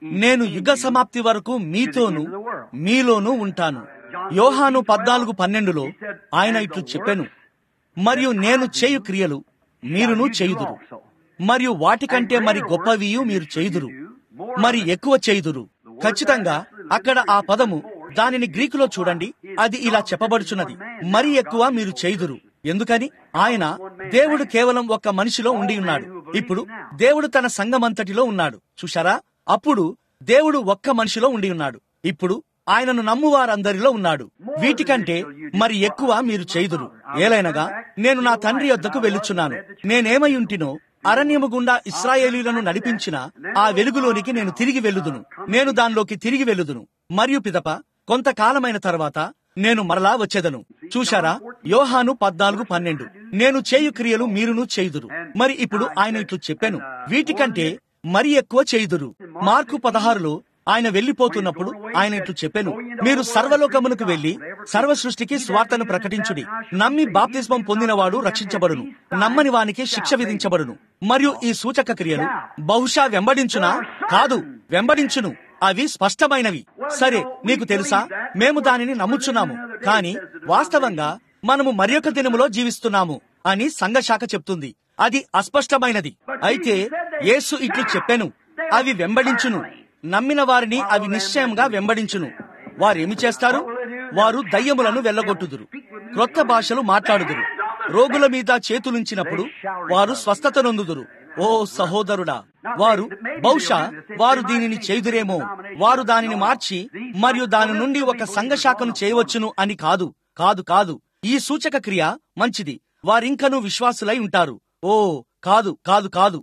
నేను యుగ సమాప్తి వరకు మీతోను మీలోనూ ఉంటాను. యోహాను 14:12లో ఆయన ఇట్లు చెప్పెను, మరియు నేను చేయు క్రియలు మీరును చేయుదురు, మరియు వాటికంటే మరి గొప్పవియు మీరు చేయుదురు, మరి ఎక్కువ చేయుదురు. ఖచ్చితంగా అక్కడ ఆ పదము, దానిని గ్రీకులో చూడండి, అది ఇలా చెప్పబడుచున్నది, మరి ఎక్కువ మీరు చేయుదురు. ఎందుకని? ఆయన దేవుడు కేవలం ఒక్క మనిషిలో ఉండి ఉన్నాడు. ఇప్పుడు దేవుడు తన సంఘమంతటిలో ఉన్నాడు. చూశారా? అప్పుడు దేవుడు ఒక్క మనిషిలో ఉండి ఉన్నాడు. ఇప్పుడు ఆయనను నమ్మువారందరిలో ఉన్నాడు. వీటికంటే మరి ఎక్కువ మీరు చేయుదురు. ఏలైనగా నేను నా తండ్రి యొద్దకు వెళ్ళుచున్నాను. నేనేమై ఉంటినో అరణ్యము గుండా ఇశ్రాయేలీయులను నడిపించిన ఆ వెలుగులోనికి నేను తిరిగి వెళ్ళుదును. నేను దానిలోకి తిరిగి వెళ్ళుదును. మరియు పిదప కొంతకాలమైన తర్వాత నేను మరలా వచ్చేదను. చూశారా? యోహాను 14:12 నేను చేయు క్రియలు మీరును చేయుదురు. మరి ఇప్పుడు ఆయన ఇట్లు చెప్పాను, వీటికంటే మరి ఎక్కువ చేయుదురు. మార్కు 16లో ఆయన వెళ్లిపోతున్నప్పుడు ఆయన ఇట్లు చెప్పాను, మీరు సర్వలోకమునకు వెళ్లి సర్వ సృష్టికి స్వార్థను ప్రకటించుడి. నమ్మి బాప్తిస్మం పొందినవాడు రక్షించబడును, నమ్మని వానికి శిక్ష విధించబడును. మరియు ఈ సూచక క్రియలు బహుశా వెంబడించునా? కాదు, వెంబడించును. అవి స్పష్టమైనవి. సరే, నీకు తెలుసా, మేము దానిని నమ్ముచున్నాము, కానీ వాస్తవంగా మనము మరియొక దినములో జీవిస్తున్నాము అని సంఘశాఖ చెప్తుంది. అది అస్పష్టమైనది. అయితే యేసు ఇట్లు చెప్పెను, అవి వెంబడించును. నమ్మిన వారిని అవి నిశ్చయంగా వెంబడించును. వారేమి చేస్తారు? వారు దయ్యములను వెళ్ళగొట్టుదురు, క్రొత్త భాషలు మాట్లాడుదురు, రోగుల మీద చేతులుంచినప్పుడు వారు స్వస్థత నొందుదురు. ఓ సహోదరుడా, వారు బహుశా వారు దీనిని చేయుదురేమో, వారు దానిని మార్చి మరియు దాని నుండి ఒక సంఘశాఖను చేయవచ్చును అని కాదు. కాదు కాదు, ఈ సూచక క్రియ మంచిది. వారింకనూ విశ్వాసులై ఉంటారు. ఓ కాదు కాదు కాదు,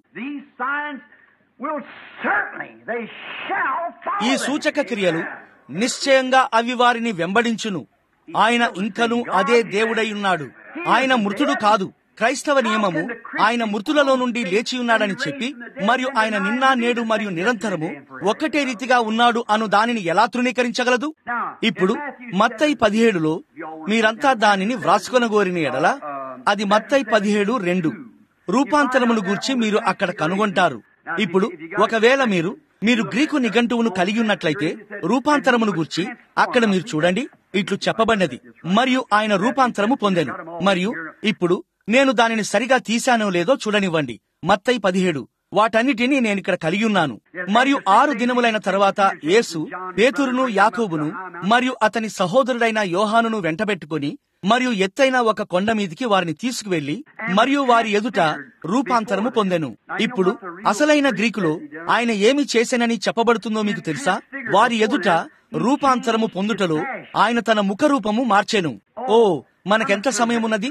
ఈ సూచక క్రియలు నిశ్చయంగా అవి వారిని వెంబడించును. ఆయన ఇంకనూ అదే దేవుడై ఉన్నాడు. ఆయన మృతుడు కాదు. క్రైస్తవ నియమము ఆయన మృతులలో నుండి లేచి ఉన్నాడని చెప్పి, మరియు ఆయన నిన్న నేడు మరియు నిరంతరము ఒక్కటే రీతిగా ఉన్నాడు అను దానిని ఎలా తృణీకరించగలదు? ఇప్పుడు మత్తయి 17లో మీరంతా దానిని వ్రాసుకొనగోరిన ఎడల, అది మత్తయి 17:2 రూపాంతరమును గూర్చి మీరు అక్కడ కనుగొంటారు. ఇప్పుడు ఒకవేళ మీరు గ్రీకు నిఘంటువును కలిగి ఉన్నట్లయితే రూపాంతరమును గూర్చి అక్కడ మీరు చూడండి, ఇట్లు చెప్పబడినది, మరియు ఆయన రూపాంతరము పొందెను. మరియు ఇప్పుడు నేను దానిని సరిగా తీశానో లేదో చూడనివ్వండి. మత్తయి 17 వాటన్నిటినీ నేనిక్కడ కలిగి ఉన్నాను. మరియు 6 దినములైన తర్వాత యేసు పేతురును, యాకోబును మరియు అతని సహోదరుడైన యోహానును వెంటబెట్టుకుని మరియు ఎత్తైన ఒక కొండ మీదికి వారిని తీసుకువెళ్లి మరియు వారి ఎదుట రూపాంతరము పొందెను. ఇప్పుడు అసలైన గ్రీకులో ఆయన ఏమి చేశానని చెప్పబడుతుందో మీకు తెలుసా? వారి ఎదుట రూపాంతరము పొందుటలో ఆయన తన ముఖ రూపము మార్చెను. ఓ, మనకెంత సమయం ఉన్నది?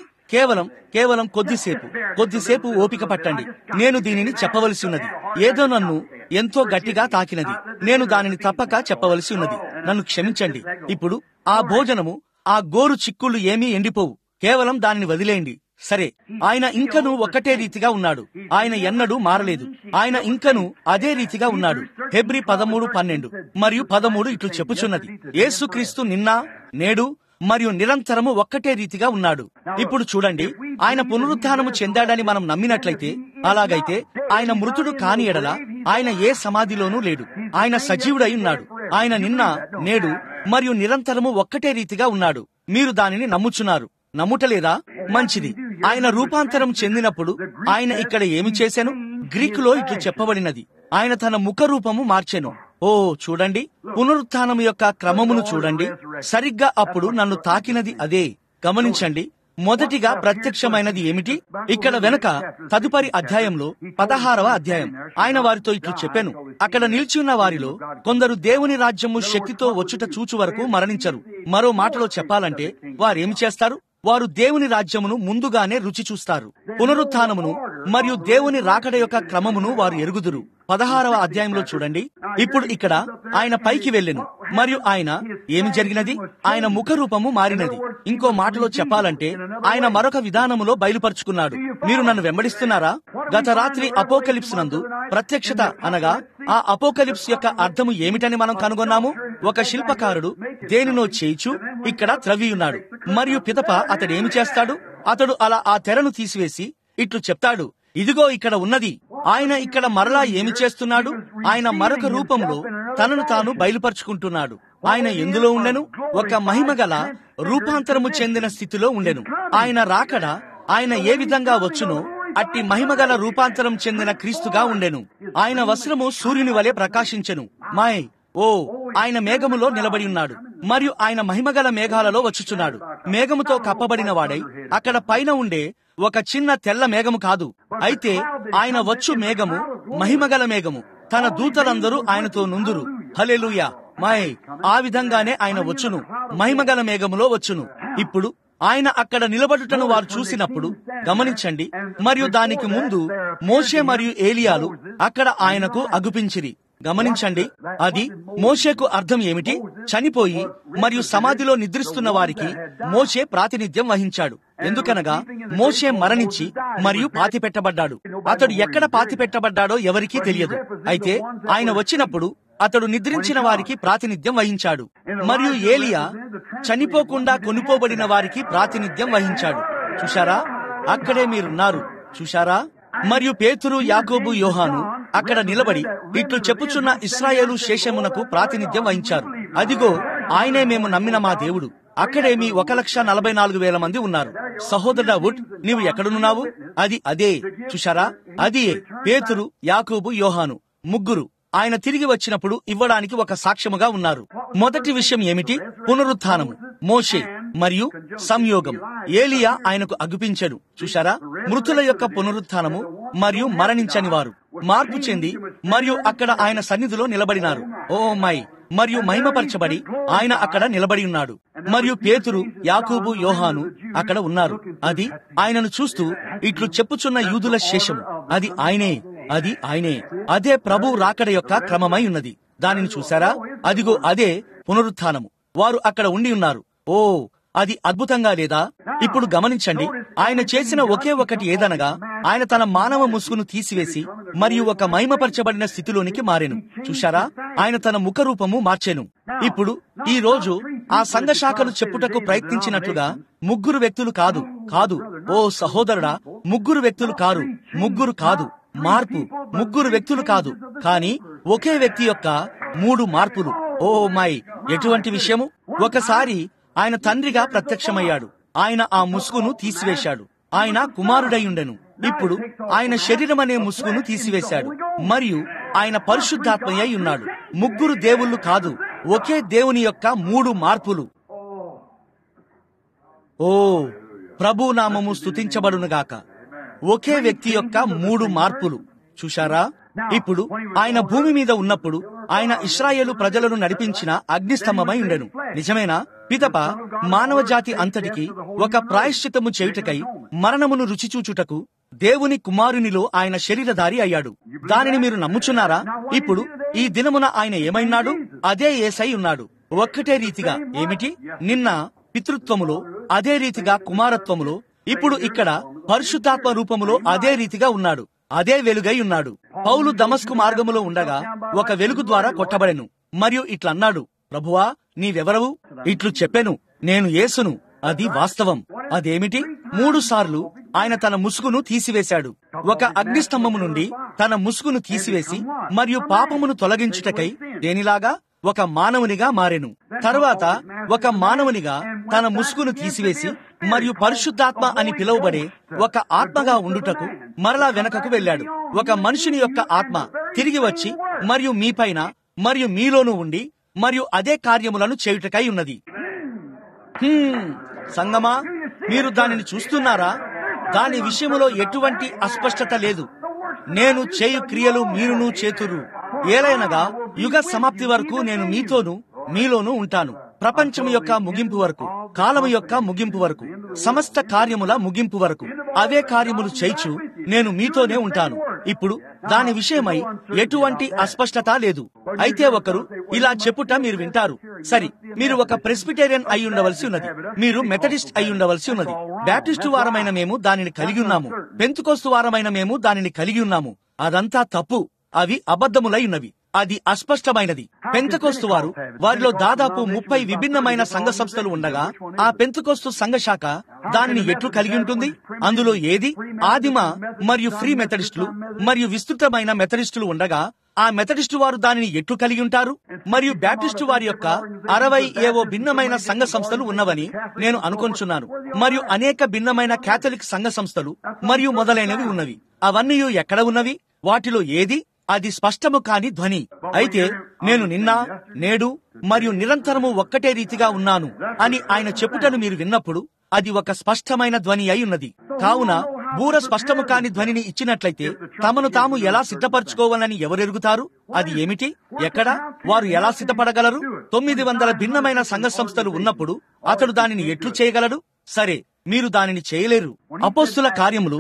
కేవలం కొద్దిసేపు ఓపిక పట్టండి. నేను దీనిని చెప్పవలసి ఉన్నది. ఏదో నన్ను ఎంతో గట్టిగా తాకినది. నేను దానిని తప్పక చెప్పవలసి ఉన్నది. నన్ను క్షమించండి. ఇప్పుడు ఆ భోజనము, ఆ గోరు చిక్కుళ్ళు ఏమీ ఎండిపోవు. కేవలం దానిని వదిలేయండి. సరే, ఆయన ఇంకనూ ఒక్కటే రీతిగా ఉన్నాడు. ఆయన ఎన్నడూ మారలేదు. ఆయన ఇంకనూ అదే రీతిగా ఉన్నాడు. హెబ్రీ 13:12 మరియు 13 ఇట్లు చెప్పుచున్నది, యేసుక్రీస్తు నిన్న నేడు మరియు నిరంతరము ఒక్కటే రీతిగా ఉన్నాడు. ఇప్పుడు చూడండి, ఆయన పునరుత్థానము చెందాడని మనం నమ్మినట్లయితే, అలాగైతే ఆయన మృతుడు కాని ఎడల ఆయన ఏ సమాధిలోనూ లేడు. ఆయన సజీవుడై ఉన్నాడు. ఆయన నిన్న నేడు మరియు నిరంతరము ఒక్కటే రీతిగా ఉన్నాడు. మీరు దానిని నమ్ముచున్నారు, నమ్ముటలేదా? మంచిది. ఆయన రూపాంతరం చెందినప్పుడు ఆయన ఇక్కడ ఏమి చేశాను? గ్రీకులో ఇట్లు చెప్పబడినది, ఆయన తన ముఖ రూపము మార్చెను. ఓ చూడండి, పునరుత్థానము యొక్క క్రమమును చూడండి. సరిగ్గా అప్పుడు నన్ను తాకినది అదే. గమనించండి, మొదటిగా ప్రత్యక్షమైనది ఏమిటి? ఇక్కడ వెనక తదుపరి అధ్యాయంలో 16వ అధ్యాయం ఆయన వారితో ఇట్లు చెప్పాను, అక్కడ నిలిచి ఉన్న వారిలో కొందరు దేవుని రాజ్యము శక్తితో వచ్చుట చూచు వరకు మరణించరు. మరో మాటలో చెప్పాలంటే వారేమి చేస్తారు? వారు దేవుని రాజ్యమును ముందుగానే రుచి చూస్తారు. పునరుత్థానమును మరియు దేవుని రాకడ యొక్క క్రమమును వారు ఎరుగుదురు. 16వ అధ్యాయంలో చూడండి. ఇప్పుడు ఇక్కడ ఆయన పైకి వెళ్ళెను మరియు ఆయన ఏమి జరిగినది? ఆయన ముఖ రూపము మారినది. ఇంకో మాటలో చెప్పాలంటే ఆయన మరొక విధానములో బయలుపరుచుకున్నాడు. మీరు నన్ను వెంబడిస్తున్నారా? గత రాత్రి అపోకలిప్స్ నందు ప్రత్యక్షత అనగా ఆ అపోకలిప్స్ యొక్క అర్థము ఏమిటని మనం కనుగొన్నాము. ఒక శిల్పకారుడు దేనినో చేయిచు ఇక్కడ త్రవ్వియున్నాడు. మరియు పిదప అతడేమి చేస్తాడు? అతడు అలా ఆ తెరను తీసివేసి ఇట్లు చెప్తాడు, ఇదిగో ఇక్కడ ఉన్నది. ఆయన ఇక్కడ మరలా ఏమి చేస్తున్నాడు? ఆయన మరొక రూపంలో తనను తాను బయలుపరుచుకుంటున్నాడు. ఆయన ఎందులో ఉండెను? ఒక మహిమగల రూపాంతరము చెందిన స్థితిలో ఉండెను. ఆయన రాకడ ఆయన ఏ విధంగా వచ్చునో అట్టి మహిమగల రూపాంతరం చెందిన క్రీస్తుగా ఉండెను. ఆయన వస్త్రము సూర్యుని వలె ప్రకాశించెను. ఆయన మేఘములో నిలబడి ఉన్నాడు, మరియు ఆయన మహిమగల మేఘాలలో వచ్చుచున్నాడు. మేఘముతో కప్పబడిన వాడై అక్కడ పైన ఉండే ఒక చిన్న తెల్ల మేఘము కాదు, అయితే ఆయన వచ్చు మేఘము మహిమగల మేఘము. తన దూతలందరూ ఆయనతో నుందురు. హల్లెలూయా. ఆ విధంగానే ఆయన వచ్చును, మహిమగల మేఘములో వచ్చును. ఇప్పుడు ఆయన అక్కడ నిలబడుటను వారు చూసినప్పుడు గమనించండి, మరియు దానికి ముందు మోషే మరియు ఏలియాలు అక్కడ ఆయనకు అగుపించిరి. గమనించండి, అది మోషేకు అర్థం ఏమిటి? చనిపోయి మరియు సమాధిలో నిద్రిస్తున్న వారికి మోషే ప్రాతినిధ్యం వహించాడు. ఎందుకనగా మోషే మరణించి మరియు పాతిపెట్టబడ్డాడు. అతడు ఎక్కడ పాతిపెట్టబడ్డాడో ఎవరికీ తెలియదు. అయితే ఆయన వచ్చినప్పుడు అతడు నిద్రించిన వారికి ప్రాతినిధ్యం వహించాడు. మరియు ఏలియా చనిపోకుండా కొనుపోబడిన వారికి ప్రాతినిధ్యం వహించాడు. చూశారా? అక్కడే మీరున్నారు. చూశారా? మరియు పేతురు, యాకోబు, యోహాను అక్కడ నిలబడి ఇట్లు చెప్పుచున్న ఇశ్రాయేలు శేషమునకు ప్రాతినిధ్యం వహించారు. అదిగో ఆయనే మేము నమ్మిన మా దేవుడు. అక్కడే మీ 1,44,000 మంది ఉన్నారు. సహోదరుడా వుడ్, నీవు ఎక్కడున్నావు? అదే. చూశారా? అది పేతురు, యాకోబు, యోహాను ముగ్గురు ఆయన తిరిగి వచ్చినప్పుడు ఇవ్వడానికి ఒక సాక్ష్యముగా ఉన్నారు. మొదటి విషయం ఏమిటి? పునరుత్థానము, మోషే మరియు సంయోగం. ఏలియా ఆయనకు అగుపించెను. చూశారా? మృతుల యొక్క పునరుత్థానము మరియు మరణించని వారు మార్పు చెంది మరియు అక్కడ ఆయన సన్నిధిలో నిలబడినారు. మరియు మహిమపరచబడి ఆయన అక్కడ నిలబడి ఉన్నాడు. మరియు పేతురు, యాకోబు, యోహాను అక్కడ ఉన్నారు. అది ఆయనను చూస్తూ ఇట్లు చెప్పుచున్న యూదుల శేషము. అది ఆయనే. అదే ప్రభు రాకడ యొక్క క్రమమై ఉన్నది. దానిని చూశారా? అదిగో అదే పునరుత్థానము. వారు అక్కడ ఉండి ఉన్నారు. అది అద్భుతంగా లేదా? ఇప్పుడు గమనించండి, ఆయన చేసిన ఒకే ఒకటి ఏదనగా ఆయన తన మానవ ముసుగును తీసివేసి మరియు ఒక మహిమపరచబడిన స్థితిలోనికి మారెను. చూశారా? ఆయన తన ముఖ రూపము మార్చెను. ఇప్పుడు ఈ రోజు ఆ సంఘ శాఖలు చెప్పుటకు ప్రయత్నించినట్లుగా ముగ్గురు వ్యక్తులు కాదు. సహోదరుడా, ముగ్గురు వ్యక్తులు కాదు. మార్పు ముగ్గురు వ్యక్తులు కాదు, కానీ ఒకే వ్యక్తి యొక్క 3 మార్పులు. ఎటువంటి విషయము? ఒకసారి ఆయన తండ్రిగా ప్రత్యక్షమయ్యాడు. ఆయన ఆ ముసుగును తీసివేశాడు. ఆయన కుమారుడయ్యుండెను. ఇప్పుడు ఆయన శరీరం అనే ముసుగును తీసివేశాడు మరియు ఆయన పరిశుద్ధాత్మయ్య ఉన్నాడు. ముగ్గురు దేవుళ్ళు కాదు, ఒకే దేవుని యొక్క 3 మార్పులు. ప్రభు నామము స్తుతించబడునుగాక. ఒకే వ్యక్తి యొక్క 3 మార్పులు. చూశారా? ఇప్పుడు ఆయన భూమి మీద ఉన్నప్పుడు ఆయన ఇశ్రాయేలు ప్రజలను నడిపించిన అగ్నిస్తంభమై ఉండెను. నిజమేనా? పిదప మానవ జాతి అంతటికి ఒక ప్రాయశ్చిత్తము చేయుటకై మరణమును రుచిచూచుటకు దేవుని కుమారునిలో ఆయన శరీరధారి అయ్యాడు. దానిని మీరు నమ్ముచున్నారా? ఇప్పుడు ఈ దినమున ఆయన ఏమైనాడు? అదే యేసై ఉన్నాడు. ఒక్కటే రీతిగా ఏమిటి? నిన్న పితృత్వములో, అదే రీతిగా కుమారత్వములో, ఇప్పుడు ఇక్కడ పరిశుద్ధాత్మ రూపములో అదే రీతిగా ఉన్నాడు. అదే వెలుగై ఉన్నాడు. పౌలు దమస్కు మార్గములో ఉండగా ఒక వెలుగు ద్వారా కొట్టబడెను మరియు ఇట్లన్నాడు, ప్రభువా నీవెవరవు? ఇట్లు చెప్పెను, నేను యేసును. అది వాస్తవం. అదేమిటి? 3 సార్లు ఆయన తన ముసుగును తీసివేశాడు. ఒక అగ్నిస్తంభము నుండి తన ముసుగును తీసివేసి మరియు పాపమును తొలగించుటకై దేనిలాగా? ఒక మానవునిగా మారెను. తరువాత ఒక మానవునిగా తన ముసుగును తీసివేసి మరియు పరిశుద్ధాత్మ అని పిలువబడే ఒక ఆత్మగా ఉండుటకు మరలా వెనకకు వెళ్ళాడు. ఒక మనుషుని యొక్క ఆత్మ తిరిగి వచ్చి మరియు మీపైన మరియు మీలోనూ ఉండి మరియు అదే కార్యములను చేయుటకై ఉన్నది. సంగమా, మీరు దానిని చూస్తున్నారా? దాని విషయములో ఎటువంటి అస్పష్టత లేదు. నేను చేయు క్రియలు మీరును చేతురు. ఏలైనగా యుగ సమాప్తి వరకు నేను మీతోనూ మీలోనూ ఉంటాను. ప్రపంచము యొక్క ముగింపు వరకు, కాలము యొక్క ముగింపు వరకు, సమస్త కార్యముల ముగింపు వరకు అవే కార్యములు చేయిచు నేను మీతోనే ఉంటాను. ఇప్పుడు దాని విషయమై ఎటువంటి అస్పష్టత లేదు. అయితే ఒకరు ఇలా చెప్పుట మీరు వింటారు. సరి, మీరు ఒక ప్రెస్బిటేరియన్ అయి ఉండవలసి ఉన్నది, మీరు మెథడిస్ట్ అయి ఉండవలసి ఉన్నది, బ్యాప్టిస్టు వారమైన మేము దానిని కలిగి ఉన్నాము, పెంతుకోస్తు వారమైన మేము దానిని కలిగి ఉన్నాము. అదంతా తప్పు. అవి అబద్ధములై ఉన్నవి. అది అస్పష్టమైనది. పెంతెకోస్తు వారిలో దాదాపు 30 విభిన్నమైన సంఘ సంస్థలు ఉండగా ఆ పెంతెకోస్తు సంఘ శాఖ దానిని ఎట్లు కలిగి ఉంటుంది? అందులో ఏది ఆదిమ మరియు ఫ్రీ మెథడిస్టులు మరియు విస్తృతమైన మెథడిస్టులు ఉండగా ఆ మెథడిస్టు వారు దానిని ఎట్లు కలిగి ఉంటారు? మరియు బ్యాప్టిస్టు వారి యొక్క 60 ఏవో భిన్నమైన సంఘ సంస్థలు ఉన్నవని నేను అనుకొంచున్నాను. మరియు అనేక భిన్నమైన కేథలిక్ సంఘ సంస్థలు మరియు మొదలైనవి ఉన్నవి. అవన్నీ ఎక్కడ ఉన్నవి? వాటిలో ఏది? అది స్పష్టము కాని ధ్వని. అయితే నేను నిన్న, నేడు మరియు నిరంతరము ఒక్కటే రీతిగా ఉన్నాను అని ఆయన చెప్పుటను మీరు విన్నప్పుడు అది ఒక స్పష్టమైన ధ్వని అయి ఉన్నది. కావున బూర స్పష్టము కాని ధ్వనిని ఇచ్చినట్లయితే తమను తాము ఎలా సిద్ధపరచుకోవాలని ఎవరెరుగుతారు? అది ఏమిటి? ఎక్కడ? వారు ఎలా సిద్ధపడగలరు? 900 భిన్నమైన సంఘ సంస్థలు ఉన్నప్పుడు అతడు దానిని ఎట్లు చేయగలడు? సరే, మీరు దానిని చేయలేరు. అపోస్తుల కార్యములు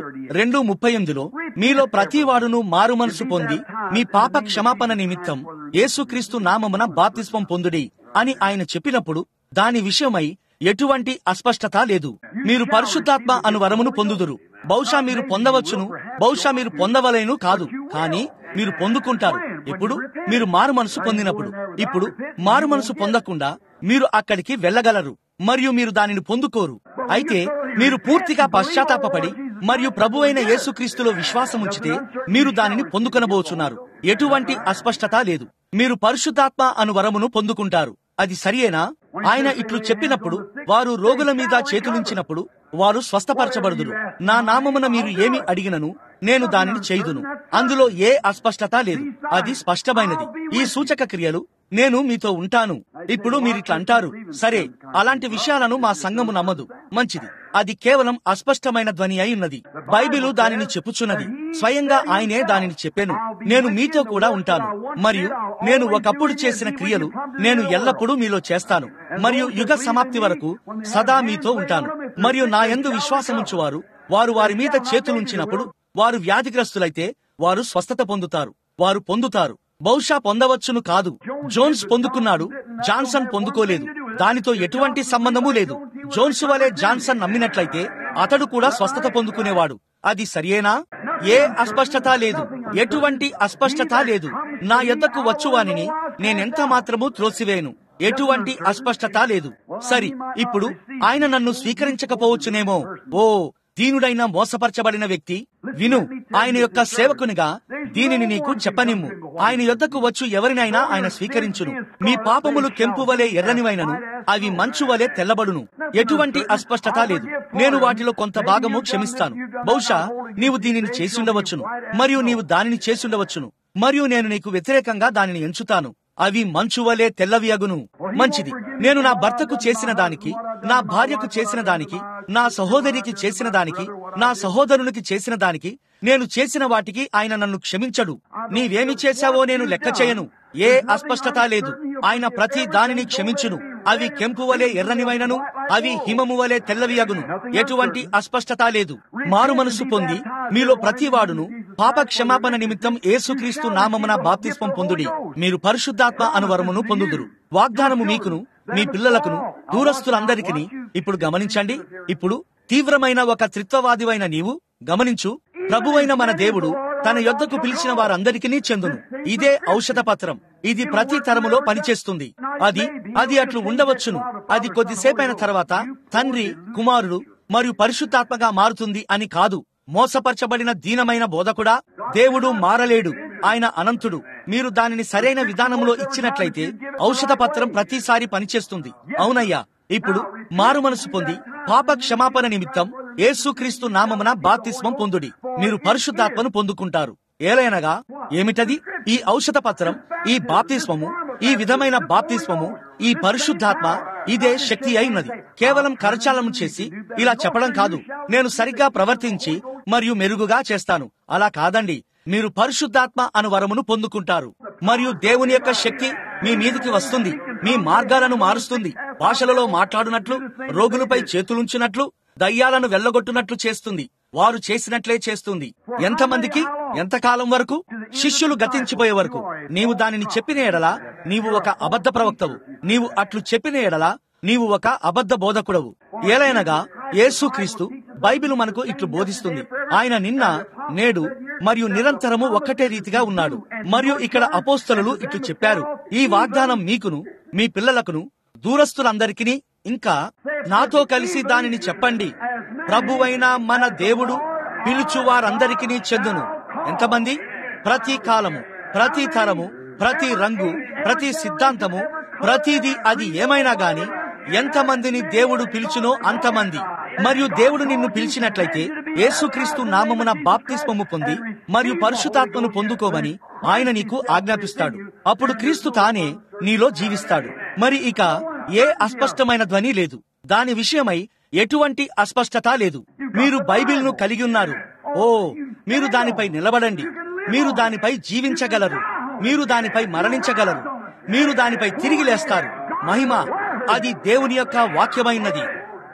2:38లో మీలో ప్రతివాడును మారు మనసు పొంది మీ పాప క్షమాపణ నిమిత్తం యేసుక్రీస్తు నామమున బాప్తిస్మం పొందుడి అని ఆయన చెప్పినప్పుడు దాని విషయమై ఎటువంటి అస్పష్టత లేదు. మీరు పరిశుద్ధాత్మ అను వరమును పొందుదురు. బహుశా మీరు పొందవచ్చును, బహుశా మీరు పొందవలేను కాదు, కానీ మీరు పొందుకుంటారు. ఇప్పుడు మీరు మారు మనసు పొందినప్పుడు. ఇప్పుడు మారు మనసు పొందకుండా మీరు అక్కడికి వెళ్ళగలరు మరియు మీరు దానిని పొందుకోరు. అయితే మీరు పూర్తిగా పశ్చాత్తాపపడి మరియు ప్రభువైన యేసుక్రీస్తులో విశ్వాసముంచితే మీరు దానిని పొందుకొనబోచున్నారు. ఎటువంటి అస్పష్టత లేదు. మీరు పరిశుద్ధాత్మ అను వరమును పొందుకుంటారు. అది సరియేనా? ఆయన ఇట్లు చెప్పినప్పుడు వారు రోగుల మీద చేతులుంచినప్పుడు వారు స్వస్థపరచబడుదురు. నా నామమున మీరు ఏమి అడిగినను నేను దానిని చేయుదును. అందులో ఏ అస్పష్టత లేదు. అది స్పష్టమైనది. ఈ సూచక క్రియలు నేను మీతో ఉంటాను. ఇప్పుడు మీరిట్లా అంటారు, సరే, అలాంటి విషయాలను మా సంఘము నమ్మదు. మంచిది. అది కేవలం అస్పష్టమైన ధ్వని అయి ఉన్నది. బైబిలు దానిని చెప్పుచున్నది. స్వయంగా ఆయనే దానిని చెప్పాను. నేను మీతో కూడా ఉంటాను మరియు నేను ఒకప్పుడు చేసిన క్రియలు నేను ఎల్లప్పుడూ మీలో చేస్తాను మరియు యుగ సమాప్తి వరకు సదా మీతో ఉంటాను. మరియు నా యందు విశ్వాసముంచువారు వారు వారి మీద చేతులుంచినప్పుడు వారు వ్యాధిగ్రస్తులైతే వారు స్వస్థత పొందుతారు. వారు పొందుతారు. బహుశా పొందవచ్చును కాదు. జోన్స్ పొందుకున్నాడు, జాన్సన్ పొందుకోలేదు. దానితో ఎటువంటి సంబంధము లేదు. జోన్స్ వలె జాన్సన్ నమ్మినట్లయితే అతడు కూడా స్వస్థత పొందుకునేవాడు. అది సరియేనా? ఏ అస్పష్టత లేదు. ఎటువంటి అస్పష్టత లేదు. నా యొద్దకు వచ్చువానిని నేనెంత మాత్రము త్రోసివేయను. ఎటువంటి అస్పష్టత లేదు. సరి, ఇప్పుడు ఆయన నన్ను స్వీకరించకపోవచ్చునేమో. ఓ దీనుడైన మోసపరచబడిన వ్యక్తి, విను, ఆయన యొక్క సేవకునిగా దీనిని నీకు చెప్పనిమ్ము. ఆయన యొద్దకు వచ్చు ఎవరినైనా ఆయన స్వీకరించును. మీ పాపములు కెంపు వలె ఎర్రనివైనను అవి మంచు వలె తెల్లబడును. ఎటువంటి అస్పష్టత లేదు. నేను వాటిలో కొంత భాగము క్షమిస్తాను. బహుశా నీవు దీనిని చేసి ఉండవచ్చును మరియు నీవు దానిని చేసి ఉండవచ్చును మరియు నేను నీకు వ్యతిరేకంగా దానిని ఎంచుతాను. అవి మంచు వలె తెల్లవి అగును. మంచిది. నేను నా భర్తకు చేసిన దానికి, నా భార్యకు చేసిన దానికి, నా సహోదరికి చేసిన దానికి, నా సహోదరునికి చేసిన దానికి, నేను చేసిన వాటికి ఆయన నన్ను క్షమించడు. నీవేమి చేశావో నేను లెక్క చేయను. ఏ అస్పష్టత లేదు. ఆయన ప్రతి దానిని క్షమించును. అవి కెంపు వలె ఎర్రనివైనను అవి హిమము వలె తెల్లవి అగును. ఎటువంటి అస్పష్టత లేదు. మారు మనసు పొంది మీలో ప్రతివాడును పాప క్షమాపణ నిమిత్తం యేసుక్రీస్తు నామమున బాప్తిస్మం పొందుడి. మీరు పరిశుద్ధాత్మ అను వరమును పొందుదురు. వాగ్దానము మీకును మీ పిల్లలకును దూరస్తులందరికీ. ఇప్పుడు గమనించండి. ఇప్పుడు తీవ్రమైన ఒక త్రిత్వవాదివైన నీవు గమనించు. ప్రభువైన మన దేవుడు తన యొద్దకు పిలిచిన వారందరికీ చెందును. ఇదే ఔషధ పత్రం. ఇది ప్రతి తరములో పనిచేస్తుంది. అది అట్లు ఉండవచ్చును. అది కొద్దిసేపైన తర్వాత తండ్రి, కుమారుడు మరియు పరిశుద్ధాత్మగా మారుతుంది అని కాదు. మోసపరచబడిన దీనమైన బోధకుడా, దేవుడు మారలేడు. ఆయన అనంతుడు. మీరు దానిని సరైన విధానంలో ఇచ్చినట్లయితే ఔషధ పత్రం ప్రతిసారి పనిచేస్తుంది. అవునయ్యా. ఇప్పుడు మారు మనసు పొంది పాప క్షమాపణ నిమిత్తం యేసుక్రీస్తు నామమున బాప్తిస్మం పొందుడి. మీరు పరిశుద్ధాత్మను పొందుకుంటారు. ఏలైనగా ఏమిటది? ఈ ఔషధ పత్రం, ఈ బాప్తిస్మము, ఈ విధమైన బాప్తిస్మము, ఈ పరిశుద్ధాత్మ, ఇదే శక్తి అయినది. కేవలం కరచాలము చేసి ఇలా చెప్పడం కాదు, నేను సరిగ్గా ప్రవర్తించి మరియు మెరుగుగా చేస్తాను. అలా కాదండి. మీరు పరిశుద్ధాత్మ అను వరమును పొందుకుంటారు మరియు దేవుని యొక్క శక్తి మీ మీదికి వస్తుంది. మీ మార్గాలను మారుస్తుంది. భాషలలో మాట్లాడునట్లు, రోగులపై చేతులుంచినట్లు, దయ్యాలను వెళ్ళగొట్టునట్లు చేస్తుంది. వారు చేసినట్లే చేస్తుంది. ఎంతమందికి? ఎంతకాలం వరకు? శిష్యులు గతించిపోయే వరకు. నీవు దానిని చెప్పిన ఎడలా నీవు ఒక అబద్ధ ప్రవక్తవు. నీవు అట్లు చెప్పిన ఎడలా నీవు ఒక అబద్ధ బోధకుడవు. ఏలైనగా యేసుక్రీస్తు బైబిల్ మనకు ఇట్లు బోధిస్తుంది. ఆయన నిన్న, నేడు మరియు నిరంతరము ఒక్కటే రీతిగా ఉన్నాడు. మరియు ఇక్కడ అపోస్తలులు ఇట్లు చెప్పారు, ఈ వాగ్దానం మీకును మీ పిల్లలకును దూరస్తులందరికీ ఇంకా నాతో కలిసి దానిని చెప్పండి, ప్రభువైన మన దేవుడు పిలుచు వారందరికీ చెందును. ఎంతమంది? ప్రతి కాలము, ప్రతి తరము, ప్రతి రంగు, ప్రతి సిద్ధాంతము, ప్రతిదీ అది ఏమైనా గాని ఎంతమందిని దేవుడు పిలుచునో అంతమంది. మరియు దేవుడు నిన్ను పిలిచినట్లయితే యేసుక్రీస్తు నామమున బాప్తిస్మము పొంది మరియు పరిశుద్ధాత్మను పొందుకోమని ఆయన నీకు ఆజ్ఞాపిస్తాడు. అప్పుడు క్రీస్తు తానే నీలో జీవిస్తాడు. మరి ఇక ఏ అస్పష్టమైన ధ్వని లేదు. దాని విషయమై ఎటువంటి అస్పష్టత లేదు. మీరు బైబిల్ను కలిగి ఉన్నారు. ఓ, మీరు దానిపై నిలబడండి. మీరు దానిపై జీవించగలరు. మీరు దానిపై మరణించగలరు. మీరు దానిపై తిరిగి లేస్తారు. మహిమ అది దేవుని యొక్క వాక్యమైనది.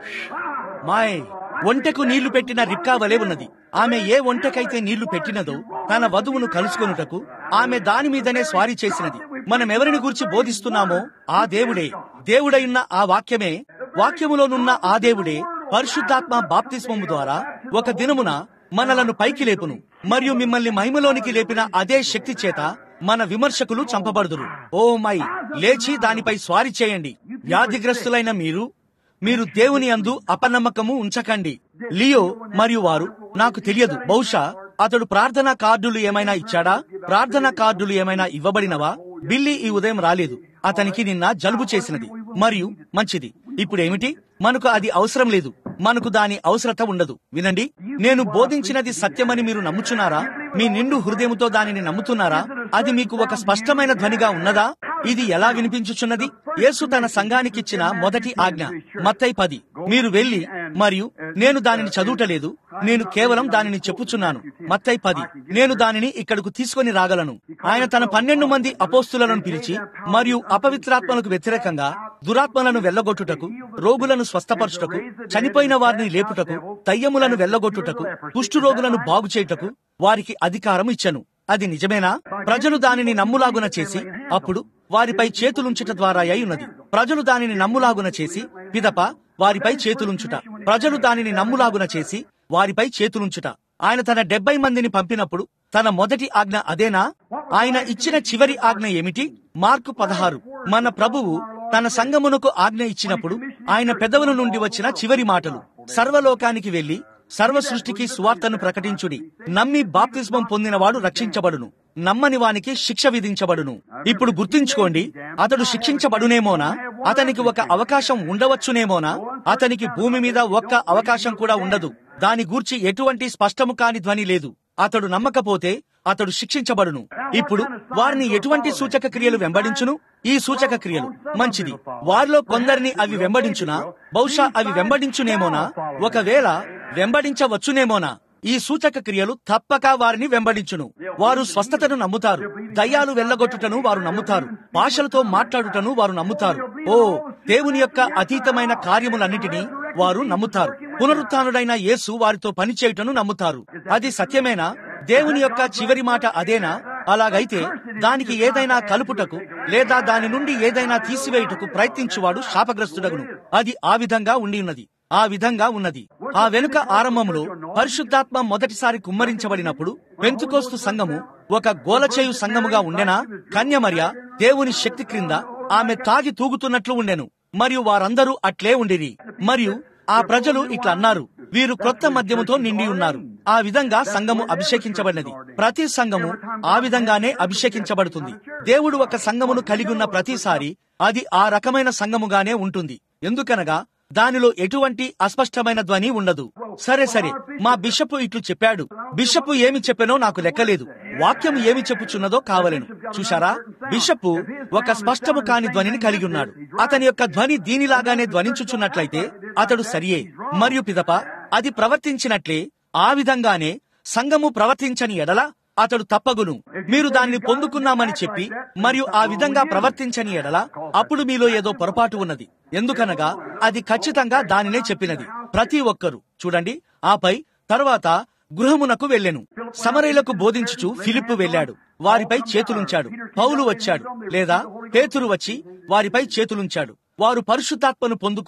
మాయ్ ఒంటెకు నీళ్లు పెట్టిన రిబ్కా వలె ఉన్నది. ఆమె ఏ ఒంటెకైతే నీళ్లు పెట్టినదో తన వధువును కలుసుకొనుటకు ఆమె దాని మీదనే స్వారీ చేసినది. మనం ఎవరిని గురించి బోధిస్తున్నామో ఆ దేవుడే, దేవుడైన ఆ వాక్యమే, వాక్యములోనున్న ఆ దేవుడే పరిశుద్ధాత్మ బాప్తిస్మము ద్వారా ఒక దినమున మనలను పైకి లేపును. మరియు మిమ్మల్ని మహిమలోనికి లేపిన అదే శక్తి చేత మన విమర్శకులు చంపబడుదురు. ఓ మై, లేచి దానిపై స్వారీ చేయండి. వ్యాధిగ్రస్తులైన మీరు దేవుని యందు అపనమ్మకము ఉంచకండి. లియో మరియు వారు, నాకు తెలియదు, బహుశా అతడు ప్రార్థనా కార్డులు ఏమైనా ఇచ్చాడా? ప్రార్థనా కార్డులు ఏమైనా ఇవ్వబడినవా? బిల్లీ ఈ ఉదయం రాలేదు. అతనికి నిన్న జలుబు చేసినది. మరియు మంచిది. ఇప్పుడేమిటి? మనకు అది అవసరం లేదు. మనకు దాని అవసరత ఉండదు. వినండి, నేను బోధించినది సత్యమని మీరు నమ్ముచున్నారా? మీ నిండు హృదయముతో దానిని నమ్ముతున్నారా? అది మీకు ఒక స్పష్టమైన ధ్వనిగా ఉన్నదా? ఇది ఎలా వినిపించుచున్నది? యేసు తన సంఘానికిచ్చిన మొదటి ఆజ్ఞ మత్తయి 10. మీరు వెళ్లి, మరియు నేను దానిని చదువుటలేదు, నేను కేవలం దానిని చెప్పుచున్నాను. మత్తయి 10. నేను దానిని ఇక్కడకు తీసుకొని రాగలను. ఆయన తన 12 మంది అపోస్తులను పిలిచి మరియు అపవిత్రాత్మలకు వ్యతిరేకంగా దురాత్మలను వెళ్లగొట్టుటకు, రోగులను స్వస్థపరచుటకు, చనిపోయిన వారిని లేపుటకు, దయ్యములను వెళ్లగొట్టుటకు, కుష్ఠురోగులను బాగు చేయుటకు వారికి అధికారం ఇచ్చెను. అది నిజమేనా? ప్రజలు దానిని నమ్ములాగున చేసి అప్పుడు వారిపై చేతులుంచుట ద్వారా అయ్యున్నది. ప్రజలు దానిని నమ్ములాగున చేసి పిదప వారిపై చేతులుంచుట. ప్రజలు దానిని నమ్ములాగున చేసి వారిపై చేతులుంచుట. ఆయన తన 70 మందిని పంపినప్పుడు తన మొదటి ఆజ్ఞ అదేనా? ఆయన ఇచ్చిన చివరి ఆజ్ఞ ఏమిటి? మార్కు 16. మన ప్రభువు తన సంఘమునకు ఆజ్ఞ ఇచ్చినప్పుడు ఆయన పెదవుల నుండి వచ్చిన చివరి మాటలు, సర్వలోకానికి వెళ్లి సర్వ సృష్టికి సువార్తను ప్రకటించుడి. నమ్మి బాప్తిస్మం పొందినవాడు రక్షించబడును, నమ్మని వానికి శిక్ష విధించబడును. ఇప్పుడు గుర్తుంచుకోండి, అతడు శిక్షించబడునేమోనా? అతనికి ఒక అవకాశం ఉండవచ్చునేమోనా? అతనికి భూమి మీద ఒక్క అవకాశం కూడా ఉండదు. దాని గూర్చి ఎటువంటి స్పష్టము కాని ధ్వని లేదు. అతడు నమ్మకపోతే అతడు శిక్షించబడును. ఇప్పుడు వారిని ఎటువంటి సూచక క్రియలు వెంబడించును? ఈ సూచక క్రియలు మంచిది. వారిలో కొందరిని అవి వెంబడించునా? బహుశా అవి వెంబడించునేమోనా? ఒకవేళ వెంబడించవచ్చునేమోనా? ఈ సూచక క్రియలు తప్పక వారిని వెంబడించును. వారు స్వస్థతను నమ్ముతారు. దయ్యాలు వెళ్లగొట్టుటను వారు నమ్ముతారు. భాషలతో మాట్లాడుటను వారు నమ్ముతారు. ఓ, దేవుని యొక్క అతీతమైన కార్యములన్నిటినీ వారు నమ్ముతారు. పునరుత్థానుడైన యేసు వారితో పనిచేయుటను నమ్ముతారు. అది సత్యమేనా? దేవుని యొక్క చివరి మాట అదేనా? అలాగైతే దానికి ఏదైనా కలుపుటకు లేదా దాని నుండి ఏదైనా తీసివేయుటకు ప్రయత్నించువాడు శాపగ్రస్తుడగును. అది ఆ విధంగా ఉండి ఉన్నది. ఆ విధంగా ఉన్నది. ఆ వెనుక ఆరంభములో పరిశుద్ధాత్మ మొదటిసారి కుమ్మరించబడినప్పుడు పెంతుకోస్తు సంఘము ఒక గోలచేయు సంఘముగా ఉండెనా? కన్యమర్య దేవుని శక్తి క్రింద ఆమె తాగి తూగుతున్నట్లు ఉండెను. మరియు వారందరూ అట్లే ఉండిరి. మరియు ఆ ప్రజలు ఇట్లా అన్నారు, వీరు క్రొత్త మద్యముతో నిండి ఉన్నారు. ఆ విధంగా సంఘము అభిషేకించబడినది. ప్రతి సంఘము ఆ విధంగానే అభిషేకించబడుతుంది. దేవుడు ఒక సంఘమును కలిగి ఉన్న ప్రతిసారి అది ఆ రకమైన సంఘముగానే ఉంటుంది. ఎందుకనగా దానిలో ఎటువంటి అస్పష్టమైన ధ్వని ఉండదు. సరే, మా బిషప్ ఇట్లు చెప్పాడు. బిషప్ ఏమి చెప్పానో నాకు లెక్కలేదు. వాక్యం ఏమి చెప్పుచున్నదో కావలేను. చూశారా? బిషప్ ఒక స్పష్టము కాని ధ్వనిని కలిగి ఉన్నాడు. అతని యొక్క ధ్వని దీనిలాగానే ధ్వనించుచున్నట్లయితే అతడు సరియే. మరియు పిదప అది ప్రవర్తించినట్లే ఆ విధంగానే సంఘము ప్రవర్తించని ఎడల అతడు తప్పగును. మీరు దానిని పొందుకున్నామని చెప్పి మరియు ఆ విధంగా ప్రవర్తించని ఎడల అప్పుడు మీలో ఏదో పొరపాటు ఉన్నది. ఎందుకనగా అది ఖచ్చితంగా దానినే చెప్పినది. ప్రతి ఒక్కరూ చూడండి. ఆపై తర్వాత గృహమునకు వెళ్ళెను. సమరయులకు బోధించుచు ఫిలిప్పు వెళ్ళాడు. వారిపై చేతులుంచాడు. పౌలు వచ్చాడు, లేదా పేతురు వచ్చి వారిపై చేతులుంచాడు. వారు పరిశుద్ధాత్మను పొందుకొని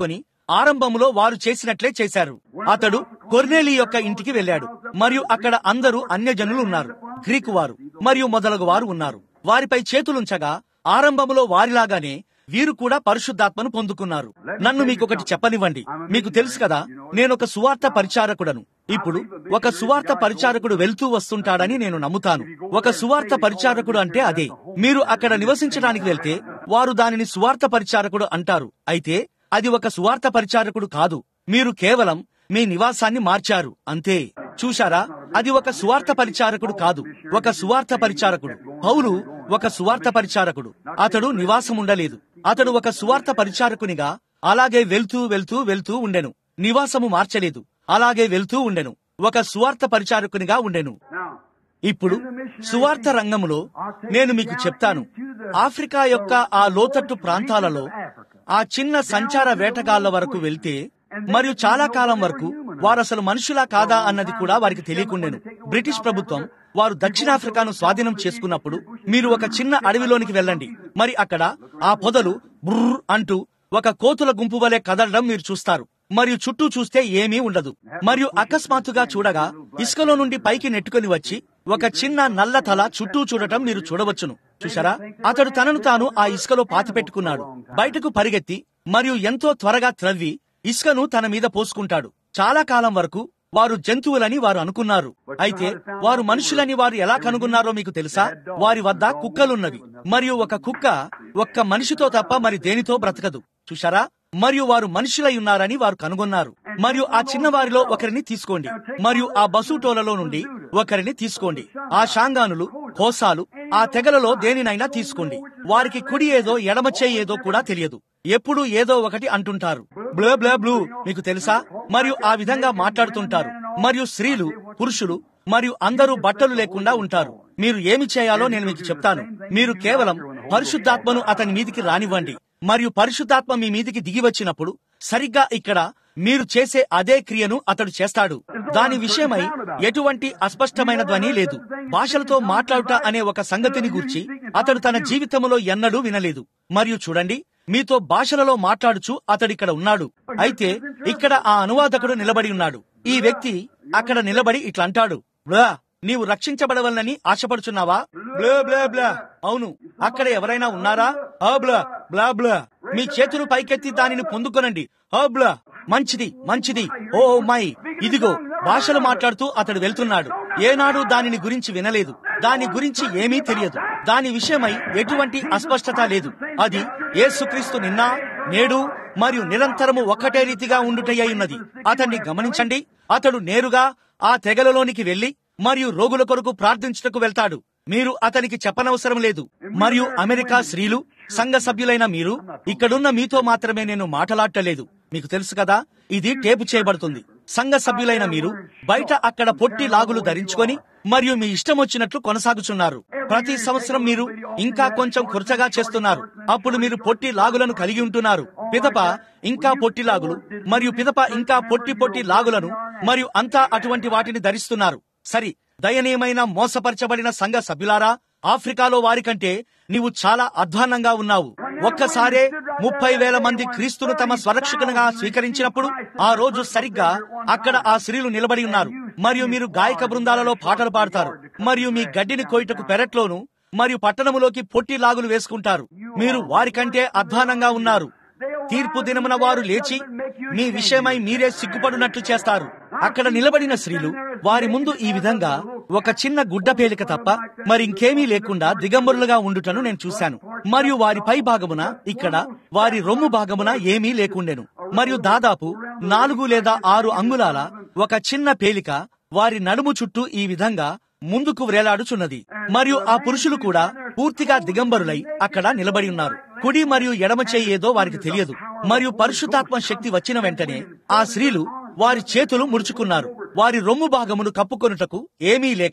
ఆరంభంలో వారు చేసినట్లే చేశారు. అతడు కొర్నేలి యొక్క ఇంటికి వెళ్ళాడు మరియు అక్కడ అందరూ అన్యజనులు ఉన్నారు, గ్రీకు వారు మరియు మొదలగు వారు ఉన్నారు. వారిపై చేతులుంచగా ఆరంభంలో వారిలాగానే వీరు కూడా పరిశుద్ధాత్మను పొందుకున్నారు. నన్ను మీకొకటి చెప్పనివ్వండి. మీకు తెలుసు కదా, నేనొక సువార్త పరిచారకుడను. ఇప్పుడు ఒక సువార్త పరిచారకుడు వెళ్తూ వస్తుంటాడని నేను నమ్ముతాను. ఒక సువార్త పరిచారకుడు అంటే అదే. మీరు అక్కడ నివసించడానికి వెళ్తే వారు దానిని సువార్త పరిచారకుడు అంటారు. అయితే అది ఒక సువార్త పరిచారకుడు కాదు. మీరు కేవలం మీ నివాసాన్ని మార్చారు అంతే. చూశారా, అది ఒక సువార్త పరిచారకుడు కాదు, ఒక సువార్త పరిచారకుడు. పౌలు ఒక సువార్త పరిచారకుడు. అతడు నివాసం ఉండలేదు. అతడు ఒక సువార్త పరిచారకునిగా అలాగే వెళ్తూ ఉండెను. నివాసము మార్చలేదు, అలాగే వెళ్తూ ఉండెను. ఒక సువార్త పరిచారకునిగా ఉండెను. ఇప్పుడు సువార్త రంగంలో నేను మీకు చెప్తాను, ఆఫ్రికా యొక్క ఆ లోతట్టు ప్రాంతాలలో ఆ చిన్న సంచార వేటగాళ్ల వరకు వెళ్తే మరియు చాలా కాలం వరకు వారు అసలు మనుషులా కాదా అన్నది కూడా వారికి తెలియకుండెను. బ్రిటిష్ ప్రభుత్వం వారు దక్షిణాఫ్రికాను స్వాధీనం చేసుకున్నప్పుడు మీరు ఒక చిన్న అడవిలోనికి వెళ్ళండి, మరి అక్కడ ఆ పొదలు బుర్ర్ అంటూ ఒక కోతుల గుంపు వలె కదలడం మీరు చూస్తారు. మరియు చుట్టూ చూస్తే ఏమీ ఉండదు. మరియు అకస్మాత్తుగా చూడగా ఇసుకలో నుండి పైకి నెట్టుకొని వచ్చి ఒక చిన్న నల్ల తల చుట్టూ చూడటం మీరు చూడవచ్చును. చూశారా, అతడు తనను తాను ఆ ఇసుకలో పాతిపెట్టుకున్నాడు. బయటకు పరిగెత్తి మరియు ఎంతో త్వరగా త్రవ్వి ఇసుకను తన మీద పోసుకుంటాడు. చాలా కాలం వరకు వారు జంతువులని వారు అనుకున్నారు. అయితే వారు మనుషులని వారు ఎలా కనుగొన్నారో మీకు తెలుసా? వారి వద్ద కుక్కలున్నవి మరియు ఒక కుక్క ఒక్క మనిషితో తప్ప మరి దేనితో బ్రతకదు. చూశారా, మరియు వారు మనుషులై ఉన్నారని వారు కనుగొన్నారు. మరియు ఆ చిన్నవారిలో ఒకరిని తీసుకోండి, మరియు ఆ బసూటోలలో నుండి ఒకరిని తీసుకోండి. ఆ షాంగానులు, హోసాలు, ఆ తెగలలో దేనినైనా తీసుకోండి. వారికి కుడి ఏదో ఎడమ చేయి ఏదో కూడా తెలియదు. ఎప్పుడు ఏదో ఒకటి అంటుంటారు, బ్లూ బ్లూ బ్లూ, మీకు తెలుసా? మరియు ఆ విధంగా మాట్లాడుతుంటారు. మరియు స్త్రీలు, పురుషులు మరియు అందరూ బట్టలు లేకుండా ఉంటారు. మీరు ఏమి చేయాలో నేను మీకు చెప్తాను. మీరు కేవలం పరిశుద్ధాత్మను అతని మీదికి రానివ్వండి. మరియు పరిశుద్ధాత్మ మీ మీదికి దిగి వచ్చినప్పుడు సరిగ్గా ఇక్కడ మీరు చేసే అదే క్రియను అతడు చేస్తాడు. దాని విషయమై ఎటువంటి అస్పష్టమైన ధ్వని లేదు. భాషలతో మాట్లాడుట అనే ఒక సంగతిని గూర్చి అతడు తన జీవితంలో ఎన్నడూ వినలేదు. మరియు చూడండి, మీతో భాషలలో మాట్లాడుచు అతడిక్కడ ఉన్నాడు. అయితే ఇక్కడ ఆ అనువాదకుడు నిలబడి ఉన్నాడు. ఈ వ్యక్తి అక్కడ నిలబడి ఇట్లంటాడు, బ్లా, నీవు రక్షించబడవలనని ఆశపడుచున్నావా? బ్లా బ్లా బ్లా. అవును, అక్కడ ఎవరైనా ఉన్నారా? బ్లా బ్లా బ్లా. మీ చేతులు పైకెత్తి దానిని పొందుకొనండి. బ్లా. మంచిది మంచిది. ఓ మై, ఇదిగో భాషలు మాట్లాడుతూ అతడు వెళ్తున్నాడు. ఏనాడు దానిని గురించి వినలేదు. దాని గురించి ఏమీ తెలియదు. దాని విషయమై ఎటువంటి అస్పష్టత లేదు. అది యేసుక్రీస్తు నిన్న, నేడు మరియు నిరంతరము ఒక్కటే రీతిగా ఉండుటయ్యి ఉన్నది. అతన్ని గమనించండి. అతడు నేరుగా ఆ తెగలలోనికి వెళ్లి మరియు రోగుల కొరకు ప్రార్థించుటకు వెళ్తాడు. మీరు అతనికి చెప్పనవసరం లేదు. మరియు అమెరికా స్త్రీలు, సంఘ సభ్యులైన మీరు, ఇక్కడున్న మీతో మాత్రమే నేను మాట్లాడటలేదు. మీకు తెలుసు కదా, ఇది టేపు చేయబడుతుంది. సంఘ సభ్యులైన మీరు బయట అక్కడ పొట్టి లాగులు ధరించుకొని మరియు మీ ఇష్టం వచ్చినట్లు కొనసాగుచున్నారు. ప్రతి సంవత్సరం మీరు ఇంకా కొంచెం కురచగా చేస్తున్నారు. అప్పుడు మీరు పొట్టి లాగులను కలిగి ఉంటున్నారు. పిదప ఇంకా పొట్టి లాగులు మరియు పిదప ఇంకా పొట్టి లాగులను మరియు అంతా అటువంటి వాటిని ధరిస్తున్నారు. సరి, దయనీయమైన మోసపరచబడిన సంఘ సభ్యులారా, ఆఫ్రికాలో వారికంటే నీవు చాలా అధ్వాన్నంగా ఉన్నావు. ఒక్కసారే 30,000 మంది క్రీస్తును తమ స్వరక్షకునిగా స్వీకరించినప్పుడు ఆ రోజు సరిగ్గా అక్కడ ఆ స్త్రీలు నిలబడి ఉన్నారు. మరియు మీరు గాయక బృందాలలో పాటలు పాడతారు మరియు మీ గడ్డిని కోయుటకు పెరట్లోను మరియు పట్టణములోకి పొట్టి లాగులు వేసుకుంటారు. మీరు వారికంటే అధ్వానంగా ఉన్నారు. తీర్పు దినమున వారు లేచి మీ విషయమై మీరే సిగ్గుపడినట్లు చేస్తారు. అక్కడ నిలబడిన స్త్రీలు వారి ముందు ఈ విధంగా ఒక చిన్న గుడ్డ పేలిక తప్ప మరి ఇంకేమీ లేకుండా దిగంబరులుగా ఉండుటను నేను చూశాను. మరియు వారి పై భాగమున, ఇక్కడ వారి రొమ్ము భాగమున ఏమీ లేకుండెను. మరియు దాదాపు 4 లేదా 6 అంగుళాల ఒక చిన్న పేలిక వారి నడుము చుట్టూ ఈ విధంగా ముందుకు వ్రేలాడుచున్నది. మరియు ఆ పురుషులు కూడా పూర్తిగా దిగంబరులై అక్కడ నిలబడి ఉన్నారు. కుడి మరియు ఎడమ చేయి ఏదో వారికి తెలియదు. మరియు పరిశుద్ధాత్మ శక్తి వచ్చిన వెంటనే ఆ స్త్రీలు వారి చేతులు ముడుచుకున్నారు. వారి రొమ్ము భాగమును కప్పుకొనుటకు ఏమీ లేక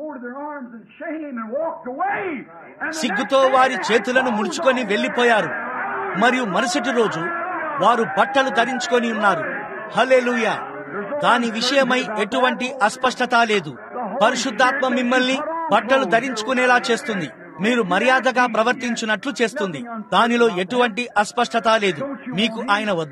సిగ్గుతో వారి చేతులను ముడుచుకొని వెళ్లిపోయారు. మరియు మరుసటి రోజు వారు బట్టలు ధరించుకొని ఉన్నారు. హల్లెలూయా. దాని విషయమై ఎటువంటి అస్పష్టత లేదు. పరిశుద్ధాత్మ మిమ్మల్ని బట్టలు ధరించుకునేలా చేస్తుంది. మీరు మర్యాదగా ప్రవర్తించున్నట్లు చేస్తుంది. దానిలో ఎటువంటి అస్పష్టత లేదు. మీకు ఆయన వద్దా?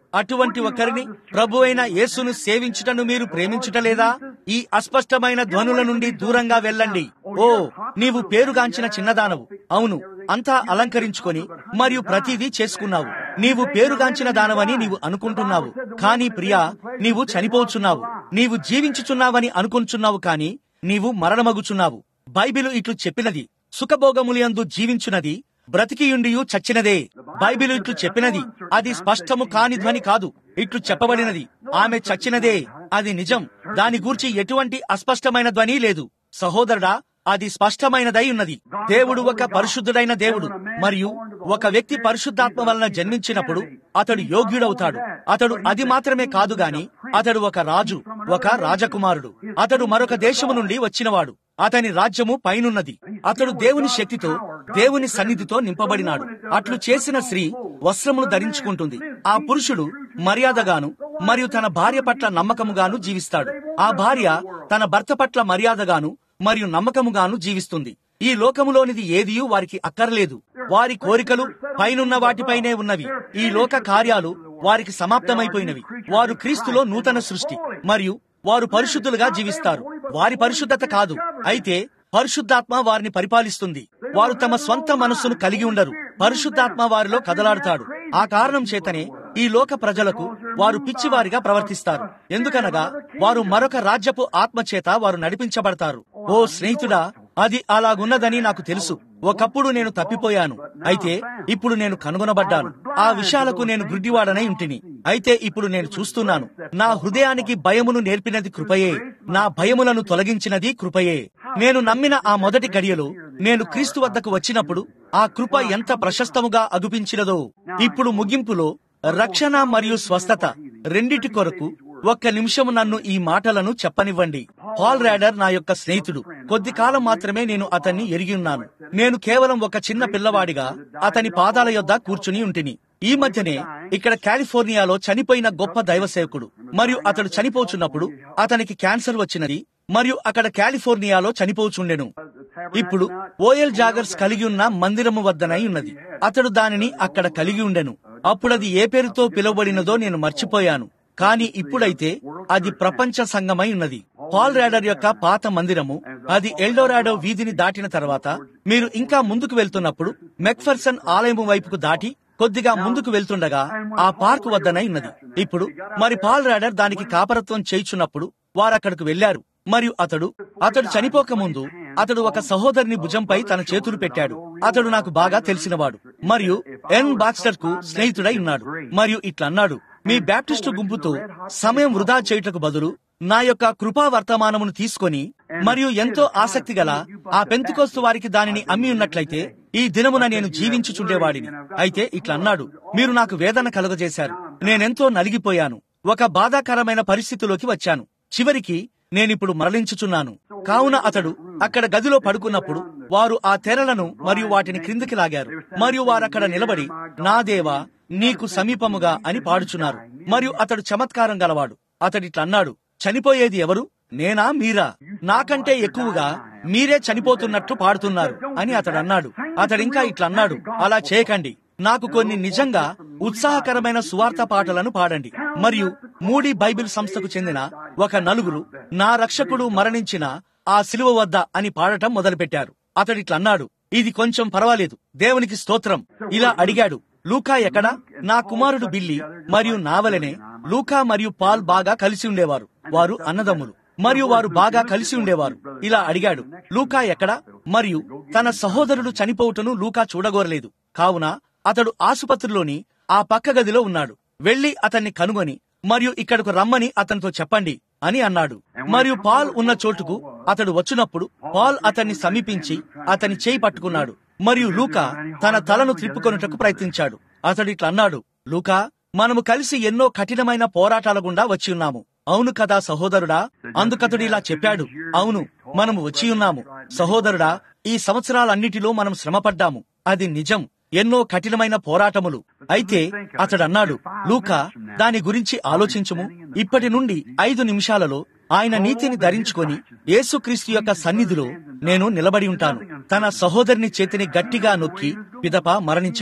అటువంటి ఒకరిని ప్రభువైన యేసును సేవించుటను మీరు ప్రేమించుటలేదా? ఈ అస్పష్టమైన ధ్వనుల నుండి దూరంగా వెళ్ళండి. ఓ, నీవు పేరుగాంచిన చిన్నదానవు. అవును, అంతా అలంకరించుకొని మరియు ప్రతిదీ చేసుకున్నావు. నీవు పేరుగాంచిన దానవని నీవు అనుకుంటున్నావు, కానీ ప్రియా, నీవు చనిపోచున్నావు. నీవు జీవించుచున్నావని అనుకుంటున్నావు, కానీ నీవు మరణమగుచున్నావు. బైబిలు ఇట్లు చెప్పినది, సుఖభోగములందు జీవించున్నది బ్రతికియుండియు చచ్చినదే. బైబిలు ఇట్లు చెప్పినది, అది స్పష్టము కాని ధ్వని కాదు. ఇట్లు చెప్పబడినది, ఆమె చచ్చినదే. అది నిజం. దాని గూర్చి ఎటువంటి అస్పష్టమైన ధ్వని లేదు. సహోదరుడా, అది స్పష్టమైనదై ఉన్నది. దేవుడు ఒక పరిశుద్ధుడైన దేవుడు, మరియు ఒక వ్యక్తి పరిశుద్ధాత్మ వలన జన్మించినప్పుడు అతడు యోగ్యుడవుతాడు. అతడు అది మాత్రమే కాదు గాని అతడు ఒక రాజు, ఒక రాజకుమారుడు. అతడు మరొక దేశము నుండి వచ్చినవాడు. అతని రాజ్యము పైనున్నది. అతడు దేవుని శక్తితో, దేవుని సన్నిధితో నింపబడినాడు. అట్లు చేసిన స్త్రీ వస్త్రములు ధరించుకుంటుంది. ఆ పురుషుడు మర్యాదగాను మరియు తన భార్య పట్ల నమ్మకముగాను జీవిస్తాడు. ఆ భార్య తన భర్త పట్ల మర్యాదగాను మరియు నమ్మకముగాను జీవిస్తుంది. ఈ లోకములోనిది ఏదియూ వారికి అక్కర్లేదు. వారి కోరికలు పైనున్న వాటిపైనే ఉన్నవి. ఈ లోక కార్యాలు వారికి సమాప్తమైపోయినవి. వారు క్రీస్తులో నూతన సృష్టి, మరియు వారు పరిశుద్ధులుగా జీవిస్తారు. వారి పరిశుద్ధత కాదు, అయితే పరిశుద్ధాత్మ వారిని పరిపాలిస్తుంది. వారు తమ స్వంత మనస్సును కలిగి ఉండరు. పరిశుద్ధాత్మ వారిలో కదలాడుతాడు. ఆ కారణం చేతనే ఈ లోక ప్రజలకు వారు పిచ్చివారిగా ప్రవర్తిస్తారు. ఎందుకనగా వారు మరొక రాజ్యపు ఆత్మ చేత వారు నడిపించబడతారు. ఓ స్నేహితుడా, అది అలాగున్నదని నాకు తెలుసు. ఒకప్పుడు నేను తప్పిపోయాను, అయితే ఇప్పుడు నేను కనుగొనబడ్డాను. ఆ విషయాలకు నేను గుడ్డివాడనై ఉంటిని, అయితే ఇప్పుడు నేను చూస్తున్నాను. నా హృదయానికి భయమును నేర్పినది కృపయే, నా భయములను తొలగించినది కృపయే. నేను నమ్మిన ఆ మొదటి గడియలో నేను క్రీస్తు వద్దకు వచ్చినప్పుడు ఆ కృప ఎంత ప్రశస్తముగా అగుపించినదో. ఇప్పుడు ముగింపులో రక్షణ మరియు స్వస్థత రెండిటి కొరకు ఒక్క నిమిషము నన్ను ఈ మాటలను చెప్పనివ్వండి. పాల్ రాడర్ నా యొక్క స్నేహితుడు. కొద్ది కాలం మాత్రమే నేను అతన్ని ఎరిగి ఉన్నాను. నేను కేవలం ఒక చిన్న పిల్లవాడిగా అతని పాదాల యొద్ద కూర్చుని ఉంటిని. ఈ మధ్యనే ఇక్కడ కాలిఫోర్నియాలో చనిపోయిన గొప్ప దైవ సేవకుడు, మరియు అతడు చనిపోచున్నప్పుడు అతనికి క్యాన్సర్ వచ్చినది, మరియు అక్కడ కాలిఫోర్నియాలో చనిపోచుండెను. ఇప్పుడు ఓఎల్ జాగర్స్ కలిగి ఉన్న మందిరము వద్దనై ఉన్నది. అతడు దానిని అక్కడ కలిగి ఉండెను. అప్పుడది ఏ పేరుతో పిలువబడినదో నేను మర్చిపోయాను, కానీ ఇప్పుడైతే అది ప్రపంచ సంఘమై ఉన్నది. పాల్ రాడర్ యొక్క పాత మందిరము, అది ఎల్డోరాడో వీధిని దాటిన తర్వాత మీరు ఇంకా ముందుకు వెళ్తున్నప్పుడు మెక్ఫర్సన్ ఆలయము వైపుకు దాటి కొద్దిగా ముందుకు వెళ్తుండగా ఆ పార్క్ వద్దనై ఉన్నది. ఇప్పుడు మరి పాల్ రాడర్ దానికి కాపరత్వం చేయుచున్నప్పుడు వారక్కడకు వెళ్లారు. మరియు అతడు చనిపోకముందు అతడు ఒక సహోదరుని భుజంపై తన చేతులు పెట్టాడు. అతడు నాకు బాగా తెలిసినవాడు మరియు ఎన్ బాక్స్టర్ కు స్నేహితుడై ఉన్నాడు. మరియు ఇట్లన్నాడు, మీ బ్యాప్టిస్టు గుంపుతో సమయం వృధా చేయుటకు బదులు నా యొక్క కృపా వర్తమానమును తీసుకొని మరియు ఎంతో ఆసక్తి గల ఆ పెంతెకోస్తు వారికి దానిని అమ్మి ఉన్నట్లయితే ఈ దినమున నేను జీవించుచుండేవాడిని. అయితే ఇట్లన్నాడు, మీరు నాకు వేదన కలుగజేశారు. నేనెంతో నలిగిపోయాను. ఒక బాధాకరమైన పరిస్థితిలోకి వచ్చాను. చివరికి నేనిప్పుడు మరలించుచున్నాను. కావున అతడు అక్కడ గదిలో పడుకున్నప్పుడు వారు ఆ తెరలను మరియు వాటిని క్రిందికి లాగారు. మరియు వారక్కడ నిలబడి, నా దేవా నీకు సమీపముగా అని పాడుచున్నారు. మరియు అతడు చమత్కారం గలవాడు. అతడిట్లన్నాడు, చనిపోయేది ఎవరు, నేనా మీరా? నాకంటే ఎక్కువగా మీరే చనిపోతున్నట్టు పాడుతున్నారు అని అతడు అన్నాడు. అతడింకా ఇట్లన్నాడు, అలా చేయకండి. నాకు కొన్ని నిజంగా ఉత్సాహకరమైన సువార్త పాటలను పాడండి. మరియు మూడీ బైబిల్ సంస్థకు చెందిన ఒక నలుగురు నా రక్షకుడు మరణించిన ఆ శిలువ వద్ద అని పాడటం మొదలుపెట్టారు. అతడిట్లన్నాడు, ఇది కొంచెం పర్వాలేదు, దేవునికి స్తోత్రం. ఇలా అడిగాడు, లూకా ఎక్కడా? నా కుమారుడు బిల్లీ మరియు నా వలెనే లూకా మరియు పాల్ బాగా కలిసి ఉండేవారు. వారు అన్నదమ్ములు మరియు వారు బాగా కలిసి ఉండేవారు. ఇలా అడిగాడు, లూకా ఎక్కడా? మరియు తన సహోదరుడు చనిపోవుటను లూకా చూడగోరలేదు. కావున అతడు ఆసుపత్రిలోని ఆ పక్క గదిలో ఉన్నాడు. వెళ్లి అతన్ని కనుగొని మరియు ఇక్కడకు రమ్మని అతనితో చెప్పండి అని అన్నాడు. మరియు పాల్ ఉన్న చోటుకు అతడు వచ్చినప్పుడు పాల్ అతన్ని సమీపించి అతని చేయి పట్టుకున్నాడు. మరియు లూకా తన తలను త్రిప్పుకొనుటకు ప్రయత్నించాడు. అతడు ఇట్లా అన్నాడు, లూకా, మనము కలిసి ఎన్నో కఠినమైన పోరాటాల గుండా వచ్చి ఉన్నాము. అవును కదా సహోదరుడా? అందుకతడు ఇలా చెప్పాడు, అవును, మనము వచ్చి ఉన్నాము సహోదరుడా. ఈ సంవత్సరాలన్నిటిలో మనం శ్రమపడ్డాము. అది నిజం, ఎన్నో కఠినమైన పోరాటములు. అయితే అతడన్నాడు, లూకా, దాని గురించి ఆలోచించుము. ఇప్పటి నుండి 5 నిమిషాలలో ఆయన నీతిని ధరించుకొని యేసుక్రీస్తు యొక్క సన్నిధిలో నేను నిలబడి ఉంటాను. తన సహోదరుని చేతిని గట్టిగా నొక్కి పిదప మరణించాడు.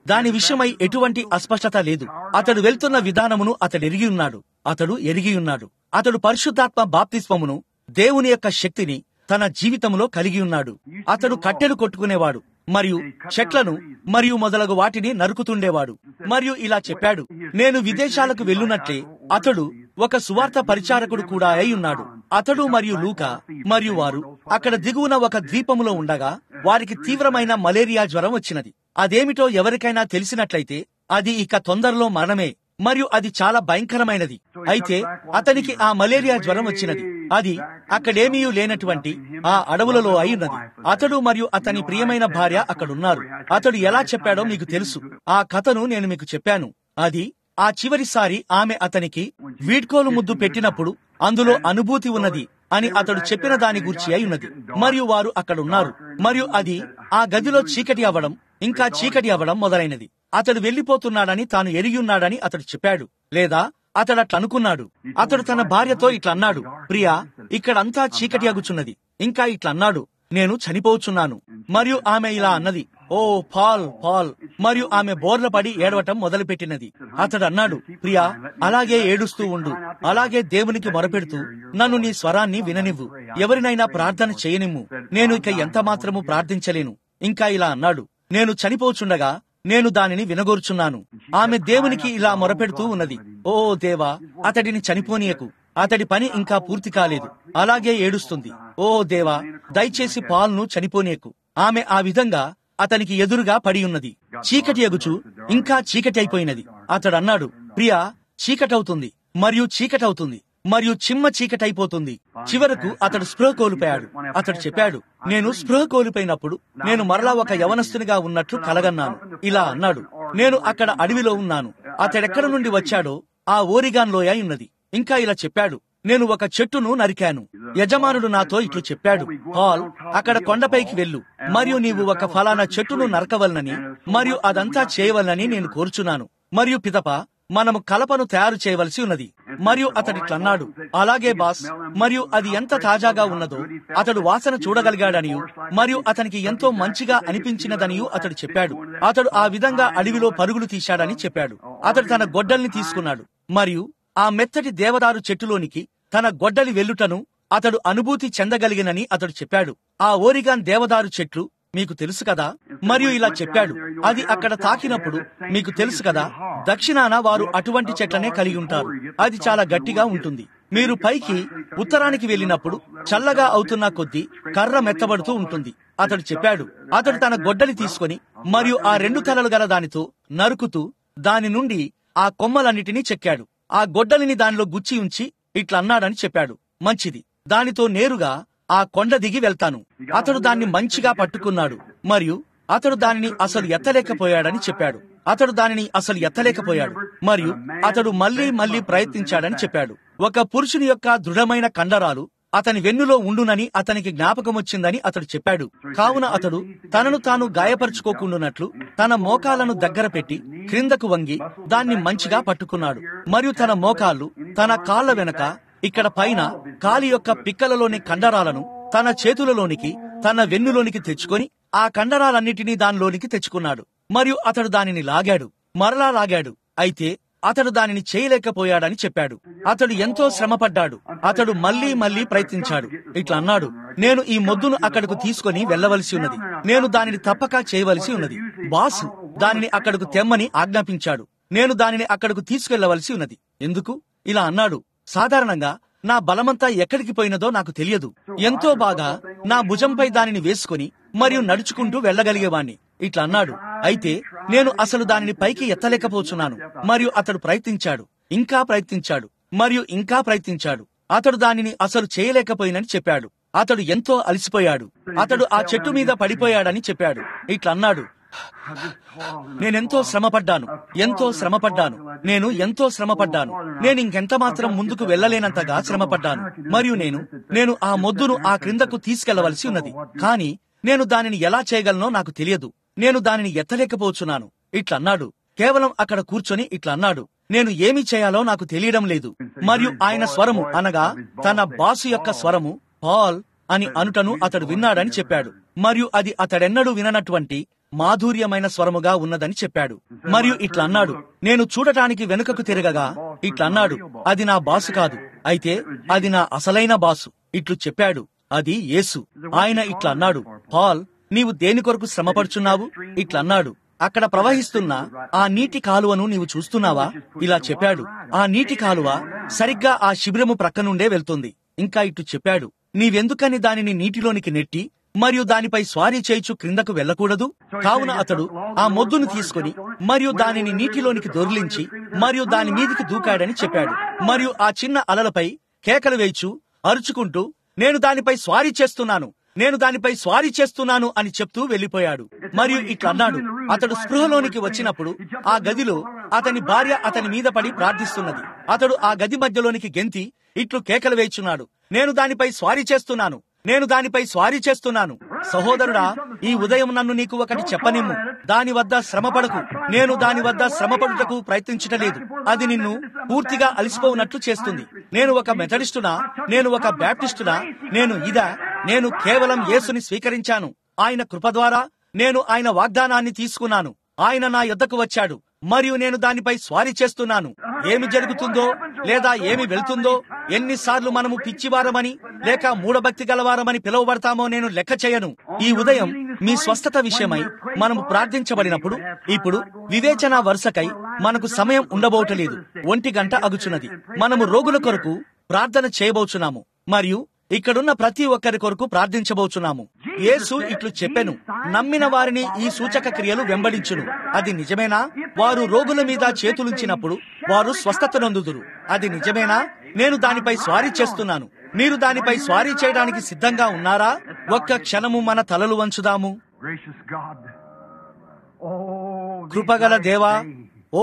దాని విషయమై ఎటువంటి అస్పష్టత లేదు. అతడు వెళ్తున్న విధానమును అతడు ఎరిగి ఉన్నాడు. అతడు పరిశుద్ధాత్మ బాప్తిస్మమును, దేవుని యొక్క శక్తిని తన జీవితంలో కలిగి ఉన్నాడు. అతడు కట్టెలు కొట్టుకునేవాడు మరియు చెట్లను మరియు మొదలగు వాటిని నరుకుతుండేవాడు. మరియు ఇలా చెప్పాడు, నేను విదేశాలకు వెళ్ళునట్లే అతడు ఒక సువార్త పరిచారకుడు కూడా అయి ఉన్నాడు. అతడు మరియు లూకా మరియు వారు అక్కడ దిగువన ఒక ద్వీపములో ఉండగా వారికి తీవ్రమైన మలేరియా జ్వరం వచ్చినది. అదేమిటో ఎవరికైనా తెలిసినట్లయితే అది ఇక తొందరలో మరణమే, మరియు అది చాలా భయంకరమైనది. అయితే అతనికి ఆ మలేరియా జ్వరం వచ్చినది. అది అక్కడేమీ లేనటువంటి ఆ అడవులలో అయి ఉన్నది. అతడు మరియు అతని ప్రియమైన భార్య అక్కడున్నారు. అతడు ఎలా చెప్పాడో మీకు తెలుసు. ఆ కథను నేను మీకు చెప్పాను. అది ఆ చివరిసారి ఆమె అతనికి వీడ్కోలు ముద్దు పెట్టినప్పుడు అందులో అనుభూతి ఉన్నది అని అతడు చెప్పిన దాని గురించి అయి ఉన్నది. మరియు వారు అక్కడ ఉన్నారు. మరియు అది ఆ గదిలో చీకటి అవ్వడం, ఇంకా చీకటి అవ్వడం మొదలైనది. అతడు వెళ్లిపోతున్నాడని తాను ఎరిగి ఉన్నాడని అతడు చెప్పాడు, లేదా అతడు అట్లా అనుకున్నాడు. అతడు తన భార్యతో ఇట్లా అన్నాడు, ప్రియా, ఇక్కడంతా చీకటి అగుచున్నది. ఇంకా ఇట్లా అన్నాడు, నేను చనిపోచున్నాను. మరియు ఆమె ఇలా అన్నది, ఓ పాల్ పాల్. మరియు ఆమె బోర్ల పడి ఏడవటం మొదలుపెట్టినది. అతడు అన్నాడు, ప్రియా, అలాగే ఏడుస్తూ ఉండు, అలాగే దేవునికి మొరపెడుతూ నన్ను నీ స్వరాన్ని విననివ్వు, ఎవరినైనా ప్రార్థన చేయనిమ్ము, నేను ఇక ఎంత మాత్రము ప్రార్థించలేను. ఇంకా ఇలా అన్నాడు, నేను చనిపోచుండగా నేను దానిని వినగోరుచున్నాను. ఆమె దేవునికి ఇలా మొరపెడుతూ ఉన్నది, ఓ దేవా, అతడిని చనిపోనీయకు, అతడి పని ఇంకా పూర్తి కాలేదు. అలాగే ఏడుస్తుంది, ఓ దేవా, దయచేసి పాల్ను చనిపోనీయకు. ఆమె ఆ విధంగా అతనికి ఎదురుగా పడి ఉన్నది. చీకటి ఎగుచు ఇంకా చీకటి అయిపోయినది. అతడు అన్నాడు, ప్రియా, చీకటవుతుంది మరియు చీకటవుతుంది మరియు చిమ్మ చీకటైపోతుంది. చివరకు అతడు స్పృహ కోల్పోయాడు. అతడు చెప్పాడు, నేను స్పృహ కోల్పోయినప్పుడు నేను మరలా ఒక యవనస్తునిగా ఉన్నట్లు కలగన్నాను. ఇలా అన్నాడు, నేను అక్కడ అడవిలో ఉన్నాను. అతడెక్కడ నుండి వచ్చాడో ఆ ఓరిగాన్ లోయ ఉన్నది. ఇంకా ఇలా చెప్పాడు, నేను ఒక చెట్టును నరికాను. యజమానుడు నాతో ఇట్లు చెప్పాడు, పాల్, అక్కడ కొండపైకి వెళ్ళు, మరియు నీవు ఒక ఫలానా చెట్టును నరకవలనని మరియు అదంతా చేయవలనని నేను కోరుచున్నాను. మరియు పిదప మనము కలపను తయారు చేయవలసి ఉన్నది. మరియు అతడిట్లన్నాడు, అలాగే బాస్. మరియు అది ఎంత తాజాగా ఉన్నదో అతడు వాసన చూడగలిగాడనియు మరియు అతనికి ఎంతో మంచిగా అనిపించినదనియు అతడు చెప్పాడు. అతడు ఆ విధంగా అడవిలో పరుగులు తీశాడని చెప్పాడు. అతడు తన గొడ్డల్ని తీసుకున్నాడు మరియు ఆ మెత్తటి దేవదారు చెట్టులోనికి తన గొడ్డలి వెల్లుటను అతడు అనుభూతి చెందగలిగినని అతడు చెప్పాడు. ఆ ఓరిగాన్ దేవదారు చెట్లు మీకు తెలుసు కదా. మరియు ఇలా చెప్పాడు, అది అక్కడ తాకినప్పుడు మీకు తెలుసు కదా, దక్షిణాన వారు అటువంటి చెట్లనే కలిగి ఉంటారు. అది చాలా గట్టిగా ఉంటుంది. మీరు పైకి ఉత్తరానికి వెళ్ళినప్పుడు చల్లగా అవుతున్న కొద్దీ కర్ర మెత్తబడుతూ ఉంటుంది. అతడు చెప్పాడు, అతడు తన గొడ్డలి తీసుకొని మరియు ఆ 2 తలలు గల దానితో నరుకుతూ దాని నుండి ఆ కొమ్మలన్నిటినీ చెక్కాడు. ఆ గొడ్డలిని దానిలో గుచ్చి ఉంచి ఇట్లా అన్నాడని చెప్పాడు, మంచిది, దానితో నేరుగా ఆ కొండ దిగి వెళ్తాను. అతడు దాన్ని మంచిగా పట్టుకున్నాడు మరియు అతడు దానిని అసలు ఎత్తలేకపోయాడని చెప్పాడు. అతడు దానిని అసలు ఎత్తలేకపోయాడు మరియు అతడు మళ్లీ ప్రయత్నించాడని చెప్పాడు. ఒక పురుషుని యొక్క దృఢమైన కండరాలు అతని వెన్నులో ఉండునని అతనికి జ్ఞాపకం వచ్చిందని అతడు చెప్పాడు. కావున అతడు తనను తాను గాయపరుచుకోకుండానట్లు తన మోకాలను దగ్గర పెట్టి క్రిందకు వంగి దాన్ని మంచిగా పట్టుకున్నాడు. మరియు తన మోకాళ్ళు తన కాళ్ల వెనక ఇక్కడ పైన కాలి యొక్క పిక్కలలోని కండరాలను తన చేతులలోనికి తన వెన్నులోనికి తెచ్చుకొని ఆ కండరాలన్నిటినీ దానిలోనికి తెచ్చుకున్నాడు. మరియు అతడు దానిని లాగాడు, మరలా లాగాడు. అయితే అతడు దానిని చేయలేకపోయాడని చెప్పాడు. అతడు ఎంతో శ్రమపడ్డాడు. అతడు మళ్లీ ప్రయత్నించాడు. ఇట్లా అన్నాడు, నేను ఈ మొద్దును అక్కడకు తీసుకొని వెళ్లవలసి ఉన్నది, నేను దానిని తప్పక చేయవలసి ఉన్నది. బాసు దానిని అక్కడకు తెమ్మని ఆజ్ఞాపించాడు. నేను దానిని అక్కడకు తీసుకెళ్లవలసి ఉన్నది. ఎందుకు? ఇలా అన్నాడు, సాధారణంగా నా బలమంతా ఎక్కడికి పోయినదో నాకు తెలియదు. ఎంతో బాగా నా భుజంపై దానిని వేసుకుని మరియు నడుచుకుంటూ వెళ్లగలిగేవాణ్ణి. ఇట్లా అన్నాడు, అయితే నేను అసలు దానిని పైకి ఎత్తలేకపోతున్నాను. మరియు అతడు ప్రయత్నించాడు, ఇంకా ప్రయత్నించాడు మరియు ఇంకా ప్రయత్నించాడు. అతడు దానిని అసలు చేయలేకపోయినని చెప్పాడు. అతడు ఎంతో అలసిపోయాడు. అతడు ఆ చెట్టు మీద పడిపోయాడని చెప్పాడు. ఇట్లా అన్నాడు, నేనెంతో శ్రమపడ్డాను, నేను ఎంతో శ్రమపడ్డాను. నేను ఇంకెంత మాత్రం ముందుకు వెళ్లలేనంతగా శ్రమపడ్డాను. మరియు నేను ఆ మొద్దును ఆ క్రిందకు తీసుకెళ్లవలసి ఉన్నది. కానీ నేను దానిని ఎలా చేయగలనో నాకు తెలియదు. నేను దానిని ఎత్తలేకపోతున్నాను. ఇట్లన్నాడు. కేవలం అక్కడ కూర్చొని ఇట్లా అన్నాడు, నేను ఏమి చేయాలో నాకు తెలియడం లేదు. మరియు ఆయన స్వరము అనగా తన బాసు యొక్క స్వరము పాల్ అని అనుటను అతడు విన్నాడని చెప్పాడు. మరియు అది అతడెన్నడూ విననటువంటి మాధుర్యమైన స్వరముగా ఉన్నదని చెప్పాడు. మరియు ఇట్లా అన్నాడు, నేను చూడటానికి వెనుకకు తిరగగా ఇట్లా అన్నాడు, అది నా బాసు కాదు, అయితే అది నా అసలైన బాసు. ఇట్లు చెప్పాడు, అది యేసు. ఆయన ఇట్లా అన్నాడు, పాల్, నీవు దేని కొరకు శ్రమపడుచున్నావు? ఇట్లా అన్నాడు, అక్కడ ప్రవహిస్తున్న ఆ నీటి కాలువను నీవు చూస్తున్నావా? ఇలా చెప్పాడు, ఆ నీటి కాలువ సరిగ్గా ఆ శిబిరము ప్రక్కనుండే వెళ్తుంది. ఇంకా ఇట్లు చెప్పాడు, నీవెందుకని దానిని నీటిలోనికి నెట్టి మరియు దానిపై స్వారీ చేయిచు క్రిందకు వెళ్లకూడదు? కావున అతడు ఆ మొద్దును తీసుకుని మరియు దానిని నీటిలోనికి దొర్లించి మరియు దాని మీదికి దూకాడని చెప్పాడు. మరియు ఆ చిన్న అలలపై కేకలు వేయిచు అరుచుకుంటూ, నేను దానిపై స్వారీ చేస్తున్నాను, నేను దానిపై స్వారీ చేస్తున్నాను అని చెప్తూ వెళ్లిపోయాడు. మరియు ఇట్లా అన్నాడు, అతడు స్పృహలోనికి వచ్చినప్పుడు ఆ గదిలో అతని భార్య అతని మీద పడి ప్రార్థిస్తున్నది. అతడు ఆ గది మధ్యలోనికి గెంతి ఇట్లు కేకలు వేయుచున్నాడు, నేను దానిపై స్వారీ చేస్తున్నాను, నేను దానిపై స్వారీ చేస్తున్నాను. సహోదరుడా, ఈ ఉదయం నన్ను నీకు ఒకటి చెప్పనిమ్ము, దాని వద్ద శ్రమపడకు. నేను దాని వద్ద శ్రమపడుటకు ప్రయత్నించటలేదు. అది నిన్ను పూర్తిగా అలసిపోవునట్లు చేస్తుంది. నేను ఒక మెథడిస్టునా? నేను ఒక బ్యాప్టిస్టునా? నేను కేవలం యేసుని స్వీకరించాను. ఆయన కృప ద్వారా నేను ఆయన వాగ్దానాన్ని తీసుకున్నాను. ఆయన నా యొద్దకు వచ్చాడు మరియు నేను దానిపై స్వారీ చేస్తున్నాను. ఏమి జరుగుతుందో లేదా ఏమి వెళ్తుందో, ఎన్నిసార్లు మనము పిచ్చివారమని లేక మూఢభక్తి గలవారమని పిలువబడతామో నేను లెక్క చేయను. ఈ ఉదయం మీ స్వస్థత విషయమై మనము ప్రార్థించబడినప్పుడు ఇప్పుడు వివేచన వరుసకై మనకు సమయం ఉండబోటలేదు. 1 గంట అగుచున్నది. మనము రోగుల కొరకు ప్రార్థన చేయబోచున్నాము మరియు ఇక్కడున్న ప్రతి ఒక్కరి కొరకు ప్రార్థించబోచున్నాము. యేసు ఇట్లు చెప్పెను, నమ్మిన వారిని ఈ సూచక క్రియలు వెంబడించును. అది నిజమేనా? వారు రోగుల మీద చేతులుంచినప్పుడు వారు స్వస్థత నొందుదురు. అది నిజమేనా? నేను దానిపై స్వారీ చేస్తున్నాను. మీరు దానిపై స్వారీ చేయడానికి సిద్ధంగా ఉన్నారా? ఒక్క క్షణము మన తలలు వంచుదాము. కృపగల దేవా, ఓ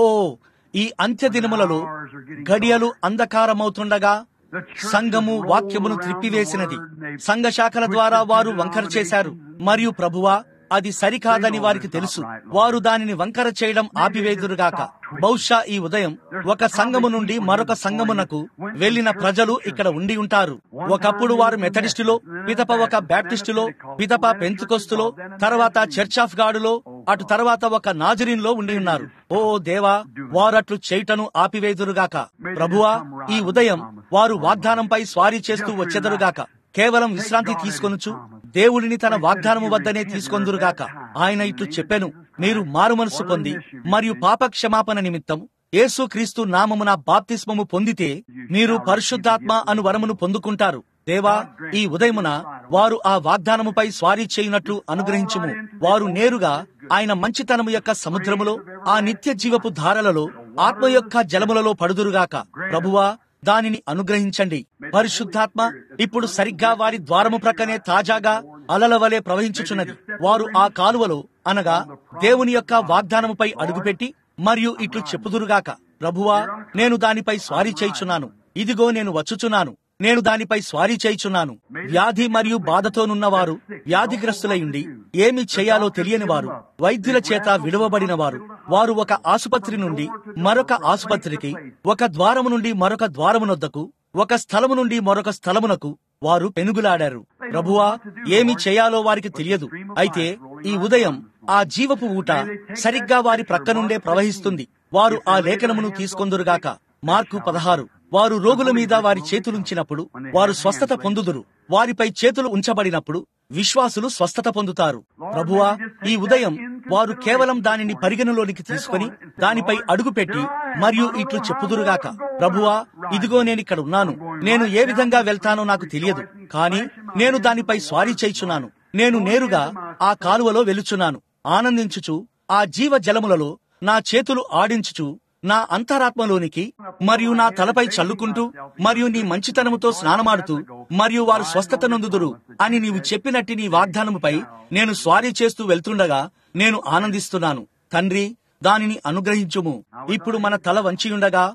ఈ అంత్య దినములలో గడియలు అంధకారమవుతుండగా సంఘము వాక్యమును త్రిప్పివేసినది. సంఘ శాఖల ద్వారా వారు వంకర చేశారు. మరియు ప్రభువా, అది సరికాదని వారికి తెలుసు. వారు దానిని వంకర చేయడం ఆపివేదురుగాక. బహుశా ఈ ఉదయం ఒక సంఘము నుండి మరొక సంఘమునకు వెళ్లిన ప్రజలు ఇక్కడ ఉండి ఉంటారు. ఒకప్పుడు వారు మెథడిస్టులో, పిదప ఒక బ్యాప్టిస్టులో, పిదప పెంతుకొస్తులో, తర్వాత చర్చ్ ఆఫ్ గాడులో, అటు తర్వాత ఒక నాజరీన్లో ఉండి ఉన్నారు. ఓ దేవా, వారట్లు చేయుటను ఆపివేదురుగాక. ప్రభువా, ఈ ఉదయం వారు వాగ్దానంపై స్వారీ చేస్తూ వచ్చెదరుగాక. కేవలం విశ్రాంతి తీసుకొనుచు దేవుడిని తన వాగ్దానము వద్దనే తీసుకొందురుగాక. ఆయన ఇట్లు చెప్పెను, మీరు మారుమనస్సు పొంది మరియు పాప క్షమాపణ నిమిత్తం యేసుక్రీస్తు నామమున బాప్తిస్మము పొందితే మీరు పరిశుద్ధాత్మ అను వరమును పొందుకుంటారు. దేవా, ఈ ఉదయమున వారు ఆ వాగ్దానముపై స్వారీ చేయునట్లు అనుగ్రహించుము. వారు నేరుగా ఆయన మంచితనము యొక్క సముద్రములో, ఆ నిత్య జీవపు ధారలలో, ఆత్మ యొక్క జలములలో పడుదురుగాక. ప్రభువా, దానిని అనుగ్రహించండి. పరిశుద్ధాత్మ ఇప్పుడు సరిగ్గా వారి ద్వారము ప్రక్కనే తాజాగా అలల వలె ప్రవహించుచున్నది. వారు ఆ కాలువలో అనగా దేవుని యొక్క వాగ్దానముపై అడుగుపెట్టి మరియు ఇట్లు చెప్పుదురుగాక, ప్రభువా, నేను దానిపై స్వారీ చేయుచున్నాను. ఇదిగో నేను వచ్చుచున్నాను. నేను దానిపై స్వారీ చేయుచున్నాను. వ్యాధి మరియు బాధతోనున్నవారు, వ్యాధిగ్రస్తులయుండి ఏమి చేయాలో తెలియని వారు, వైద్యుల చేత విడువబడిన వారు, వారు ఒక ఆసుపత్రి నుండి మరొక ఆసుపత్రికి, ఒక ద్వారము నుండి మరొక ద్వారమునొద్దకు, ఒక స్థలము నుండి మరొక స్థలమునకు వారు పెనుగులాడారు. ప్రభువా, ఏమి చేయాలో వారికి తెలియదు. అయితే ఈ ఉదయం ఆ జీవపు ఊట సరిగ్గా వారి ప్రక్క నుండే ప్రవహిస్తుంది. వారు ఆ లేఖనమును తీసుకొందురుగాక. మార్కు 16. వారు రోగుల మీద వారి చేతులుంచినప్పుడు వారు స్వస్థత పొందుదురు. వారిపై చేతులు ఉంచబడినప్పుడు విశ్వాసులు స్వస్థత పొందుతారు. ప్రభువా, ఈ ఉదయం వారు కేవలం దానిని పరిగణలోనికి తీసుకుని దానిపై అడుగుపెట్టి మరియు ఇట్లు చెప్పుదురుగాక, ప్రభువా, ఇదిగో నేనిక్కడ ఉన్నాను. నేను ఏ విధంగా వెళ్తానో నాకు తెలియదు, కానీ నేను దానిపై స్వారీ చేయుచున్నాను. నేను నేరుగా ఆ కాలువలో వెలుచున్నాను. ఆనందించుచు ఆ జీవ జలములలో నా చేతులు ఆడించుచు నా అంతరాత్మలోనికి మరియు నా తలపై చల్లుకుంటూ మరియు నీ మంచితనముతో స్నానమాడుతూ మరియు వారు స్వస్థత నొందుదురు అని నీవు చెప్పినట్టు నీ వాగ్దానముపై నేను స్వారీ చేస్తూ వెళ్తుండగా నేను ఆనందిస్తున్నాను. తండ్రి, దానిని అనుగ్రహించుము. ఇప్పుడు మన తల వంచియుండగా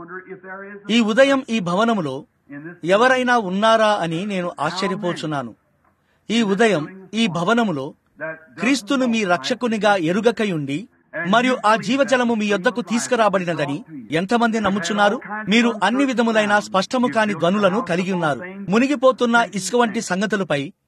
ఈ ఉదయం ఈ భవనములో ఎవరైనా ఉన్నారా అని నేను ఆశ్చర్యపోచున్నాను. ఈ ఉదయం ఈ భవనములో క్రీస్తును మీ రక్షకునిగా ఎరుగకయుండి మరియు ఆ జీవజలము మీ యొద్దకు తీసుకురాబడినదని ఎంతమంది నమ్ముచున్నారు? మీరు అన్ని విధములైన స్పష్టము కాని ధ్వనులను కలిగి ఉన్నారు. మునిగిపోతున్న ఇసుక వంటి సంగతులపై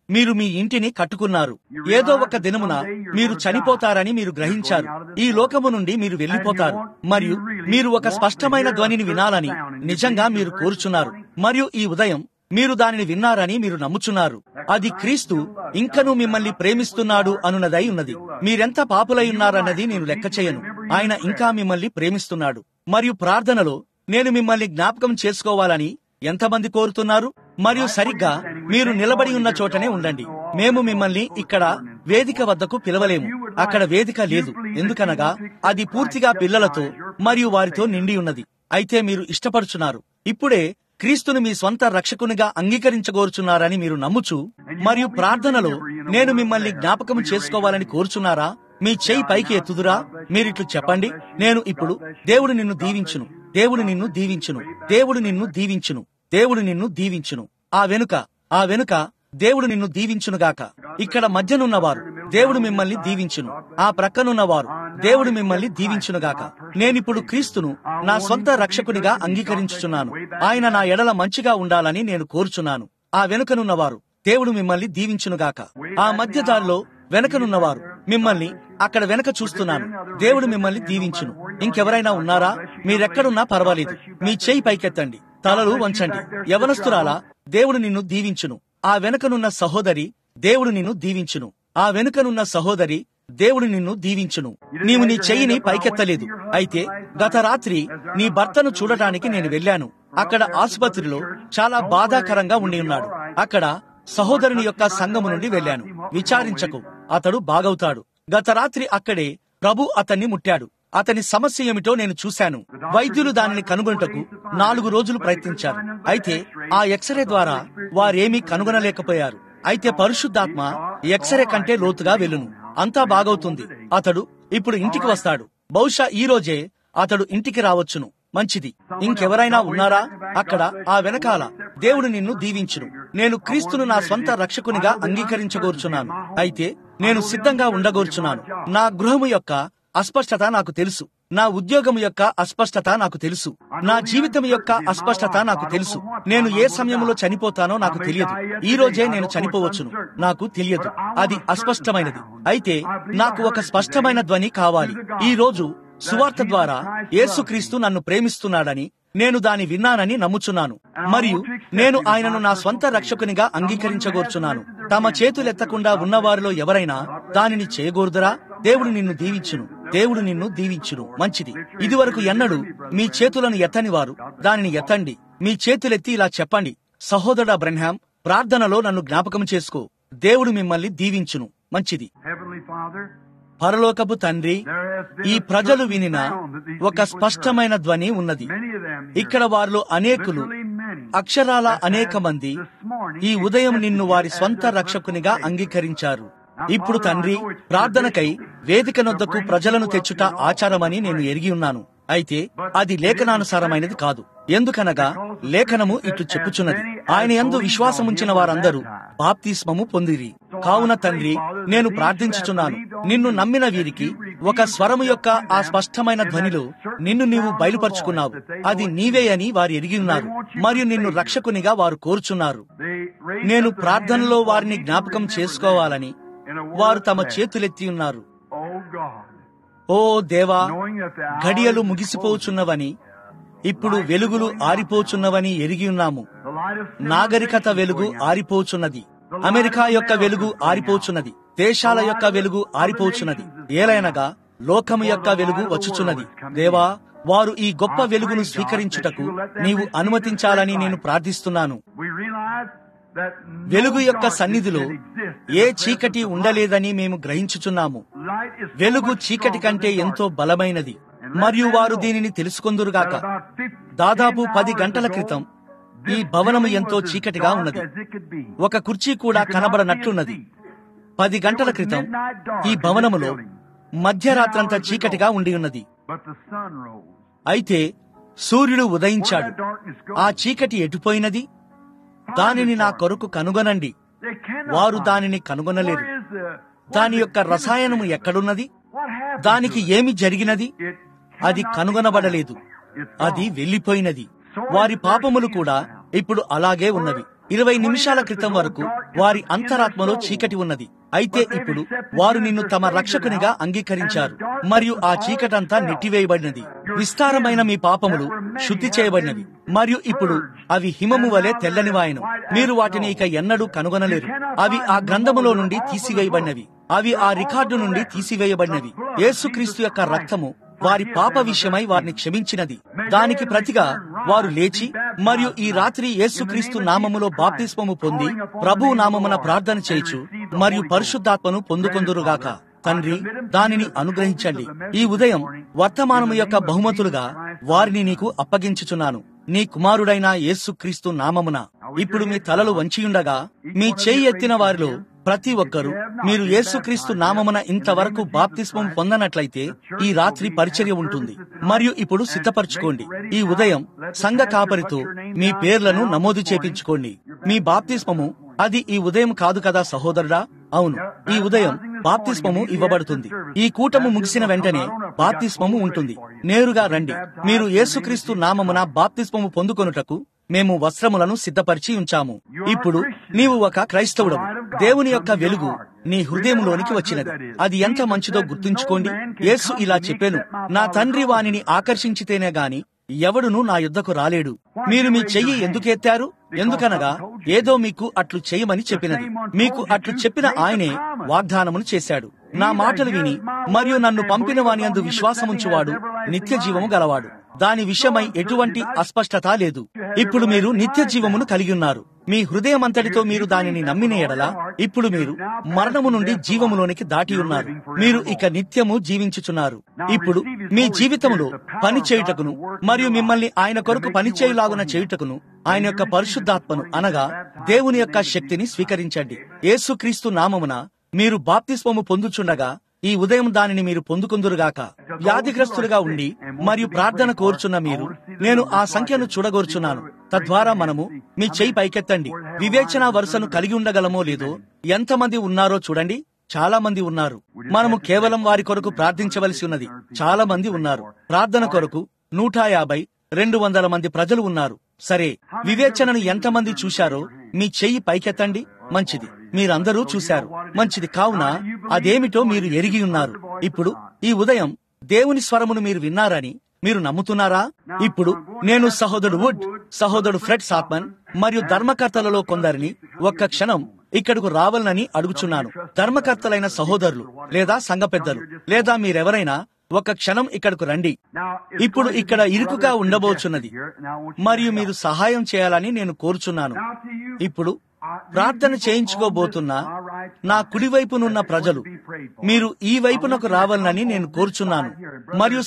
మీరు మీ ఇంటిని కట్టుకున్నారు. ఏదో ఒక దినమున మీరు చనిపోతారని మీరు గ్రహించారు. ఈ లోకము నుండి మీరు వెళ్లిపోతారు. మరియు మీరు ఒక స్పష్టమైన ధ్వనిని వినాలని నిజంగా మీరు కోరుచున్నారు. మరియు ఈ ఉదయం మీరు దానిని విన్నారని మీరు నమ్ముచున్నారు. అది క్రీస్తు ఇంకనూ మిమ్మల్ని ప్రేమిస్తున్నాడు అనున్నదై ఉన్నది. మీరెంత పాపులై ఉన్నారన్నది నేను లెక్క చేయను. ఆయన ఇంకా మిమ్మల్ని ప్రేమిస్తున్నాడు. మరియు ప్రార్థనలో నేను మిమ్మల్ని జ్ఞాపకం చేసుకోవాలని ఎంతమంది కోరుతున్నారు? మరియు సరిగ్గా మీరు నిలబడి ఉన్న చోటనే ఉండండి. మేము మిమ్మల్ని ఇక్కడ వేదిక వద్దకు పిలవలేము. అక్కడ వేదిక లేదు. ఎందుకనగా అది పూర్తిగా పిల్లలతో మరియు వారితో నిండి ఉన్నది. అయితే మీరు ఇష్టపడుచున్నారు. ఇప్పుడే క్రీస్తును మీ స్వంత రక్షకునిగా అంగీకరించగోరుచున్నారని మీరు నమ్ముచు మరియు ప్రార్థనలో నేను మిమ్మల్ని జ్ఞాపకం చేసుకోవాలని కోరుచున్నారా? మీ చేయి పైకి ఎత్తుదురా? మీరిట్లు చెప్పండి. నేను ఇప్పుడు దేవుడు నిన్ను దీవించును, దేవుడు నిన్ను దీవించును, దేవుడు నిన్ను దీవించును, దేవుడు నిన్ను దీవించును. ఆ వెనుక దేవుడు నిన్ను దీవించునుగాక. ఇక్కడ మధ్యనున్నవారు దేవుడు మిమ్మల్ని దీవించును. ఆ ప్రక్కనున్నవారు దేవుడు మిమ్మల్ని దీవించునుగాక. నేనిప్పుడు క్రీస్తును నా స్వంత రక్షకునిగా అంగీకరించుచున్నాను. ఆయన నా ఎడల మంచిగా ఉండాలని నేను కోరుచున్నాను. ఆ వెనుకనున్నవారు దేవుడు మిమ్మల్ని దీవించునుగాక. ఆ మధ్య దారిలో వెనకనున్నవారు మిమ్మల్ని అక్కడ వెనక చూస్తున్నాను. దేవుడు మిమ్మల్ని దీవించును. ఇంకెవరైనా ఉన్నారా? మీరెక్కడున్నా పర్వాలేదు. మీ చేయి పైకెత్తండి, తలలు వంచండి. యవనస్తురాలా, దేవుడు నిన్ను దీవించును. ఆ వెనుకనున్న సహోదరి, దేవుడు నిన్ను దీవించును. ఆ వెనుకనున్న సహోదరి, దేవుడు నిన్ను దీవించును. నీవు నీ చెయ్యిని పైకెత్తలేదు. అయితే గత రాత్రి నీ భర్తను చూడటానికి నేను వెళ్ళాను. అక్కడ ఆసుపత్రిలో చాలా బాధాకరంగా ఉండి ఉన్నాడు. అక్కడ సహోదరుని యొక్క సంఘము నుండి వెళ్ళాను. విచారించకు, అతడు బాగవుతాడు. గత రాత్రి అక్కడే ప్రభు అతన్ని ముట్టాడు. అతని సమస్య ఏమిటో నేను చూశాను. వైద్యులు దానిని కనుగొనుటకు 4 రోజులు ప్రయత్నించారు. అయితే ఆ ఎక్స్రే ద్వారా వారేమీ కనుగొనలేకపోయారు. అయితే పరిశుద్ధాత్మ ఎక్స్రే కంటే లోతుగా వెళ్ళును. అంతా బాగవుతుంది. అతడు ఇప్పుడు ఇంటికి వస్తాడు. బహుశా ఈ రోజే అతడు ఇంటికి రావచ్చును. మంచిది. ఇంకెవరైనా ఉన్నారా? అక్కడ ఆ వెనకాల దేవుడు నిన్ను దీవించును. నేను క్రీస్తును నా స్వంత రక్షకునిగా అంగీకరించగోరుచున్నాను. అయితే నేను సిద్ధంగా ఉండగోరుచున్నాను. నా గృహము యొక్క అస్పష్టత నాకు తెలుసు. నా ఉద్యోగం యొక్క అస్పష్టత నాకు తెలుసు. నా జీవితం యొక్క అస్పష్టత నాకు తెలుసు. నేను ఏ సమయంలో చనిపోతానో నాకు తెలియదు. ఈ రోజే నేను చనిపోవచ్చును, నాకు తెలియదు. అది అస్పష్టమైనది. అయితే నాకు ఒక స్పష్టమైన ధ్వని కావాలి. ఈ రోజు సువార్త ద్వారా యేసుక్రీస్తు నన్ను ప్రేమిస్తున్నాడని నేను దాని విన్నానని నమ్ముచున్నాను. మరియు నేను ఆయనను నా స్వంత రక్షకునిగా అంగీకరించగోరుచున్నాను. తమ చేతులెత్తకుండా ఉన్నవారిలో ఎవరైనా దానిని చేయగోరుదరా? దేవుడు నిన్ను దీవించును, దేవుడు నిన్ను దీవించును. మంచిది. ఇదివరకు ఎన్నడూ మీ చేతులను ఎత్తని వారు దానిని ఎత్తండి. మీ చేతులెత్తి ఇలా చెప్పండి: సహోదరుడా బ్రహ్మాం, ప్రార్థనలో నన్ను జ్ఞాపకం చేసుకో. దేవుడు మిమ్మల్ని దీవించును. మంచిది. పరలోకపు తండ్రి, ఈ ప్రజలు వినిన ఒక స్పష్టమైన ధ్వని ఉన్నది. ఇక్కడ వారిలో అనేకులు, అక్షరాల అనేక మంది ఈ ఉదయం నిన్ను వారి స్వంత రక్షకునిగా అంగీకరించారు. ఇప్పుడు తండ్రి, ప్రార్థనకై వేదిక నొద్దకు ప్రజలను తెచ్చుట ఆచారమని నేను ఎరిగి ఉన్నాను. అయితే అది లేఖనానుసారమైనది కాదు. ఎందుకనగా లేఖనము ఇట్లు చెప్పుచున్నది: ఆయన యందు విశ్వాసముంచిన వారందరూ బాప్తిస్మము పొందిరి. కావున తండ్రి, నేను ప్రార్థించుచున్నాను, నిన్ను నమ్మిన వీరికి ఒక స్వరము యొక్క ఆ స్పష్టమైన ధ్వనిలో నిన్ను నీవు బయలుపరుచుకున్నావు. అది నీవే అని వారు ఎరిగి ఉన్నారు. మరియు నిన్ను రక్షకునిగా వారు కోరుచున్నారు. నేను ప్రార్థనలో వారిని జ్ఞాపకం చేసుకోవాలని వారు తమ చేతులెత్తి ఉన్నారు. ఓ దేవా, గడియలు ముగిసిపోచున్నవని, ఇప్పుడు వెలుగులు ఆరిపోచున్నవని ఎరిగి ఉన్నాము. నాగరికత వెలుగు ఆరిపోచున్నది. అమెరికా యొక్క వెలుగు ఆరిపోచున్నది. దేశాల యొక్క వెలుగు ఆరిపోచున్నది. ఏలైనగా లోకము యొక్క వెలుగు వచ్చుచున్నది. దేవా, వారు ఈ గొప్ప వెలుగును స్వీకరించుటకు నీవు అనుమతించాలని నేను ప్రార్థిస్తున్నాను. వెలుగు యొక్క సన్నిధిలో ఏ చీకటి ఉండలేదని మేము గ్రహించుచున్నాము. వెలుగు చీకటి కంటే ఎంతో బలమైనది, మరియు వారు దీనిని తెలుసుకొందురుగాక. దాదాపు 10 గంటల క్రితం ఈ భవనము ఎంతో చీకటిగా ఉన్నది. ఒక కుర్చీ కూడా కనబడనట్లున్నది. 10 గంటల క్రితం ఈ భవనములో మధ్యరాత్రంతా చీకటిగా ఉండి ఉన్నది. అయితే సూర్యుడు ఉదయించాడు. ఆ చీకటి ఎటుపోయినది? దానిని నా కొరకు కనుగొనండి. వారు దానిని కనుగొనలేరు. దాని యొక్క రసాయనము ఎక్కడున్నది? దానికి ఏమి జరిగినది? అది కనుగొనబడలేదు. అది వెళ్లిపోయినది. వారి పాపములు కూడా ఇప్పుడు అలాగే ఉన్నవి. 20 నిమిషాల క్రితం వరకు వారి అంతరాత్మలో చీకటి ఉన్నది. అయితే ఇప్పుడు వారు నిన్ను తమ రక్షకునిగా అంగీకరించారు మరియు ఆ చీకటంతా నెట్టివేయబడినది. విస్తారమైన మీ పాపములు శుద్ధి చేయబడినవి మరియు ఇప్పుడు అవి హిమము వలె తెల్లనివాయను. మీరు వాటిని ఇక ఎన్నడూ కనుగొనలేరు. అవి ఆ గ్రంథములో నుండి తీసివేయబడినవి. అవి ఆ రికార్డు నుండి తీసివేయబడినవి. యేసుక్రీస్తు యొక్క రక్తము వారి పాప విషయమై వారిని క్షమించినది. దానికి ప్రతిగా వారు లేచి మరియు ఈ రాత్రి యేసుక్రీస్తు నామములో బాప్తిస్మము పొంది ప్రభువు నామమున ప్రార్థన చేయుచు మరియు పరిశుద్ధాత్మను పొందుకొందురుగాక. తండ్రి, దానిని అనుగ్రహించండి. ఈ ఉదయం వర్తమానము యొక్క బహుమతులుగా వారిని నీకు అప్పగించుచున్నాను, నీ కుమారుడైన యేసుక్రీస్తు నామమున. ఇప్పుడు మీ తలలు వంచియుండగా మీ చేయి ఎత్తిన వారిలో ప్రతి ఒక్కరూ మీరు యేసుక్రీస్తు నామమున ఇంతవరకు బాప్తిస్మం పొందనట్లయితే ఈ రాత్రి పరిచర్య ఉంటుంది. మరియు ఇప్పుడు సిద్ధపరచుకోండి. ఈ ఉదయం సంఘ కాపరితో మీ పేర్లను నమోదు చేపించుకోండి. మీ బాప్తిస్మము అది ఈ ఉదయం కాదు కదా సహోదరుడా? అవును, ఈ ఉదయం బాప్తిస్మము ఇవ్వబడుతుంది. ఈ కూటము ముగిసిన వెంటనే బాప్తిస్మము ఉంటుంది. నేరుగా రండి. మీరు యేసుక్రీస్తు నామమున బాప్తిస్మము పొందుకొనుటకు మేము వస్త్రములను సిద్ధపరిచి ఉంచాము. ఇప్పుడు నీవు ఒక క్రైస్తవుడవు. దేవుని యొక్క వెలుగు నీ హృదయంలోనికి వచ్చినది. అది ఎంత మంచిదో గుర్తుంచుకోండి. యేసు ఇలా చెప్పాను, నా తండ్రి వానిని ఆకర్షించితేనే గాని ఎవడును నా యుద్ధకు రాలేడు. మీరు మీ చెయ్యి ఎందుకెత్తారు? ఎందుకనగా ఏదో మీకు అట్లు చేయమని చెప్పినది. మీకు అట్లు చెప్పిన ఆయనే వాగ్దానమును చేశాడు. నా మాటలు విని మరియు నన్ను పంపిన వాని యందు విశ్వాసముంచువాడు నిత్య జీవము గలవాడు. దాని విషయమై ఎటువంటి అస్పష్టత లేదు. ఇప్పుడు మీరు నిత్య జీవమును కలిగి ఉన్నారు. మీ హృదయమంతటితో మీరు దానిని నమ్మిన ఎడల ఇప్పుడు మీరు మరణము నుండి జీవములోనికి దాటి ఉన్నారు. మీరు ఇక నిత్యము జీవించుచున్నారు. ఇప్పుడు మీ జీవితములో పని చేయుటకును మరియు మిమ్మల్ని ఆయన కొరకు పనిచేయులాగున చేయుటకును ఆయన యొక్క పరిశుద్ధాత్మను అనగా దేవుని యొక్క శక్తిని స్వీకరించండి. యేసుక్రీస్తు నామమున మీరు బాప్తిస్మము పొందుచుండగా ఈ ఉదయం దానిని మీరు పొందుకొందురుగాక. వ్యాధిగ్రస్తులుగా ఉండి మరియు ప్రార్థన కోరుచున్న మీరు, నేను ఆ సంఖ్యను చూడగోరుచున్నాను. తద్వారా మనము మీ చెయ్యి పైకెత్తండి. వివేచన వరుసను కలిగి ఉండగలమో లేదో ఎంతమంది ఉన్నారో చూడండి. చాలా మంది ఉన్నారు. మనము కేవలం వారి కొరకు ప్రార్థించవలసి ఉన్నది. చాలా మంది ఉన్నారు. ప్రార్థన కొరకు 150, 200 మంది ప్రజలు ఉన్నారు. సరే, వివేచనను ఎంతమంది చూశారో మీ చెయ్యి పైకెత్తండి. మంచిది, మీరందరూ చూశారు. మంచిది. కావున అదేమిటో మీరు ఎరిగి ఉన్నారు. ఇప్పుడు ఈ ఉదయం దేవుని స్వరమును మీరు విన్నారని మీరు నమ్ముతున్నారా? ఇప్పుడు నేను సహోదరుడు వుడ్, సహోదరుడు ఫ్రెడ్ సాప్మన్ మరియు ధర్మకర్తలలో కొందరిని ఒక్క క్షణం ఇక్కడకు రావాలని అడుగుచున్నాను. ధర్మకర్తలైన సహోదరులు లేదా సంఘ పెద్దలు లేదా మీరెవరైనా ఒక క్షణం ఇక్కడకు రండి. ఇప్పుడు ఇక్కడ ఇరుకుగా ఉండబోచున్నది మరియు మీరు సహాయం చేయాలని నేను కోరుచున్నాను. ఇప్పుడు ప్రార్థన చేయించుకోబోతున్న నా కుడివైపునున్న ప్రజలు మీరు ఈ వైపునకు రావాలని నేను కోరుచున్నాను. మరియు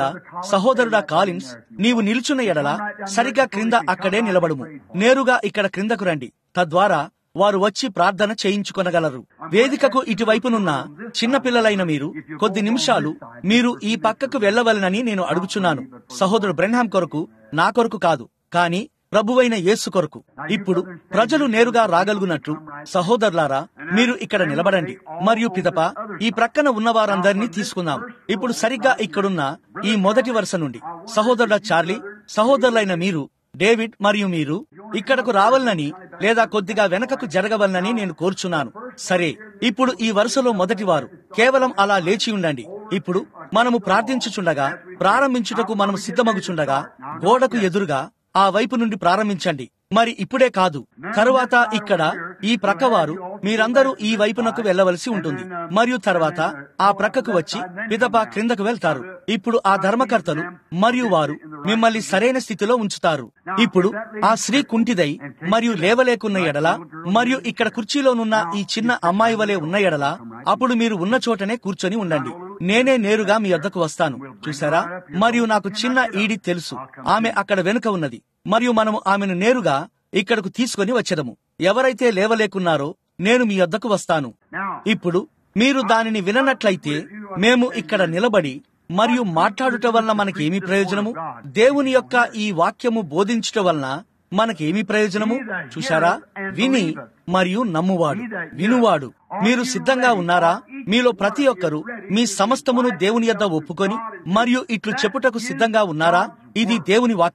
సహోదరుడా కాలిన్స్, నీవు నిల్చున్న ఎడల సరిగా క్రింద అక్కడే నిలబడుము. నేరుగా ఇక్కడ క్రిందకు రండి. తద్వారా వారు వచ్చి ప్రార్థన చేయించుకొనగలరు. వేదికకు ఇటువైపునున్న చిన్నపిల్లలైన మీరు కొద్ది నిమిషాలు మీరు ఈ పక్కకు వెళ్లవలనని నేను అడుగుచున్నాను. సహోదరుడు బ్రెన్హామ్ కొరకు, నా కొరకు కాదు, కానీ ప్రభువైన యేసు కొరకు. ఇప్పుడు ప్రజలు నేరుగా రాగలుగునట్లు సహోదరులారా మీరు ఇక్కడ నిలబడండి. మరియు పిదప ఈ ప్రక్కన ఉన్న వారందరినీ తీసుకుందాం. ఇప్పుడు సరిగ్గా ఇక్కడున్న ఈ మొదటి వరుస నుండి సహోదరుడ చార్లీ, సహోదరులైన మీరు, డేవిడ్ మరియు మీరు ఇక్కడకు రావాలని లేదా కొద్దిగా వెనకకు జరగవలనని నేను కోరుచున్నాను. సరే, ఇప్పుడు ఈ వరుసలో మొదటి వారు కేవలం అలా లేచి ఉండండి. ఇప్పుడు మనము ప్రార్థించుచుండగా, ప్రారంభించుటకు మనము సిద్ధమగుచుండగా గోడకు ఎదురుగా ఆ వైపు నుండి ప్రారంభించండి. మరి ఇప్పుడే కాదు, తరువాత ఇక్కడ ఈ ప్రక్కవారు మీరందరూ ఈ వైపునకు వెళ్లవలసి ఉంటుంది. మరియు తర్వాత ఆ ప్రక్కకు వచ్చి పిదప క్రిందకు వెళ్తారు. ఇప్పుడు ఆ ధర్మకర్తలు మరియు వారు మిమ్మల్ని సరైన స్థితిలో ఉంచుతారు. ఇప్పుడు ఆ స్త్రీ కుంటిదై మరియు లేవలేకున్న ఎడల మరియు ఇక్కడ కుర్చీలోనున్న ఈ చిన్న అమ్మాయి వలె ఉన్న ఎడల అప్పుడు మీరు ఉన్న చోటనే కూర్చొని ఉండండి. నేనే నేరుగా మీ వద్దకు వస్తాను. చూసారా? మరియు నాకు చిన్న ఈడి తెలుసు, ఆమె అక్కడ వెనుక ఉన్నది. మరియు మనము ఆమెను నేరుగా ఇక్కడకు తీసుకొని వచ్చేదము. ఎవరైతే లేవలేకున్నారో నేను మీ వద్దకు వస్తాను. ఇప్పుడు మీరు దానిని విననట్లయితే మేము ఇక్కడ నిలబడి మరియు మాట్లాడుట వలన మనకేమి ప్రయోజనము? దేవుని యొక్క ఈ వాక్యము బోధించుట వలన మనకేమి ప్రయోజనము? చూశారా? విని మరియు నమ్మువాడు, వినువాడు. మీరు సిద్ధంగా ఉన్నారా? మీలో ప్రతి ఒక్కరూ మీ సమస్తమును దేవుని యొద్ద ఒప్పుకొని మరియు ఇట్లు చెప్పుటకు సిద్ధంగా ఉన్నారా? ఇది దేవుని వాక్యము.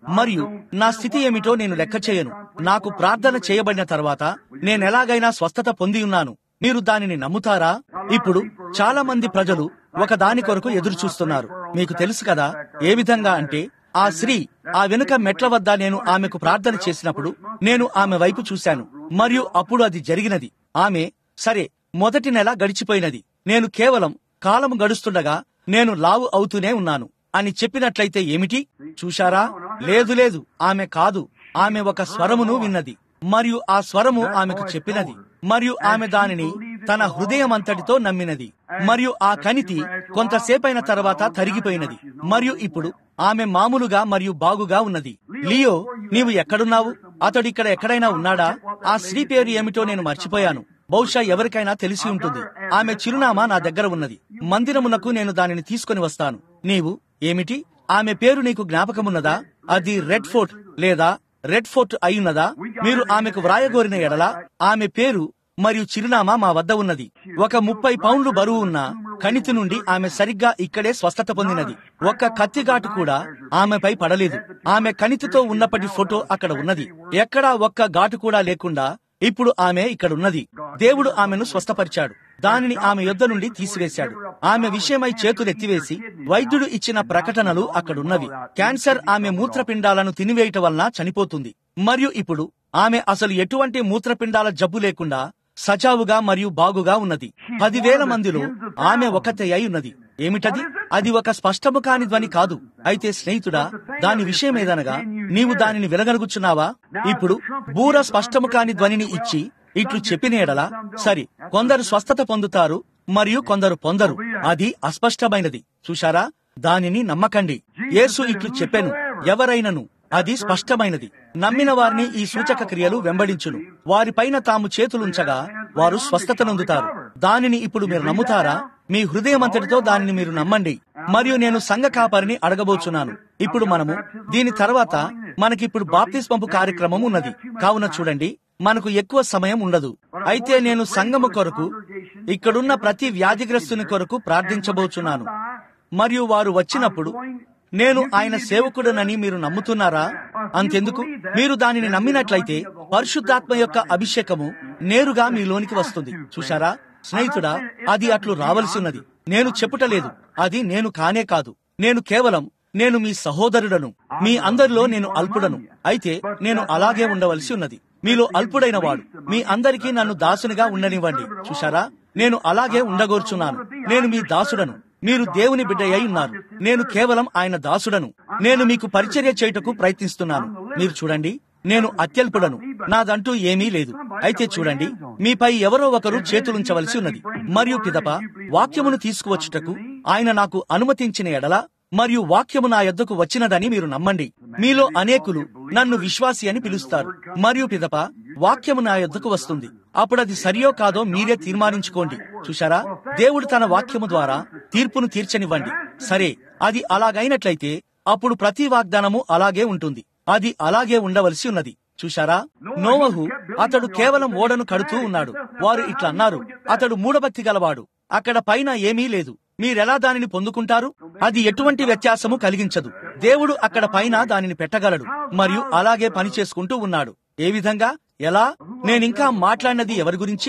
మరియు నా స్థితి ఏమిటో నేను లెక్క చేయను. నాకు ప్రార్థన చేయబడిన తర్వాత నేనెలాగైనా స్వస్థత పొంది ఉన్నాను. మీరు దానిని నమ్ముతారా? ఇప్పుడు చాలా మంది ప్రజలు ఒక దాని కొరకు ఎదురు చూస్తున్నారు. మీకు తెలుసు కదా ఏ విధంగా అంటే, ఆ స్త్రీ ఆ వెనుక మెట్ల వద్ద నేను ఆమెకు ప్రార్థన చేసినప్పుడు నేను ఆమె వైపు చూశాను, మరియు అప్పుడు అది జరిగినది. ఆమె, సరే, మొదటి నెల గడిచిపోయినది, నేను కేవలం కాలం గడుస్తుండగా నేను లావు అవుతూనే ఉన్నాను అని చెప్పినట్లయితే ఏమిటి? చూశారా? లేదు లేదు, ఆమె కాదు. ఆమె ఒక స్వరమును విన్నది, మరియు ఆ స్వరము ఆమెకు చెప్పినది, మరియు ఆమె దానిని తన హృదయమంతటితో నమ్మినది. మరియు ఆ కణితి కొంతసేపైన తర్వాత తరిగిపోయినది, మరియు ఇప్పుడు ఆమె మామూలుగా మరియు బాగుగా ఉన్నది. లియో, నీవు ఎక్కడున్నావు? అతడు ఇక్కడ ఎక్కడైనా ఉన్నాడా? ఆ స్త్రీ పేరు ఏమిటో నేను మర్చిపోయాను. బహుశా ఎవరికైనా తెలిసి ఉంటుంది. ఆమె చిరునామా నా దగ్గర ఉన్నది. మందిరమునకు నేను దానిని తీసుకొని వస్తాను. నీవు ఏమిటి? ఆమె పేరు నీకు జ్ఞాపకమున్నదా? అది రెడ్ ఫోర్ట్ లేదా రెడ్ ఫోర్ట్ అయ్యున్నదా? మీరు ఆమెకు వ్రాయగోరిన ఎడల ఆమె పేరు మరియు చిరునామా మా వద్ద ఉన్నది. ఒక 30 పౌండ్లు బరువు ఉన్న కణితి నుండి ఆమె సరిగ్గా ఇక్కడే స్వస్థత పొందినది. ఒక్క కత్తిగాటు కూడా ఆమెపై పడలేదు. ఆమె కణితితో ఉన్నప్పటి ఫోటో అక్కడ ఉన్నది. ఎక్కడా ఒక్క ఘాటు కూడా లేకుండా ఇప్పుడు ఆమె ఇక్కడున్నది. దేవుడు ఆమెను స్వస్థపరిచాడు. దానిని ఆమె యొద్ద నుండి తీసివేశాడు. ఆమె విషయమై చేతులెత్తివేసి వైద్యుడు ఇచ్చిన ప్రకటనలు అక్కడున్నవి. క్యాన్సర్ ఆమె మూత్రపిండాలను తినివేయటం వలన చనిపోతుంది. మరియు ఇప్పుడు ఆమె అసలు ఎటువంటి మూత్రపిండాల జబ్బు లేకుండా సజావుగా మరియు బాగుగా ఉన్నది. 10,000 మందిలో ఆమె ఒకతే అయి ఉన్నది. ఏమిటది? అది ఒక స్పష్టము కాని ధ్వని కాదు. అయితే స్నేహితుడా, దాని విషయమేదనగా నీవు దానిని వినగలుగుచున్నావా? ఇప్పుడు బూర స్పష్టము కాని ధ్వనిని ఇచ్చి ఇట్లు చెప్పిన ఎడల, సరి, కొందరు స్వస్థత పొందుతారు మరియు కొందరు పొందరు. అది అస్పష్టమైనది. చూశారా? దానిని నమ్మకండి. యేసు ఇట్లు చెప్పెను, ఎవరైనను. అది స్పష్టమైనది. నమ్మిన వారిని ఈ సూచక క్రియలు వెంబడించును. వారిపైన తాము చేతులుంచగా వారు స్వస్థత నొందుతారు. దానిని ఇప్పుడు మీరు నమ్ముతారా? మీ హృదయమంతటితో దానిని మీరు నమ్మండి. మరియు నేను సంఘ కాపరిని అడగబోచున్నాను. ఇప్పుడు మనము దీని తర్వాత మనకిప్పుడు బాప్తిస్మపు కార్యక్రమం ఉన్నది. కావున చూడండి, మనకు ఎక్కువ సమయం ఉండదు. అయితే నేను సంఘము కొరకు, ఇక్కడున్న ప్రతి వ్యాధిగ్రస్తుని కొరకు ప్రార్థించబోచున్నాను. మరియు వారు వచ్చినప్పుడు నేను ఆయన సేవకుడనని మీరు నమ్ముతున్నారా? అంతెందుకు, మీరు దానిని నమ్మినట్లయితే పరిశుద్ధాత్మ యొక్క అభిషేకము నేరుగా మీలోనికి వస్తుంది. చూశారా స్నేహితుడా? అది అట్లు రావలసి ఉన్నది. నేను చెప్పుటలేదు, అది నేను కానే కాదు. నేను కేవలం నేను మీ సహోదరుడను. మీ అందరిలో నేను అల్పుడను. అయితే నేను అలాగే ఉండవలసి ఉన్నది. మీలో అల్పుడైన వాడు మీ అందరికీ నన్ను దాసునిగా ఉండనివ్వండి. చూశారా? నేను అలాగే ఉండగోర్చున్నాను. నేను మీ దాసుడను. మీరు దేవుని బిడ్డ అయి ఉన్నారు. నేను కేవలం ఆయన దాసుడను. నేను మీకు పరిచర్య చేయుటకు ప్రయత్నిస్తున్నాను. మీరు చూడండి, నేను అత్యల్పుడను. నాదంటూ ఏమీ లేదు. అయితే చూడండి, మీపై ఎవరో ఒకరు చేతులుంచవలసి ఉన్నది. మరియు పిదప వాక్యమును తీసుకువచ్చుటకు ఆయన నాకు అనుమతించిన ఎడల, మరియు వాక్యము నా యొద్దకు వచ్చినదని మీరు నమ్మండి. మీలో అనేకులు నన్ను విశ్వాసి అని పిలుస్తారు. మరియు పిదప వాక్యము నా యొద్దకు వస్తుంది. అప్పుడది సరియో కాదో మీరే తీర్మానించుకోండి. చూశారా? దేవుడు తన వాక్యము ద్వారా తీర్పును తీర్చనివ్వండి. సరే, అది అలాగైనట్లయితే అప్పుడు ప్రతి వాగ్దానము అలాగే ఉంటుంది. అది అలాగే ఉండవలసి ఉన్నది. చూశారా? నోవహు, అతడు కేవలం ఓడను కడుతూ ఉన్నాడు. వారు ఇట్లా అన్నారు, అతడు మూఢభక్తి గలవాడు. అక్కడ పైన ఏమీ లేదు. మీరెలా దానిని పొందుకుంటారు? అది ఎటువంటి వ్యత్యాసము కలిగించదు. దేవుడు అక్కడ పైన దానిని పెట్టగలడు మరియు అలాగే పని చేసుకుంటూ ఉన్నాడు. ఏ విధంగా? ఎలా? నేనింకా మాట్లాడినది ఎవరి గురించి?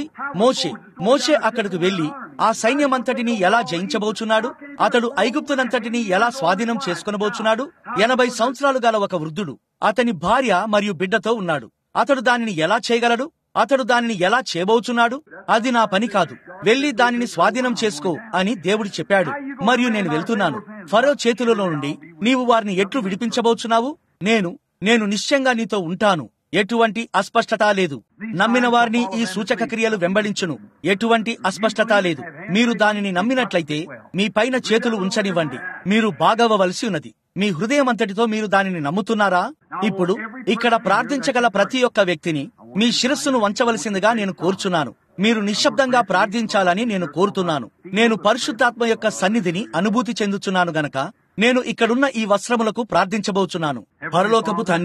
మోషే అక్కడికి వెళ్లి ఆ సైన్యమంతటిని ఎలా జయించబోచున్నాడు? అతడు ఐగుప్తునంతటిని ఎలా స్వాధీనం చేసుకునబోచున్నాడు? 80 సంవత్సరాలు గల ఒక వృద్ధుడు అతని భార్య మరియు బిడ్డతో ఉన్నాడు. అతడు దానిని ఎలా చేయగలడు? అతడు దానిని ఎలా చేయబోచున్నాడు? అది నా పని కాదు. వెళ్లి దానిని స్వాధీనం చేసుకో అని దేవుడు చెప్పాడు. మరియు నేను వెళ్తున్నాను. ఫరో చేతులలో నుండి నీవు వారిని ఎట్లు విడిపించబోచున్నావు? నేను నిశ్చయంగా నీతో ఉంటాను. ఎటువంటి అస్పష్టత లేదు. నమ్మిన వారిని ఈ సూచక క్రియలు వెంబడించును. ఎటువంటి అస్పష్టత లేదు. మీరు దానిని నమ్మినట్లయితే మీ పైన చేతులు ఉంచనివ్వండి. మీరు బాగవ్వవలసి ఉన్నది. మీ హృదయమంతటితో మీరు దానిని నమ్ముతున్నారా? ఇప్పుడు ఇక్కడ ప్రార్థించగల ప్రతి ఒక్క వ్యక్తిని మీ శిరస్సును వంచవలసిందిగా నేను కోరుచున్నాను. మీరు నిశ్శబ్దంగా ప్రార్థించాలని నేను కోరుతున్నాను. నేను పరిశుద్ధాత్మ యొక్క సన్నిధిని అనుభూతి చెందుచున్నాను గనక నేను ఇక్కడున్న ఈ వస్త్రములకు ప్రార్థించబోచున్నాను. పరలోకపు తండ్రి,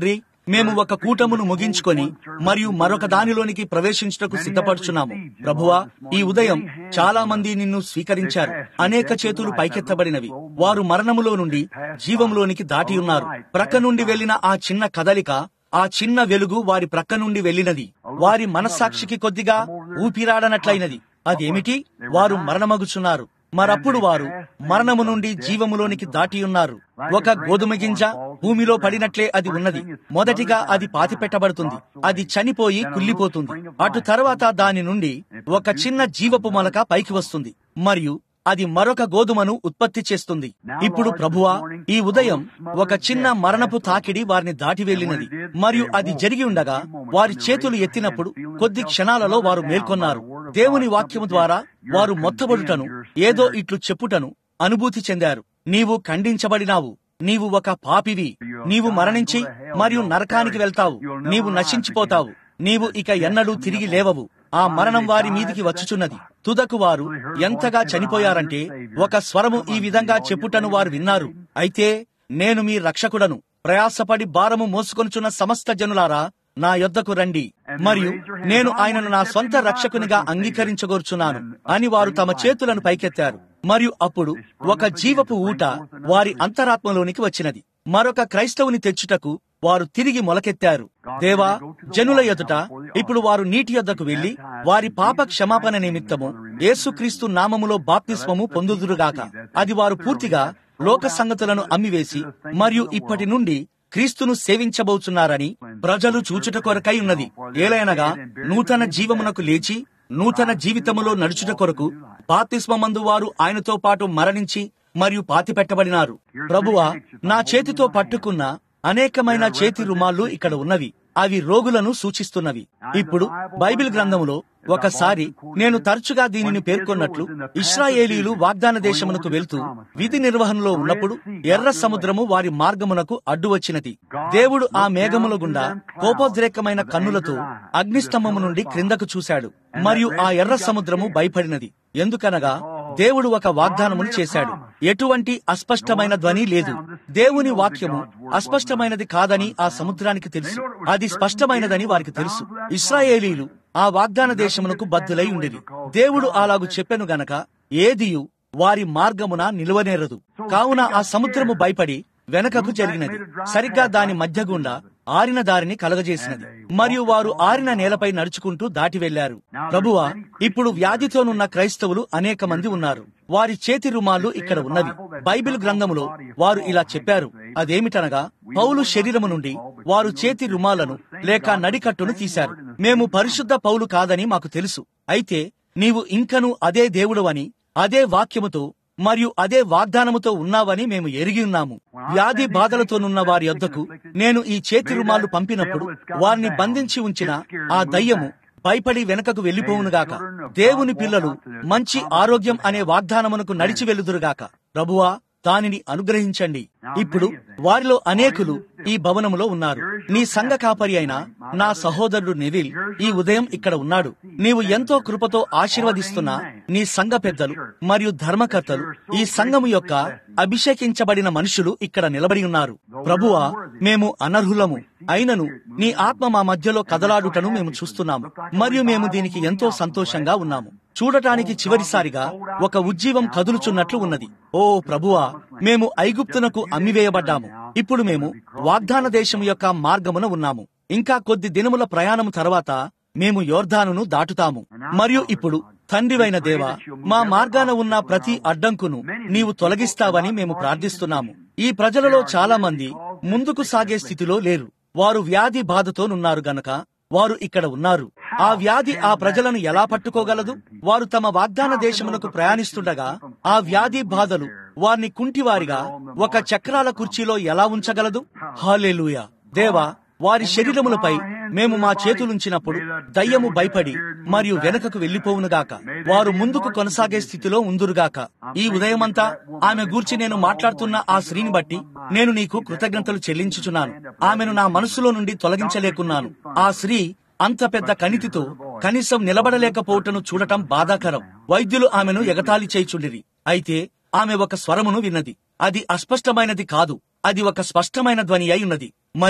మేము ఒక కూటమును ముగించుకొని మరియు మరొక దానిలోనికి ప్రవేశించుటకు సిద్ధపడుచున్నాము. ప్రభువా, ఈ ఉదయం చాలా మంది నిన్ను స్వీకరించారు. అనేక చేతులు పైకెత్తబడినవి. వారు మరణములో నుండి జీవంలోనికి దాటి ఉన్నారు. ప్రక్క నుండి వెళ్లిన ఆ చిన్న కదలిక, ఆ చిన్న వెలుగు వారి ప్రక్క నుండి వెళ్లినది. వారి మనస్సాక్షికి కొద్దిగా ఊపిరాడనట్లయినది. అదేమిటి? వారు మరణమగుచున్నారు. మరప్పుడు వారు మరణము నుండి జీవములోనికి దాటియున్నారు. ఒక గోధుమ గింజ భూమిలో పడినట్లే అది ఉన్నది. మొదటిగా అది పాతిపెట్టబడుతుంది. అది చనిపోయి కుళ్ళిపోతుంది. అటు తర్వాత దాని నుండి ఒక చిన్న జీవపు మొలక పైకి వస్తుంది మరియు అది మరొక గోధుమను ఉత్పత్తి చేస్తుంది. ఇప్పుడు ప్రభువా, ఈ ఉదయం ఒక చిన్న మరణపు తాకిడి వారిని దాటి వెళ్లినది మరియు అది జరిగి ఉండగా వారి చేతులు ఎత్తినప్పుడు కొద్ది క్షణాలలో వారు మేల్కొన్నారు. దేవుని వాక్యము ద్వారా వారు మొత్తబడుటను, ఏదో ఇట్లు చెప్పుటను అనుభూతి చెందారు. నీవు ఖండించబడినావు. నీవు ఒక పాపివి. నీవు మరణించి మరియు నరకానికి వెళ్తావు. నీవు నశించిపోతావు. నీవు ఇక ఎన్నడూ తిరిగి లేవవు. ఆ మరణం వారి మీదికి వచ్చుచున్నది. తుదకు వారు ఎంతగా చనిపోయారంటే ఒక స్వరము ఈ విధంగా చెప్పుటను వారు విన్నారు. అయితే నేను మీ రక్షకుడను. ప్రయాసపడి భారము మోసుకొనుచున్న సమస్త జనులారా, నా యొద్దకు రండి మరియు నేను ఆయనను నా సొంత రక్షకునిగా అంగీకరించగోర్చున్నాను అని వారు తమ చేతులను పైకెత్తారు. మరియు అప్పుడు ఒక జీవపు ఊట వారి అంతరాత్మలోనికి వచ్చినది. మరొక క్రైస్తవుని తెచ్చుటకు వారు తిరిగి మొలకెత్తారు. దేవా, జనుల ఎదుట ఇప్పుడు వారు నీటి యొద్దకు వెళ్లి వారి పాప క్షమాపణ నిమిత్తము యేసుక్రీస్తు నామములో బాప్తిస్మము పొందుదురుగాక. అది వారు పూర్తిగా లోక సంగతులను అమ్మివేసి మరియు ఇప్పటి నుండి క్రీస్తును సేవించబోచున్నారని ప్రజలు చూచుట కొరకై ఉన్నది. ఏలైనగా నూతన జీవమునకు లేచి నూతన జీవితములో నడుచుట కొరకు బాప్తిస్మమందు వారు ఆయనతో పాటు మరణించి మరియు పాతిపెట్టబడినారు. ప్రభువా, నా చేతితో పట్టుకున్న అనేకమైన చేతి రుమాళ్ళు ఇక్కడ ఉన్నవి. అవి రోగులను సూచిస్తున్నవి. ఇప్పుడు బైబిల్ గ్రంథములో ఒకసారి నేను తరచుగా దీనిని పేర్కొన్నట్లు, ఇశ్రాయేలీయులు వాగ్దాన దేశమునకు వెళ్తూ విధి నిర్వహణలో ఉన్నప్పుడు ఎర్ర సముద్రము వారి మార్గమునకు అడ్డు వచ్చినది. దేవుడు ఆ మేఘముల గుండా కోపోద్రేకమైన కన్నులతో అగ్నిస్తంభము నుండి క్రిందకు చూశాడు మరియు ఆ ఎర్ర సముద్రము భయపడినది. ఎందుకనగా దేవుడు ఒక వాగ్దానమును చేశాడు. ఎటువంటి అస్పష్టమైన ధ్వని లేదు. దేవుని వాక్యము అస్పష్టమైనది కాదని ఆ సముద్రానికి తెలుసు. అది స్పష్టమైనదని వారికి తెలుసు. ఇశ్రాయేలీయులు ఆ వాగ్దాన దేశమునకు బద్ధులై ఉండేది. దేవుడు అలాగు చెప్పెను గనక ఏదియు వారి మార్గమున నిలువనేరదు. కావున ఆ సముద్రము భయపడి వెనకకు జరిగినది. సరిగ్గా దాని మధ్య గుండా ఆరిన దారిని కలగజేసినది మరియు వారు ఆరిన నేలపై నడుచుకుంటూ దాటి వెళ్లారు. ప్రభువా, ఇప్పుడు వ్యాధితోనున్న క్రైస్తవులు అనేక మంది ఉన్నారు. వారి చేతి రుమాలు ఇక్కడ ఉన్నవి. బైబిల్ గ్రంథములో వారు ఇలా చెప్పారు. అదేమిటనగా, పౌలు శరీరము నుండి వారు చేతి రుమాలను లేక నడికట్టును తీశారు. మేము పరిశుద్ధ పౌలు కాదని మాకు తెలుసు. అయితే నీవు ఇంకనూ అదే దేవుడవని, అదే వాక్యముతో మరియు అదే వాగ్దానముతో ఉన్నావని మేము ఎరిగి ఉన్నాము. వ్యాధి బాధలతోనున్న వారి యొద్దకు నేను ఈ చేతి రుమాలు పంపినప్పుడు వారిని బంధించి ఉంచిన ఆ దయ్యము భయపడి వెనకకు వెళ్లిపోవునుగాక. దేవుని పిల్లలు మంచి ఆరోగ్యం అనే వాగ్దానమునకు నడిచి వెళ్లుదురుగాక. ప్రభువా, దానిని అనుగ్రహించండి. ఇప్పుడు వారిలో అనేకులు ఈ భవనములో ఉన్నారు. నీ సంఘ కాపరి అయిన నా సహోదరుడు నెవిల్ ఈ ఉదయం ఇక్కడ ఉన్నాడు. నీవు ఎంతో కృపతో ఆశీర్వదిస్తున్న నీ సంఘ పెద్దలు మరియు ధర్మకర్తలు, ఈ సంఘము యొక్క అభిషేకించబడిన మనుషులు ఇక్కడ నిలబడి ఉన్నారు. ప్రభువా, మేము అనర్హులము అయినను నీ ఆత్మ మా మధ్యలో కదలాడుటను మేము చూస్తున్నాము మరియు మేము దీనికి ఎంతో సంతోషంగా ఉన్నాము. చూడటానికి చివరిసారిగా ఒక ఉజ్జీవం కదులుచున్నట్లు ఉన్నది. ఓ ప్రభువా, మేము ఐగుప్తునకు అమ్మివేయబడ్డాము. ఇప్పుడు మేము వాగ్దాన దేశం యొక్క మార్గమున ఉన్నాము. ఇంకా కొద్ది దినముల ప్రయాణము తర్వాత మేము యోర్దానును దాటుతాము. మరియు ఇప్పుడు తండ్రివైన దేవా, మా మార్గాన ఉన్న ప్రతి అడ్డంకును నీవు తొలగిస్తావని మేము ప్రార్థిస్తున్నాము. ఈ ప్రజలలో చాలా మంది ముందుకు సాగే స్థితిలో లేరు. వారు వ్యాధి బాధతోనున్నారు గనక వారు ఇక్కడ ఉన్నారు. ఆ వ్యాధి ఆ ప్రజలను ఎలా పట్టుకోగలదు? వారు తమ వాగ్దాన దేశమునకు ప్రయాణిస్తుండగా ఆ వ్యాధి బాధలు వారిని కుంటివారిగా ఒక చక్రాల కుర్చీలో ఎలా ఉంచగలదు? హల్లెలూయా. దేవా, వారి శరీరములపై మేము మా చేతులుంచినప్పుడు దయ్యము భయపడి మరియు వెనకకు వెళ్లిపోవునుగాక. వారు ముందుకు కొనసాగే స్థితిలో ఉందురుగాక. ఈ ఉదయమంతా ఆమె గూర్చి నేను మాట్లాడుతున్న ఆ స్త్రీని బట్టి నేను నీకు కృతజ్ఞతలు చెల్లించుచున్నాను. ఆమెను నా మనసులో నుండి తొలగించలేకున్నాను. ఆ స్త్రీ అంత పెద్ద కణితితో కనీసం నిలబడలేకపోవటను చూడటం బాధాకరం. వైద్యులు ఆమెను ఎగతాళి చేయుచుండిరి. అయితే ఆమె ఒక స్వరమును విన్నది. అది అస్పష్టమైనది కాదు, అది ఒక స్పష్టమైన ధ్వని అయి ఉన్నది. మరియు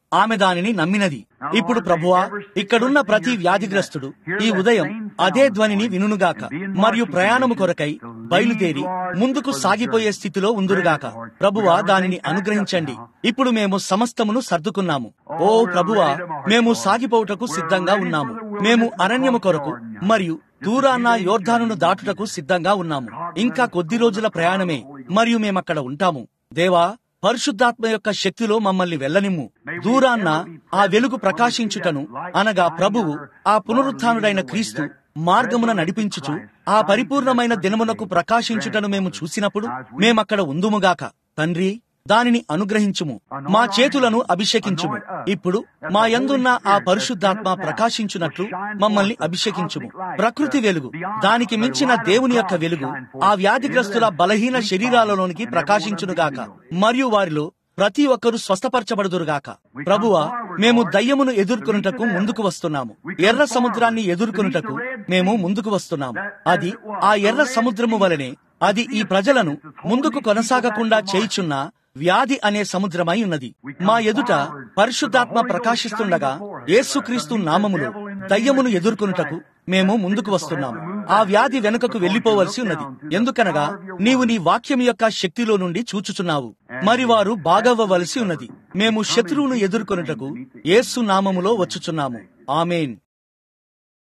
ఆమె దానిని నమ్మినది. ఇప్పుడు ప్రభువా, ఇక్కడున్న ప్రతి వ్యాధిగ్రస్తుడు ఈ ఉదయం అదే ధ్వనిని వినుగాక మరియు ప్రయాణము కొరకై బయలుదేరి ముందుకు సాగిపోయే స్థితిలో ఉందురుగాక. ప్రభువా, దానిని అనుగ్రహించండి. ఇప్పుడు మేము సమస్తమును సర్దుకున్నాము. ఓ ప్రభువా, మేము సాగిపోవుటకు సిద్ధంగా ఉన్నాము. మేము అరణ్యము కొరకు మరియు దూరాన్న యోర్దానును దాటుటకు సిద్ధంగా ఉన్నాము. ఇంకా కొద్ది రోజుల ప్రయాణమే మరియు మేమక్కడ ఉంటాము. దేవా, పరిశుద్ధాత్మ యొక్క శక్తిలో మమ్మల్ని వెళ్ళనిమ్ము. దూరాన్న ఆ వెలుగు ప్రకాశించుటను, అనగా ప్రభువు ఆ పునరుత్థానుడైన క్రీస్తు మార్గమున నడిపించుచు ఆ పరిపూర్ణమైన దినమునకు ప్రకాశించుటను మేము చూసినప్పుడు మేమక్కడ ఉందుముగాక. తండ్రి, దానిని అనుగ్రహించుము. మా చేతులను అభిషేకించుము. ఇప్పుడు మా యందున్న ఆ పరిశుద్ధాత్మ ప్రకాశించున్నట్లు మమ్మల్ని అభిషేకించుము. ప్రకృతి వెలుగు, దానికి మించిన దేవుని యొక్క వెలుగు ఆ వ్యాధిగ్రస్తుల బలహీన శరీరాలలోనికి ప్రకాశించునుగాక మరియు వారిలో ప్రతి ఒక్కరూ స్వస్థపరచబడుదురుగాక. ప్రభువా, మేము దయ్యమును ఎదుర్కొనుటకు ముందుకు వస్తున్నాము. ఎర్ర సముద్రాన్ని ఎదుర్కొనుటకు మేము ముందుకు వస్తున్నాము. అది ఆ ఎర్ర సముద్రము వలనే అది ఈ ప్రజలను ముందుకు కొనసాగకుండా చేయుచున్న వ్యాధి అనే సముద్రమై ఉన్నది. మా ఎదుట పరిశుద్ధాత్మ ప్రకాశిస్తుండగా యేసుక్రీస్తు నామములో దయ్యమును ఎదుర్కొనుటకు మేము ముందుకు వస్తున్నాము. ఆ వ్యాధి వెనుకకు వెళ్లిపోవలసి ఉన్నది. ఎందుకనగా నీవు నీ వాక్యం యొక్క శక్తిలో నుండి చూచుచున్నావు. మరి వారు బాగవ్వవలసి ఉన్నది. మేము శత్రువును ఎదుర్కొనుటకు యేసు నామములో వచ్చుచున్నాము. ఆమేన్.